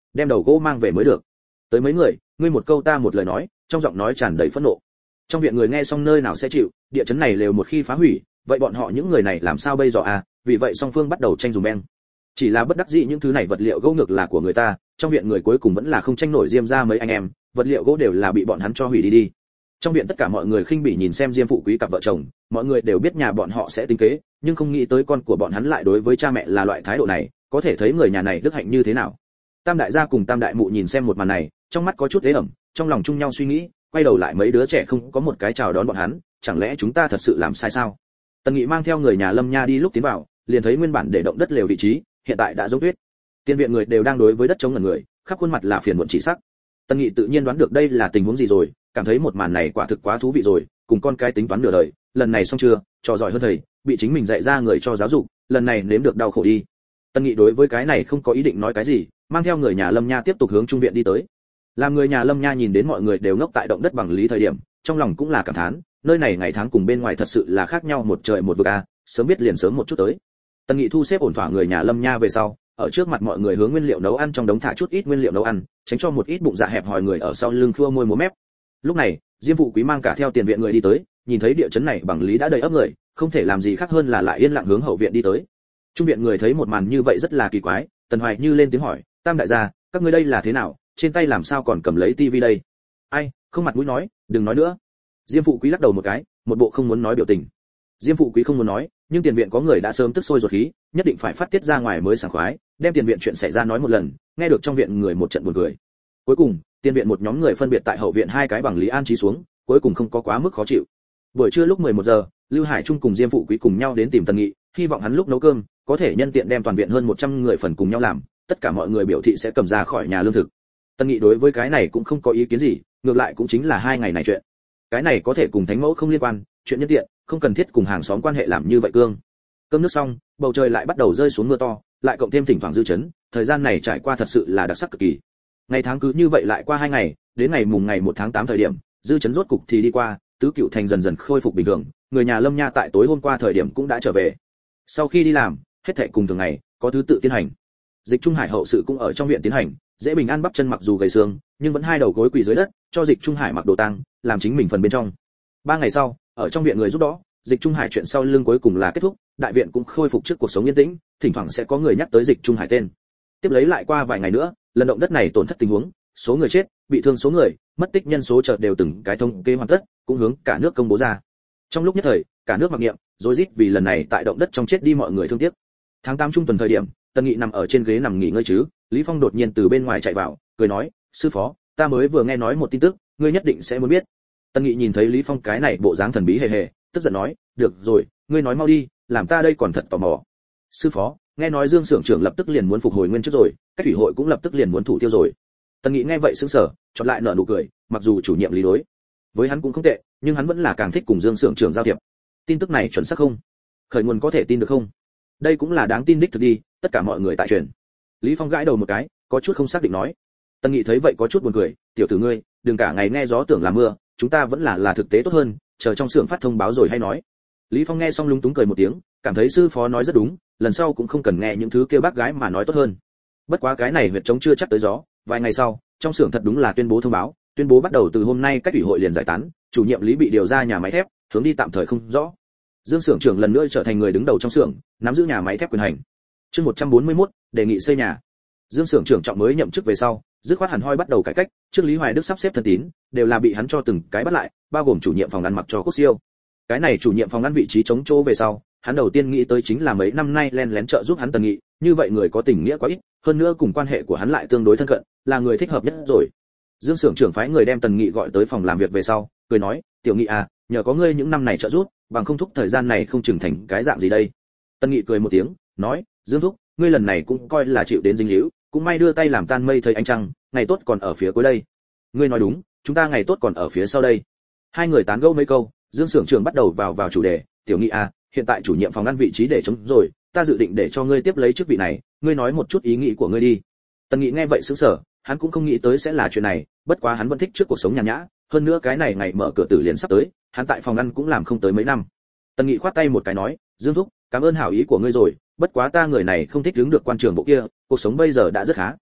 đem đầu gỗ mang về mới được. Tới mấy người, ngươi một câu ta một lời nói, trong giọng nói tràn đầy phẫn nộ. Trong viện người nghe xong nơi nào sẽ chịu, địa chấn này lều một khi phá hủy, vậy bọn họ những người này làm sao bây giờ à? Vì vậy song phương bắt đầu tranh dùm beng. Chỉ là bất đắc dĩ những thứ này vật liệu gỗ ngược là của người ta, trong viện người cuối cùng vẫn là không tranh nổi Diêm ra mấy anh em, vật liệu gỗ đều là bị bọn hắn cho hủy đi. Trong viện tất cả mọi người khinh bỉ nhìn xem Diêm phụ quý cặp vợ chồng, mọi người đều biết nhà bọn họ sẽ tính kế, nhưng không nghĩ tới con của bọn hắn lại đối với cha mẹ là loại thái độ này, có thể thấy người nhà này đức hạnh như thế nào. Tam đại gia cùng Tam đại mụ nhìn xem một màn này, trong mắt có chút ế ẩm, trong lòng chung nhau suy nghĩ, quay đầu lại mấy đứa trẻ không có một cái chào đón bọn hắn, chẳng lẽ chúng ta thật sự làm sai sao? Tần Nghị mang theo người nhà Lâm Nha đi lúc tiến vào, liền thấy nguyên bản để động đất lều vị trí, hiện tại đã giống tuyết. Tiên viện người đều đang đối với đất chống ngẩn người, khắp khuôn mặt là phiền muộn chỉ sắc. Tần Nghị tự nhiên đoán được đây là tình huống gì rồi, cảm thấy một màn này quả thực quá thú vị rồi, cùng con cái tính toán nửa đời, lần này xong chưa, trò giỏi hơn thầy, bị chính mình dạy ra người cho giáo dục, lần này nếm được đau khổ đi. Tần Nghị đối với cái này không có ý định nói cái gì, mang theo người nhà Lâm Nha tiếp tục hướng trung viện đi tới. Làm người nhà Lâm Nha nhìn đến mọi người đều ngốc tại động đất bằng lý thời điểm, trong lòng cũng là cảm thán, nơi này ngày tháng cùng bên ngoài thật sự là khác nhau một trời một vực a, sớm biết liền sớm một chút tới. Tần Nghị thu xếp ổn thỏa người nhà Lâm Nha về sau, ở trước mặt mọi người hướng nguyên liệu nấu ăn trong đống thả chút ít nguyên liệu nấu ăn, tránh cho một ít bụng dạ hẹp hòi người ở sau lưng khua môi múa mép. Lúc này, Diêm phụ quý mang cả theo tiền viện người đi tới, nhìn thấy địa chấn này bằng lý đã đầy ấp người, không thể làm gì khác hơn là lại yên lặng hướng hậu viện đi tới. Trung viện người thấy một màn như vậy rất là kỳ quái, Tần Hoài Như lên tiếng hỏi, Tam đại gia, các ngươi đây là thế nào, trên tay làm sao còn cầm lấy tivi đây? Ai, không mặt mũi nói, đừng nói nữa. Diêm phụ quý lắc đầu một cái, một bộ không muốn nói biểu tình. Diêm phụ quý không muốn nói, nhưng tiền viện có người đã sớm tức sôi ruột khí, nhất định phải phát tiết ra ngoài mới sảng khoái, đem tiền viện chuyện xảy ra nói một lần, nghe được trong viện người một trận buồn cười. Cuối cùng, tiền viện một nhóm người phân biệt tại hậu viện hai cái bằng lý an trí xuống, cuối cùng không có quá mức khó chịu. Buổi trưa lúc 11 giờ, Lưu Hải Trung cùng Diêm phụ quý cùng nhau đến tìm Tần Nghị, hy vọng hắn lúc nấu cơm có thể nhân tiện đem toàn viện hơn 100 người phần cùng nhau làm, tất cả mọi người biểu thị sẽ cầm ra khỏi nhà lương thực. Tần Nghị đối với cái này cũng không có ý kiến gì, ngược lại cũng chính là 2 ngày này chuyện. Cái này có thể cùng thánh mẫu không liên quan, chuyện nhân tiện, không cần thiết cùng hàng xóm quan hệ làm như vậy cương. Cơm nước xong, bầu trời lại bắt đầu rơi xuống mưa to, lại cộng thêm thỉnh thoảng dư chấn, thời gian này trải qua thật sự là đặc sắc cực kỳ. Ngày tháng cứ như vậy lại qua 2 ngày, đến ngày mùng ngày 1 tháng 8 thời điểm, dư chấn rốt cục thì đi qua, tứ cựu thành dần dần khôi phục bình thường, người nhà Lâm Nha tại tối hôm qua thời điểm cũng đã trở về. Sau khi đi làm, hết thảy cùng thường ngày, có thứ tự tiến hành. Dịch Trung Hải hậu sự cũng ở trong viện tiến hành, Dễ Bình An bắp chân mặc dù gầy xương, nhưng vẫn hai đầu gối quỳ dưới đất, cho Dịch Trung Hải mặc đồ tang, làm chính mình phần bên trong. 3 ngày sau, ở trong viện người giúp đỡ, Dịch Trung Hải chuyện sau lưng cuối cùng là kết thúc, đại viện cũng khôi phục trước cuộc sống yên tĩnh, thỉnh thoảng sẽ có người nhắc tới Dịch Trung Hải tên. Tiếp lấy lại qua vài ngày nữa, lần động đất này tổn thất tình huống, số người chết, bị thương số người, mất tích nhân số chợt đều từng cái thống kê hoàn tất, cũng hướng cả nước công bố ra. Trong lúc nhất thời, cả nước mặc niệm, rối rít vì lần này tại động đất trong chết đi mọi người thương tiếc. Tháng 8 trung tuần thời điểm, Tần Nghị nằm ở trên ghế nằm nghỉ ngơi chứ, Lý Phong đột nhiên từ bên ngoài chạy vào, cười nói, sư phó, ta mới vừa nghe nói một tin tức, ngươi nhất định sẽ muốn biết. Tần Nghị nhìn thấy Lý Phong cái này bộ dáng thần bí hề hề, tức giận nói, được rồi, ngươi nói mau đi, làm ta đây còn thật tò mò. Sư phó, nghe nói Dương xưởng trưởng lập tức liền muốn phục hồi nguyên chức rồi, cách thủy hội cũng lập tức liền muốn thủ tiêu rồi. Tần Nghị nghe vậy sững sờ, chợt lại nở nụ cười, mặc dù chủ nhiệm lý đối với hắn cũng không tệ, nhưng hắn vẫn là càng thích cùng Dương xưởng trưởng giao thiệp. Tin tức này chuẩn xác không? Khởi nguồn có thể tin được không? Đây cũng là đáng tin đích thực đi, tất cả mọi người tại truyền. Lý Phong gãi đầu một cái, có chút không xác định nói. Tần Nghị thấy vậy có chút buồn cười, tiểu tử ngươi, đừng cả ngày nghe gió tưởng là mưa, chúng ta vẫn là thực tế tốt hơn, chờ trong xưởng phát thông báo rồi hay nói. Lý Phong nghe xong lúng túng cười một tiếng, cảm thấy sư phó nói rất đúng, lần sau cũng không cần nghe những thứ kêu bác gái mà nói tốt hơn. Bất quá cái này huyệt trống chưa chắc tới gió, vài ngày sau, trong xưởng thật đúng là tuyên bố thông báo, tuyên bố bắt đầu từ hôm nay cách ủy hội liền giải tán, chủ nhiệm Lý bị điều ra nhà máy thép, hướng đi tạm thời không rõ. Dương xưởng trưởng lần nữa trở thành người đứng đầu trong xưởng, nắm giữ nhà máy thép quyền hành. Chương 141, đề nghị xây nhà. Dương xưởng trưởng trọng mới nhậm chức về sau, dứt khoát hẳn hoi bắt đầu cải cách, trước Lý Hoài Đức sắp xếp thân tín, đều là bị hắn cho từng cái bắt lại, bao gồm chủ nhiệm phòng ăn mặc cho Quốc Siêu. Cái này chủ nhiệm phòng ăn vị trí chống chỗ về sau, hắn đầu tiên nghĩ tới chính là mấy năm nay len lén trợ giúp hắn Tần Nghị, như vậy người có tình nghĩa quá ít, hơn nữa cùng quan hệ của hắn lại tương đối thân cận, là người thích hợp nhất rồi. Dương xưởng trưởng phái người đem Tần Nghị gọi tới phòng làm việc về sau, cười nói, "Tiểu Nghị à, nhờ có ngươi những năm này trợ giúp, bằng không thúc thời gian này không chừng thành cái dạng gì đây." Tần Nghị cười một tiếng, nói, "Dương thúc, ngươi lần này cũng coi là chịu đến dính líu, cũng may đưa tay làm tan mây thấy ánh trăng, ngày tốt còn ở phía cuối đây." "Ngươi nói đúng, chúng ta ngày tốt còn ở phía sau đây." Hai người tán gẫu mấy câu, Dương xưởng trưởng bắt đầu vào chủ đề, "Tiểu Nghị à, hiện tại chủ nhiệm phòng ăn vị trí để trống rồi, ta dự định để cho ngươi tiếp lấy chức vị này, ngươi nói một chút ý nghĩ của ngươi đi." Tần Nghị nghe vậy sững sờ, hắn cũng không nghĩ tới sẽ là chuyện này, bất quá hắn vẫn thích trước cuộc sống nhàn nhã, hơn nữa cái này ngày mở cửa tử liền sắp tới, hắn tại phòng ăn cũng làm không tới mấy năm. Tần Nghị khoát tay một cái nói, "Dương thúc, cảm ơn hảo ý của ngươi rồi, bất quá ta người này không thích đứng được quan trường bộ kia, cuộc sống bây giờ đã rất khá."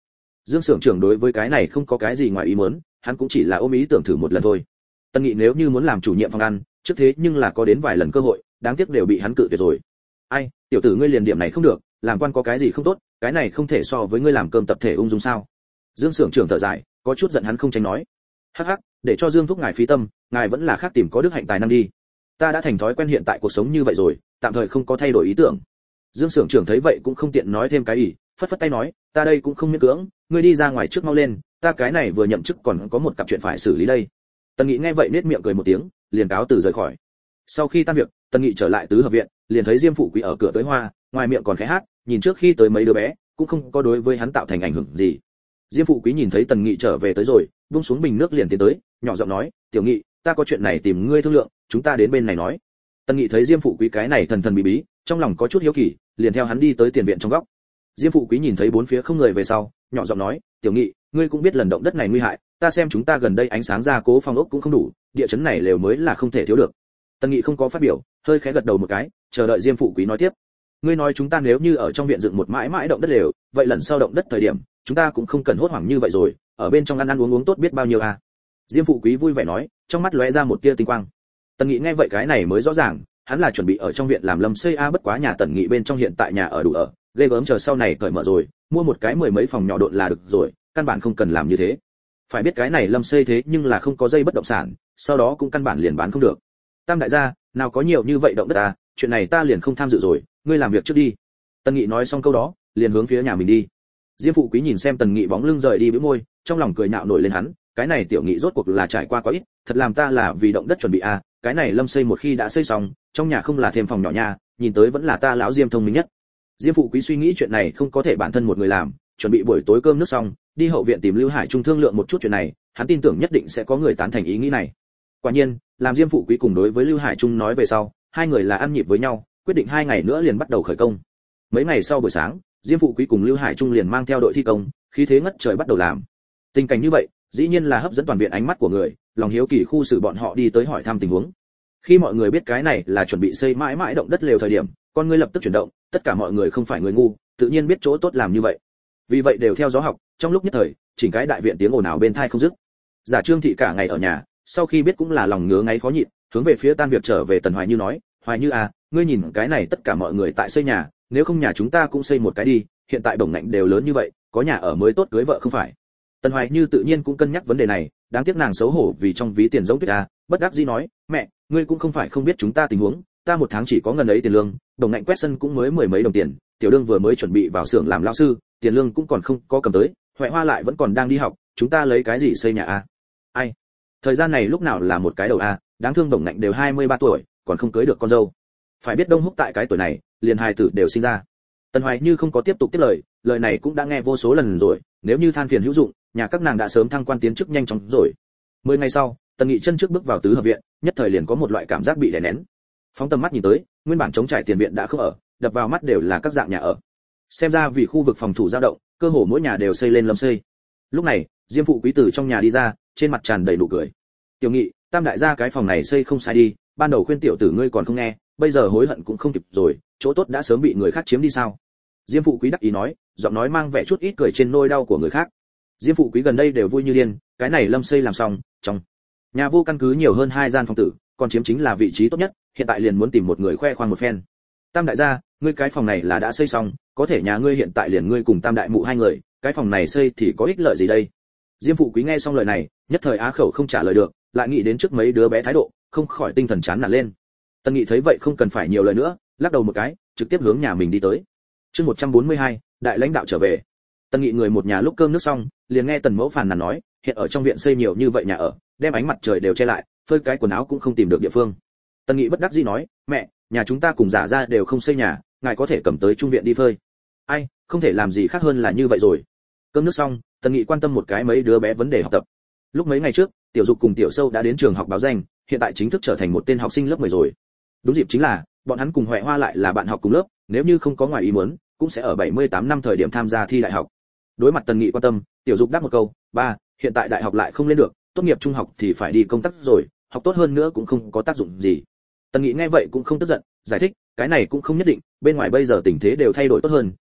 Dương xưởng trưởng đối với cái này không có cái gì ngoài ý muốn, hắn cũng chỉ là ôm ý tưởng thử một lần thôi. Tân Nghị nếu như muốn làm chủ nhiệm phòng ăn, trước thế nhưng là có đến vài lần cơ hội, đáng tiếc đều bị hắn cự tuyệt rồi. Ai, tiểu tử ngươi liền điểm này không được, làm quan có cái gì không tốt, cái này không thể so với ngươi làm cơm tập thể ung dung sao? Dương xưởng trưởng thở dài, có chút giận hắn không tránh nói. Hắc hắc, để cho Dương thúc ngài phí tâm, ngài vẫn là khác tìm có đức hạnh tài năng đi. Ta đã thành thói quen hiện tại cuộc sống như vậy rồi, tạm thời không có thay đổi ý tưởng. Dương xưởng trưởng thấy vậy cũng không tiện nói thêm cái gì, phất phất tay nói, ta đây cũng không miễn cưỡng, ngươi đi ra ngoài trước mau lên, ta cái này vừa nhậm chức còn có một cặp chuyện phải xử lý đây. Tần Nghị nghe vậy nét miệng cười một tiếng, liền cáo từ rời khỏi. Sau khi tan việc, Tần Nghị trở lại tứ hợp viện, liền thấy Diêm Phụ Quý ở cửa tới hoa, ngoài miệng còn khẽ hát, nhìn trước khi tới mấy đứa bé, cũng không có đối với hắn tạo thành ảnh hưởng gì. Diêm Phụ Quý nhìn thấy Tần Nghị trở về tới rồi, buông xuống bình nước liền tiến tới, nhỏ giọng nói, "Tiểu Nghị, ta có chuyện này tìm ngươi thương lượng, chúng ta đến bên này nói." Tần Nghị thấy Diêm Phụ Quý cái này thần thần bí bí, trong lòng có chút hiếu kỳ, liền theo hắn đi tới tiền viện trong góc. Diêm Phụ Quý nhìn thấy bốn phía không người về sau, nhỏ giọng nói, "Tiểu Nghị, ngươi cũng biết lần động đất này nguy hại, ta xem chúng ta gần đây ánh sáng gia cố phòng ốc cũng không đủ, địa chấn này lều mới là không thể thiếu được." Tần Nghị không có phát biểu, hơi khẽ gật đầu một cái, chờ đợi Diêm Phụ Quý nói tiếp. "Ngươi nói chúng ta nếu như ở trong viện dựng một mãi mãi động đất lều, vậy lần sau động đất thời điểm, chúng ta cũng không cần hốt hoảng như vậy rồi, ở bên trong ăn ăn uống uống tốt biết bao nhiêu à?" Diêm Phụ Quý vui vẻ nói, trong mắt lóe ra một tia tinh quang. Tần Nghị nghe vậy cái này mới rõ ràng, hắn là chuẩn bị ở trong viện làm lâm xây bất quá nhà Tần Nghị bên trong hiện tại nhà ở đủ ở, ghê gớm chờ sau này cởi mở rồi, mua một cái mười mấy phòng nhỏ độn là được rồi, căn bản không cần làm như thế. Phải biết cái này lâm xây thế nhưng là không có dây bất động sản, sau đó cũng căn bản liền bán không được. Tam đại gia, nào có nhiều như vậy động đất à, chuyện này ta liền không tham dự rồi, ngươi làm việc trước đi. Tần Nghị nói xong câu đó, liền hướng phía nhà mình đi. Diêm Phụ Quý nhìn xem Tần Nghị bóng lưng rời đi bĩu môi, trong lòng cười nhạo nổi lên hắn, cái này tiểu Nghị rốt cuộc là trải qua quá ít, thật làm ta là vì động đất chuẩn bị à, cái này lâm xây một khi đã xây xong, trong nhà không là thêm phòng nhỏ nha, nhìn tới vẫn là ta lão Diêm thông minh nhất. Diêm Phụ Quý suy nghĩ chuyện này không có thể bản thân một người làm, chuẩn bị buổi tối cơm nước xong, đi hậu viện tìm Lưu Hải Trung thương lượng một chút chuyện này, hắn tin tưởng nhất định sẽ có người tán thành ý nghĩ này. Quả nhiên, làm Diêm Phụ Quý cùng đối với Lưu Hải Trung nói về sau, hai người là ăn nhịp với nhau, quyết định 2 ngày nữa liền bắt đầu khởi công. Mấy ngày sau buổi sáng, Diêm Phụ Quý cùng Lưu Hải Trung liền mang theo đội thi công, khí thế ngất trời bắt đầu làm. Tình cảnh như vậy, dĩ nhiên là hấp dẫn toàn viện ánh mắt của người, lòng hiếu kỳ khu xử bọn họ đi tới hỏi thăm tình huống. Khi mọi người biết cái này là chuẩn bị xây mãi mãi động đất lều thời điểm, con người lập tức chuyển động, tất cả mọi người không phải người ngu, tự nhiên biết chỗ tốt làm như vậy. Vì vậy đều theo gió học, trong lúc nhất thời, chỉnh cái đại viện tiếng ồn ào bên tai không dứt. Giả Trương thị cả ngày ở nhà, sau khi biết cũng là lòng ngứa ngáy khó nhịn, hướng về phía tan việc trở về Tần Hoài Như nói, "Hoài Như à, ngươi nhìn cái này tất cả mọi người tại xây nhà, nếu không nhà chúng ta cũng xây một cái đi, hiện tại bổng ngạnh đều lớn như vậy, có nhà ở mới tốt cưới vợ không phải." Tần Hoài Như tự nhiên cũng cân nhắc vấn đề này, đáng tiếc nàng xấu hổ vì trong ví tiền giống tuyết à, bất đắc dĩ nói, "Mẹ, ngươi cũng không phải không biết chúng ta tình huống, ta một tháng chỉ có ngần ấy tiền lương, bổng ngạnh quét sân cũng mới mười mấy đồng tiền, tiểu đương vừa mới chuẩn bị vào xưởng làm lao sư, tiền lương cũng còn không có cầm tới, Hoại Hoa lại vẫn còn đang đi học, chúng ta lấy cái gì xây nhà à?" Ai, thời gian này lúc nào là một cái đầu à, đáng thương bổng ngạnh đều 23 tuổi, còn không cưới được con dâu. Phải biết Đông Húc tại cái tuổi này, liền hài tử đều sinh ra. Tần Hoài Như không có tiếp tục tiếp lời này cũng đã nghe vô số lần rồi, nếu như than phiền hữu dụng, nhà các nàng đã sớm thăng quan tiến chức nhanh chóng rồi. 10 ngày sau, Tần Nghị chân trước bước vào tứ hợp viện, nhất thời liền có một loại cảm giác bị đè nén. Phóng tầm mắt nhìn tới, nguyên bản trống trải tiền viện đã không ở, đập vào mắt đều là các dạng nhà ở. Xem ra vì khu vực phòng thủ dao động, cơ hồ mỗi nhà đều xây lên lâm xây. Lúc này, Diêm Phụ Quý từ trong nhà đi ra, trên mặt tràn đầy nụ cười. "Tiểu Nghị, Tam đại gia cái phòng này xây không sai đi, ban đầu khuyên tiểu tử ngươi còn không nghe, bây giờ hối hận cũng không kịp rồi, chỗ tốt đã sớm bị người khác chiếm đi sao?" Diêm Phụ Quý đắc ý nói, giọng nói mang vẻ chút ít cười trên nỗi đau của người khác. Diêm Phụ Quý gần đây đều vui như điên, cái này lâm xây làm xong, trong nhà vô căn cứ nhiều hơn 2 gian phòng tử, còn chiếm chính là vị trí tốt nhất, hiện tại liền muốn tìm một người khoe khoang một phen. "Tam đại gia, ngươi cái phòng này là đã xây xong, có thể nhà ngươi hiện tại liền ngươi cùng Tam đại mụ 2 người, cái phòng này xây thì có ích lợi gì đây?" Diêm Phụ Quý nghe xong lời này, nhất thời á khẩu không trả lời được, lại nghĩ đến trước mấy đứa bé thái độ, không khỏi tinh thần chán nản lên. Tần Nghị thấy vậy không cần phải nhiều lời nữa, lắc đầu một cái, trực tiếp hướng nhà mình đi tới. Chương 142, đại lãnh đạo trở về. Tần Nghị người một nhà lúc cơm nước xong, liền nghe Tần Mẫu phàn nàn nói, hiện ở trong viện xây nhiều như vậy nhà ở, đem ánh mặt trời đều che lại, phơi cái quần áo cũng không tìm được địa phương. Tần Nghị bất đắc dĩ nói, "Mẹ, nhà chúng ta cùng Giả gia đều không xây nhà, ngài có thể cầm tới trung viện đi phơi." Ai, không thể làm gì khác hơn là như vậy rồi. Cơm nước xong, Tần Nghị quan tâm một cái mấy đứa bé vấn đề học tập. Lúc mấy ngày trước, Tiểu Dục cùng Tiểu Sâu đã đến trường học báo danh, hiện tại chính thức trở thành một tên học sinh lớp 10 rồi. Đúng dịp chính là, bọn hắn cùng Hoại Hoa lại là bạn học cùng lớp, nếu như không có ngoài ý muốn, cũng sẽ ở 78 năm thời điểm tham gia thi đại học. Đối mặt Tần Nghị quan tâm, Tiểu Dục đáp một câu, "Ba, hiện tại đại học lại không lên được, tốt nghiệp trung học thì phải đi công tác rồi, học tốt hơn nữa cũng không có tác dụng gì." Tần Nghị nghe vậy cũng không tức giận, giải thích, "Cái này cũng không nhất định, bên ngoài bây giờ tình thế đều thay đổi tốt hơn,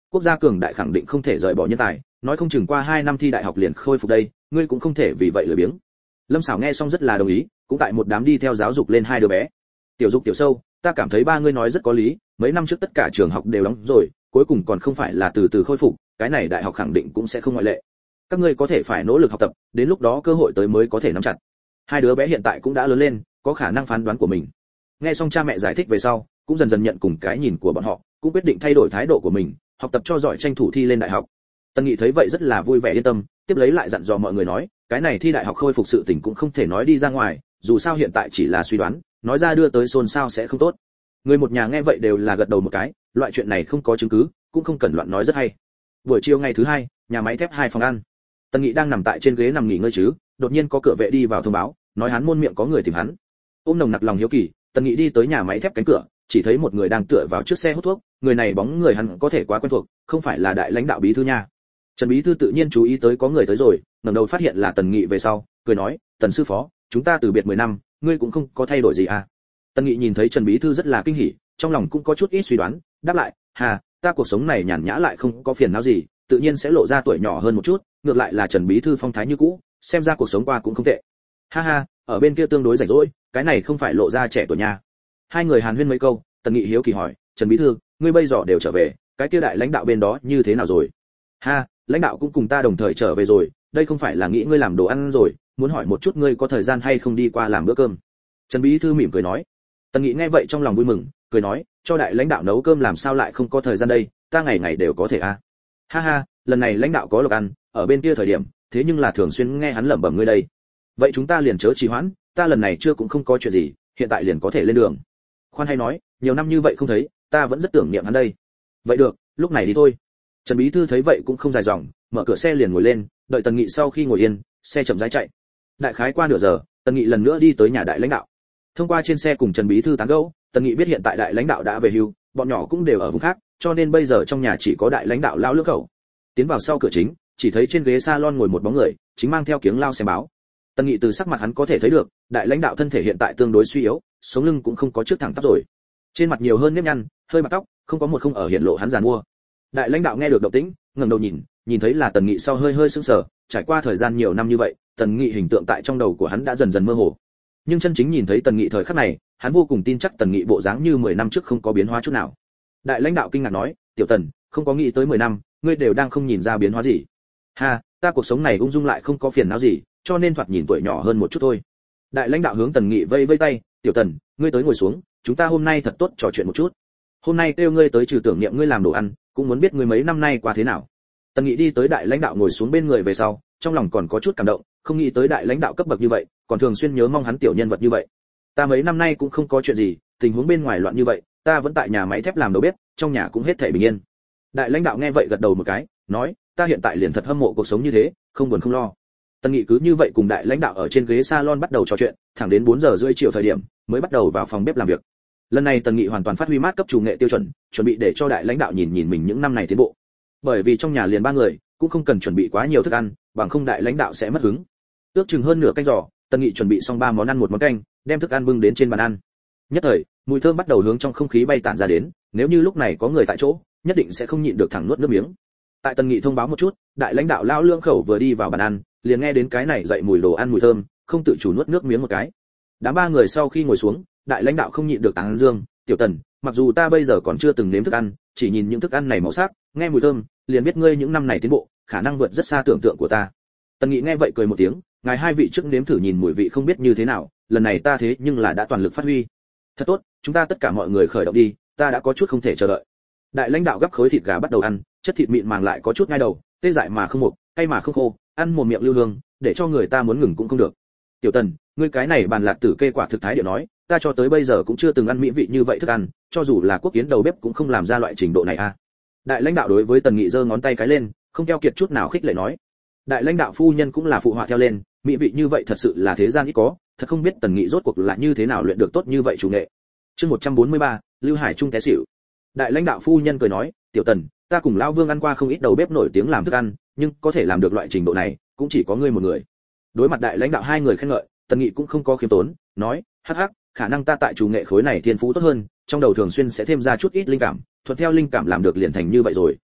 quốc gia cường đại khẳng định không thể rời bỏ nhân tài, nói không chừng qua 2 năm thi đại học liền khôi phục đây, ngươi cũng không thể vì vậy lười biếng. Lâm Sảo nghe xong rất là đồng ý, cũng tại một đám đi theo giáo dục lên hai đứa bé. Tiểu Dục tiểu Sâu, ta cảm thấy ba ngươi nói rất có lý, mấy năm trước tất cả trường học đều đóng rồi, cuối cùng còn không phải là từ từ khôi phục, cái này đại học khẳng định cũng sẽ không ngoại lệ. Các ngươi có thể phải nỗ lực học tập, đến lúc đó cơ hội tới mới có thể nắm chặt. Hai đứa bé hiện tại cũng đã lớn lên, có khả năng phán đoán của mình. Nghe xong cha mẹ giải thích về sau, cũng dần dần nhận cùng cái nhìn của bọn họ, cũng quyết định thay đổi thái độ của mình, học tập cho giỏi tranh thủ thi lên đại học. Tân Nghị thấy vậy rất là vui vẻ yên tâm, tiếp lấy lại dặn dò mọi người nói, cái này thi đại học khôi phục sự tình cũng không thể nói đi ra ngoài, dù sao hiện tại chỉ là suy đoán, nói ra đưa tới xôn xao sẽ không tốt. Người một nhà nghe vậy đều là gật đầu một cái, loại chuyện này không có chứng cứ, cũng không cần loạn nói rất hay. Buổi chiều ngày thứ hai, nhà máy thép 2 phòng ăn. Tân Nghị đang nằm tại trên ghế nằm nghỉ ngơi chứ, đột nhiên có cửa vệ đi vào thông báo, nói hắn môn miệng có người tìm hắn. Ôm nồng nặc lòng hiếu kỳ, Tân Nghị đi tới nhà máy thép cánh cửa, chỉ thấy một người đang tựa vào trước xe hút thuốc, người này bóng người hắn có thể quá quen thuộc, không phải là đại lãnh đạo bí thư nha. Trần bí thư tự nhiên chú ý tới có người tới rồi, ngẩng đầu phát hiện là Tần Nghị về sau, cười nói, "Tần sư phó, chúng ta từ biệt 10 năm, ngươi cũng không có thay đổi gì à?" Tần Nghị nhìn thấy Trần bí thư rất là kinh hỉ, trong lòng cũng có chút ít suy đoán, đáp lại, "Hà, ta cuộc sống này nhàn nhã lại không có phiền não gì, tự nhiên sẽ lộ ra tuổi nhỏ hơn một chút, ngược lại là Trần bí thư phong thái như cũ, xem ra cuộc sống qua cũng không tệ." "Ha ha, ở bên kia tương đối rảnh rỗi, cái này không phải lộ ra trẻ tuổi nha." Hai người hàn huyên mấy câu, Tần Nghị hiếu kỳ hỏi, "Trần bí thư, ngươi bây giờ đều trở về, cái kia đại lãnh đạo bên đó như thế nào rồi?" "Ha, lãnh đạo cũng cùng ta đồng thời trở về rồi, đây không phải là nghĩ ngươi làm đồ ăn rồi, muốn hỏi một chút ngươi có thời gian hay không đi qua làm bữa cơm." Trần bí thư mỉm cười nói. Tần Nghị nghe vậy trong lòng vui mừng, cười nói, "Cho đại lãnh đạo nấu cơm làm sao lại không có thời gian đây, ta ngày ngày đều có thể à." "Ha ha, lần này lãnh đạo có lộc ăn, ở bên kia thời điểm, thế nhưng là thường xuyên nghe hắn lẩm bẩm ngươi đây. Vậy chúng ta liền chớ trì hoãn, ta lần này chưa cũng không có chuyện gì, hiện tại liền có thể lên đường." "Khoan hay nói, nhiều năm như vậy không thấy, ta vẫn rất tưởng niệm hắn đây." "Vậy được, lúc này đi thôi." Trần bí thư thấy vậy cũng không dài dòng, mở cửa xe liền ngồi lên, đợi Tần Nghị sau khi ngồi yên, xe chậm rãi chạy. Đại khái qua nửa giờ, Tần Nghị lần nữa đi tới nhà đại lãnh đạo. Thông qua trên xe cùng Trần bí thư tán gẫu, Tần Nghị biết hiện tại đại lãnh đạo đã về hưu, bọn nhỏ cũng đều ở vùng khác, cho nên bây giờ trong nhà chỉ có đại lãnh đạo lão lưỡng khẩu. Tiến vào sau cửa chính, chỉ thấy trên ghế salon ngồi một bóng người, chính mang theo kiếng lao xem báo. Tần Nghị từ sắc mặt hắn có thể thấy được, đại lãnh đạo thân thể hiện tại tương đối suy yếu, sống lưng cũng không có trước thẳng tắp rồi. Trên mặt nhiều hơn nếp nhăn, hơi bạc tóc, không có một không ở hiện lộ hắn giàn mua. Đại lãnh đạo nghe được động tĩnh, ngẩng đầu nhìn thấy là Tần Nghị sau hơi sững sờ, trải qua thời gian nhiều năm như vậy, Tần Nghị hình tượng tại trong đầu của hắn đã dần dần mơ hồ. Nhưng chân chính nhìn thấy Tần Nghị thời khắc này, hắn vô cùng tin chắc Tần Nghị bộ dáng như 10 năm trước không có biến hóa chút nào. Đại lãnh đạo kinh ngạc nói, "Tiểu Tần, không có nghĩ tới 10 năm, ngươi đều đang không nhìn ra biến hóa gì." "Ha, ta cuộc sống này ung dung lại không có phiền não gì, cho nên thoạt nhìn tuổi nhỏ hơn một chút thôi." Đại lãnh đạo hướng Tần Nghị vây vây tay, "Tiểu Tần, ngươi tới ngồi xuống, chúng ta hôm nay thật tốt trò chuyện một chút. Hôm nay kêu ngươi tới trừ tưởng niệm ngươi làm đồ ăn, cũng muốn biết ngươi mấy năm nay qua thế nào." Tần Nghị đi tới đại lãnh đạo ngồi xuống bên người về sau, trong lòng còn có chút cảm động, không nghĩ tới đại lãnh đạo cấp bậc như vậy, còn thường xuyên nhớ mong hắn tiểu nhân vật như vậy. "Ta mấy năm nay cũng không có chuyện gì, tình huống bên ngoài loạn như vậy, ta vẫn tại nhà máy thép làm đầu bếp, trong nhà cũng hết thảy bình yên." Đại lãnh đạo nghe vậy gật đầu một cái, nói, "Ta hiện tại liền thật hâm mộ cuộc sống như thế, không buồn không lo." Tần Nghị cứ như vậy cùng đại lãnh đạo ở trên ghế salon bắt đầu trò chuyện, thẳng đến 4 giờ rưỡi chiều thời điểm, mới bắt đầu vào phòng bếp làm việc. Lần này Tần Nghị hoàn toàn phát huy mát cấp chủ nghệ tiêu chuẩn, chuẩn bị để cho đại lãnh đạo nhìn nhìn mình những năm này tiến bộ. Bởi vì trong nhà liền 3 người, cũng không cần chuẩn bị quá nhiều thức ăn, bằng không đại lãnh đạo sẽ mất hứng. Ước chừng hơn nửa canh giò, Tần Nghị chuẩn bị xong 3 món ăn một món canh, đem thức ăn bưng đến trên bàn ăn. Nhất thời, mùi thơm bắt đầu hướng trong không khí bay tản ra đến, nếu như lúc này có người tại chỗ, nhất định sẽ không nhịn được thẳng nuốt nước miếng. Tại Tần Nghị thông báo một chút, đại lãnh đạo lão lưỡng khẩu vừa đi vào bàn ăn, liền nghe đến cái này dậy mùi đồ ăn mùi thơm, không tự chủ nuốt nước miếng một cái. Đám 3 người sau khi ngồi xuống, đại lãnh đạo không nhịn được tán dương, "Tiểu Tần, mặc dù ta bây giờ còn chưa từng nếm thức ăn, chỉ nhìn những thức ăn này màu sắc, nghe mùi thơm, liền biết ngươi những năm này tiến bộ, khả năng vượt rất xa tưởng tượng của ta." Tần Nghị nghe vậy cười một tiếng, "Ngài hai vị trước nếm thử nhìn mùi vị không biết như thế nào, lần này ta thế nhưng là đã toàn lực phát huy." "Thật tốt, chúng ta tất cả mọi người khởi động đi, ta đã có chút không thể chờ đợi." Đại lãnh đạo gắp khối thịt gà bắt đầu ăn, chất thịt mịn màng lại có chút ngai đầu, tê dại mà không mục, cay mà không khô, ăn mồm miệng lưu hương, để cho người ta muốn ngừng cũng không được. "Tiểu Tần, ngươi cái này bàn lạc tử kê quả thực thái điệu nói, ta cho tới bây giờ cũng chưa từng ăn mỹ vị như vậy thức ăn, cho dù là quốc kiến đầu bếp cũng không làm ra loại trình độ này a." Đại lãnh đạo đối với Tần Nghị giơ ngón tay cái lên, không keo kiệt chút nào khích lệ nói. Đại lãnh đạo phu nhân cũng là phụ họa theo lên, mỹ vị như vậy thật sự là thế gian ít có, thật không biết Tần Nghị rốt cuộc là như thế nào luyện được tốt như vậy chủ nghệ. Chương 143, Lưu Hải Trung té xỉu. Đại lãnh đạo phu nhân cười nói, "Tiểu Tần, ta cùng lão Vương ăn qua không ít đầu bếp nổi tiếng làm thức ăn, nhưng có thể làm được loại trình độ này, cũng chỉ có ngươi một người." Đối mặt đại lãnh đạo hai người khen ngợi, Tần Nghị cũng không có khiêm tốn, nói, "Hắc hắc, khả năng ta tại chủ nghệ khối này thiên phú tốt hơn, trong đầu thường xuyên sẽ thêm ra chút ít linh cảm, thuận theo linh cảm làm được liền thành như vậy rồi."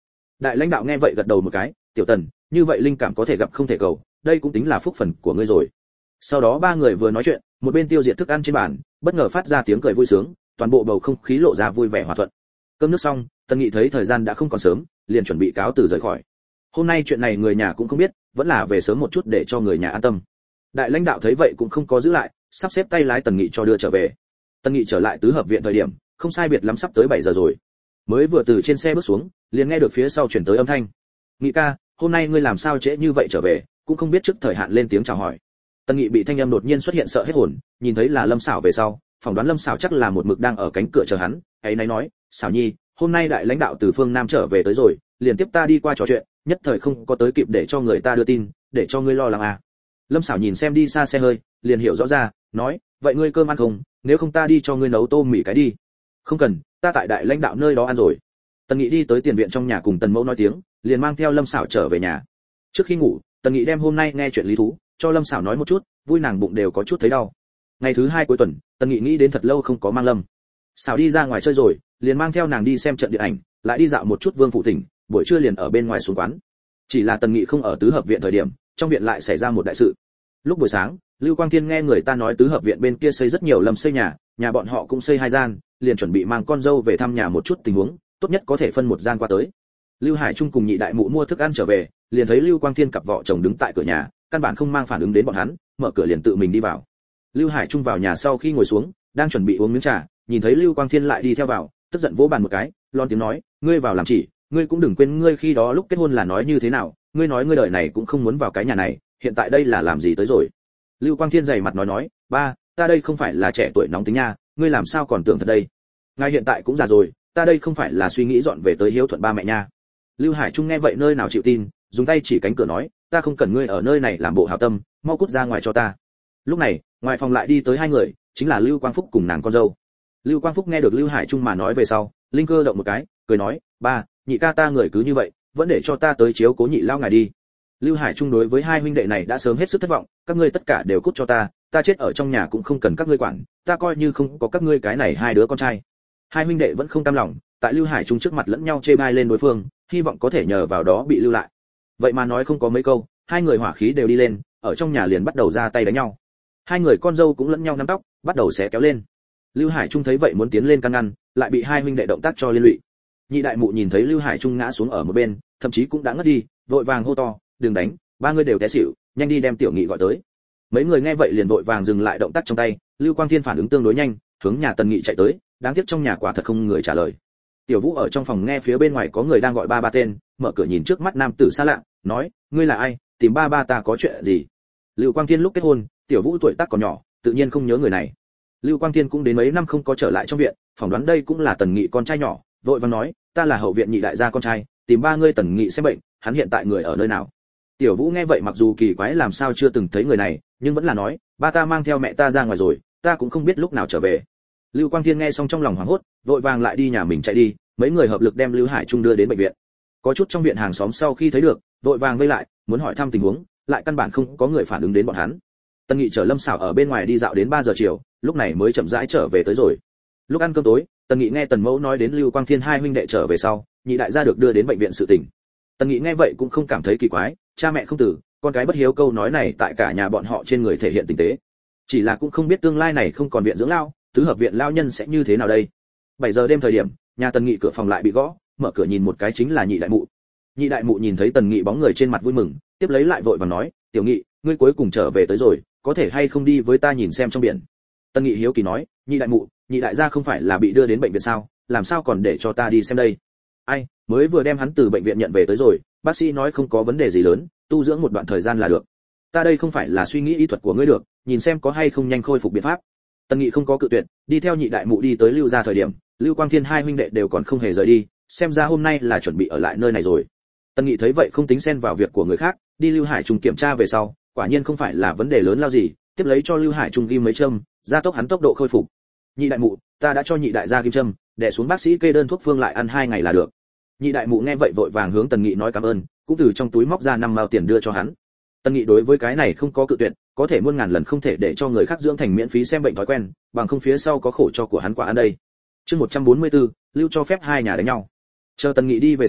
Đại lãnh đạo nghe vậy gật đầu một cái, tiểu Tần, như vậy linh cảm có thể gặp không thể cầu, đây cũng tính là phúc phần của ngươi rồi. Sau đó ba người vừa nói chuyện, một bên tiêu diệt thức ăn trên bàn, bất ngờ phát ra tiếng cười vui sướng, toàn bộ bầu không khí lộ ra vui vẻ hòa thuận. Cơm nước xong, Tần Nghị thấy thời gian đã không còn sớm, liền chuẩn bị cáo từ rời khỏi. Hôm nay chuyện này người nhà cũng không biết, vẫn là về sớm một chút để cho người nhà an tâm. Đại lãnh đạo thấy vậy cũng không có giữ lại, sắp xếp tay lái Tần Nghị cho đưa trở về. Tần Nghị trở lại tứ hợp viện thời điểm, không sai biệt lắm sắp tới 7 giờ rồi. Mới vừa từ trên xe bước xuống, liền nghe được phía sau truyền tới âm thanh. "Nghị ca, hôm nay ngươi làm sao trễ như vậy trở về, cũng không biết trước thời hạn lên tiếng chào hỏi." Tần Nghị bị thanh âm đột nhiên xuất hiện sợ hết hồn, nhìn thấy là Lâm Sảo về sau, phỏng đoán Lâm Sảo chắc là một mực đang ở cánh cửa chờ hắn, ấy nấy nói, "Sảo nhi, hôm nay đại lãnh đạo từ phương Nam trở về tới rồi, liền tiếp ta đi qua trò chuyện, nhất thời không có tới kịp để cho người ta đưa tin, để cho ngươi lo lắng à." Lâm Sảo nhìn xem đi xa xe hơi, liền hiểu rõ ra, nói, "Vậy ngươi cơm ăn không, nếu không ta đi cho ngươi nấu tôm mì cái đi." "Không cần, ta tại đại lãnh đạo nơi đó ăn rồi." Tần Nghị đi tới tiền viện trong nhà cùng Tần Mẫu nói tiếng, liền mang theo Lâm Sảo trở về nhà. Trước khi ngủ, Tần Nghị đem hôm nay nghe chuyện lý thú cho Lâm Sảo nói một chút, vui nàng bụng đều có chút thấy đau. Ngày thứ 2 cuối tuần, Tần Nghị nghĩ đến thật lâu không có mang Lâm Sảo đi ra ngoài chơi rồi, liền mang theo nàng đi xem trận điện ảnh, lại đi dạo một chút Vương phụ tỉnh, buổi trưa liền ở bên ngoài xuống quán. Chỉ là Tần Nghị không ở tứ hợp viện thời điểm, trong viện lại xảy ra một đại sự. Lúc buổi sáng, Lưu Quang Thiên nghe người ta nói tứ hợp viện bên kia xây rất nhiều Lâm xây nhà bọn họ cũng xây 2 gian, liền chuẩn bị mang con dâu về thăm nhà một chút tình huống, tốt nhất có thể phân một gian qua tới. Lưu Hải Trung cùng nhị đại mụ mua thức ăn trở về, liền thấy Lưu Quang Thiên cặp vợ chồng đứng tại cửa nhà, căn bản không mang phản ứng đến bọn hắn, mở cửa liền tự mình đi vào. Lưu Hải Trung vào nhà sau khi ngồi xuống, đang chuẩn bị uống miếng trà, nhìn thấy Lưu Quang Thiên lại đi theo vào, tức giận vỗ bàn một cái, lon tiếng nói, "Ngươi vào làm chỉ, ngươi cũng đừng quên ngươi khi đó lúc kết hôn là nói như thế nào, ngươi nói ngươi đời này cũng không muốn vào cái nhà này, hiện tại đây là làm gì tới rồi?" Lưu Quang Thiên dày mặt nói, "Ba, ta đây không phải là trẻ tuổi nóng tính nha, ngươi làm sao còn tưởng thật đây? Ngài hiện tại cũng già rồi, ta đây không phải là suy nghĩ dọn về tới hiếu thuận ba mẹ nha." Lưu Hải Trung nghe vậy nơi nào chịu tin, dùng tay chỉ cánh cửa nói, "Ta không cần ngươi ở nơi này làm bộ hảo tâm, mau cút ra ngoài cho ta." Lúc này, ngoài phòng lại đi tới 2 người, chính là Lưu Quang Phúc cùng nàng con dâu. Lưu Quang Phúc nghe được Lưu Hải Trung mà nói về sau, linh cơ động một cái, cười nói, "Ba, nhị ca ta người cứ như vậy, vẫn để cho ta tới chiếu cố nhị lao ngài đi." Lưu Hải Trung đối với 2 huynh đệ này đã sớm hết sức thất vọng, "Các ngươi tất cả đều cút cho ta chết ở trong nhà cũng không cần các ngươi quản, ta coi như không có các ngươi cái này 2 đứa con trai." 2 huynh đệ vẫn không cam lòng, tại Lưu Hải Trung trước mặt lẫn nhau chê bai lên đối phương, hy vọng có thể nhờ vào đó bị lưu lại. Vậy mà nói không có mấy câu, 2 người hỏa khí đều đi lên, ở trong nhà liền bắt đầu ra tay đánh nhau. 2 người con dâu cũng lẫn nhau nắm tóc, bắt đầu xé kéo lên. Lưu Hải Trung thấy vậy muốn tiến lên can ngăn, lại bị 2 huynh đệ động tác cho liên lụy. Nhị đại mụ nhìn thấy Lưu Hải Trung ngã xuống ở một bên, thậm chí cũng đã ngất đi, vội vàng hô to, "Đừng đánh, 3 người đều té xỉu, nhanh đi đem Tiểu Nghị gọi tới." Mấy người nghe vậy liền vội vàng dừng lại động tác trong tay, Lưu Quang Thiên phản ứng tương đối nhanh, hướng nhà Tần Nghị chạy tới, đáng tiếc trong nhà quả thật không người trả lời. Tiểu Vũ ở trong phòng nghe phía bên ngoài có người đang gọi ba tên, mở cửa nhìn trước mắt nam tử xa lạ, nói, "Ngươi là ai, tìm ba ta có chuyện gì?" Lưu Quang Thiên lúc kết hôn, Tiểu Vũ tuổi tác còn nhỏ, tự nhiên không nhớ người này. Lưu Quang Thiên cũng đến mấy năm không có trở lại trong viện, phỏng đoán đây cũng là Tần Nghị con trai nhỏ, vội vàng nói, "Ta là hậu viện nhị đại gia con trai, tìm ba ngươi Tần Nghị xem bệnh, hắn hiện tại người ở nơi nào?" Tiểu Vũ nghe vậy mặc dù kỳ quái làm sao chưa từng thấy người này, nhưng vẫn là nói, "Ba ta mang theo mẹ ta ra ngoài rồi, ta cũng không biết lúc nào trở về." Lưu Quang Thiên nghe xong trong lòng hoảng hốt, vội vàng lại đi nhà mình chạy đi, mấy người hợp lực đem Lưu Hải Trung đưa đến bệnh viện. Có chút trong viện hàng xóm sau khi thấy được, vội vàng vây lại, muốn hỏi thăm tình huống, lại căn bản không có người phản ứng đến bọn hắn. Tần Nghị chở Lâm Sảo ở bên ngoài đi dạo đến 3 giờ chiều, lúc này mới chậm rãi trở về tới rồi. Lúc ăn cơm tối, Tần Nghị nghe Tần Mẫu nói đến Lưu Quang Thiên 2 huynh đệ trở về sau, nhị đại gia được đưa đến bệnh viện sự tình. Tần Nghị nghe vậy cũng không cảm thấy kỳ quái, cha mẹ không tử, con cái bất hiếu câu nói này tại cả nhà bọn họ trên người thể hiện tinh tế. Chỉ là cũng không biết tương lai này không còn viện dưỡng lao, tứ hợp viện lao nhân sẽ như thế nào đây. 7 giờ đêm thời điểm, nhà Tần Nghị cửa phòng lại bị gõ, mở cửa nhìn một cái chính là nhị đại mụ. Nhị đại mụ nhìn thấy Tần Nghị bóng người trên mặt vui mừng, tiếp lấy lại vội vàng nói, "Tiểu Nghị, ngươi cuối cùng trở về tới rồi, có thể hay không đi với ta nhìn xem trong biển?" Tần Nghị hiếu kỳ nói, "Nhị đại mụ, nhị đại gia không phải là bị đưa đến bệnh viện sao, làm sao còn để cho ta đi xem đây?" "Ai, mới vừa đem hắn từ bệnh viện nhận về tới rồi, bác sĩ nói không có vấn đề gì lớn, tu dưỡng một đoạn thời gian là được. Ta đây không phải là suy nghĩ y thuật của ngươi được, nhìn xem có hay không nhanh khôi phục biện pháp." Tần Nghị không có cự tuyệt, đi theo nhị đại mụ đi tới Lưu gia thời điểm, Lưu Quang Thiên 2 huynh đệ đều còn không hề rời đi, xem ra hôm nay là chuẩn bị ở lại nơi này rồi. Tần Nghị thấy vậy không tính xen vào việc của người khác, đi Lưu Hải Trung kiểm tra về sau, quả nhiên không phải là vấn đề lớn lao gì, tiếp lấy cho Lưu Hải Trung ghi mấy châm, gia tốc hắn tốc độ khôi phục. "Nhị đại mụ, ta đã cho nhị đại gia ghim châm, đè xuống bác sĩ kê đơn thuốc phương lại ăn 2 ngày là được." Nhị đại mụ nghe vậy vội vàng hướng Tần Nghị nói cảm ơn, cũng từ trong túi móc ra 5 mao tiền đưa cho hắn. Tần Nghị đối với cái này không có cự tuyệt, có thể muôn ngàn lần không thể để cho người khác dưỡng thành miễn phí xem bệnh thói quen, bằng không phía sau có khổ cho của hắn quả ăn đây. Chương 144, Lưu cho phép 2 nhà đánh nhau. Chờ Tần Nghị đi về sau,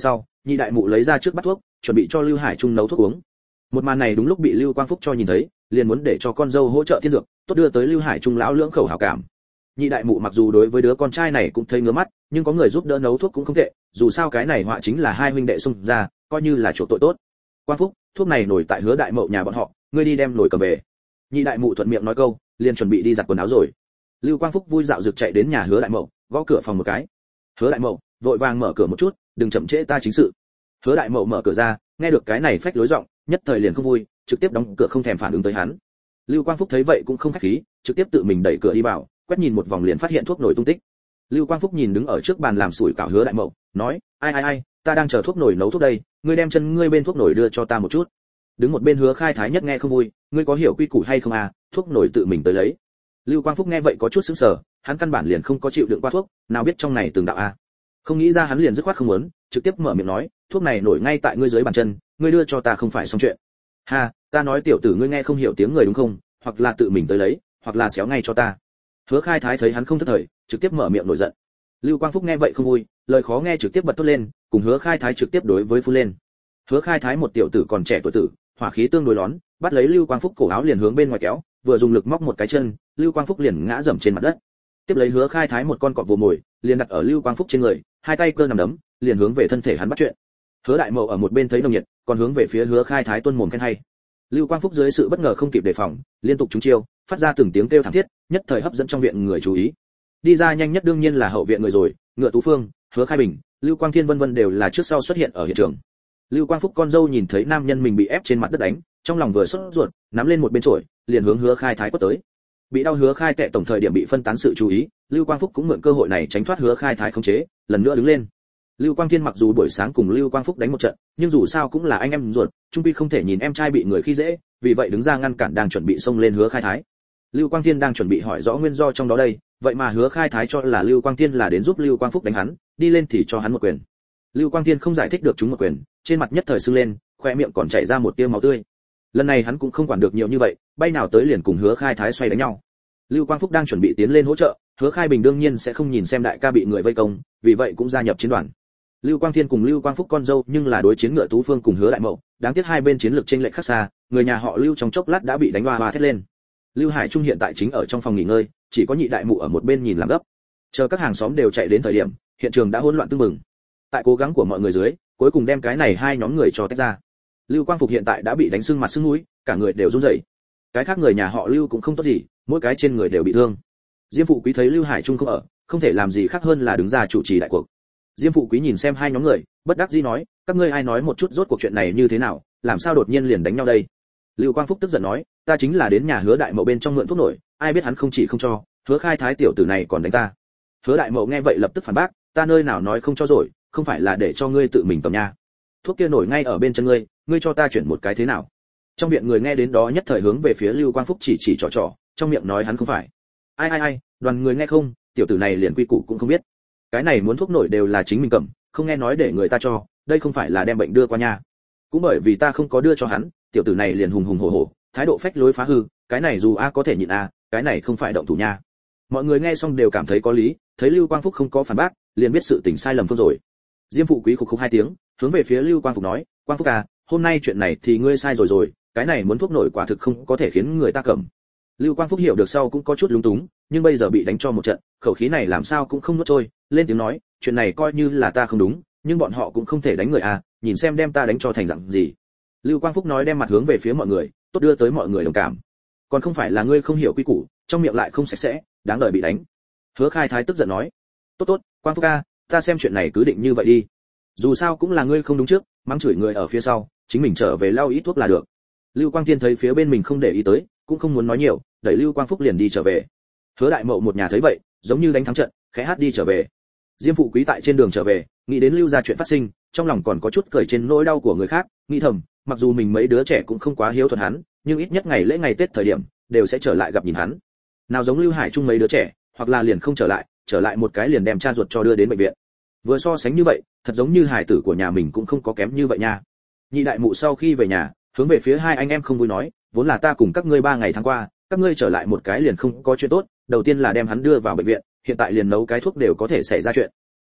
Nhị đại mụ lấy ra trước bát thuốc, chuẩn bị cho Lưu Hải Trung nấu thuốc uống. Một màn này đúng lúc bị Lưu Quang Phúc cho nhìn thấy, liền muốn để cho con dâu hỗ trợ thiên dược, tốt đưa tới Lưu Hải Trung lão lưỡng khẩu hảo cảm. Nhị đại mụ mặc dù đối với đứa con trai này cũng thấy ngứa mắt, nhưng có người giúp đỡ nấu thuốc cũng không tệ, dù sao cái này họa chính là hai huynh đệ xung ra, coi như là chỗ tội tốt. Quang Phúc, thuốc này nổi tại Hứa đại mậu nhà bọn họ, ngươi đi đem nổi cầm về. Nhị đại mụ thuận miệng nói câu, liền chuẩn bị đi giặt quần áo rồi. Lưu Quang Phúc vui dạo rực chạy đến nhà Hứa đại mậu, gõ cửa phòng một cái. Hứa đại mậu vội vàng mở cửa một chút, đừng chậm trễ ta chính sự. Hứa đại mậu mở cửa ra, nghe được cái này phách lối giọng, nhất thời liền không vui, trực tiếp đóng cửa không thèm phản ứng tới hắn. Lưu Quang Phúc thấy vậy cũng không khách khí, trực tiếp tự mình đẩy cửa đi vào, quét nhìn một vòng liền phát hiện thuốc nổi tung tích. Lưu Quang Phúc nhìn đứng ở trước bàn làm sủi cảo Hứa đại mậu, nói, ai, ta đang chờ thuốc nổi nấu thuốc đây, ngươi đem chân ngươi bên thuốc nổi đưa cho ta một chút. Đứng một bên Hứa Khai Thái nhất nghe không vui, ngươi có hiểu quy củ hay không à, thuốc nổi tự mình tới lấy. Lưu Quang Phúc nghe vậy có chút sững sờ, hắn căn bản liền không có chịu đựng qua thuốc, nào biết trong này từng đạo a. Không nghĩ ra hắn liền dứt khoát không muốn, trực tiếp mở miệng nói, thuốc này nổi ngay tại ngươi dưới bàn chân, ngươi đưa cho ta không phải xong chuyện. Ha, ta nói tiểu tử ngươi nghe không hiểu tiếng người đúng không, hoặc là tự mình tới lấy, hoặc là xéo ngay cho ta. Hứa Khai Thái thấy hắn không thất thời, trực tiếp mở miệng nổi giận. Lưu Quang Phúc nghe vậy không vui, lời khó nghe trực tiếp bật thốt lên, cùng Hứa Khai Thái trực tiếp đối với phun lên. Hứa Khai Thái một tiểu tử còn trẻ tuổi tử, hỏa khí tương đối lón, bắt lấy Lưu Quang Phúc cổ áo liền hướng bên ngoài kéo, vừa dùng lực móc một cái chân, Lưu Quang Phúc liền ngã dẫm trên mặt đất. Tiếp lấy Hứa Khai Thái một con cọp vồ mồi, liền đặt ở Lưu Quang Phúc trên người, hai tay cơ nằm đấm, liền hướng về thân thể hắn bắt chuyện. Hứa đại mậu ở một bên thấy nồng nhiệt, còn hướng về phía Hứa Khai Thái tuôn mồm khen hay. Lưu Quang Phúc dưới sự bất ngờ không kịp đề phòng, liên tục trúng chiêu, phát ra từng tiếng kêu thảm thiết, nhất thời hấp dẫn trong viện người chú ý. Đi ra nhanh nhất đương nhiên là hậu viện người rồi, Ngựa Tú Phương, Hứa Khai Bình, Lưu Quang Thiên vân vân đều là trước sau xuất hiện ở hiện trường. Lưu Quang Phúc con dâu nhìn thấy nam nhân mình bị ép trên mặt đất đánh, trong lòng vừa sốt ruột, nắm lên một bên chổi, liền hướng Hứa Khai Thái quất tới. Bị đau Hứa Khai Tệ tổng thời điểm bị phân tán sự chú ý, Lưu Quang Phúc cũng mượn cơ hội này tránh thoát Hứa Khai Thái khống chế, lần nữa đứng lên. Lưu Quang Thiên mặc dù buổi sáng cùng Lưu Quang Phúc đánh một trận, nhưng dù sao cũng là anh em ruột, trung quy không thể nhìn em trai bị người khi dễ, vì vậy đứng ra ngăn cản đang chuẩn bị xông lên Hứa Khai Thái. Lưu Quang Thiên đang chuẩn bị hỏi rõ nguyên do trong đó đây, vậy mà Hứa Khai Thái cho là Lưu Quang Thiên là đến giúp Lưu Quang Phúc đánh hắn, đi lên thì cho hắn một quyền. Lưu Quang Thiên không giải thích được chúng một quyền, trên mặt nhất thời sưng lên, khoe miệng còn chảy ra một tia máu tươi. Lần này hắn cũng không quản được nhiều như vậy, bay nào tới liền cùng Hứa Khai Thái xoay đánh nhau. Lưu Quang Phúc đang chuẩn bị tiến lên hỗ trợ, Hứa Khai Bình đương nhiên sẽ không nhìn xem đại ca bị người vây công, vì vậy cũng gia nhập chiến đoàn. Lưu Quang Thiên cùng Lưu Quang Phúc con dâu nhưng là đối chiến Ngựa Tú Phương cùng Hứa đại mậu, đáng tiếc hai bên chiến lược chênh lệch khác xa, người nhà họ Lưu trong chốc lát đã bị đánh hoa hoa thét lên. Lưu Hải Trung hiện tại chính ở trong phòng nghỉ ngơi, chỉ có nhị đại mụ ở một bên nhìn làm gấp. Chờ các hàng xóm đều chạy đến thời điểm, hiện trường đã hỗn loạn tưng bừng. Tại cố gắng của mọi người dưới, cuối cùng đem cái này hai nhóm người cho tách ra. Lưu Quang Phục hiện tại đã bị đánh sưng mặt sưng mũi, cả người đều run rẩy. Cái khác người nhà họ Lưu cũng không tốt gì, mỗi cái trên người đều bị thương. Diêm Phụ Quý thấy Lưu Hải Trung không ở, không thể làm gì khác hơn là đứng ra chủ trì đại cuộc. Diêm Phụ Quý nhìn xem hai nhóm người, bất đắc dĩ nói, các ngươi ai nói một chút rốt cuộc chuyện này như thế nào, làm sao đột nhiên liền đánh nhau đây? Lưu Quang Phúc tức giận nói, ta chính là đến nhà Hứa đại mậu bên trong mượn thuốc nổi, ai biết hắn không chỉ không cho, Hứa Khai Thái tiểu tử này còn đánh ta. Hứa đại mậu nghe vậy lập tức phản bác, ta nơi nào nói không cho rồi, không phải là để cho ngươi tự mình cầm nha. Thuốc kia nổi ngay ở bên chân ngươi, ngươi cho ta chuyển một cái thế nào? Trong viện người nghe đến đó nhất thời hướng về phía Lưu Quang Phúc chỉ trò, trong miệng nói hắn không phải. Ai, đoàn người nghe không, tiểu tử này liền quy củ cũng không biết. Cái này muốn thuốc nổi đều là chính mình cầm, không nghe nói để người ta cho, đây không phải là đem bệnh đưa qua nhà. Cũng bởi vì ta không có đưa cho hắn, tiểu tử này liền hùng hổ, thái độ phách lối phá hư, cái này dù a có thể nhịn a, cái này không phải động thủ nha. Mọi người nghe xong đều cảm thấy có lý, thấy Lưu Quang Phúc không có phản bác, liền biết sự tình sai lầm phương rồi. Diêm Phụ Quý khục hai tiếng, hướng về phía Lưu Quang Phúc nói, Quang Phúc à, hôm nay chuyện này thì ngươi sai rồi, cái này muốn thuốc nổi quả thực không có thể khiến người ta cầm. Lưu Quang Phúc hiểu được sau cũng có chút lúng túng, nhưng bây giờ bị đánh cho một trận, khẩu khí này làm sao cũng không nuốt trôi, lên tiếng nói, chuyện này coi như là ta không đúng, nhưng bọn họ cũng không thể đánh người à, nhìn xem đem ta đánh cho thành dạng gì. Lưu Quang Phúc nói đem mặt hướng về phía mọi người, tốt đưa tới mọi người đồng cảm. Còn không phải là ngươi không hiểu quy củ, trong miệng lại không sạch sẽ, đáng đời bị đánh. Hứa Khai Thái tức giận nói, tốt, Quang Phúc a, ta xem chuyện này cứ định như vậy đi. Dù sao cũng là ngươi không đúng trước, mắng chửi người ở phía sau, chính mình trở về lau ít thuốc là được. Lưu Quang Thiên thấy phía bên mình không để ý tới, cũng không muốn nói nhiều, đẩy Lưu Quang Phúc liền đi trở về. Hứa đại mậu một nhà thấy vậy, giống như đánh thắng trận, khẽ hát đi trở về. Diêm Phụ Quý tại trên đường trở về, nghĩ đến Lưu gia chuyện phát sinh, trong lòng còn có chút cười trên nỗi đau của người khác, nghĩ thầm, mặc dù mình mấy đứa trẻ cũng không quá hiếu thuận hắn, nhưng ít nhất ngày lễ ngày Tết thời điểm đều sẽ trở lại gặp nhìn hắn. Nào giống Lưu Hải Trung mấy đứa trẻ, hoặc là liền không trở lại một cái liền đem cha ruột cho đưa đến bệnh viện. Vừa so sánh như vậy, thật giống như hải tử của nhà mình cũng không có kém như vậy nha. Nhị đại mụ sau khi về nhà, hướng về phía hai anh em không vui nói, vốn là ta cùng các ngươi 3 ngày tháng qua, các ngươi trở lại một cái liền không có chuyện tốt, đầu tiên là đem hắn đưa vào bệnh viện, hiện tại liền nấu cái thuốc đều có thể xảy ra chuyện.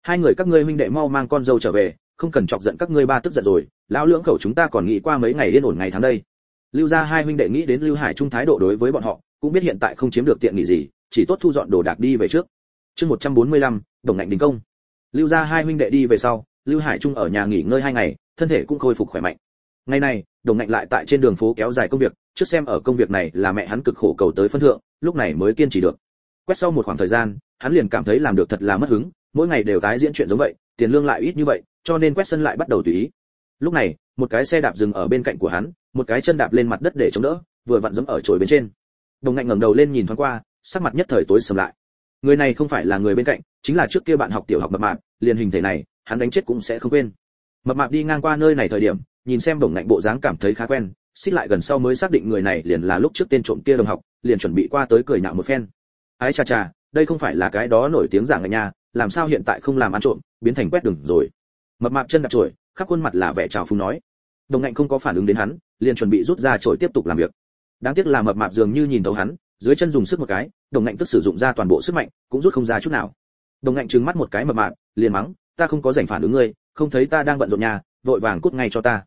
hai người các ngươi huynh đệ mau mang con dâu trở về, không cần chọc giận các ngươi ba tức giận rồi, lão lưỡng khẩu chúng ta còn nghĩ qua mấy ngày yên ổn ngày tháng đây. Lưu gia hai huynh đệ nghĩ đến Lưu Hải Trung thái độ đối với bọn họ, cũng biết hiện tại không chiếm được tiện nghỉ gì, chỉ tốt thu dọn đồ đạc đi về trước. Chương 145, Đồng Ngạnh đình công. Lưu gia hai huynh đệ đi về sau, Lưu Hải Trung ở nhà nghỉ ngơi 2 ngày, thân thể cũng khôi phục khỏe mạnh. Ngày này, Đồng Ngạnh lại tại trên đường phố kéo dài công việc, trước xem ở công việc này là mẹ hắn cực khổ cầu tới phân thượng, lúc này mới kiên trì được. Quét sau một khoảng thời gian, hắn liền cảm thấy làm được thật là mất hứng, mỗi ngày đều tái diễn chuyện giống vậy, tiền lương lại ít như vậy, cho nên quét sân lại bắt đầu tùy ý. Lúc này, một cái xe đạp dừng ở bên cạnh của hắn, một cái chân đạp lên mặt đất để chống đỡ, vừa vặn giẫm ở chổi bên trên. Đồng Ngạnh ngẩng đầu lên nhìn thoáng qua, sắc mặt nhất thời tối sầm lại. Người này không phải là người bên cạnh, chính là trước kia bạn học tiểu học Mập Mạp, liền hình thể này, hắn đánh chết cũng sẽ không quên. Mập Mạp đi ngang qua nơi này thời điểm, nhìn xem Đồng Ngạnh bộ dáng cảm thấy khá quen, xích lại gần sau mới xác định người này liền là lúc trước tên trộm kia đồng học, liền chuẩn bị qua tới cười nhạo một phen. Ái chà chà, đây không phải là cái đó nổi tiếng giảng ngạnh nha, làm sao hiện tại không làm ăn trộm, biến thành quét đường rồi. Mập Mạp chân đạp chổi, khắp khuôn mặt là vẻ trào phúng nói. Đồng Ngạnh không có phản ứng đến hắn, liền chuẩn bị rút ra chổi tiếp tục làm việc. Đáng tiếc là Mập Mạp dường như nhìn thấu hắn, dưới chân dùng sức một cái, Đồng Ngạnh tức sử dụng ra toàn bộ sức mạnh, cũng rút không ra chút nào. Đồng Ngạnh trừng mắt một cái Mập Mạp, liền mắng, ta không có rảnh phản ứng ngươi, không thấy ta đang bận rộn nhà, vội vàng cút ngay cho ta.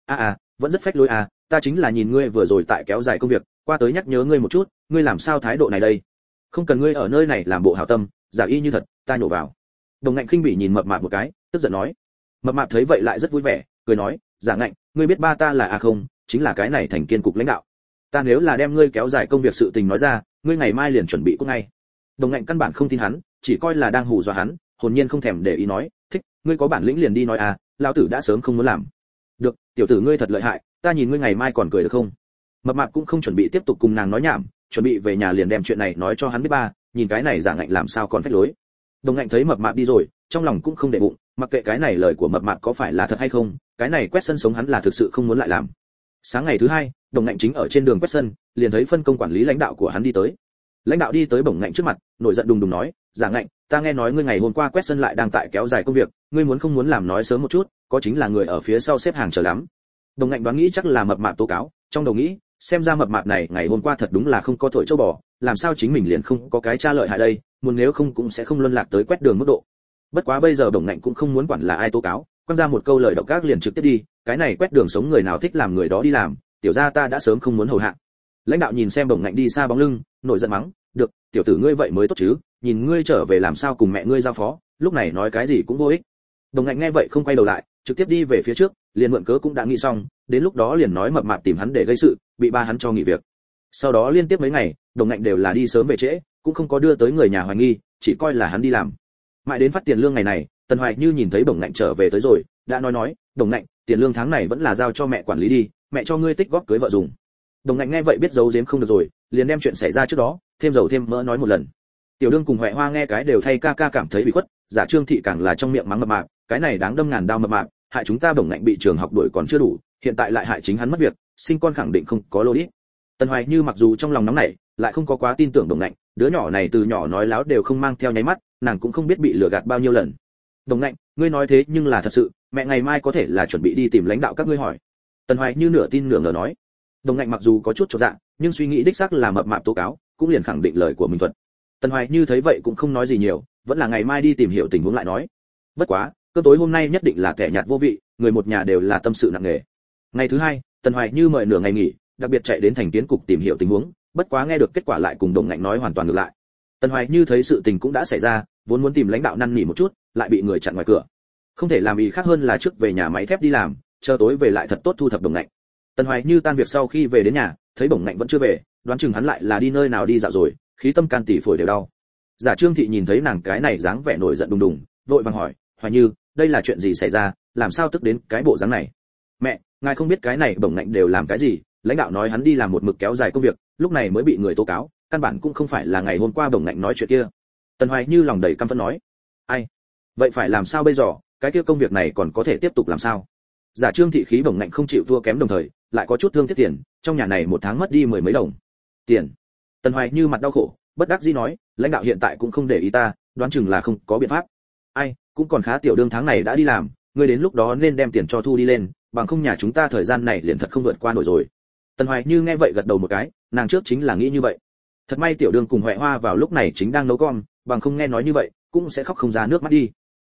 Vẫn rất phách lối à, ta chính là nhìn ngươi vừa rồi tại kéo dài công việc, qua tới nhắc nhớ ngươi một chút, ngươi làm sao thái độ này đây? Không cần ngươi ở nơi này làm bộ hảo tâm, giả y như thật, ta nhổ vào. Đồng Ngạnh khinh bỉ nhìn Mập Mạp một cái, tức giận nói. Mập Mạp thấy vậy lại rất vui vẻ, cười nói, giả Ngạnh, ngươi biết ba ta là không, chính là cái này thành kiên cục lãnh đạo. Ta nếu là đem ngươi kéo dài công việc sự tình nói ra, ngươi ngày mai liền chuẩn bị cút ngay. Đồng Ngạnh căn bản không tin hắn, chỉ coi là đang hù dọa hắn, hồn nhiên không thèm để ý nói, thích, ngươi có bản lĩnh liền đi nói à, lão tử đã sớm không muốn làm. Được, tiểu tử ngươi thật lợi hại, ta nhìn ngươi ngày mai còn cười được không? Mập Mạp cũng không chuẩn bị tiếp tục cùng nàng nói nhảm, chuẩn bị về nhà liền đem chuyện này nói cho hắn biết ba, nhìn cái này giả Ngạnh làm sao còn phách lối. Đồng Ngạnh thấy Mập Mạp đi rồi, trong lòng cũng không để bụng, mặc kệ cái này lời của Mập Mạp có phải là thật hay không, cái này quét sân sống hắn là thực sự không muốn lại làm. Sáng ngày thứ hai, Đồng Ngạnh chính ở trên đường quét sân, liền thấy phân công quản lý lãnh đạo của hắn đi tới. Lãnh đạo đi tới Đồng Ngạnh trước mặt, nổi giận đùng đùng nói, giả Ngạnh, ta nghe nói ngươi ngày hôm qua quét sân lại đang tại kéo dài công việc, ngươi muốn không muốn làm nói sớm một chút, có chính là người ở phía sau xếp hàng chờ lắm. Đồng Ngạnh đoán nghĩ chắc là Mập Mạp tố cáo, trong đầu nghĩ, xem ra Mập Mạp này ngày hôm qua thật đúng là không có thổi châu bò, làm sao chính mình liền không có cái tra lợi hại đây, muốn nếu không cũng sẽ không luân lạc tới quét đường mức độ. Bất quá bây giờ Đồng Ngạnh cũng không muốn quản là ai tố cáo, quăng ra một câu lời độc ác liền trực tiếp đi, cái này quét đường sống người nào thích làm người đó đi làm, tiểu gia ta đã sớm không muốn hầu hạ. Lãnh đạo nhìn xem Đồng Ngạnh đi xa bóng lưng, nổi giận mắng, được, tiểu tử ngươi vậy mới tốt chứ, nhìn ngươi trở về làm sao cùng mẹ ngươi giao phó, lúc này nói cái gì cũng vô ích. Đồng Ngạnh nghe vậy không quay đầu lại, trực tiếp đi về phía trước, liền mượn cớ cũng đã nghĩ xong, đến lúc đó liền nói Mập Mạp tìm hắn để gây sự, bị ba hắn cho nghỉ việc. Sau đó liên tiếp mấy ngày, Đồng Ngạnh đều là đi sớm về trễ, cũng không có đưa tới người nhà hoài nghi, chỉ coi là hắn đi làm. Mãi đến phát tiền lương ngày này, Tần Hoài Như nhìn thấy Đồng Ngạnh trở về tới rồi, đã nói, Đồng Ngạnh, tiền lương tháng này vẫn là giao cho mẹ quản lý đi, mẹ cho ngươi tích góp cưới vợ dùng. Đồng Ngạnh nghe vậy biết giấu giếm không được rồi, liền đem chuyện xảy ra trước đó, thêm dầu thêm mỡ nói một lần. Tiểu Đương cùng Huệ Hoa nghe cái đều thay ca ca cảm thấy bị khuất, giả Trương thị càng là trong miệng mắng Mập Mạp, cái này đáng đâm ngàn đao Mập Mạp, hại chúng ta Đồng Ngạnh bị trường học đuổi còn chưa đủ, hiện tại lại hại chính hắn mất việc, sinh con khẳng định không có lô đi. Tần Hoài Như mặc dù trong lòng nóng nảy, lại không có quá tin tưởng Đồng Ngạnh, đứa nhỏ này từ nhỏ nói láo đều không mang theo nháy mắt, nàng cũng không biết bị lừa gạt bao nhiêu lần. Đồng Ngạnh, ngươi nói thế nhưng là thật sự, mẹ ngày mai có thể là chuẩn bị đi tìm lãnh đạo các ngươi hỏi. Tần Hoài Như nửa tin nửa ngờ nói. Đồng Ngạnh mặc dù có chút chột dạ, nhưng suy nghĩ đích xác là Mập Mạp tố cáo, cũng liền khẳng định lời của mình thuật. Tần Hoài Như thấy vậy cũng không nói gì nhiều, vẫn là ngày mai đi tìm hiểu tình huống lại nói. Bất quá, cơm tối hôm nay nhất định là kẻ nhạt vô vị, người một nhà đều là tâm sự nặng nề. Ngày thứ hai, Tần Hoài Như mời nửa ngày nghỉ, đặc biệt chạy đến thành kiến cục tìm hiểu tình huống, bất quá nghe được kết quả lại cùng Đồng Ngạnh nói hoàn toàn ngược lại. Tần Hoài Như thấy sự tình cũng đã xảy ra, vốn muốn tìm lãnh đạo năn nỉ một chút, lại bị người chặn ngoài cửa. Không thể làm gì khác hơn là trước về nhà máy thép đi làm, chờ tối về lại thật tốt thu thập Đồng Ngạnh. Tần Hoài Như tan việc sau khi về đến nhà, thấy Đồng Ngạnh vẫn chưa về, đoán chừng hắn lại là đi nơi nào đi dạo rồi, khí tâm can tỷ phổi đều đau. Giả Trương thị nhìn thấy nàng cái này dáng vẻ nổi giận đùng đùng, vội vàng hỏi, Hoài Như, đây là chuyện gì xảy ra, làm sao tức đến cái bộ dáng này? Mẹ, ngài không biết cái này Đồng Ngạnh đều làm cái gì, lãnh đạo nói hắn đi làm một mực kéo dài công việc, lúc này mới bị người tố cáo, căn bản cũng không phải là ngày hôm qua Đồng Ngạnh nói chuyện kia. Tần Hoài Như lòng đầy căm phẫn nói, ai, vậy phải làm sao bây giờ, cái kia công việc này còn có thể tiếp tục làm sao? Giả Trương thị khí Đồng Ngạnh không chịu thua kém đồng thời, lại có chút thương tiếc tiền, trong nhà này một tháng mất đi mười mấy đồng tiền. Tần Hoài Như mặt đau khổ, bất đắc dĩ nói, lãnh đạo hiện tại cũng không để ý ta, đoán chừng là không có biện pháp. Ai, cũng còn khá Tiểu Đương tháng này đã đi làm, ngươi đến lúc đó nên đem tiền cho thu đi lên, bằng không nhà chúng ta thời gian này liền thật không vượt qua nổi rồi. Tần Hoài Như nghe vậy gật đầu một cái, nàng trước chính là nghĩ như vậy. Thật may Tiểu Đương cùng Huệ Hoa vào lúc này chính đang nấu con, bằng không nghe nói như vậy, cũng sẽ khóc không ra nước mắt đi.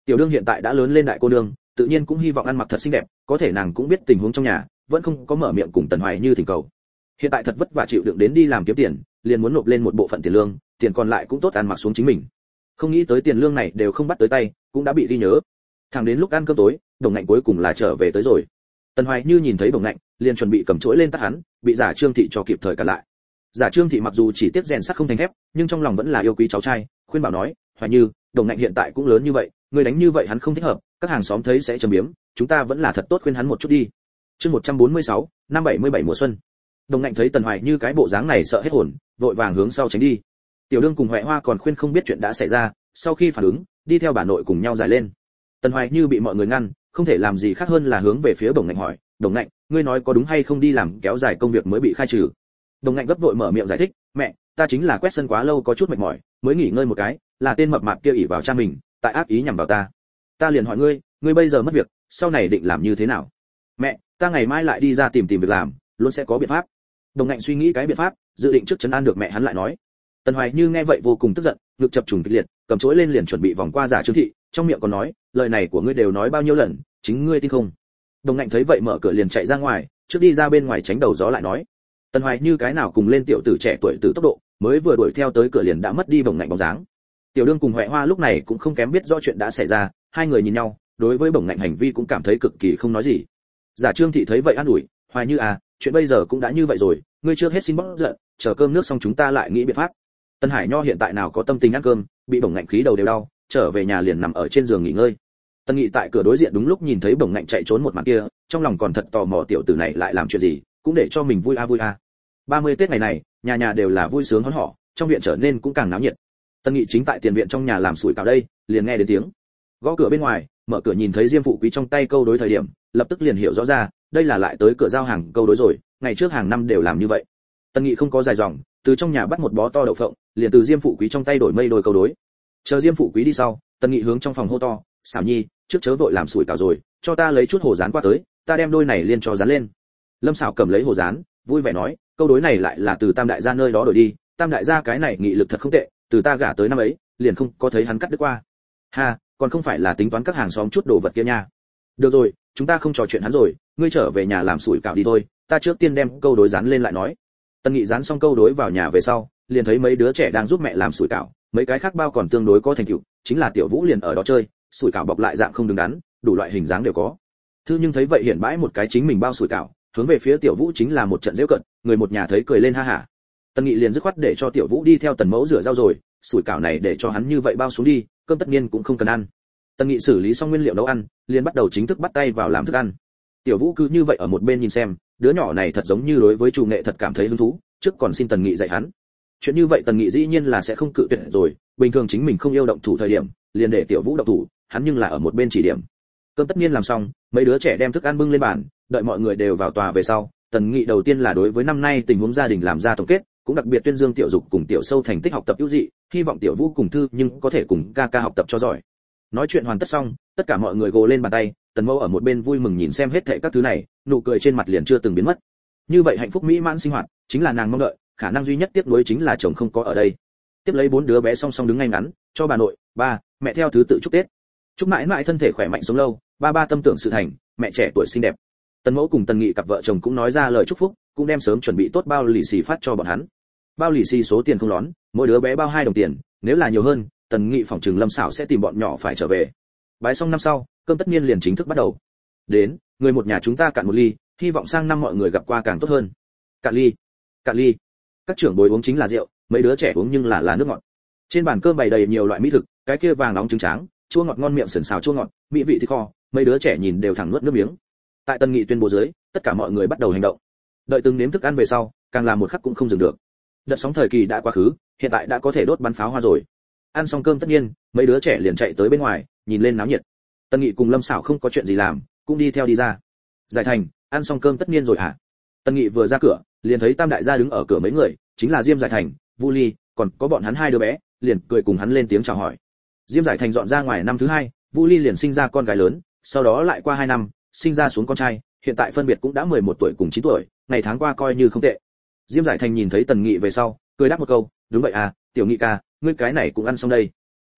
Tiểu đương hiện tại đã lớn lên đại cô nương, tự nhiên cũng hy vọng ăn mặc thật xinh đẹp, có thể nàng cũng biết tình huống trong nhà, vẫn không có mở miệng cùng Tần Hoài Như thỉnh cầu. Hiện tại thật vất vả chịu đựng đến đi làm kiếm tiền, liền muốn nộp lên một bộ phận tiền lương, tiền còn lại cũng tốt ăn mặc xuống chính mình. Không nghĩ tới tiền lương này đều không bắt tới tay, cũng đã bị ghi nhớ. Thẳng đến lúc ăn cơm tối, Đồng Ngạnh cuối cùng là trở về tới rồi. Tần Hoài Như nhìn thấy Đồng Ngạnh, liền chuẩn bị cầm chổi lên tát hắn, bị giả Trương thị cho kịp thời cả lại. Giả Trương thị mặc dù chỉ tiếc rèn sắt không thành thép, nhưng trong lòng vẫn là yêu quý cháu trai, khuyên bảo nói, Hoài Như, Đồng Ngạnh hiện tại cũng lớn như vậy, người đánh như vậy hắn không thích hợp, các hàng xóm thấy sẽ châm biếm, chúng ta vẫn là thật tốt khuyên hắn một chút đi. Chương 146, năm 77 mùa xuân. Đồng Ngạnh thấy Tần Hoài Như cái bộ dáng này sợ hết hồn, vội vàng hướng sau tránh đi. Tiểu đương cùng Hoại Hoa còn khuyên không biết chuyện đã xảy ra, sau khi phản ứng, đi theo bà nội cùng nhau giải lên. Tần Hoài Như bị mọi người ngăn, không thể làm gì khác hơn là hướng về phía Đồng Ngạnh hỏi, Đồng Ngạnh, ngươi nói có đúng hay không đi làm kéo dài công việc mới bị khai trừ? Đồng Ngạnh gấp vội mở miệng giải thích, mẹ, ta chính là quét sân quá lâu có chút mệt mỏi, mới nghỉ ngơi một cái, là tên mập mạp kia ỷ vào cha mình, tại ác ý nhằm vào ta. Ta liền hỏi ngươi bây giờ mất việc, sau này định làm như thế nào? Mẹ, ta ngày mai lại đi ra tìm việc làm, luôn sẽ có biện pháp. Đồng Ngạnh suy nghĩ cái biện pháp, dự định trước trấn an được mẹ hắn lại nói. Tần Hoài Như nghe vậy vô cùng tức giận, ngực chập trùng kịch liệt, cầm chổi lên liền chuẩn bị vòng qua giả Trương thị, trong miệng còn nói, lời này của ngươi đều nói bao nhiêu lần, chính ngươi tin không? Đồng Ngạnh thấy vậy mở cửa liền chạy ra ngoài, trước đi ra bên ngoài tránh đầu gió lại nói. Tần Hoài Như cái nào cùng lên tiểu tử trẻ tuổi từ tốc độ, mới vừa đuổi theo tới cửa liền đã mất đi Đồng Ngạnh bóng dáng. Tiểu đương cùng Hoại Hoa lúc này cũng không kém biết rõ chuyện đã xảy ra, hai người nhìn nhau, đối với Đồng Ngạnh hành vi cũng cảm thấy cực kỳ không nói gì. Giả Trương thị thấy vậy an ủi, Hoài Như à, chuyện bây giờ cũng đã như vậy rồi, ngươi trước hết xin bớt giận, chờ cơm nước xong chúng ta lại nghĩ biện pháp. Tân Hải Nho hiện tại nào có tâm tình ăn cơm, bị Đồng Ngạnh khí đầu đều đau, trở về nhà liền nằm ở trên giường nghỉ ngơi. Tân Nghị tại cửa đối diện đúng lúc nhìn thấy Đồng Ngạnh chạy trốn một màn kia, trong lòng còn thật tò mò tiểu tử này lại làm chuyện gì, cũng để cho mình vui a vui a. 30 Tết ngày này, nhà nhà đều là vui sướng hớn hở, trong viện trở nên cũng càng náo nhiệt. Tân Nghị chính tại tiền viện trong nhà làm sủi cảo đây, liền nghe đến tiếng gõ cửa bên ngoài, mở cửa nhìn thấy Diêm Phụ Quý trong tay câu đối thời điểm, lập tức liền hiểu rõ ra, đây là lại tới cửa giao hàng câu đối rồi, ngày trước hàng năm đều làm như vậy. Tân Nghị không có dài dòng, từ trong nhà bắt một bó to đậu phộng, liền từ Diêm Phụ Quý trong tay đổi mây đôi câu đối. Chờ Diêm Phụ Quý đi sau, Tân Nghị hướng trong phòng hô to, "Xảo Nhi, trước chớ vội làm sủi cảo rồi, cho ta lấy chút hồ rán qua tới, ta đem đôi này liền cho rán lên." Lâm Sảo cầm lấy hồ rán, vui vẻ nói, câu đối này lại là từ Tam đại gia nơi đó đổi đi, Tam đại gia cái này nghị lực thật không tệ, từ ta gả tới năm ấy, liền không có thấy hắn cắt đứt qua. Ha, còn không phải là tính toán các hàng xóm chút đồ vật kia nha. Được rồi, chúng ta không trò chuyện hắn rồi, ngươi trở về nhà làm sủi cảo đi thôi, ta trước tiên đem câu đối dán lên lại nói. Tân Nghị dán xong câu đối vào nhà về sau, liền thấy mấy đứa trẻ đang giúp mẹ làm sủi cảo, mấy cái khác bao còn tương đối có thành tựu, chính là Tiểu Vũ liền ở đó chơi, sủi cảo bọc lại dạng không đứng đắn, đủ loại hình dáng đều có. Thư nhưng thấy vậy hiện bãi một cái chính mình bao sủi cảo, hướng về phía Tiểu Vũ chính là một trận giễu cận, người một nhà thấy cười lên ha hả. Tân Nghị liền dứt khoát để cho Tiểu Vũ đi theo Tần Mẫu rửa rau rồi, sủi cảo này để cho hắn như vậy bao xuống đi, cơm tất nhiên cũng không cần ăn. Tân Nghị xử lý xong nguyên liệu nấu ăn, liền bắt đầu chính thức bắt tay vào làm thức ăn. Tiểu Vũ cứ như vậy ở một bên nhìn xem, đứa nhỏ này thật giống như đối với chủ nghệ thật cảm thấy hứng thú, trước còn xin Tần Nghị dạy hắn. Chuyện như vậy Tần Nghị dĩ nhiên là sẽ không cự tuyệt rồi, bình thường chính mình không yêu động thủ thời điểm, liền để Tiểu Vũ động thủ, hắn nhưng là ở một bên chỉ điểm. Cơm tất nhiên làm xong, mấy đứa trẻ đem thức ăn bưng lên bàn, đợi mọi người đều vào tòa về sau, Tần Nghị đầu tiên là đối với năm nay tình huống gia đình làm ra tổng kết, cũng đặc biệt tuyên dương Tiểu Dục cùng Tiểu Sâu thành tích học tập ưu dị, hy vọng Tiểu Vũ cùng Thư nhưng có thể cùng ca ca học tập cho giỏi. Nói chuyện hoàn tất xong, tất cả mọi người gồ lên bàn tay, Tần Mẫu ở một bên vui mừng nhìn xem hết thảy các thứ này, nụ cười trên mặt liền chưa từng biến mất. Như vậy hạnh phúc mỹ mãn sinh hoạt, chính là nàng mong đợi, khả năng duy nhất tiếc nuối chính là chồng không có ở đây. Tiếp lấy 4 đứa bé song song đứng ngay ngắn, cho bà nội, ba, mẹ theo thứ tự chúc Tết. Chúc mãi mãi thân thể khỏe mạnh sống lâu, ba tâm tưởng sự thành, mẹ trẻ tuổi xinh đẹp. Tần Mẫu cùng Tần Nghị cặp vợ chồng cũng nói ra lời chúc phúc, cũng đem sớm chuẩn bị tốt bao lì xì phát cho bọn hắn. Bao lì xì số tiền không lón, mỗi đứa bé bao 2 đồng tiền, nếu là nhiều hơn, Tần Nghị phỏng chừng Lâm Sảo sẽ tìm bọn nhỏ phải trở về. Bái xong năm sau, cơm tất nhiên liền chính thức bắt đầu. Đến, người một nhà chúng ta cạn một ly, hy vọng sang năm mọi người gặp qua càng tốt hơn. Cạn ly, cạn ly. Các trưởng bối uống chính là rượu, mấy đứa trẻ uống nhưng là nước ngọt. Trên bàn cơm bày đầy nhiều loại mỹ thực, cái kia vàng nóng trứng tráng, chua ngọt ngon miệng sườn xào chua ngọt, mỹ vị thịt kho, mấy đứa trẻ nhìn đều thẳng nuốt nước miếng. Tại Tần Nghị tuyên bố dưới, tất cả mọi người bắt đầu hành động. Đợi từng nếm thức ăn về sau, càng làm một khắc cũng không dừng được. Đợt sóng thời kỳ đã quá khứ, hiện tại đã có thể đốt bắn pháo hoa rồi. Ăn xong cơm tất nhiên, mấy đứa trẻ liền chạy tới bên ngoài, nhìn lên náo nhiệt. Tần Nghị cùng Lâm Sảo không có chuyện gì làm, cũng đi theo đi ra. Giải Thành, ăn xong cơm tất nhiên rồi hả? Tần Nghị vừa ra cửa, liền thấy Tam đại gia đứng ở cửa mấy người, chính là Diêm Giải Thành, Vu Ly, còn có bọn hắn 2 đứa bé, liền cười cùng hắn lên tiếng chào hỏi. Diêm Giải Thành dọn ra ngoài năm thứ 2, Vu Ly liền sinh ra con gái lớn, sau đó lại qua 2 năm, sinh ra xuống con trai, hiện tại phân biệt cũng đã 11 tuổi cùng 9 tuổi, ngày tháng qua coi như không tệ. Diêm Giải Thành nhìn thấy Tần Nghị về sau, cười đáp một câu, "Đúng vậy à, tiểu Nghị ca, ngươi cái này cũng ăn xong đây."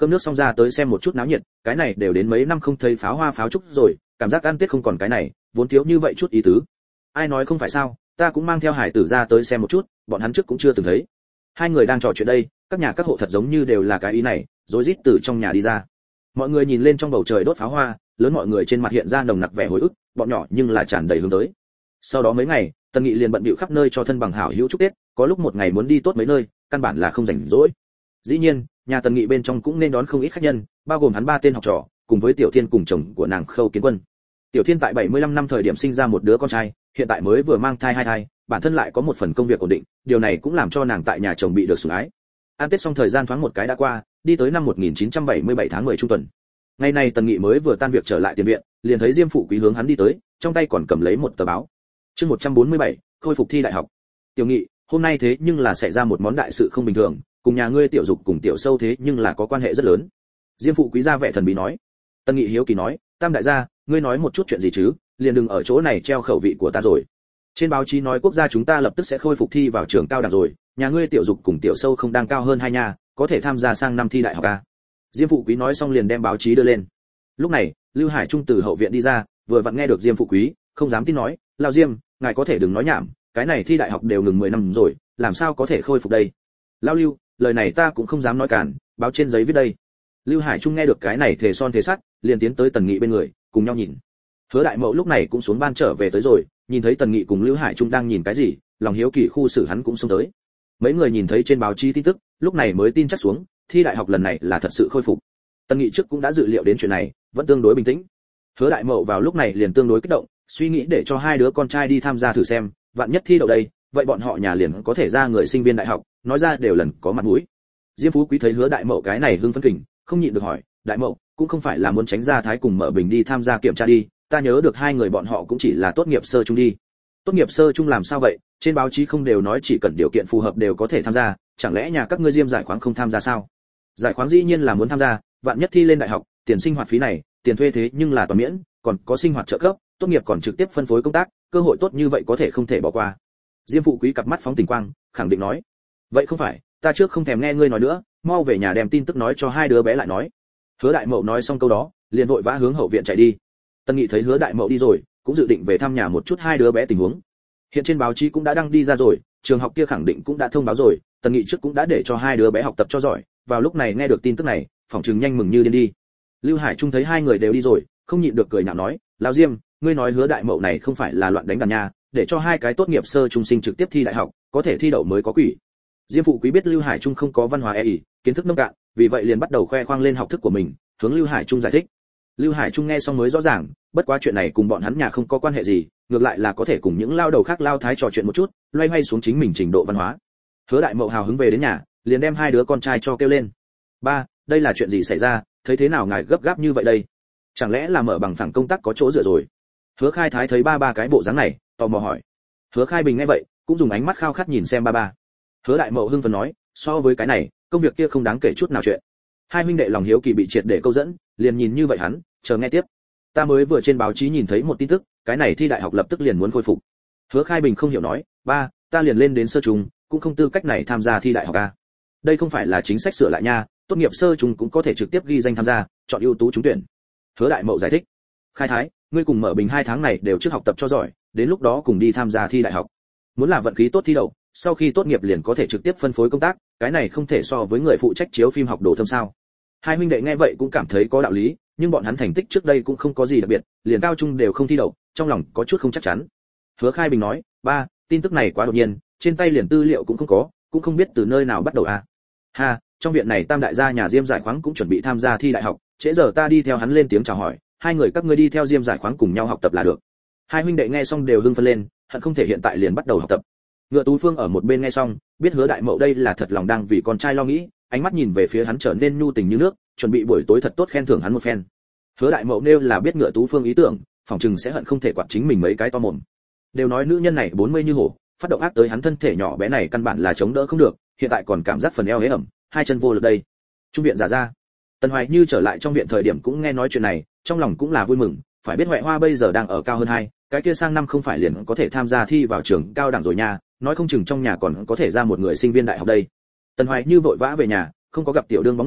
cơm nước xong ra tới xem một chút náo nhiệt, cái này đều đến mấy năm không thấy pháo hoa pháo trúc rồi, cảm giác ăn Tết không còn cái này, vốn thiếu như vậy chút ý tứ. Ai nói không phải sao, ta cũng mang theo hải tử ra tới xem một chút, bọn hắn trước cũng chưa từng thấy. Hai người đang trò chuyện đây, các nhà các hộ thật giống như đều là cái ý này, rối rít từ trong nhà đi ra. Mọi người nhìn lên trong bầu trời đốt pháo hoa, lớn mọi người trên mặt hiện ra nồng nặc vẻ hồi ức, bọn nhỏ nhưng là tràn đầy hướng tới. Sau đó mấy ngày, Tần Nghị liền bận bịu khắp nơi cho thân bằng hảo hữu chúc Tết, có lúc một ngày muốn đi tốt mấy nơi, căn bản là không rảnh rỗi. Dĩ nhiên, nhà Tần Nghị bên trong cũng nên đón không ít khách nhân, bao gồm hắn 3 tên học trò, cùng với Tiểu Thiên cùng chồng của nàng Khâu Kiến Quân. Tiểu Thiên tại 75 năm thời điểm sinh ra một đứa con trai, hiện tại mới vừa mang thai 2 thai, bản thân lại có một phần công việc ổn định, điều này cũng làm cho nàng tại nhà chồng bị được sủng ái. Ăn Tết xong thời gian thoáng một cái đã qua, đi tới năm 1977 tháng 10 trung tuần. Ngày này Tần Nghị mới vừa tan việc trở lại tiền viện, liền thấy Diêm Phụ Quý hướng hắn đi tới, trong tay còn cầm lấy một tờ báo. Chương 147, khôi phục thi đại học. Tiểu Nghị, hôm nay thế nhưng là xảy ra một món đại sự không bình thường, cùng nhà ngươi Tiểu Dục cùng Tiểu Sâu thế nhưng là có quan hệ rất lớn. Diêm Phụ Quý ra vẻ thần bí nói. Tần Nghị hiếu kỳ nói, Tam đại gia, ngươi nói một chút chuyện gì chứ, liền đừng ở chỗ này treo khẩu vị của ta rồi. Trên báo chí nói quốc gia chúng ta lập tức sẽ khôi phục thi vào trường cao đẳng rồi, nhà ngươi Tiểu Dục cùng Tiểu Sâu không đang cao hơn hai nhà, có thể tham gia sang năm thi đại học à? Diêm Phụ Quý nói xong liền đem báo chí đưa lên. Lúc này, Lưu Hải Trung từ hậu viện đi ra, vừa vặn nghe được Diêm Phụ Quý, không dám tin nói, "Lão Diêm, ngài có thể đừng nói nhảm, cái này thi đại học đều ngừng 10 năm rồi, làm sao có thể khôi phục đây?" "Lão Lưu, lời này ta cũng không dám nói cản, báo trên giấy viết đây." Lưu Hải Trung nghe được cái này thề son thề sắt, liền tiến tới Tần Nghị bên người, cùng nhau nhìn. Hứa Đại Mậu lúc này cũng xuống ban trở về tới rồi, nhìn thấy Tần Nghị cùng Lưu Hải Trung đang nhìn cái gì, lòng hiếu kỳ khu xử hắn cũng xông tới. Mấy người nhìn thấy trên báo chí tin tức, lúc này mới tin chắc xuống, thi đại học lần này là thật sự khôi phục. Tần Nghị trước cũng đã dự liệu đến chuyện này, vẫn tương đối bình tĩnh. Hứa Đại Mậu vào lúc này liền tương đối kích động, suy nghĩ để cho hai đứa con trai đi tham gia thử xem, vạn nhất thi đậu đây, vậy bọn họ nhà liền có thể ra người sinh viên đại học, nói ra đều lần có mặt mũi. Diêm Phú Quý thấy Hứa Đại Mậu cái này hưng phấn kình, không nhịn được hỏi, Đại Mậu, cũng không phải là muốn tránh ra Thái cùng Mở Bình đi tham gia kiểm tra đi, ta nhớ được hai người bọn họ cũng chỉ là tốt nghiệp sơ trung đi. Tốt nghiệp sơ trung làm sao vậy, trên báo chí không đều nói chỉ cần điều kiện phù hợp đều có thể tham gia, chẳng lẽ nhà các ngươi Diêm giải khoáng không tham gia sao? Giải khoáng dĩ nhiên là muốn tham gia, vạn nhất thi lên đại học, tiền sinh hoạt phí này, tiền thuê thế nhưng là toàn miễn, còn có sinh hoạt trợ cấp, tốt nghiệp còn trực tiếp phân phối công tác, cơ hội tốt như vậy có thể không thể bỏ qua. Diêm Phụ Quý cặp mắt phóng tình quang, khẳng định nói, vậy không phải, ta trước không thèm nghe ngươi nói nữa, mau về nhà đem tin tức nói cho hai đứa bé lại nói. Hứa Đại Mậu nói xong câu đó, liền vội vã hướng hậu viện chạy đi. Tần Nghị thấy Hứa Đại Mậu đi rồi, cũng dự định về thăm nhà một chút hai đứa bé tình huống. Hiện trên báo chí cũng đã đăng đi ra rồi, trường học kia khẳng định cũng đã thông báo rồi, Tần Nghị trước cũng đã để cho hai đứa bé học tập cho giỏi, vào lúc này nghe được tin tức này, phỏng chừng nhanh mừng như điên đi. Lưu Hải Trung thấy hai người đều đi rồi, không nhịn được cười nhạo nói, "Lão Diêm, ngươi nói Hứa Đại Mậu này không phải là loạn đánh đàn nha, để cho hai cái tốt nghiệp sơ trung sinh trực tiếp thi đại học, có thể thi đậu mới có quỷ." Diêm Phụ Quý biết Lưu Hải Trung không có văn hóa kiến thức nông cạn, vì vậy liền bắt đầu khoe khoang lên học thức của mình, hướng Lưu Hải Trung giải thích. Lưu Hải Trung nghe xong mới rõ ràng, bất quá chuyện này cùng bọn hắn nhà không có quan hệ gì, ngược lại là có thể cùng những lao đầu khác lao thái trò chuyện một chút, loay hoay xuống chính mình trình độ văn hóa. Hứa Đại Mậu hào hứng về đến nhà, liền đem hai đứa con trai cho kêu lên. "Ba, đây là chuyện gì xảy ra, thấy thế nào ngài gấp gáp như vậy đây? Chẳng lẽ là Mở Bằng phẳng công tác có chỗ dựa rồi?" Hứa Khai Thái thấy ba cái bộ dáng này, tò mò hỏi. Hứa Khai Bình nghe vậy, cũng dùng ánh mắt khao khát nhìn xem ba. Hứa Đại Mậu hưng phấn nói, so với cái này, công việc kia không đáng kể chút nào chuyện. Hai huynh đệ lòng hiếu kỳ bị triệt để câu dẫn, liền nhìn như vậy hắn, chờ nghe tiếp. "Ta mới vừa trên báo chí nhìn thấy một tin tức, cái này thi đại học lập tức liền muốn khôi phục." Hứa Khai Bình không hiểu nói, "Ba, ta liền lên đến sơ trung, cũng không tư cách này tham gia thi đại học à? Đây không phải là chính sách sửa lại nha, tốt nghiệp sơ trung cũng có thể trực tiếp ghi danh tham gia, chọn ưu tú trúng tuyển." Hứa Đại Mậu giải thích, "Khai Thái, ngươi cùng Mở Bình 2 tháng này đều trước học tập cho giỏi, đến lúc đó cùng đi tham gia thi đại học. Muốn là vận khí tốt thi đậu, sau khi tốt nghiệp liền có thể trực tiếp phân phối công tác, cái này không thể so với người phụ trách chiếu phim học đồ thâm sao?" Hai huynh đệ nghe vậy cũng cảm thấy có đạo lý, nhưng bọn hắn thành tích trước đây cũng không có gì đặc biệt, liền cao trung đều không thi đậu, trong lòng có chút không chắc chắn. Hứa Khai Bình nói, "Ba, tin tức này quá đột nhiên, trên tay liền tư liệu cũng không có, cũng không biết từ nơi nào bắt đầu à. Ha, trong viện này Tam đại gia nhà Diêm giải khoáng cũng chuẩn bị tham gia thi đại học, trễ giờ ta đi theo hắn lên tiếng chào hỏi, hai người các ngươi đi theo Diêm giải khoáng cùng nhau học tập là được." Hai huynh đệ nghe xong đều hưng phấn lên, hận không thể hiện tại liền bắt đầu học tập. Ngựa Tú Phương ở một bên nghe xong, biết Hứa Đại Mậu đây là thật lòng đang vì con trai lo nghĩ, ánh mắt nhìn về phía hắn trở nên nhu tình như nước, chuẩn bị buổi tối thật tốt khen thưởng hắn một phen. Hứa Đại Mậu nêu là biết Ngựa Tú Phương ý tưởng, phòng trừng sẽ hận không thể quạt chính mình mấy cái to mồm. Đều nói nữ nhân này 40 như hổ, phát động ác tới hắn thân thể nhỏ bé này căn bản là chống đỡ không được, hiện tại còn cảm giác phần eo hế ẩm, hai chân vô lực đây. Trung viện giả ra. Tần Hoài Như trở lại trong viện thời điểm cũng nghe nói chuyện này, trong lòng cũng là vui mừng, phải biết Huệ Hoa bây giờ đang ở cao hơn hai, cái kia sang năm không phải liền có thể tham gia thi vào trường cao đẳng rồi nha, nói không chừng trong nhà còn có thể ra một người sinh viên đại học đây. Tần Hoài Như vội vã về nhà, không có gặp tiểu đương bóng người,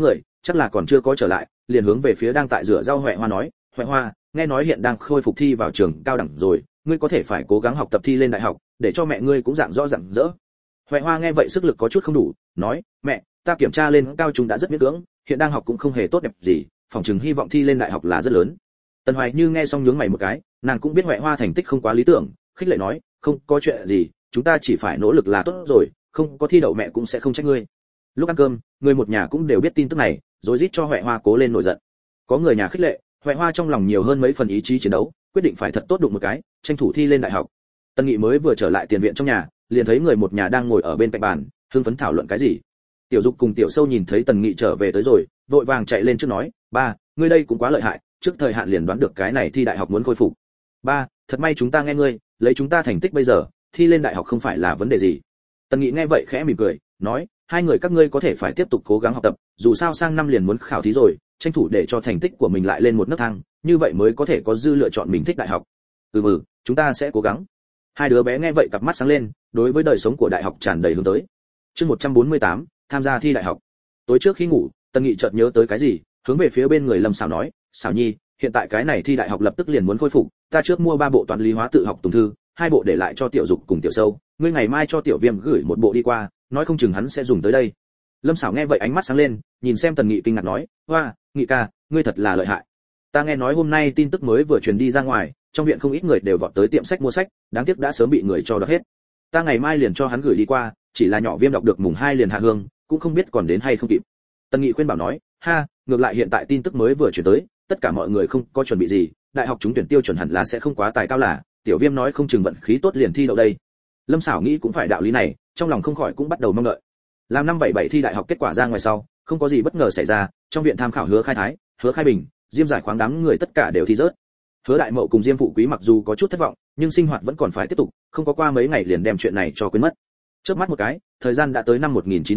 chắc là còn chưa có trở lại, liền hướng về phía đang tại rửa rau Huệ Hoa nói, Huệ Hoa, nghe nói hiện đang khôi phục thi vào trường cao đẳng rồi, ngươi có thể phải cố gắng học tập thi lên đại học, để cho mẹ ngươi cũng dạng rõ ràng rỡ. Huệ Hoa nghe vậy sức lực có chút không đủ, nói, mẹ, ta kiểm tra lên cao trung đã rất miễn cưỡng, hiện đang học cũng không hề tốt đẹp gì, phòng trường hy vọng thi lên đại học là rất lớn. Tần Hoài Như nghe xong nhướng mày một cái, nàng cũng biết Huệ Hoa thành tích không quá lý tưởng, khích lệ nói, không có chuyện gì, chúng ta chỉ phải nỗ lực là tốt rồi, không có thi đậu mẹ cũng sẽ không trách ngươi. Lúc ăn cơm, người một nhà cũng đều biết tin tức này, rối rít cho Huệ Hoa cố lên nổi giận. Có người nhà khích lệ, Huệ Hoa trong lòng nhiều hơn mấy phần ý chí chiến đấu, quyết định phải thật tốt đụng một cái, tranh thủ thi lên đại học. Tân Nghị mới vừa trở lại tiền viện trong nhà, liền thấy người một nhà đang ngồi ở bên cạnh bàn, hưng phấn thảo luận cái gì. Tiểu Dục cùng Tiểu Sâu nhìn thấy Tần Nghị trở về tới rồi, vội vàng chạy lên trước nói, ba, ngươi đây cũng quá lợi hại, trước thời hạn liền đoán được cái này thi đại học muốn khôi phục. Ba, thật may chúng ta nghe ngươi, lấy chúng ta thành tích bây giờ, thi lên đại học không phải là vấn đề gì. Tần Nghị nghe vậy khẽ mỉm cười, nói, hai người các ngươi có thể phải tiếp tục cố gắng học tập, dù sao sang năm liền muốn khảo thí rồi, tranh thủ để cho thành tích của mình lại lên một nấc thang, như vậy mới có thể có dư lựa chọn mình thích đại học. Chúng ta sẽ cố gắng. Hai đứa bé nghe vậy cặp mắt sáng lên, đối với đời sống của đại học tràn đầy hướng tới. Chương 148, tham gia thi đại học. Tối trước khi ngủ, Tần Nghị chợt nhớ tới cái gì, hướng về phía bên người Lâm Sảo nói, "Sảo Nhi, hiện tại cái này thi đại học lập tức liền muốn khôi phục, ta trước mua 3 bộ toán lý hóa tự học tùng thư, 2 bộ để lại cho Tiểu Dục cùng Tiểu Sâu, ngươi ngày mai cho Tiểu Viêm gửi 1 bộ đi qua, nói không chừng hắn sẽ dùng tới đây." Lâm Sảo nghe vậy ánh mắt sáng lên, nhìn xem Tần Nghị kinh ngạc nói, "Hoa, Nghị ca, ngươi thật là lợi hại. Ta nghe nói hôm nay tin tức mới vừa truyền đi ra ngoài, trong viện không ít người đều vọt tới tiệm sách mua sách, đáng tiếc đã sớm bị người cho đoạt hết. Ta ngày mai liền cho hắn gửi đi qua, chỉ là nhỏ Viêm đọc được mùng 2 liền hạ hương, cũng không biết còn đến hay không kịp." Tần Nghị khuyên bảo nói, "Ha, ngược lại hiện tại tin tức mới vừa truyền tới, tất cả mọi người không có chuẩn bị gì, đại học trúng tuyển tiêu chuẩn hẳn là sẽ không quá tài cao là, Tiểu Viêm nói không chừng vận khí tốt liền thi đậu đây." Lâm Sảo nghĩ cũng phải đạo lý này, trong lòng không khỏi cũng bắt đầu mong đợi. Làm năm 77 thi đại học kết quả ra ngoài sau, không có gì bất ngờ xảy ra, trong viện tham khảo Hứa Khai Thái, Hứa Khai Bình, Diêm Giải Khoáng đám người tất cả đều thi rớt. Hứa Đại Mậu cùng Diêm Phụ Quý mặc dù có chút thất vọng, nhưng sinh hoạt vẫn còn phải tiếp tục, không có qua mấy ngày liền đem chuyện này cho quên mất. Chớp mắt một cái, thời gian đã tới năm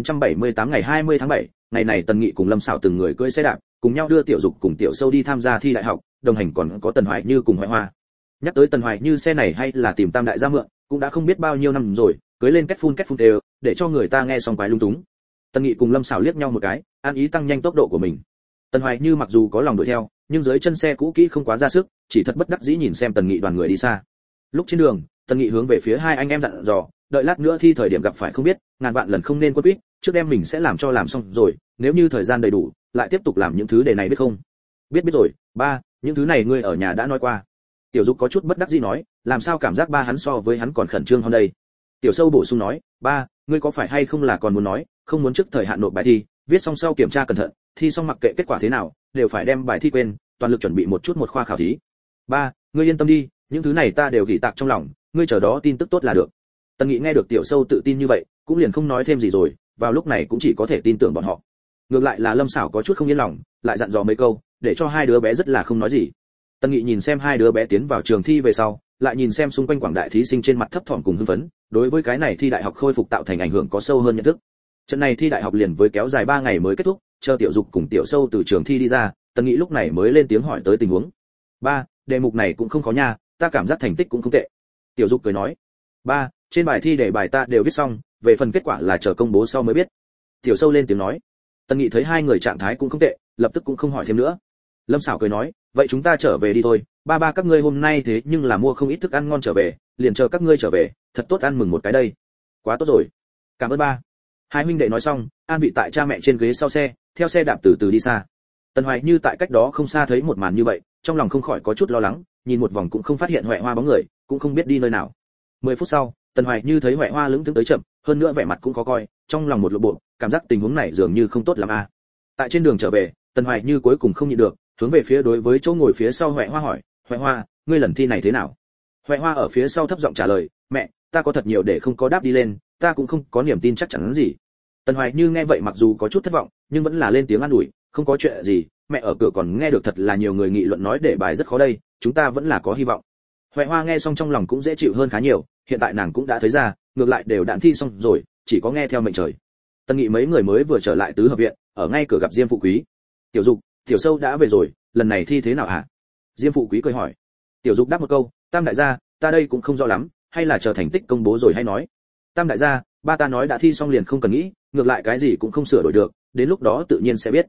1978 ngày 20 tháng 7, ngày này Tần Nghị cùng Lâm Sảo từng người cưỡi xe đạp, cùng nhau đưa Tiểu Dục cùng Tiểu Sâu đi tham gia thi đại học, đồng hành còn có Tần Hoài Như cùng Hoài Hoa. Nhắc tới Tần Hoài Như xe này hay là tìm Tam đại gia mượn, cũng đã không biết bao nhiêu năm rồi, cưỡi lên két phun đều, để cho người ta nghe xong quái lung túng. Tần Nghị cùng Lâm Sảo liếc nhau một cái, an ý tăng nhanh tốc độ của mình. Tần Hoài Như mặc dù có lòng đuổi theo, nhưng dưới chân xe cũ kỹ không quá ra sức, chỉ thật bất đắc dĩ nhìn xem Tần Nghị đoàn người đi xa. Lúc trên đường, Tần Nghị hướng về phía hai anh em dặn dò, đợi lát nữa thi thời điểm gặp phải không biết, ngàn vạn lần không nên quên quýt, trước đem mình sẽ làm cho làm xong rồi, nếu như thời gian đầy đủ, lại tiếp tục làm những thứ đề này biết không? Biết rồi, ba, những thứ này ngươi ở nhà đã nói qua. Tiểu Dục có chút bất đắc dĩ nói, làm sao cảm giác ba hắn so với hắn còn khẩn trương hơn đây? Tiểu Sâu bổ sung nói, ba, ngươi có phải hay không là còn muốn nói, không muốn trước thời hạn nộp bài thi, viết xong sau kiểm tra cẩn thận, thi xong mặc kệ kết quả thế nào, đều phải đem bài thi quên, toàn lực chuẩn bị một khoa khảo thí. Ba, ngươi yên tâm đi, những thứ này ta đều ghi tạc trong lòng, ngươi chờ đó tin tức tốt là được. Tần Nghị nghe được Tiểu Sâu tự tin như vậy, cũng liền không nói thêm gì rồi, vào lúc này cũng chỉ có thể tin tưởng bọn họ. Ngược lại là Lâm Sảo có chút không yên lòng, lại dặn dò mấy câu, để cho hai đứa bé rất là không nói gì. Tần Nghị nhìn xem hai đứa bé tiến vào trường thi về sau, lại nhìn xem xung quanh quảng đại thí sinh trên mặt thấp thỏm cùng hưng phấn, đối với cái này thi đại học khôi phục tạo thành ảnh hưởng có sâu hơn nhận thức. Trận này thi đại học liền với kéo dài 3 ngày mới kết thúc, chờ Tiểu Dục cùng Tiểu Sâu từ trường thi đi ra, Tần Nghị lúc này mới lên tiếng hỏi tới tình huống. Ba, đề mục này cũng không khó nha, ta cảm giác thành tích cũng không tệ. Tiểu Dục cười nói. Ba, trên bài thi đề bài ta đều viết xong, về phần kết quả là chờ công bố sau mới biết. Tiểu Sâu lên tiếng nói. Tần Nghị thấy hai người trạng thái cũng không tệ, lập tức cũng không hỏi thêm nữa. Lâm Sảo cười nói, vậy chúng ta trở về đi thôi, ba các ngươi hôm nay thế nhưng là mua không ít thức ăn ngon trở về, liền chờ các ngươi trở về, thật tốt ăn mừng một cái đây. Quá tốt rồi. Cảm ơn ba. Hai huynh đệ nói xong, an vị tại cha mẹ trên ghế sau xe, theo xe đạp từ từ đi xa. Tần Hoài Như tại cách đó không xa thấy một màn như vậy, trong lòng không khỏi có chút lo lắng, nhìn một vòng cũng không phát hiện Huệ Hoa bóng người, cũng không biết đi nơi nào. 10 phút sau, Tần Hoài Như thấy Huệ Hoa lững thững tới chậm, hơn nữa vẻ mặt cũng khó coi, trong lòng một lộ bộ, cảm giác tình huống này dường như không tốt lắm a. Tại trên đường trở về, Tần Hoài Như cuối cùng không nhịn được, hướng về phía đối với chỗ ngồi phía sau Huệ Hoa hỏi, "Huệ Hoa, ngươi lần thi này thế nào?" Huệ Hoa ở phía sau thấp giọng trả lời, "Mẹ, ta có thật nhiều để không có đáp đi lên, ta cũng không có niềm tin chắc chắn gì." Tần Hoài Như nghe vậy mặc dù có chút thất vọng, nhưng vẫn là lên tiếng an ủi, "Không có chuyện gì, mẹ ở cửa còn nghe được thật là nhiều người nghị luận nói để bài rất khó đây, chúng ta vẫn là có hy vọng." Huệ Hoa nghe xong trong lòng cũng dễ chịu hơn khá nhiều, hiện tại nàng cũng đã thấy ra, ngược lại đều đã thi xong rồi, chỉ có nghe theo mệnh trời. Tần Nghị mấy người mới vừa trở lại tứ hợp viện, ở ngay cửa gặp Diêm Phụ Quý. "Tiểu Dục, Tiểu Sâu đã về rồi, lần này thi thế nào hả?" Diêm Phụ Quý cười hỏi. Tiểu Dục đáp một câu, "Tam đại gia, ta đây cũng không rõ lắm, hay là chờ thành tích công bố rồi hay nói." "Tam đại gia, ba ta nói đã thi xong liền không cần nghĩ, ngược lại cái gì cũng không sửa đổi được, đến lúc đó tự nhiên sẽ biết."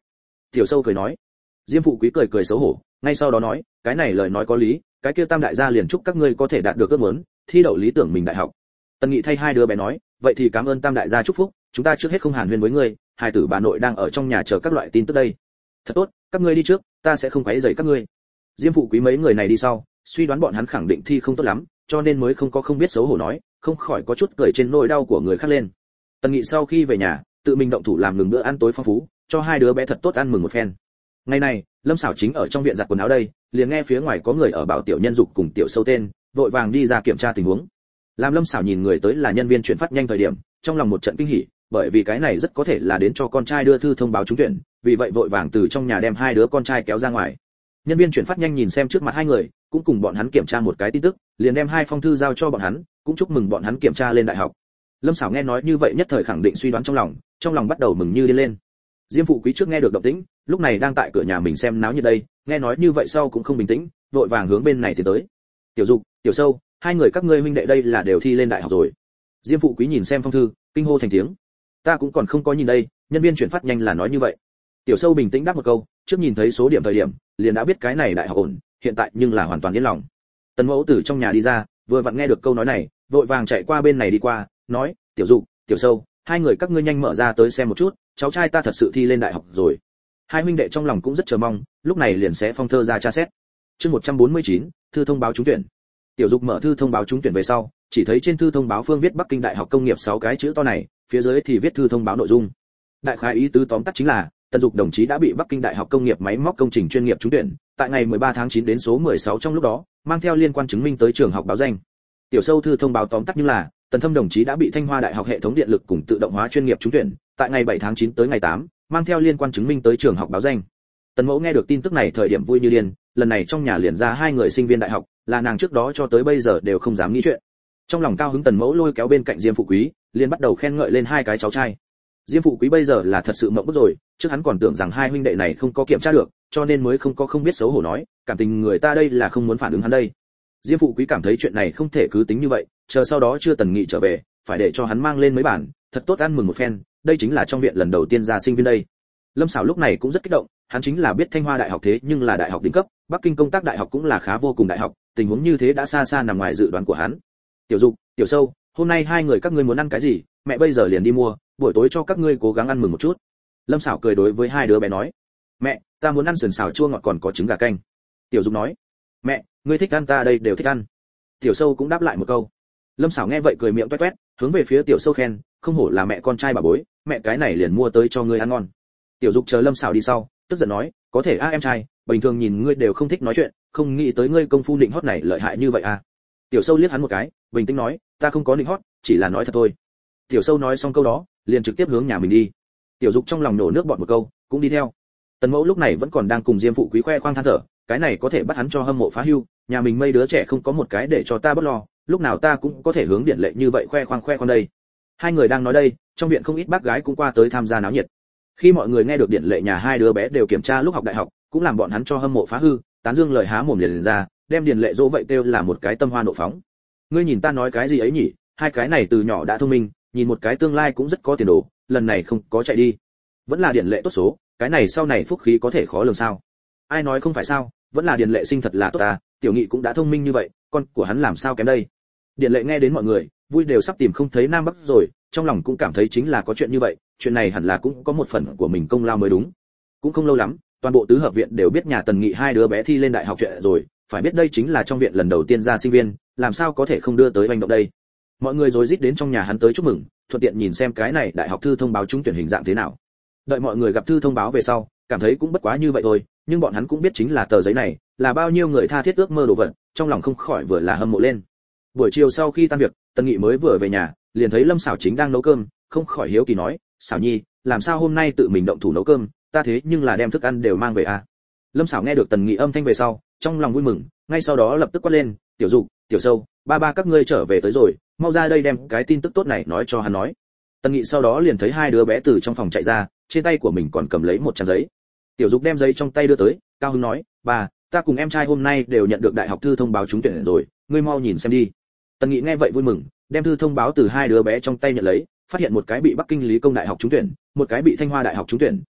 Tiểu Sâu cười nói. Diêm Phụ Quý cười cười xấu hổ, ngay sau đó nói, cái này lời nói có lý, cái kia Tam đại gia liền chúc các ngươi có thể đạt được ước muốn, thi đậu lý tưởng mình đại học. Tần Nghị thay hai đứa bé nói, vậy thì cảm ơn Tam đại gia chúc phúc, chúng ta trước hết không hàn huyên với ngươi, hai tử bà nội đang ở trong nhà chờ các loại tin tức đây. Thật tốt, các ngươi đi trước, ta sẽ không quấy rầy các ngươi. Diêm Phụ Quý mấy người này đi sau, suy đoán bọn hắn khẳng định thi không tốt lắm, cho nên mới không biết xấu hổ nói, không khỏi có chút cười trên nỗi đau của người khác lên. Tần Nghị sau khi về nhà, tự mình động thủ làm ngừng bữa ăn tối phong phú, cho hai đứa bé thật tốt ăn mừng một phen. Ngày này, Lâm Sảo chính ở trong viện giặt quần áo đây, liền nghe phía ngoài có người ở bảo Tiểu Nhân Dục cùng Tiểu Sâu tên, vội vàng đi ra kiểm tra tình huống. Làm Lâm Sảo nhìn người tới là nhân viên chuyển phát nhanh thời điểm, trong lòng một trận kinh hỉ, bởi vì cái này rất có thể là đến cho con trai đưa thư thông báo trúng tuyển, vì vậy vội vàng từ trong nhà đem hai đứa con trai kéo ra ngoài. Nhân viên chuyển phát nhanh nhìn xem trước mặt hai người, cũng cùng bọn hắn kiểm tra một cái tin tức, liền đem hai phong thư giao cho bọn hắn, cũng chúc mừng bọn hắn kiểm tra lên đại học. Lâm Sảo nghe nói như vậy nhất thời khẳng định suy đoán trong lòng bắt đầu mừng như điên lên. Diêm Phụ Quý trước nghe được động tĩnh, lúc này đang tại cửa nhà mình xem náo nhiệt đây, nghe nói như vậy sau cũng không bình tĩnh, vội vàng hướng bên này tiến tới. Tiểu Dục, Tiểu Sâu, hai người các ngươi huynh đệ đây là đều thi lên đại học rồi. Diêm Phụ Quý nhìn xem phong thư, kinh hô thành tiếng. Ta cũng còn không có nhìn đây, nhân viên chuyển phát nhanh là nói như vậy. Tiểu Sâu bình tĩnh đáp một câu, trước nhìn thấy số điểm thời điểm, liền đã biết cái này đại học ổn, hiện tại nhưng là hoàn toàn yên lòng. Tần Mẫu từ trong nhà đi ra, vừa vặn nghe được câu nói này, vội vàng chạy qua bên này đi qua, nói, Tiểu Dục, Tiểu Sâu, hai người các ngươi nhanh mở ra tới xem một chút, cháu trai ta thật sự thi lên đại học rồi. Hai huynh đệ trong lòng cũng rất chờ mong, lúc này liền sẽ phong thơ ra tra xét. Chương 149, thư thông báo trúng tuyển. Tiểu Dục mở thư thông báo trúng tuyển về sau, chỉ thấy trên thư thông báo phương viết Bắc Kinh Đại học Công nghiệp 6 cái chữ to này, phía dưới thì viết thư thông báo nội dung. Đại khái ý tứ tóm tắt chính là, Tần Dục đồng chí đã bị Bắc Kinh Đại học Công nghiệp Máy móc Công trình chuyên nghiệp trúng tuyển, tại ngày 13 tháng 9 đến số 16 trong lúc đó, mang theo liên quan chứng minh tới trường học báo danh. Tiểu Sâu thư thông báo tóm tắt như là, Tần Thâm đồng chí đã bị Thanh Hoa Đại học Hệ thống Điện lực cùng Tự động hóa chuyên nghiệp trúng tuyển, tại ngày 7 tháng 9 tới ngày 8, mang theo liên quan chứng minh tới trường học báo danh. Tần Mẫu nghe được tin tức này thời điểm vui như điên, lần này trong nhà liền ra hai người sinh viên đại học, là nàng trước đó cho tới bây giờ đều không dám nghĩ chuyện. Trong lòng cao hứng, Tần Mẫu lôi kéo bên cạnh Diêm Phụ Quý, liền bắt đầu khen ngợi lên hai cái cháu trai. Diêm Phụ Quý bây giờ là thật sự mộng bức rồi, trước hắn còn tưởng rằng hai huynh đệ này không có kiểm tra được, cho nên mới không biết xấu hổ nói, cảm tình người ta đây là không muốn phản ứng hắn đây. Diêm Phụ Quý cảm thấy chuyện này không thể cứ tính như vậy, chờ sau đó chưa Tần Nghị trở về, phải để cho hắn mang lên mấy bản, thật tốt ăn mừng một phen, đây chính là trong viện lần đầu tiên ra sinh viên đây. Lâm Sảo lúc này cũng rất kích động, hắn chính là biết Thanh Hoa Đại học thế nhưng là đại học đỉnh cấp, Bắc Kinh Công tác Đại học cũng là khá vô cùng đại học, tình huống như thế đã xa xa nằm ngoài dự đoán của hắn. Tiểu Dục, Tiểu Sâu, hôm nay hai người các ngươi muốn ăn cái gì, mẹ bây giờ liền đi mua, buổi tối cho các ngươi cố gắng ăn mừng một chút. Lâm Sảo cười đối với hai đứa bé nói, mẹ, ta muốn ăn sườn xào chua ngọt còn có trứng gà canh. Tiểu Dục nói, mẹ, ngươi thích ăn ta đây đều thích ăn. Tiểu Sâu cũng đáp lại một câu. Lâm Sảo nghe vậy cười miệng toét toét, hướng về phía Tiểu Sâu khen, không hổ là mẹ con trai bà bối, mẹ cái này liền mua tới cho ngươi ăn ngon. Tiểu Dục chờ Lâm Sảo đi sau, tức giận nói, có thể em trai, bình thường nhìn ngươi đều không thích nói chuyện, không nghĩ tới ngươi công phu định hót này lợi hại như vậy à. Tiểu Sâu liếc hắn một cái, bình tĩnh nói, ta không có định hót, chỉ là nói thật thôi. Tiểu Sâu nói xong câu đó, liền trực tiếp hướng nhà mình đi. Tiểu Dục trong lòng nổ nước bọt một câu, cũng đi theo. Tần Mẫu lúc này vẫn còn đang cùng Diêm Phụ Quý khoe khoang than thở, cái này có thể bắt hắn cho hâm mộ phá hưu, nhà mình mấy đứa trẻ không có một cái để cho ta bất lo, lúc nào ta cũng có thể hướng Điện Lệ như vậy khoe khoang đây. Hai người đang nói đây, trong viện không ít bác gái cũng qua tới tham gia náo nhiệt. Khi mọi người nghe được Điện Lệ nhà hai đứa bé đều kiểm tra lúc học đại học, cũng làm bọn hắn cho hâm mộ phá hư, tán dương lời há mồm liền ra, đem Điện Lệ dỗ vậy kêu là một cái tâm hoa nộ phóng. Ngươi nhìn ta nói cái gì ấy nhỉ, hai cái này từ nhỏ đã thông minh, nhìn một cái tương lai cũng rất có tiền đồ, lần này không có chạy đi, vẫn là Điện Lệ tốt số, cái này sau này phúc khí có thể khó lường sao? Ai nói không phải sao, vẫn là Điện Lệ sinh thật là tốt ta, Tiểu Nghị cũng đã thông minh như vậy, con của hắn làm sao kém đây? Điện Lệ nghe đến mọi người vui đều sắp tìm không thấy nam bắc rồi, trong lòng cũng cảm thấy chính là có chuyện như vậy, chuyện này hẳn là cũng có một phần của mình công lao mới đúng. Cũng không lâu lắm, toàn bộ tứ hợp viện đều biết nhà Tần Nghị hai đứa bé thi lên đại học chuyện rồi, phải biết đây chính là trong viện lần đầu tiên ra sinh viên, làm sao có thể không đưa tới hành động đây. Mọi người rối rít đến trong nhà hắn tới chúc mừng, thuận tiện nhìn xem cái này đại học thư thông báo trúng tuyển hình dạng thế nào. Đợi mọi người gặp thư thông báo về sau, cảm thấy cũng bất quá như vậy thôi, nhưng bọn hắn cũng biết chính là tờ giấy này là bao nhiêu người tha thiết ước mơ đồ vật, trong lòng không khỏi vừa là hâm mộ lên. Buổi chiều sau khi tan việc, Tần Nghị mới vừa về nhà, liền thấy Lâm Sảo chính đang nấu cơm, không khỏi hiếu kỳ nói, Sảo Nhi, làm sao hôm nay tự mình động thủ nấu cơm, ta thế nhưng là đem thức ăn đều mang về à? Lâm Sảo nghe được Tần Nghị âm thanh về sau, trong lòng vui mừng, ngay sau đó lập tức quát lên, Tiểu Dục, Tiểu Sâu, ba các ngươi trở về tới rồi, mau ra đây đem cái tin tức tốt này nói cho hắn nói. Tần Nghị sau đó liền thấy hai đứa bé từ trong phòng chạy ra, trên tay của mình còn cầm lấy một trang giấy. Tiểu Dục đem giấy trong tay đưa tới, cao hứng nói, bà, ta cùng em trai hôm nay đều nhận được đại học thư thông báo trúng tuyển rồi, ngươi mau nhìn xem đi. Tần Nghị nghe vậy vui mừng, đem thư thông báo từ hai đứa bé trong tay nhận lấy, phát hiện một cái bị Bắc Kinh Lý Công Đại học trúng tuyển, một cái bị Thanh Hoa Đại học trúng tuyển,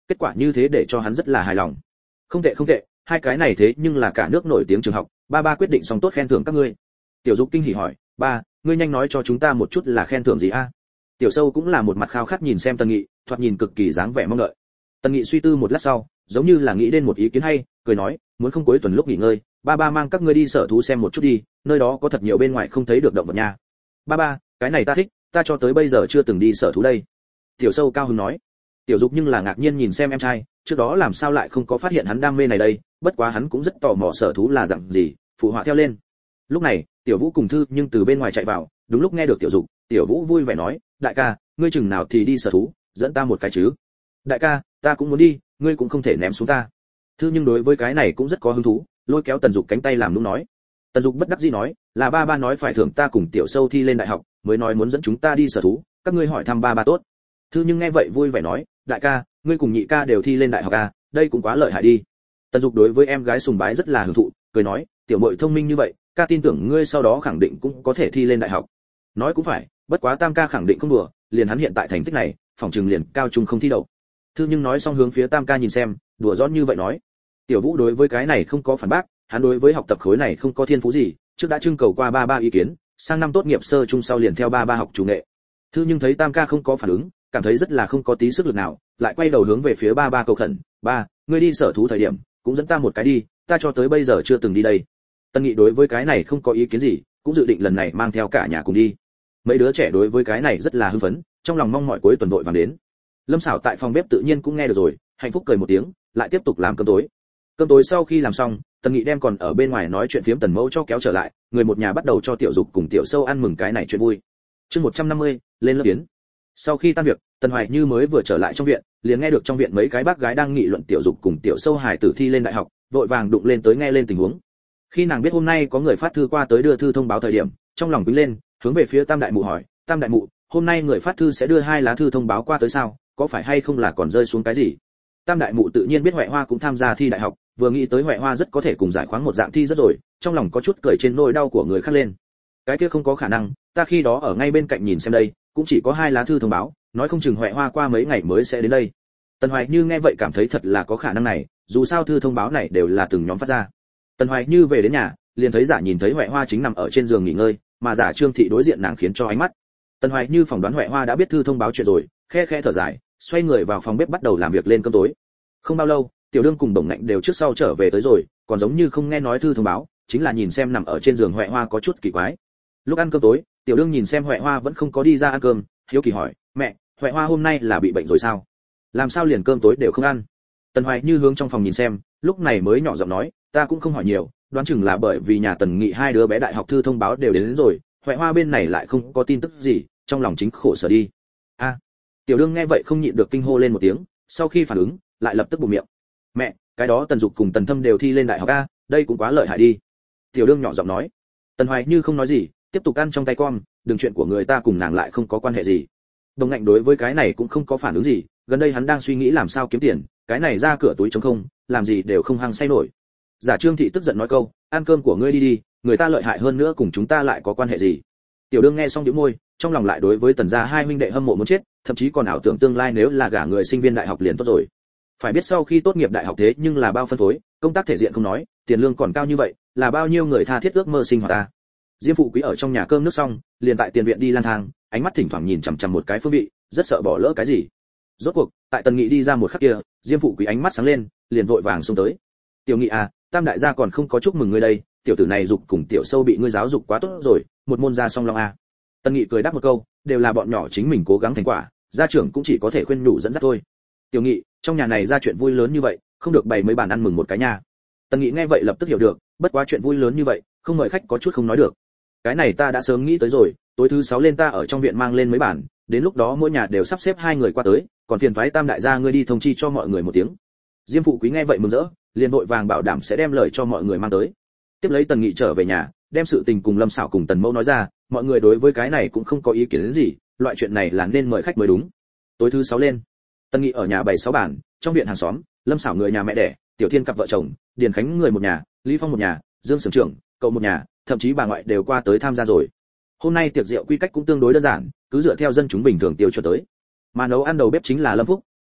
kết quả như thế để cho hắn rất là hài lòng. Không tệ không tệ, hai cái này thế nhưng là cả nước nổi tiếng trường học, ba quyết định xong tốt khen thưởng các ngươi. Tiểu Dục kinh hỉ hỏi, ba, ngươi nhanh nói cho chúng ta một chút là khen thưởng gì a? Tiểu Sâu cũng là một mặt khao khát nhìn xem Tần Nghị, thoạt nhìn cực kỳ dáng vẻ mong đợi. Tần Nghị suy tư một lát sau, giống như là nghĩ đến một ý kiến hay, cười nói, muốn không cuối tuần lúc nghỉ ngơi, ba mang các ngươi đi sở thú xem một chút đi, nơi đó có thật nhiều bên ngoài không thấy được động vật nha. Ba, cái này ta thích, ta cho tới bây giờ chưa từng đi sở thú đây. Tiểu Sâu cao hứng nói. Tiểu Dục nhưng là ngạc nhiên nhìn xem em trai, trước đó làm sao lại không có phát hiện hắn đam mê này đây, bất quá hắn cũng rất tò mò sở thú là dạng gì, phụ họa theo lên. Lúc này, Tiểu Vũ cùng Thư nhưng từ bên ngoài chạy vào, đúng lúc nghe được Tiểu Dục, Tiểu Vũ vui vẻ nói, đại ca, ngươi chừng nào thì đi sở thú, dẫn ta một cái chứ. Đại ca, ta cũng muốn đi, ngươi cũng không thể ném xuống ta. Thư nhưng đối với cái này cũng rất có hứng thú, lôi kéo Tần Dục cánh tay làm nũng nói. Tần Dục bất đắc dĩ nói, là ba nói phải thưởng ta cùng Tiểu Sâu thi lên đại học, mới nói muốn dẫn chúng ta đi sở thú, các ngươi hỏi thăm ba tốt. Thư nhưng nghe vậy vui vẻ nói, đại ca, ngươi cùng nhị ca đều thi lên đại học à, đây cũng quá lợi hại đi. Tần Dục đối với em gái sùng bái rất là hưởng thụ, cười nói, tiểu muội thông minh như vậy, ca tin tưởng ngươi sau đó khẳng định cũng có thể thi lên đại học. Nói cũng phải, bất quá Tam ca khẳng định không đùa, liền hắn hiện tại thành tích này, phòng trường liền cao trung không thi đậu. Thư nhưng nói xong hướng phía Tam ca nhìn xem, đùa giỡn như vậy nói. Tiểu Vũ đối với cái này không có phản bác, hắn đối với học tập khối này không có thiên phú gì, trước đã trưng cầu qua ba ý kiến, sang năm tốt nghiệp sơ trung sau liền theo ba học chủ nghệ. Thư nhưng thấy Tam ca không có phản ứng, cảm thấy rất là không có tí sức lực nào, lại quay đầu hướng về phía ba cầu khẩn, ba, ngươi đi sở thú thời điểm, cũng dẫn ta một cái đi, ta cho tới bây giờ chưa từng đi đây. Tân Nghị đối với cái này không có ý kiến gì, cũng dự định lần này mang theo cả nhà cùng đi. Mấy đứa trẻ đối với cái này rất là hưng phấn, trong lòng mong mỏi cuối tuần vội vàng đến. Lâm Sảo tại phòng bếp tự nhiên cũng nghe được rồi, hạnh phúc cười một tiếng, lại tiếp tục làm cơm tối. Cơm tối sau khi làm xong, Tần Nghị đem còn ở bên ngoài nói chuyện phiếm Tần Mẫu cho kéo trở lại, người một nhà bắt đầu cho Tiểu Dục cùng Tiểu Sâu ăn mừng cái này chuyện vui. Chương 150, lên lớp tiến. Sau khi tan việc, Tần Hoài Như mới vừa trở lại trong viện, liền nghe được trong viện mấy cái bác gái đang nghị luận Tiểu Dục cùng Tiểu Sâu hài tử thi lên đại học, vội vàng đụng lên tới nghe lên tình huống. Khi nàng biết hôm nay có người phát thư qua tới đưa thư thông báo thời điểm, trong lòng quýnh lên, hướng về phía Tam đại mụ hỏi, Tam đại mụ, hôm nay người phát thư sẽ đưa 2 lá thư thông báo qua tới sao, có phải hay không là còn rơi xuống cái gì? Tam đại mụ tự nhiên biết Huệ Hoa cũng tham gia thi đại học, vừa nghĩ tới Huệ Hoa rất có thể cùng giải khoáng một dạng thi rất rồi, trong lòng có chút cười trên nỗi đau của người khác lên. Cái kia không có khả năng, ta khi đó ở ngay bên cạnh nhìn xem đây, cũng chỉ có 2 lá thư thông báo, nói không chừng Huệ Hoa qua mấy ngày mới sẽ đến đây. Tần Hoài Như nghe vậy cảm thấy thật là có khả năng này, dù sao thư thông báo này đều là từng nhóm phát ra. Tần Hoài Như về đến nhà, liền thấy Giả nhìn thấy Huệ Hoa chính nằm ở trên giường nghỉ ngơi, mà Giả Trương Thị đối diện nàng khiến cho ánh mắt. Tần Hoài Như phỏng đoán Huệ Hoa đã biết thư thông báo chuyện rồi, khe thở dài, xoay người vào phòng bếp bắt đầu làm việc lên cơm tối. Không bao lâu, Tiểu Đương cùng Đồng Ngạnh đều trước sau trở về tới rồi, còn giống như không nghe nói thư thông báo, chính là nhìn xem nằm ở trên giường Huệ Hoa có chút kỳ quái. Lúc ăn cơm tối, Tiểu Đương nhìn xem Huệ Hoa vẫn không có đi ra ăn cơm, hiếu kỳ hỏi, mẹ, Huệ Hoa hôm nay là bị bệnh rồi sao? Làm sao liền cơm tối đều không ăn? Tần Hoài Như hướng trong phòng nhìn xem, lúc này mới nhỏ giọng nói, ta cũng không hỏi nhiều, đoán chừng là bởi vì nhà Tần Nghị 2 đứa bé đại học thư thông báo đều đến rồi, Huệ Hoa bên này lại không có tin tức gì, trong lòng chính khổ sở đi. A. Tiểu Đương nghe vậy không nhịn được kinh hô lên một tiếng, sau khi phản ứng, lại lập tức bụm miệng. Mẹ, cái đó Tần Dục cùng Tần Thâm đều thi lên đại học a, đây cũng quá lợi hại đi. Tiểu Đương nhỏ giọng nói. Tần Hoài Như không nói gì, tiếp tục ăn trong tay con, đừng chuyện của người ta cùng nàng lại không có quan hệ gì. Đồng Ngạnh đối với cái này cũng không có phản ứng gì, gần đây hắn đang suy nghĩ làm sao kiếm tiền, cái này ra cửa túi trống không, làm gì đều không hăng say nổi. Giả Trương Thị tức giận nói câu, ăn cơm của ngươi đi đi, người ta lợi hại hơn nữa cùng chúng ta lại có quan hệ gì. Tiểu Đương nghe xong nhíu môi, trong lòng lại đối với Tần gia 2 huynh đệ hâm mộ muốn chết, thậm chí còn ảo tưởng tương lai nếu là gả người sinh viên đại học liền tốt rồi. Phải biết sau khi tốt nghiệp đại học thế nhưng là bao phân phối, công tác thể diện không nói, tiền lương còn cao như vậy, là bao nhiêu người tha thiết ước mơ sinh hoạt ta. Diêm Phụ Quý ở trong nhà cơm nước xong, liền tại tiền viện đi lang thang, ánh mắt thỉnh thoảng nhìn chằm chằm một cái phương vị, rất sợ bỏ lỡ cái gì. Rốt cuộc, tại Tần Nghị đi ra một khắc kia, Diêm Phụ Quý ánh mắt sáng lên, liền vội vàng xông tới. Tiểu Nghị à, Tam đại gia còn không có chúc mừng ngươi đây, tiểu tử này dục cùng Tiểu Sâu bị ngươi giáo dục quá tốt rồi, một môn gia song long à. Tần Nghị cười đáp một câu, đều là bọn nhỏ chính mình cố gắng thành quả, gia trưởng cũng chỉ có thể khuyên nhủ dẫn dắt thôi. Tiểu Nghị, trong nhà này ra chuyện vui lớn như vậy, không được bày mấy bàn ăn mừng một cái nha. Tần Nghị nghe vậy lập tức hiểu được, bất quá chuyện vui lớn như vậy, không mời khách có chút không nói được. Cái này ta đã sớm nghĩ tới rồi, tối thứ 6 lên ta ở trong viện mang lên mấy bàn, đến lúc đó mỗi nhà đều sắp xếp 2 người qua tới, còn phiền toái Tam đại gia ngươi đi thông chi cho mọi người một tiếng. Diêm Phụ Quý nghe vậy mừng rỡ, liền vội vàng bảo đảm sẽ đem lời cho mọi người mang tới. Tiếp lấy Tần Nghị trở về nhà, đem sự tình cùng Lâm Sảo cùng Tần Mẫu nói ra, mọi người đối với cái này cũng không có ý kiến đến gì, loại chuyện này là nên mời khách mới đúng. Tối thứ 6 lên, Tần Nghị ở nhà bày 6 bàn, trong viện hàng xóm, Lâm Sảo người nhà mẹ đẻ, Tiểu Thiên cặp vợ chồng, Điền Khánh người một nhà, Lý Phong một nhà, Dương Sưởng trưởng, cậu một nhà, thậm chí bà ngoại đều qua tới tham gia rồi. Hôm nay tiệc rượu quy cách cũng tương đối đơn giản, cứ dựa theo dân chúng bình thường tiêu chuẩn tới. Mà nấu ăn đầu bếp chính là Lâm Phúc,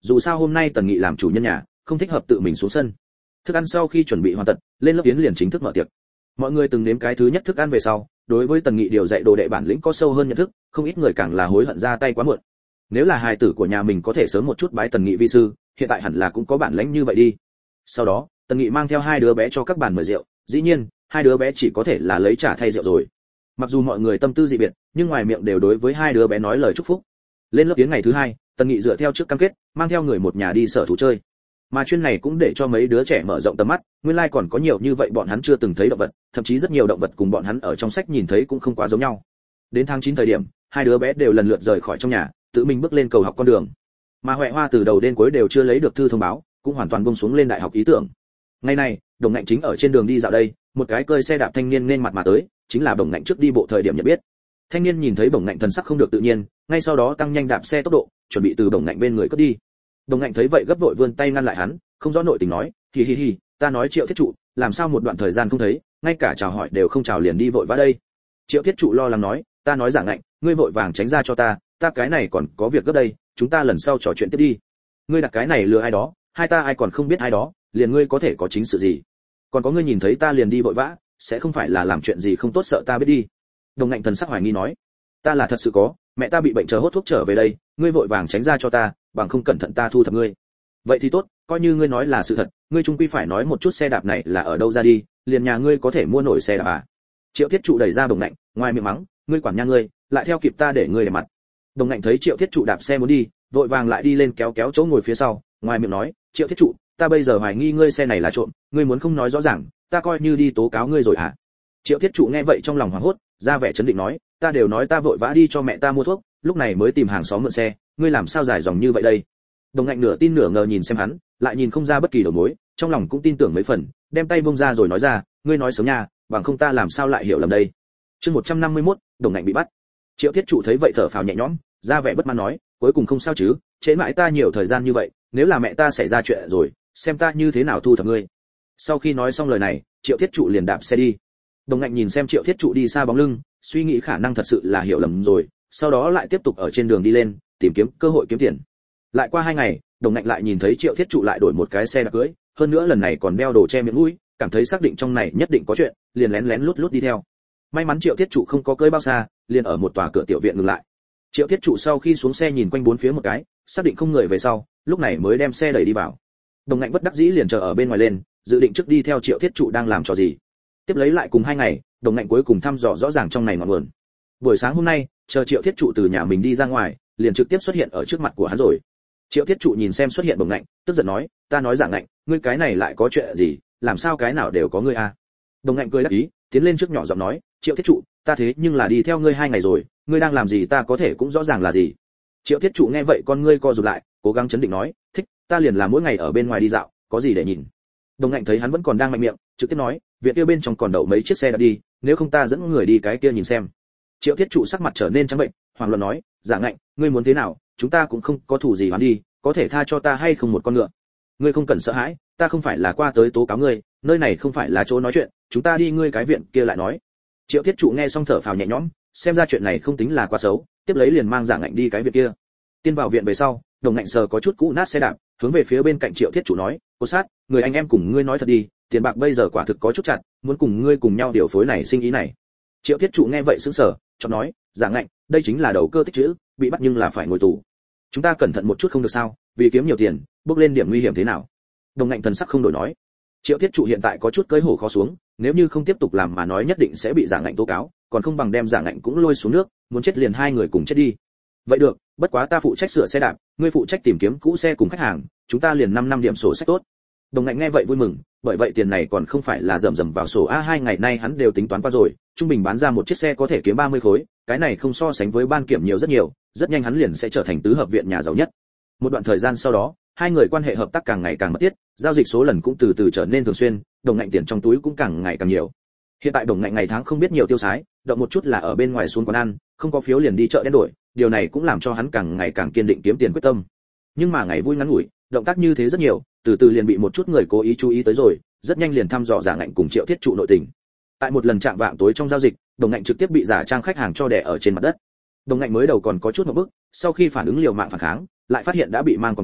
dù sao hôm nay Tần Nghị làm chủ nhân nhà, không thích hợp tự mình xuống sân. Thức ăn sau khi chuẩn bị hoàn tất, lên lớp yến liền chính thức mở tiệc. Mọi người từng nếm cái thứ nhất thức ăn về sau, đối với Tần Nghị điều dạy đồ đệ bản lĩnh có sâu hơn nhận thức, không ít người càng là hối hận ra tay quá muộn. Nếu là hài tử của nhà mình có thể sớm một chút bái Tần Nghị vi sư, hiện tại hẳn là cũng có bản lĩnh như vậy đi. Sau đó, Tần Nghị mang theo hai đứa bé cho các bàn mời rượu, dĩ nhiên, hai đứa bé chỉ có thể là lấy trà thay rượu rồi. Mặc dù mọi người tâm tư dị biệt, nhưng ngoài miệng đều đối với hai đứa bé nói lời chúc phúc. Lên lớp tiếng ngày thứ hai, Tần Nghị dựa theo trước cam kết, mang theo người một nhà đi sở thú chơi. Mà chuyên này cũng để cho mấy đứa trẻ mở rộng tầm mắt, nguyên lai còn có nhiều như vậy bọn hắn chưa từng thấy động vật, thậm chí rất nhiều động vật cùng bọn hắn ở trong sách nhìn thấy cũng không quá giống nhau. Đến tháng 9 thời điểm, hai đứa bé đều lần lượt rời khỏi trong nhà, tự mình bước lên cầu học con đường. Mà Huệ Hoa từ đầu đến cuối đều chưa lấy được thư thông báo, cũng hoàn toàn buông xuống lên đại học ý tưởng. Ngày này, Đồng Ngạnh chính ở trên đường đi dạo đây, một cái cơi xe đạp thanh niên nên mặt mà tới, chính là Đồng Ngạnh trước đi bộ thời điểm nhận biết. Thanh niên nhìn thấy Đồng Ngạnh thần sắc không được tự nhiên, ngay sau đó tăng nhanh đạp xe tốc độ, chuẩn bị từ Đồng Ngạnh bên người cướp đi. Đồng Ngạnh thấy vậy gấp vội vươn tay ngăn lại hắn, không rõ nội tình nói, hi hi hi, ta nói Triệu Thiết Trụ, làm sao một đoạn thời gian không thấy, ngay cả chào hỏi đều không chào liền đi vội vã đây. Triệu Thiết Trụ lo lắng nói, ta nói Giả Ngạnh, ngươi vội vàng tránh ra cho ta cái này còn có việc gấp đây, chúng ta lần sau trò chuyện tiếp đi. Ngươi đặt cái này lừa ai đó, hai ta ai còn không biết ai đó, liền ngươi có thể có chính sự gì? Còn có ngươi nhìn thấy ta liền đi vội vã, sẽ không phải là làm chuyện gì không tốt sợ ta biết đi. Đồng Ngạnh thần sắc hoài nghi nói, ta là thật sự có, mẹ ta bị bệnh chờ hốt thuốc trở về đây, ngươi vội vàng tránh ra cho ta, bằng không cẩn thận ta thu thập ngươi. Vậy thì tốt, coi như ngươi nói là sự thật, ngươi chung quy phải nói một chút xe đạp này là ở đâu ra đi, liền nhà ngươi có thể mua nổi xe đạp à? Triệu Thiết Trụ đẩy ra Đồng Ngạnh, ngoài miệng mắng, ngươi quản nha ngươi, lại theo kịp ta để ngươi để mặt. Đồng Ngạnh thấy Triệu Thiết Trụ đạp xe muốn đi, vội vàng lại đi lên kéo kéo chỗ ngồi phía sau, ngoài miệng nói, Triệu Thiết Trụ, ta bây giờ hoài nghi ngươi xe này là trộm, ngươi muốn không nói rõ ràng, ta coi như đi tố cáo ngươi rồi hả? Triệu Thiết Trụ nghe vậy trong lòng hoảng hốt, ra vẻ chấn định nói, ta đều nói ta vội vã đi cho mẹ ta mua thuốc, lúc này mới tìm hàng xóm mượn xe, ngươi làm sao dài dòng như vậy đây? Đồng Ngạnh nửa tin nửa ngờ nhìn xem hắn, lại nhìn không ra bất kỳ đầu mối, trong lòng cũng tin tưởng mấy phần, đem tay buông ra rồi nói ra, ngươi nói sớm nha, bằng không ta làm sao lại hiểu lầm đây. Chương 151, Đồng Ngạnh bị bắt. Triệu Thiết Trụ thấy vậy thở phào nhẹ nhõm, ra vẻ bất mãn nói, cuối cùng không sao chứ, trễ mãi ta nhiều thời gian như vậy, nếu là mẹ ta xảy ra chuyện rồi, xem ta như thế nào thu thập ngươi. Sau khi nói xong lời này, Triệu Thiết Trụ liền đạp xe đi. Đồng Ngạnh nhìn xem Triệu Thiết Trụ đi xa bóng lưng, suy nghĩ khả năng thật sự là hiểu lầm rồi, sau đó lại tiếp tục ở trên đường đi lên, tìm kiếm cơ hội kiếm tiền. Lại qua 2 ngày, Đồng Ngạnh lại nhìn thấy Triệu Thiết Trụ lại đổi một cái xe đạp cưới, hơn nữa lần này còn đeo đồ che miệng mũi, cảm thấy xác định trong này nhất định có chuyện, liền lén lén lút lút đi theo. May mắn Triệu Thiết Trụ không có cưỡi bao xa, liền ở một tòa cửa tiểu viện ngừng lại. Triệu Thiết Trụ sau khi xuống xe nhìn quanh bốn phía một cái, xác định không người về sau, lúc này mới đem xe đẩy đi vào. Đồng Ngạnh bất đắc dĩ liền chờ ở bên ngoài lên, dự định trước đi theo Triệu Thiết Trụ đang làm trò gì. Tiếp lấy lại cùng 2 ngày, Đồng Ngạnh cuối cùng thăm dò rõ ràng trong này ngọn nguồn. Buổi sáng hôm nay, chờ Triệu Thiết Trụ từ nhà mình đi ra ngoài, liền trực tiếp xuất hiện ở trước mặt của hắn rồi. Triệu Thiết Trụ nhìn xem xuất hiện Đồng Ngạnh, tức giận nói, ta nói Giả Ngạnh, ngươi cái này lại có chuyện gì, làm sao cái nào đều có ngươi a? Đồng Ngạnh cười đáp ý, tiến lên trước nhỏ giọng nói, Triệu Thiết Trụ, ta thế nhưng là đi theo ngươi 2 ngày rồi, ngươi đang làm gì ta có thể cũng rõ ràng là gì. Triệu Thiết Trụ nghe vậy con ngươi co rụt lại, cố gắng chấn định nói, thích, ta liền là mỗi ngày ở bên ngoài đi dạo, có gì để nhìn. Đồng Ngạnh thấy hắn vẫn còn đang mạnh miệng, trực tiếp nói, viện kia bên trong còn đậu mấy chiếc xe đã đi, nếu không ta dẫn người đi cái kia nhìn xem. Triệu Thiết Trụ sắc mặt trở nên trắng bệnh, hoảng loạn nói, Giả Ngạnh, ngươi muốn thế nào, chúng ta cũng không có thủ gì hoán đi, có thể tha cho ta hay không một con ngựa. Ngươi không cần sợ hãi, ta không phải là qua tới tố cáo ngươi, nơi này không phải là chỗ nói chuyện, chúng ta đi ngươi cái viện kia lại nói. Triệu Thiết Trụ nghe xong thở phào nhẹ nhõm, xem ra chuyện này không tính là quá xấu, tiếp lấy liền mang Giả Ngạnh đi cái viện kia. Tiên vào viện về sau, Đồng Ngạnh sờ có chút cũ nát xe đạp, hướng về phía bên cạnh Triệu Thiết Trụ nói, cô sát, người anh em cùng ngươi nói thật đi, tiền bạc bây giờ quả thực có chút chặt, muốn cùng ngươi cùng nhau điều phối này sinh ý này. Triệu Thiết Trụ nghe vậy sững sờ, chợt nói, Giả Ngạnh, đây chính là đầu cơ tích trữ, bị bắt nhưng là phải ngồi tù. Chúng ta cẩn thận một chút không được sao, vì kiếm nhiều tiền, bước lên điểm nguy hiểm thế nào? Đồng Ngạnh thần sắc không đổi nói. Triệu Thiết Trụ hiện tại có chút cơi hổ khó xuống, nếu như không tiếp tục làm mà nói nhất định sẽ bị Giả Ngạnh tố cáo, còn không bằng đem Giả Ngạnh cũng lôi xuống nước, muốn chết liền hai người cùng chết đi. Vậy được, bất quá ta phụ trách sửa xe đạp, ngươi phụ trách tìm kiếm cũ xe cùng khách hàng, chúng ta liền 5 năm điểm sổ sách tốt. Đồng Ngạnh nghe vậy vui mừng, bởi vậy tiền này còn không phải là rầm rầm vào sổ a, 2 ngày nay hắn đều tính toán qua rồi, trung bình bán ra một chiếc xe có thể kiếm 30 khối, cái này không so sánh với ban kiểm nhiều rất nhiều, rất nhanh hắn liền sẽ trở thành tứ hợp viện nhà giàu nhất. Một đoạn thời gian sau đó, hai người quan hệ hợp tác càng ngày càng mật thiết, giao dịch số lần cũng từ từ trở nên thường xuyên, Đồng Ngạnh tiền trong túi cũng càng ngày càng nhiều. Hiện tại Đồng Ngạnh ngày tháng không biết nhiều tiêu xái, động một chút là ở bên ngoài xuống quán ăn, không có phiếu liền đi chợ đen đổi, điều này cũng làm cho hắn càng ngày càng kiên định kiếm tiền quyết tâm. Nhưng mà ngày vui ngắn ngủi, động tác như thế rất nhiều, từ từ liền bị một chút người cố ý chú ý tới rồi, rất nhanh liền thăm dò Giả Ngạnh cùng Triệu Thiết Trụ nội tình. Tại một lần chạm vạng tối trong giao dịch, Đồng Ngạnh trực tiếp bị giả trang khách hàng cho đè ở trên mặt đất. Đồng Ngạnh mới đầu còn có chút một bức, sau khi phản ứng liều mạng phản kháng, lại phát hiện đã bị mang còng tay,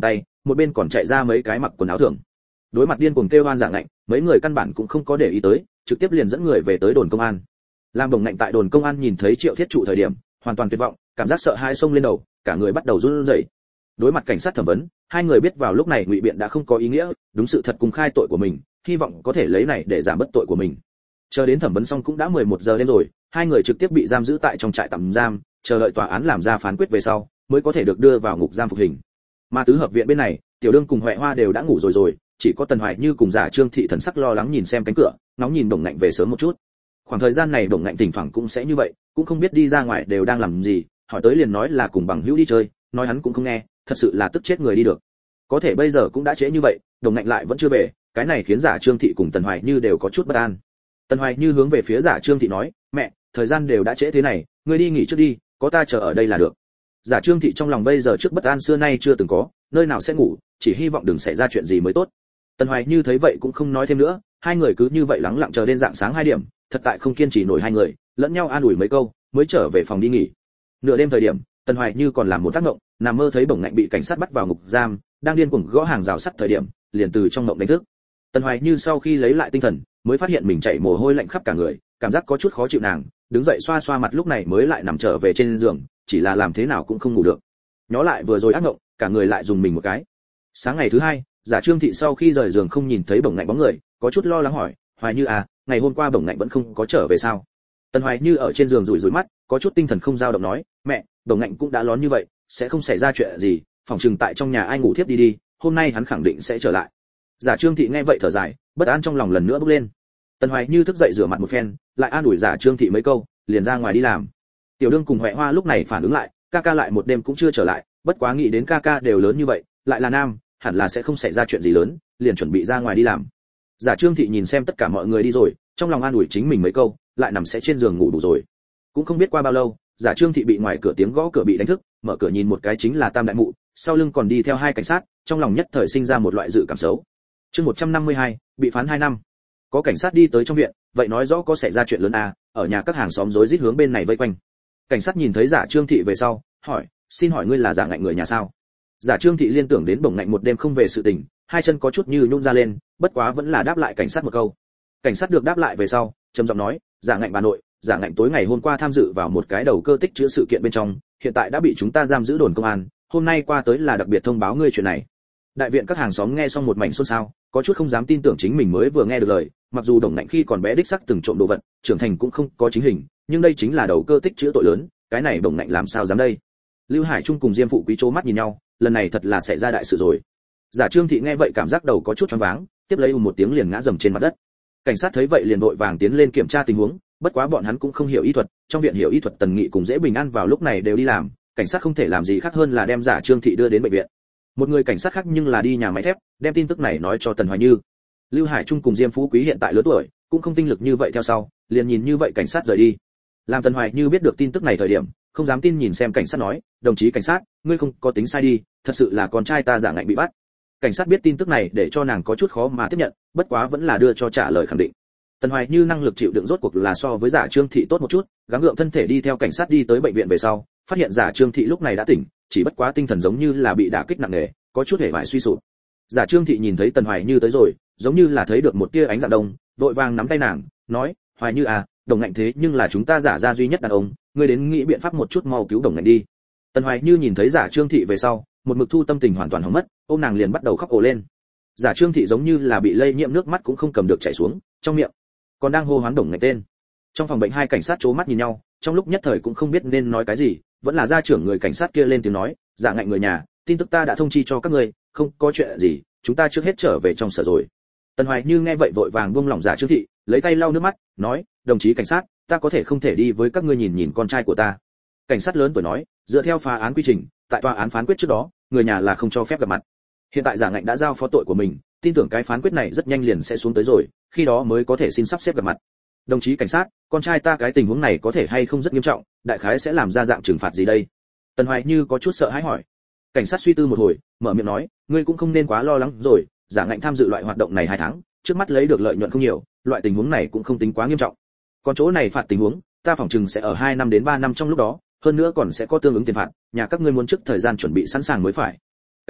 một bên còn chạy ra mấy cái mặc quần áo thường. Đối mặt điên cuồng kêu oan Dạ Ngạnh, mấy người căn bản cũng không có để ý tới, trực tiếp liền dẫn người về tới đồn công an. Lam Đồng Ngạnh tại đồn công an nhìn thấy Triệu Thiết Trụ thời điểm, hoàn toàn tuyệt vọng, cảm giác sợ hãi xông lên đầu, cả người bắt đầu run rẩy. Đối mặt cảnh sát thẩm vấn, hai người biết vào lúc này ngụy biện đã không có ý nghĩa, đúng sự thật cùng khai tội của mình, hy vọng có thể lấy này để giảm bất tội của mình. Chờ đến thẩm vấn xong cũng đã 11 giờ đêm rồi, hai người trực tiếp bị giam giữ tại trong trại tạm giam, chờ đợi tòa án làm ra phán quyết về sau, mới có thể được đưa vào ngục giam phục hình. Mà tứ hợp viện bên này, Tiểu Đương cùng Huệ Hoa đều đã ngủ rồi, chỉ có Tần Hoài Như cùng Giả Trương Thị thần sắc lo lắng nhìn xem cánh cửa, nóng nhìn Đồng Ngạnh về sớm một chút. Khoảng thời gian này Đồng Ngạnh thỉnh thoảng cũng sẽ như vậy, cũng không biết đi ra ngoài đều đang làm gì, hỏi tới liền nói là cùng bằng hữu đi chơi, nói hắn cũng không nghe, thật sự là tức chết người đi được. Có thể bây giờ cũng đã trễ như vậy, Đồng Ngạnh lại vẫn chưa về, cái này khiến Giả Trương Thị cùng Tần Hoài Như đều có chút bất an. Tần Hoài Như hướng về phía Giả Trương Thị nói, mẹ, thời gian đều đã trễ thế này, ngươi đi nghỉ trước đi, có ta chờ ở đây là được. Giả Trương Thị trong lòng bây giờ trước bất an xưa nay chưa từng có, nơi nào sẽ ngủ, chỉ hy vọng đừng xảy ra chuyện gì mới tốt. Tần Hoài Như thấy vậy cũng không nói thêm nữa, hai người cứ như vậy lắng lặng chờ đến rạng sáng 2 điểm, thật tại không kiên trì nổi hai người, lẫn nhau an ủi mấy câu, mới trở về phòng đi nghỉ. Nửa đêm thời điểm, Tần Hoài Như còn làm một tác động, nằm mơ thấy Bổng Ngạnh bị cảnh sát bắt vào ngục giam, đang điên cuồng gõ hàng rào sắt thời điểm, liền từ trong mộng đánh thức. Tần Hoài Như sau khi lấy lại tinh thần, mới phát hiện mình chảy mồ hôi lạnh khắp cả người, cảm giác có chút khó chịu nàng, đứng dậy xoa xoa mặt lúc này mới lại nằm trở về trên giường, chỉ là làm thế nào cũng không ngủ được. Nhớ lại vừa rồi ác mộng, cả người lại dùng mình một cái. Sáng ngày thứ 2, Giả Trương Thị sau khi rời giường không nhìn thấy Bổng Ngạnh bóng người, có chút lo lắng hỏi, Hoài Như à, ngày hôm qua Bổng Ngạnh vẫn không có trở về sao? Tần Hoài Như ở trên giường rủi rủi mắt, có chút tinh thần không dao động nói, mẹ, Bổng Ngạnh cũng đã lón như vậy, sẽ không xảy ra chuyện gì, phòng trừng tại trong nhà ai ngủ thiếp đi, hôm nay hắn khẳng định sẽ trở lại. Giả Trương Thị nghe vậy thở dài, bất an trong lòng lần nữa bốc lên. Tần Hoài Như thức dậy rửa mặt một phen, lại an ủi Giả Trương Thị mấy câu, liền ra ngoài đi làm. Tiểu Đương cùng Huệ Hoa lúc này phản ứng lại, ca ca lại một đêm cũng chưa trở lại, bất quá nghĩ đến ca ca đều lớn như vậy, lại là nam, hẳn là sẽ không xảy ra chuyện gì lớn, liền chuẩn bị ra ngoài đi làm. Giả Trương Thị nhìn xem tất cả mọi người đi rồi, trong lòng an ủi chính mình mấy câu, lại nằm sẽ trên giường ngủ đủ rồi. Cũng không biết qua bao lâu, Giả Trương Thị bị ngoài cửa tiếng gõ cửa bị đánh thức, mở cửa nhìn một cái chính là Tam đại mụ, sau lưng còn đi theo 2 cảnh sát, trong lòng nhất thời sinh ra một loại dự cảm xấu. Chương 152, bị phán 2 năm. Có cảnh sát đi tới trong viện, vậy nói rõ có xảy ra chuyện lớn à, ở nhà các hàng xóm rối rít hướng bên này vây quanh. Cảnh sát nhìn thấy Giả Trương Thị về sau, hỏi, xin hỏi ngươi là Giả Ngạnh người nhà sao? Giả Trương Thị liên tưởng đến Bổng Ngạnh một đêm không về sự tình, hai chân có chút như nhún ra lên, bất quá vẫn là đáp lại cảnh sát một câu. Cảnh sát được đáp lại về sau, trầm giọng nói, Giả Ngạnh bà nội, Giả Ngạnh tối ngày hôm qua tham dự vào một cái đầu cơ tích trữ sự kiện bên trong, hiện tại đã bị chúng ta giam giữ đồn công an, hôm nay qua tới là đặc biệt thông báo ngươi chuyện này. Đại viện các hàng xóm nghe xong một mảnh xôn xao, có chút không dám tin tưởng chính mình mới vừa nghe được lời, mặc dù Bổng Ngạnh khi còn bé đích xác từng trộm đồ vật, trưởng thành cũng không có chính hình, nhưng đây chính là đầu cơ tích trữ tội lớn, cái này Bổng Ngạnh làm sao dám đây? Lưu Hải Trung cùng Diêm Phụ Quý chố mắt nhìn nhau, lần này thật là xảy ra đại sự rồi. Giả Trương Thị nghe vậy cảm giác đầu có chút choáng váng, tiếp lấy một tiếng liền ngã rầm trên mặt đất. Cảnh sát thấy vậy liền vội vàng tiến lên kiểm tra tình huống, bất quá bọn hắn cũng không hiểu y thuật, trong viện hiểu y thuật Tần Nghị cùng Dễ Bình An vào lúc này đều đi làm, cảnh sát không thể làm gì khác hơn là đem Giả Trương Thị đưa đến bệnh viện. Một người cảnh sát khác nhưng là đi nhà máy thép, đem tin tức này nói cho Tần Hoài Như. Lưu Hải Trung cùng Diêm Phú Quý hiện tại lớn tuổi, cũng không tinh lực như vậy theo sau, liền nhìn như vậy cảnh sát rời đi. Làm Tần Hoài Như biết được tin tức này thời điểm, không dám tin nhìn xem cảnh sát nói, đồng chí cảnh sát, ngươi không có tính sai đi, thật sự là con trai ta Giả Ngạnh bị bắt. Cảnh sát biết tin tức này để cho nàng có chút khó mà tiếp nhận, bất quá vẫn là đưa cho trả lời khẳng định. Tần Hoài Như năng lực chịu đựng rốt cuộc là so với Giả Trương Thị tốt một chút, gắng gượng thân thể đi theo cảnh sát đi tới bệnh viện về sau, phát hiện Giả Trương Thị lúc này đã tỉnh, chỉ bất quá tinh thần giống như là bị đả kích nặng nề, có chút hề bại suy sụp. Giả Trương Thị nhìn thấy Tần Hoài Như tới rồi, giống như là thấy được một tia ánh dạng đông, vội vàng nắm tay nàng, nói, Hoài Như à, Đồng Ngạnh thế nhưng là chúng ta Giả gia duy nhất đàn ông, ngươi đến nghĩ biện pháp một chút mau cứu Đồng Ngạnh đi. Tần Hoài Như nhìn thấy Giả Trương Thị về sau, một mực thu tâm tình hoàn toàn hỏng mất, ôm nàng liền bắt đầu khóc ồ lên. Giả Trương Thị giống như là bị lây nhiễm nước mắt cũng không cầm được chảy xuống, trong miệng còn đang hô hoán Đồng Ngạnh tên. Trong phòng bệnh 2 cảnh sát chố mắt nhìn nhau, trong lúc nhất thời cũng không biết nên nói cái gì, vẫn là gia trưởng người cảnh sát kia lên tiếng nói, Giả Ngạnh người nhà, tin tức ta đã thông chi cho các ngươi, không có chuyện gì, chúng ta trước hết trở về trong sở rồi. Tần Hoài Như nghe vậy vội vàng buông lỏng Giả Trương Thị, lấy tay lau nước mắt, nói, đồng chí cảnh sát, ta có thể không thể đi với các ngươi nhìn nhìn con trai của ta. Cảnh sát lớn tuổi nói, dựa theo phá án quy trình, tại tòa án phán quyết trước đó, người nhà là không cho phép gặp mặt. Hiện tại Giả Ngạnh đã giao phó tội của mình, tin tưởng cái phán quyết này rất nhanh liền sẽ xuống tới rồi, khi đó mới có thể xin sắp xếp gặp mặt. Đồng chí cảnh sát, con trai ta cái tình huống này có thể hay không rất nghiêm trọng, đại khái sẽ làm ra dạng trừng phạt gì đây? Tần Hoài Như có chút sợ hãi hỏi. Cảnh sát suy tư một hồi, mở miệng nói, ngươi cũng không nên quá lo lắng rồi, Giả Ngạnh tham dự loại hoạt động này 2 tháng, trước mắt lấy được lợi nhuận không nhiều, loại tình huống này cũng không tính quá nghiêm trọng. Còn chỗ này phạt tình huống, ta phỏng chừng sẽ ở 2 năm đến 3 năm trong lúc đó, hơn nữa còn sẽ có tương ứng tiền phạt, nhà các ngươi muốn trước thời gian chuẩn bị sẵn sàng mới phải. Cái gì?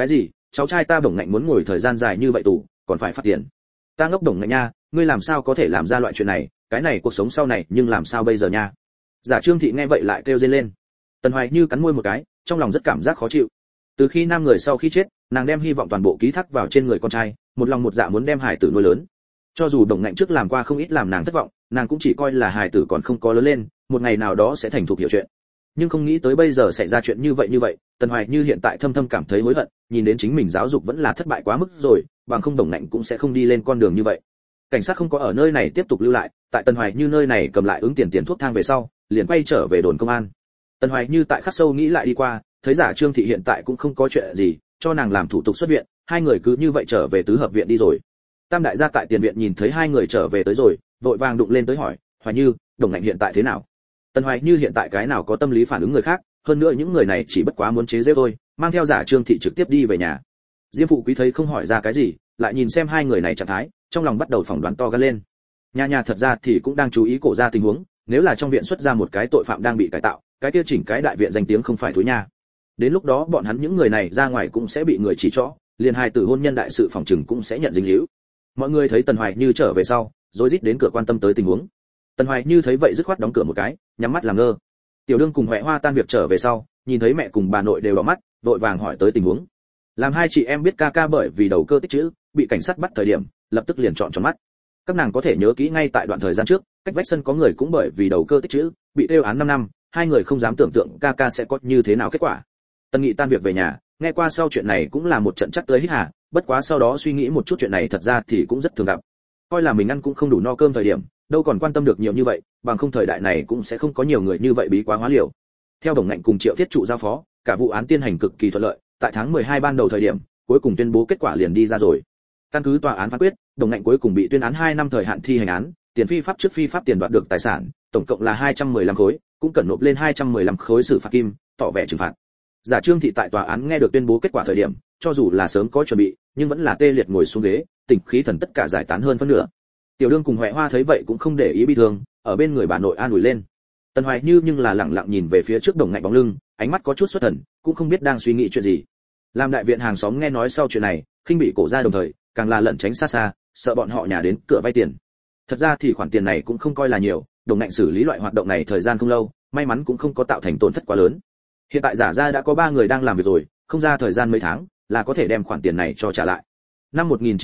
cháu trai ta Đồng Ngạnh muốn ngồi thời gian dài như vậy tù, còn phải phạt tiền. Ta ngốc Đồng Ngạnh nha, ngươi làm sao có thể làm ra loại chuyện này, cái này cuộc sống sau này nhưng làm sao bây giờ nha. Giả Trương Thị nghe vậy lại kêu rên lên. Tần Hoài Như cắn môi một cái, trong lòng rất cảm giác khó chịu. Từ khi nam người sau khi chết, nàng đem hy vọng toàn bộ ký thác vào trên người con trai, một lòng một dạ muốn đem hài tử nuôi lớn. Cho dù Đồng Ngạnh trước làm qua không ít làm nàng thất vọng, nàng cũng chỉ coi là hài tử còn không có lớn lên, một ngày nào đó sẽ thành thục hiểu chuyện. Nhưng không nghĩ tới bây giờ xảy ra chuyện như vậy, Tần Hoài Như hiện tại thâm thâm cảm thấy hối hận, nhìn đến chính mình giáo dục vẫn là thất bại quá mức rồi, bằng không Đồng Ngạnh cũng sẽ không đi lên con đường như vậy. Cảnh sát không có ở nơi này tiếp tục lưu lại, tại Tần Hoài Như nơi này cầm lại ứng tiền thuốc thang về sau, liền quay trở về đồn công an. Tần Hoài Như tại khắc sâu nghĩ lại đi qua, thấy Giả Trương Thị hiện tại cũng không có chuyện gì, cho nàng làm thủ tục xuất viện, hai người cứ như vậy trở về tứ hợp viện đi rồi. Tam đại gia tại tiền viện nhìn thấy hai người trở về tới rồi, vội vàng đụng lên tới hỏi, Hoài Như, Đồng Ngạnh hiện tại thế nào? Tần Hoài Như hiện tại cái nào có tâm lý phản ứng người khác, hơn nữa những người này chỉ bất quá muốn chế giễu thôi, mang theo Giả Trương Thị trực tiếp đi về nhà. Diêm phụ quý thấy không hỏi ra cái gì, lại nhìn xem hai người này trạng thái, trong lòng bắt đầu phỏng đoán to gan lên. Nhà thật ra thì cũng đang chú ý cổ ra tình huống, nếu là trong viện xuất ra một cái tội phạm đang bị cải tạo, cái kia chỉnh cái đại viện danh tiếng không phải thối nha. Đến lúc đó bọn hắn những người này ra ngoài cũng sẽ bị người chỉ trỏ, liền hai tử hôn nhân đại sự phòng trừng cũng sẽ nhận dính líu. Mọi người thấy Tần Hoài Như trở về sau, rối rít đến cửa quan tâm tới tình huống. Tần Hoài Như thấy vậy dứt khoát đóng cửa một cái, nhắm mắt làm ngơ. Tiểu Đương cùng Huệ Hoa tan việc trở về sau, nhìn thấy mẹ cùng bà nội đều đỏ mắt, vội vàng hỏi tới tình huống. Làm hai chị em biết ca ca bởi vì đầu cơ tích trữ, bị cảnh sát bắt thời điểm, lập tức liền trọn tròn mắt. Các nàng có thể nhớ kỹ ngay tại đoạn thời gian trước, cách vách sân có người cũng bởi vì đầu cơ tích trữ, bị tiêu án 5 năm, hai người không dám tưởng tượng ca ca sẽ có như thế nào kết quả. Tần Nghị tan việc về nhà, nghe qua sau chuyện này cũng là một trận chắc tới hít hà, bất quá sau đó suy nghĩ một chút chuyện này thật ra thì cũng rất thường gặp. Coi là mình ăn cũng không đủ no cơm thời điểm, đâu còn quan tâm được nhiều như vậy, bằng không thời đại này cũng sẽ không có nhiều người như vậy bí quá hóa liều. Theo Đồng Ngạnh cùng Triệu Thiết trụ giao phó, cả vụ án tiến hành cực kỳ thuận lợi, tại tháng 12 ban đầu thời điểm, cuối cùng tuyên bố kết quả liền đi ra rồi. Căn cứ tòa án phán quyết, Đồng Ngạnh cuối cùng bị tuyên án 2 năm thời hạn thi hành án, tiền phi pháp trước phi pháp tiền đoạt được tài sản, tổng cộng là 215 khối, cũng cần nộp lên 215 khối xử phạt kim, tỏ vẻ trừng phạt. Giả Trương Thị tại tòa án nghe được tuyên bố kết quả thời điểm, cho dù là sớm có chuẩn bị, nhưng vẫn là tê liệt ngồi xuống ghế, tỉnh khí thần tất cả giải tán hơn phân nửa. Tiểu Đương cùng Huệ Hoa thấy vậy cũng không để ý bi thương, ở bên người bà nội an ủi lên. Tần Hoài Như nhưng là lặng lặng nhìn về phía trước Đồng Ngạnh bóng lưng, ánh mắt có chút xuất thần, cũng không biết đang suy nghĩ chuyện gì. Làm đại viện hàng xóm nghe nói sau chuyện này, khinh bị cổ ra đồng thời, càng là lẩn tránh xa xa, sợ bọn họ nhà đến cửa vay tiền. Thật ra thì khoản tiền này cũng không coi là nhiều, Đồng Ngạnh xử lý loại hoạt động này thời gian không lâu, may mắn cũng không có tạo thành tổn thất quá lớn. Hiện tại Giả gia đã có 3 người đang làm việc rồi, không ra thời gian mấy tháng là có thể đem khoản tiền này cho trả lại. Năm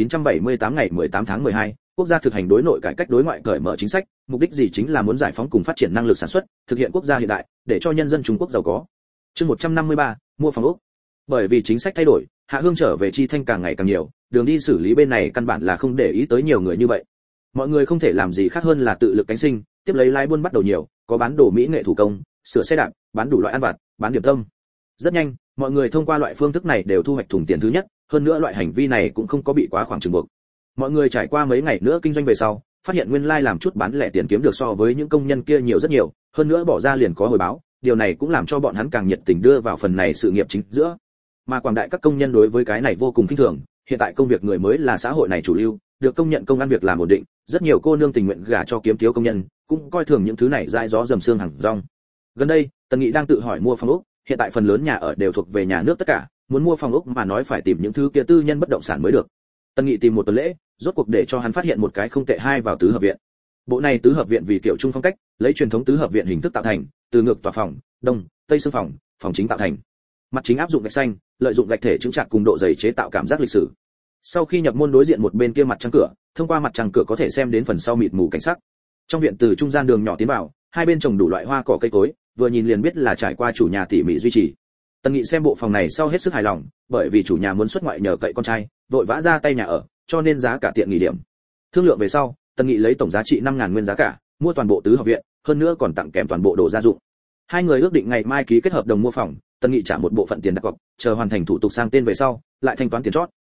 1978 ngày 18 tháng 12, quốc gia thực hành đối nội cải cách đối ngoại cởi mở chính sách, mục đích gì chính là muốn giải phóng cùng phát triển năng lực sản xuất, thực hiện quốc gia hiện đại, để cho nhân dân Trung Quốc giàu có. Chương 153, mua phòng ốc. Bởi vì chính sách thay đổi, hạ hương trở về chi thanh càng ngày càng nhiều, đường đi xử lý bên này căn bản là không để ý tới nhiều người như vậy. Mọi người không thể làm gì khác hơn là tự lực cánh sinh, tiếp lấy lái buôn bắt đầu nhiều, có bán đồ mỹ nghệ thủ công, sửa xe đạp, bán đủ loại ăn vặt, bán điểm tâm. Rất nhanh, mọi người thông qua loại phương thức này đều thu hoạch thùng tiền thứ nhất, hơn nữa loại hành vi này cũng không có bị quá khoảng chừng buộc. Mọi người trải qua mấy ngày nữa kinh doanh về sau, phát hiện nguyên lai làm chút bán lẻ tiền kiếm được so với những công nhân kia nhiều rất nhiều, hơn nữa bỏ ra liền có hồi báo, điều này cũng làm cho bọn hắn càng nhiệt tình đưa vào phần này sự nghiệp chính giữa. Mà quảng đại các công nhân đối với cái này vô cùng khinh thường, hiện tại công việc người mới là xã hội này chủ lưu, được công nhận công ăn việc làm ổn định, rất nhiều cô nương tình nguyện gả cho kiếm thiếu công nhân, cũng coi thường những thứ này dãi gió dầm xương hàng rong. Gần đây, Tần Nghị đang tự hỏi mua phòng ốc, hiện tại phần lớn nhà ở đều thuộc về nhà nước tất cả, muốn mua phòng ốc mà nói phải tìm những thứ kia tư nhân bất động sản mới được. Tần Nghị tìm một tuần lễ, rốt cuộc để cho hắn phát hiện một cái không tệ hai vào tứ hợp viện. Bộ này tứ hợp viện vì kiểu trung phong cách, lấy truyền thống tứ hợp viện hình thức tạo thành, từ ngược tòa phòng, đông, tây xương phòng, phòng chính tạo thành. Mặt chính áp dụng gạch xanh, lợi dụng gạch thể chứng trạc cùng độ dày chế tạo cảm giác lịch sử. Sau khi nhập môn đối diện một bên kia mặt trăng cửa, thông qua mặt trăng cửa có thể xem đến phần sau mịt mù cảnh sắc. Trong viện từ trung gian đường nhỏ tiến vào, hai bên trồng đủ loại hoa cỏ cây cối, vừa nhìn liền biết là trải qua chủ nhà tỉ mỉ duy trì. Tần Nghị xem bộ phòng này sau hết sức hài lòng, bởi vì chủ nhà muốn xuất ngoại nhờ cậy con trai, vội vã ra tay nhà ở, cho nên giá cả tiện nghỉ điểm. Thương lượng về sau, Tần Nghị lấy tổng giá trị 5.000 nguyên giá cả, mua toàn bộ tứ hợp viện, hơn nữa còn tặng kèm toàn bộ đồ gia dụng. Hai người ước định ngày mai ký kết hợp đồng mua phòng, Tần Nghị trả một bộ phận tiền đặt cọc, chờ hoàn thành thủ tục sang tên về sau, lại thanh toán tiền chót.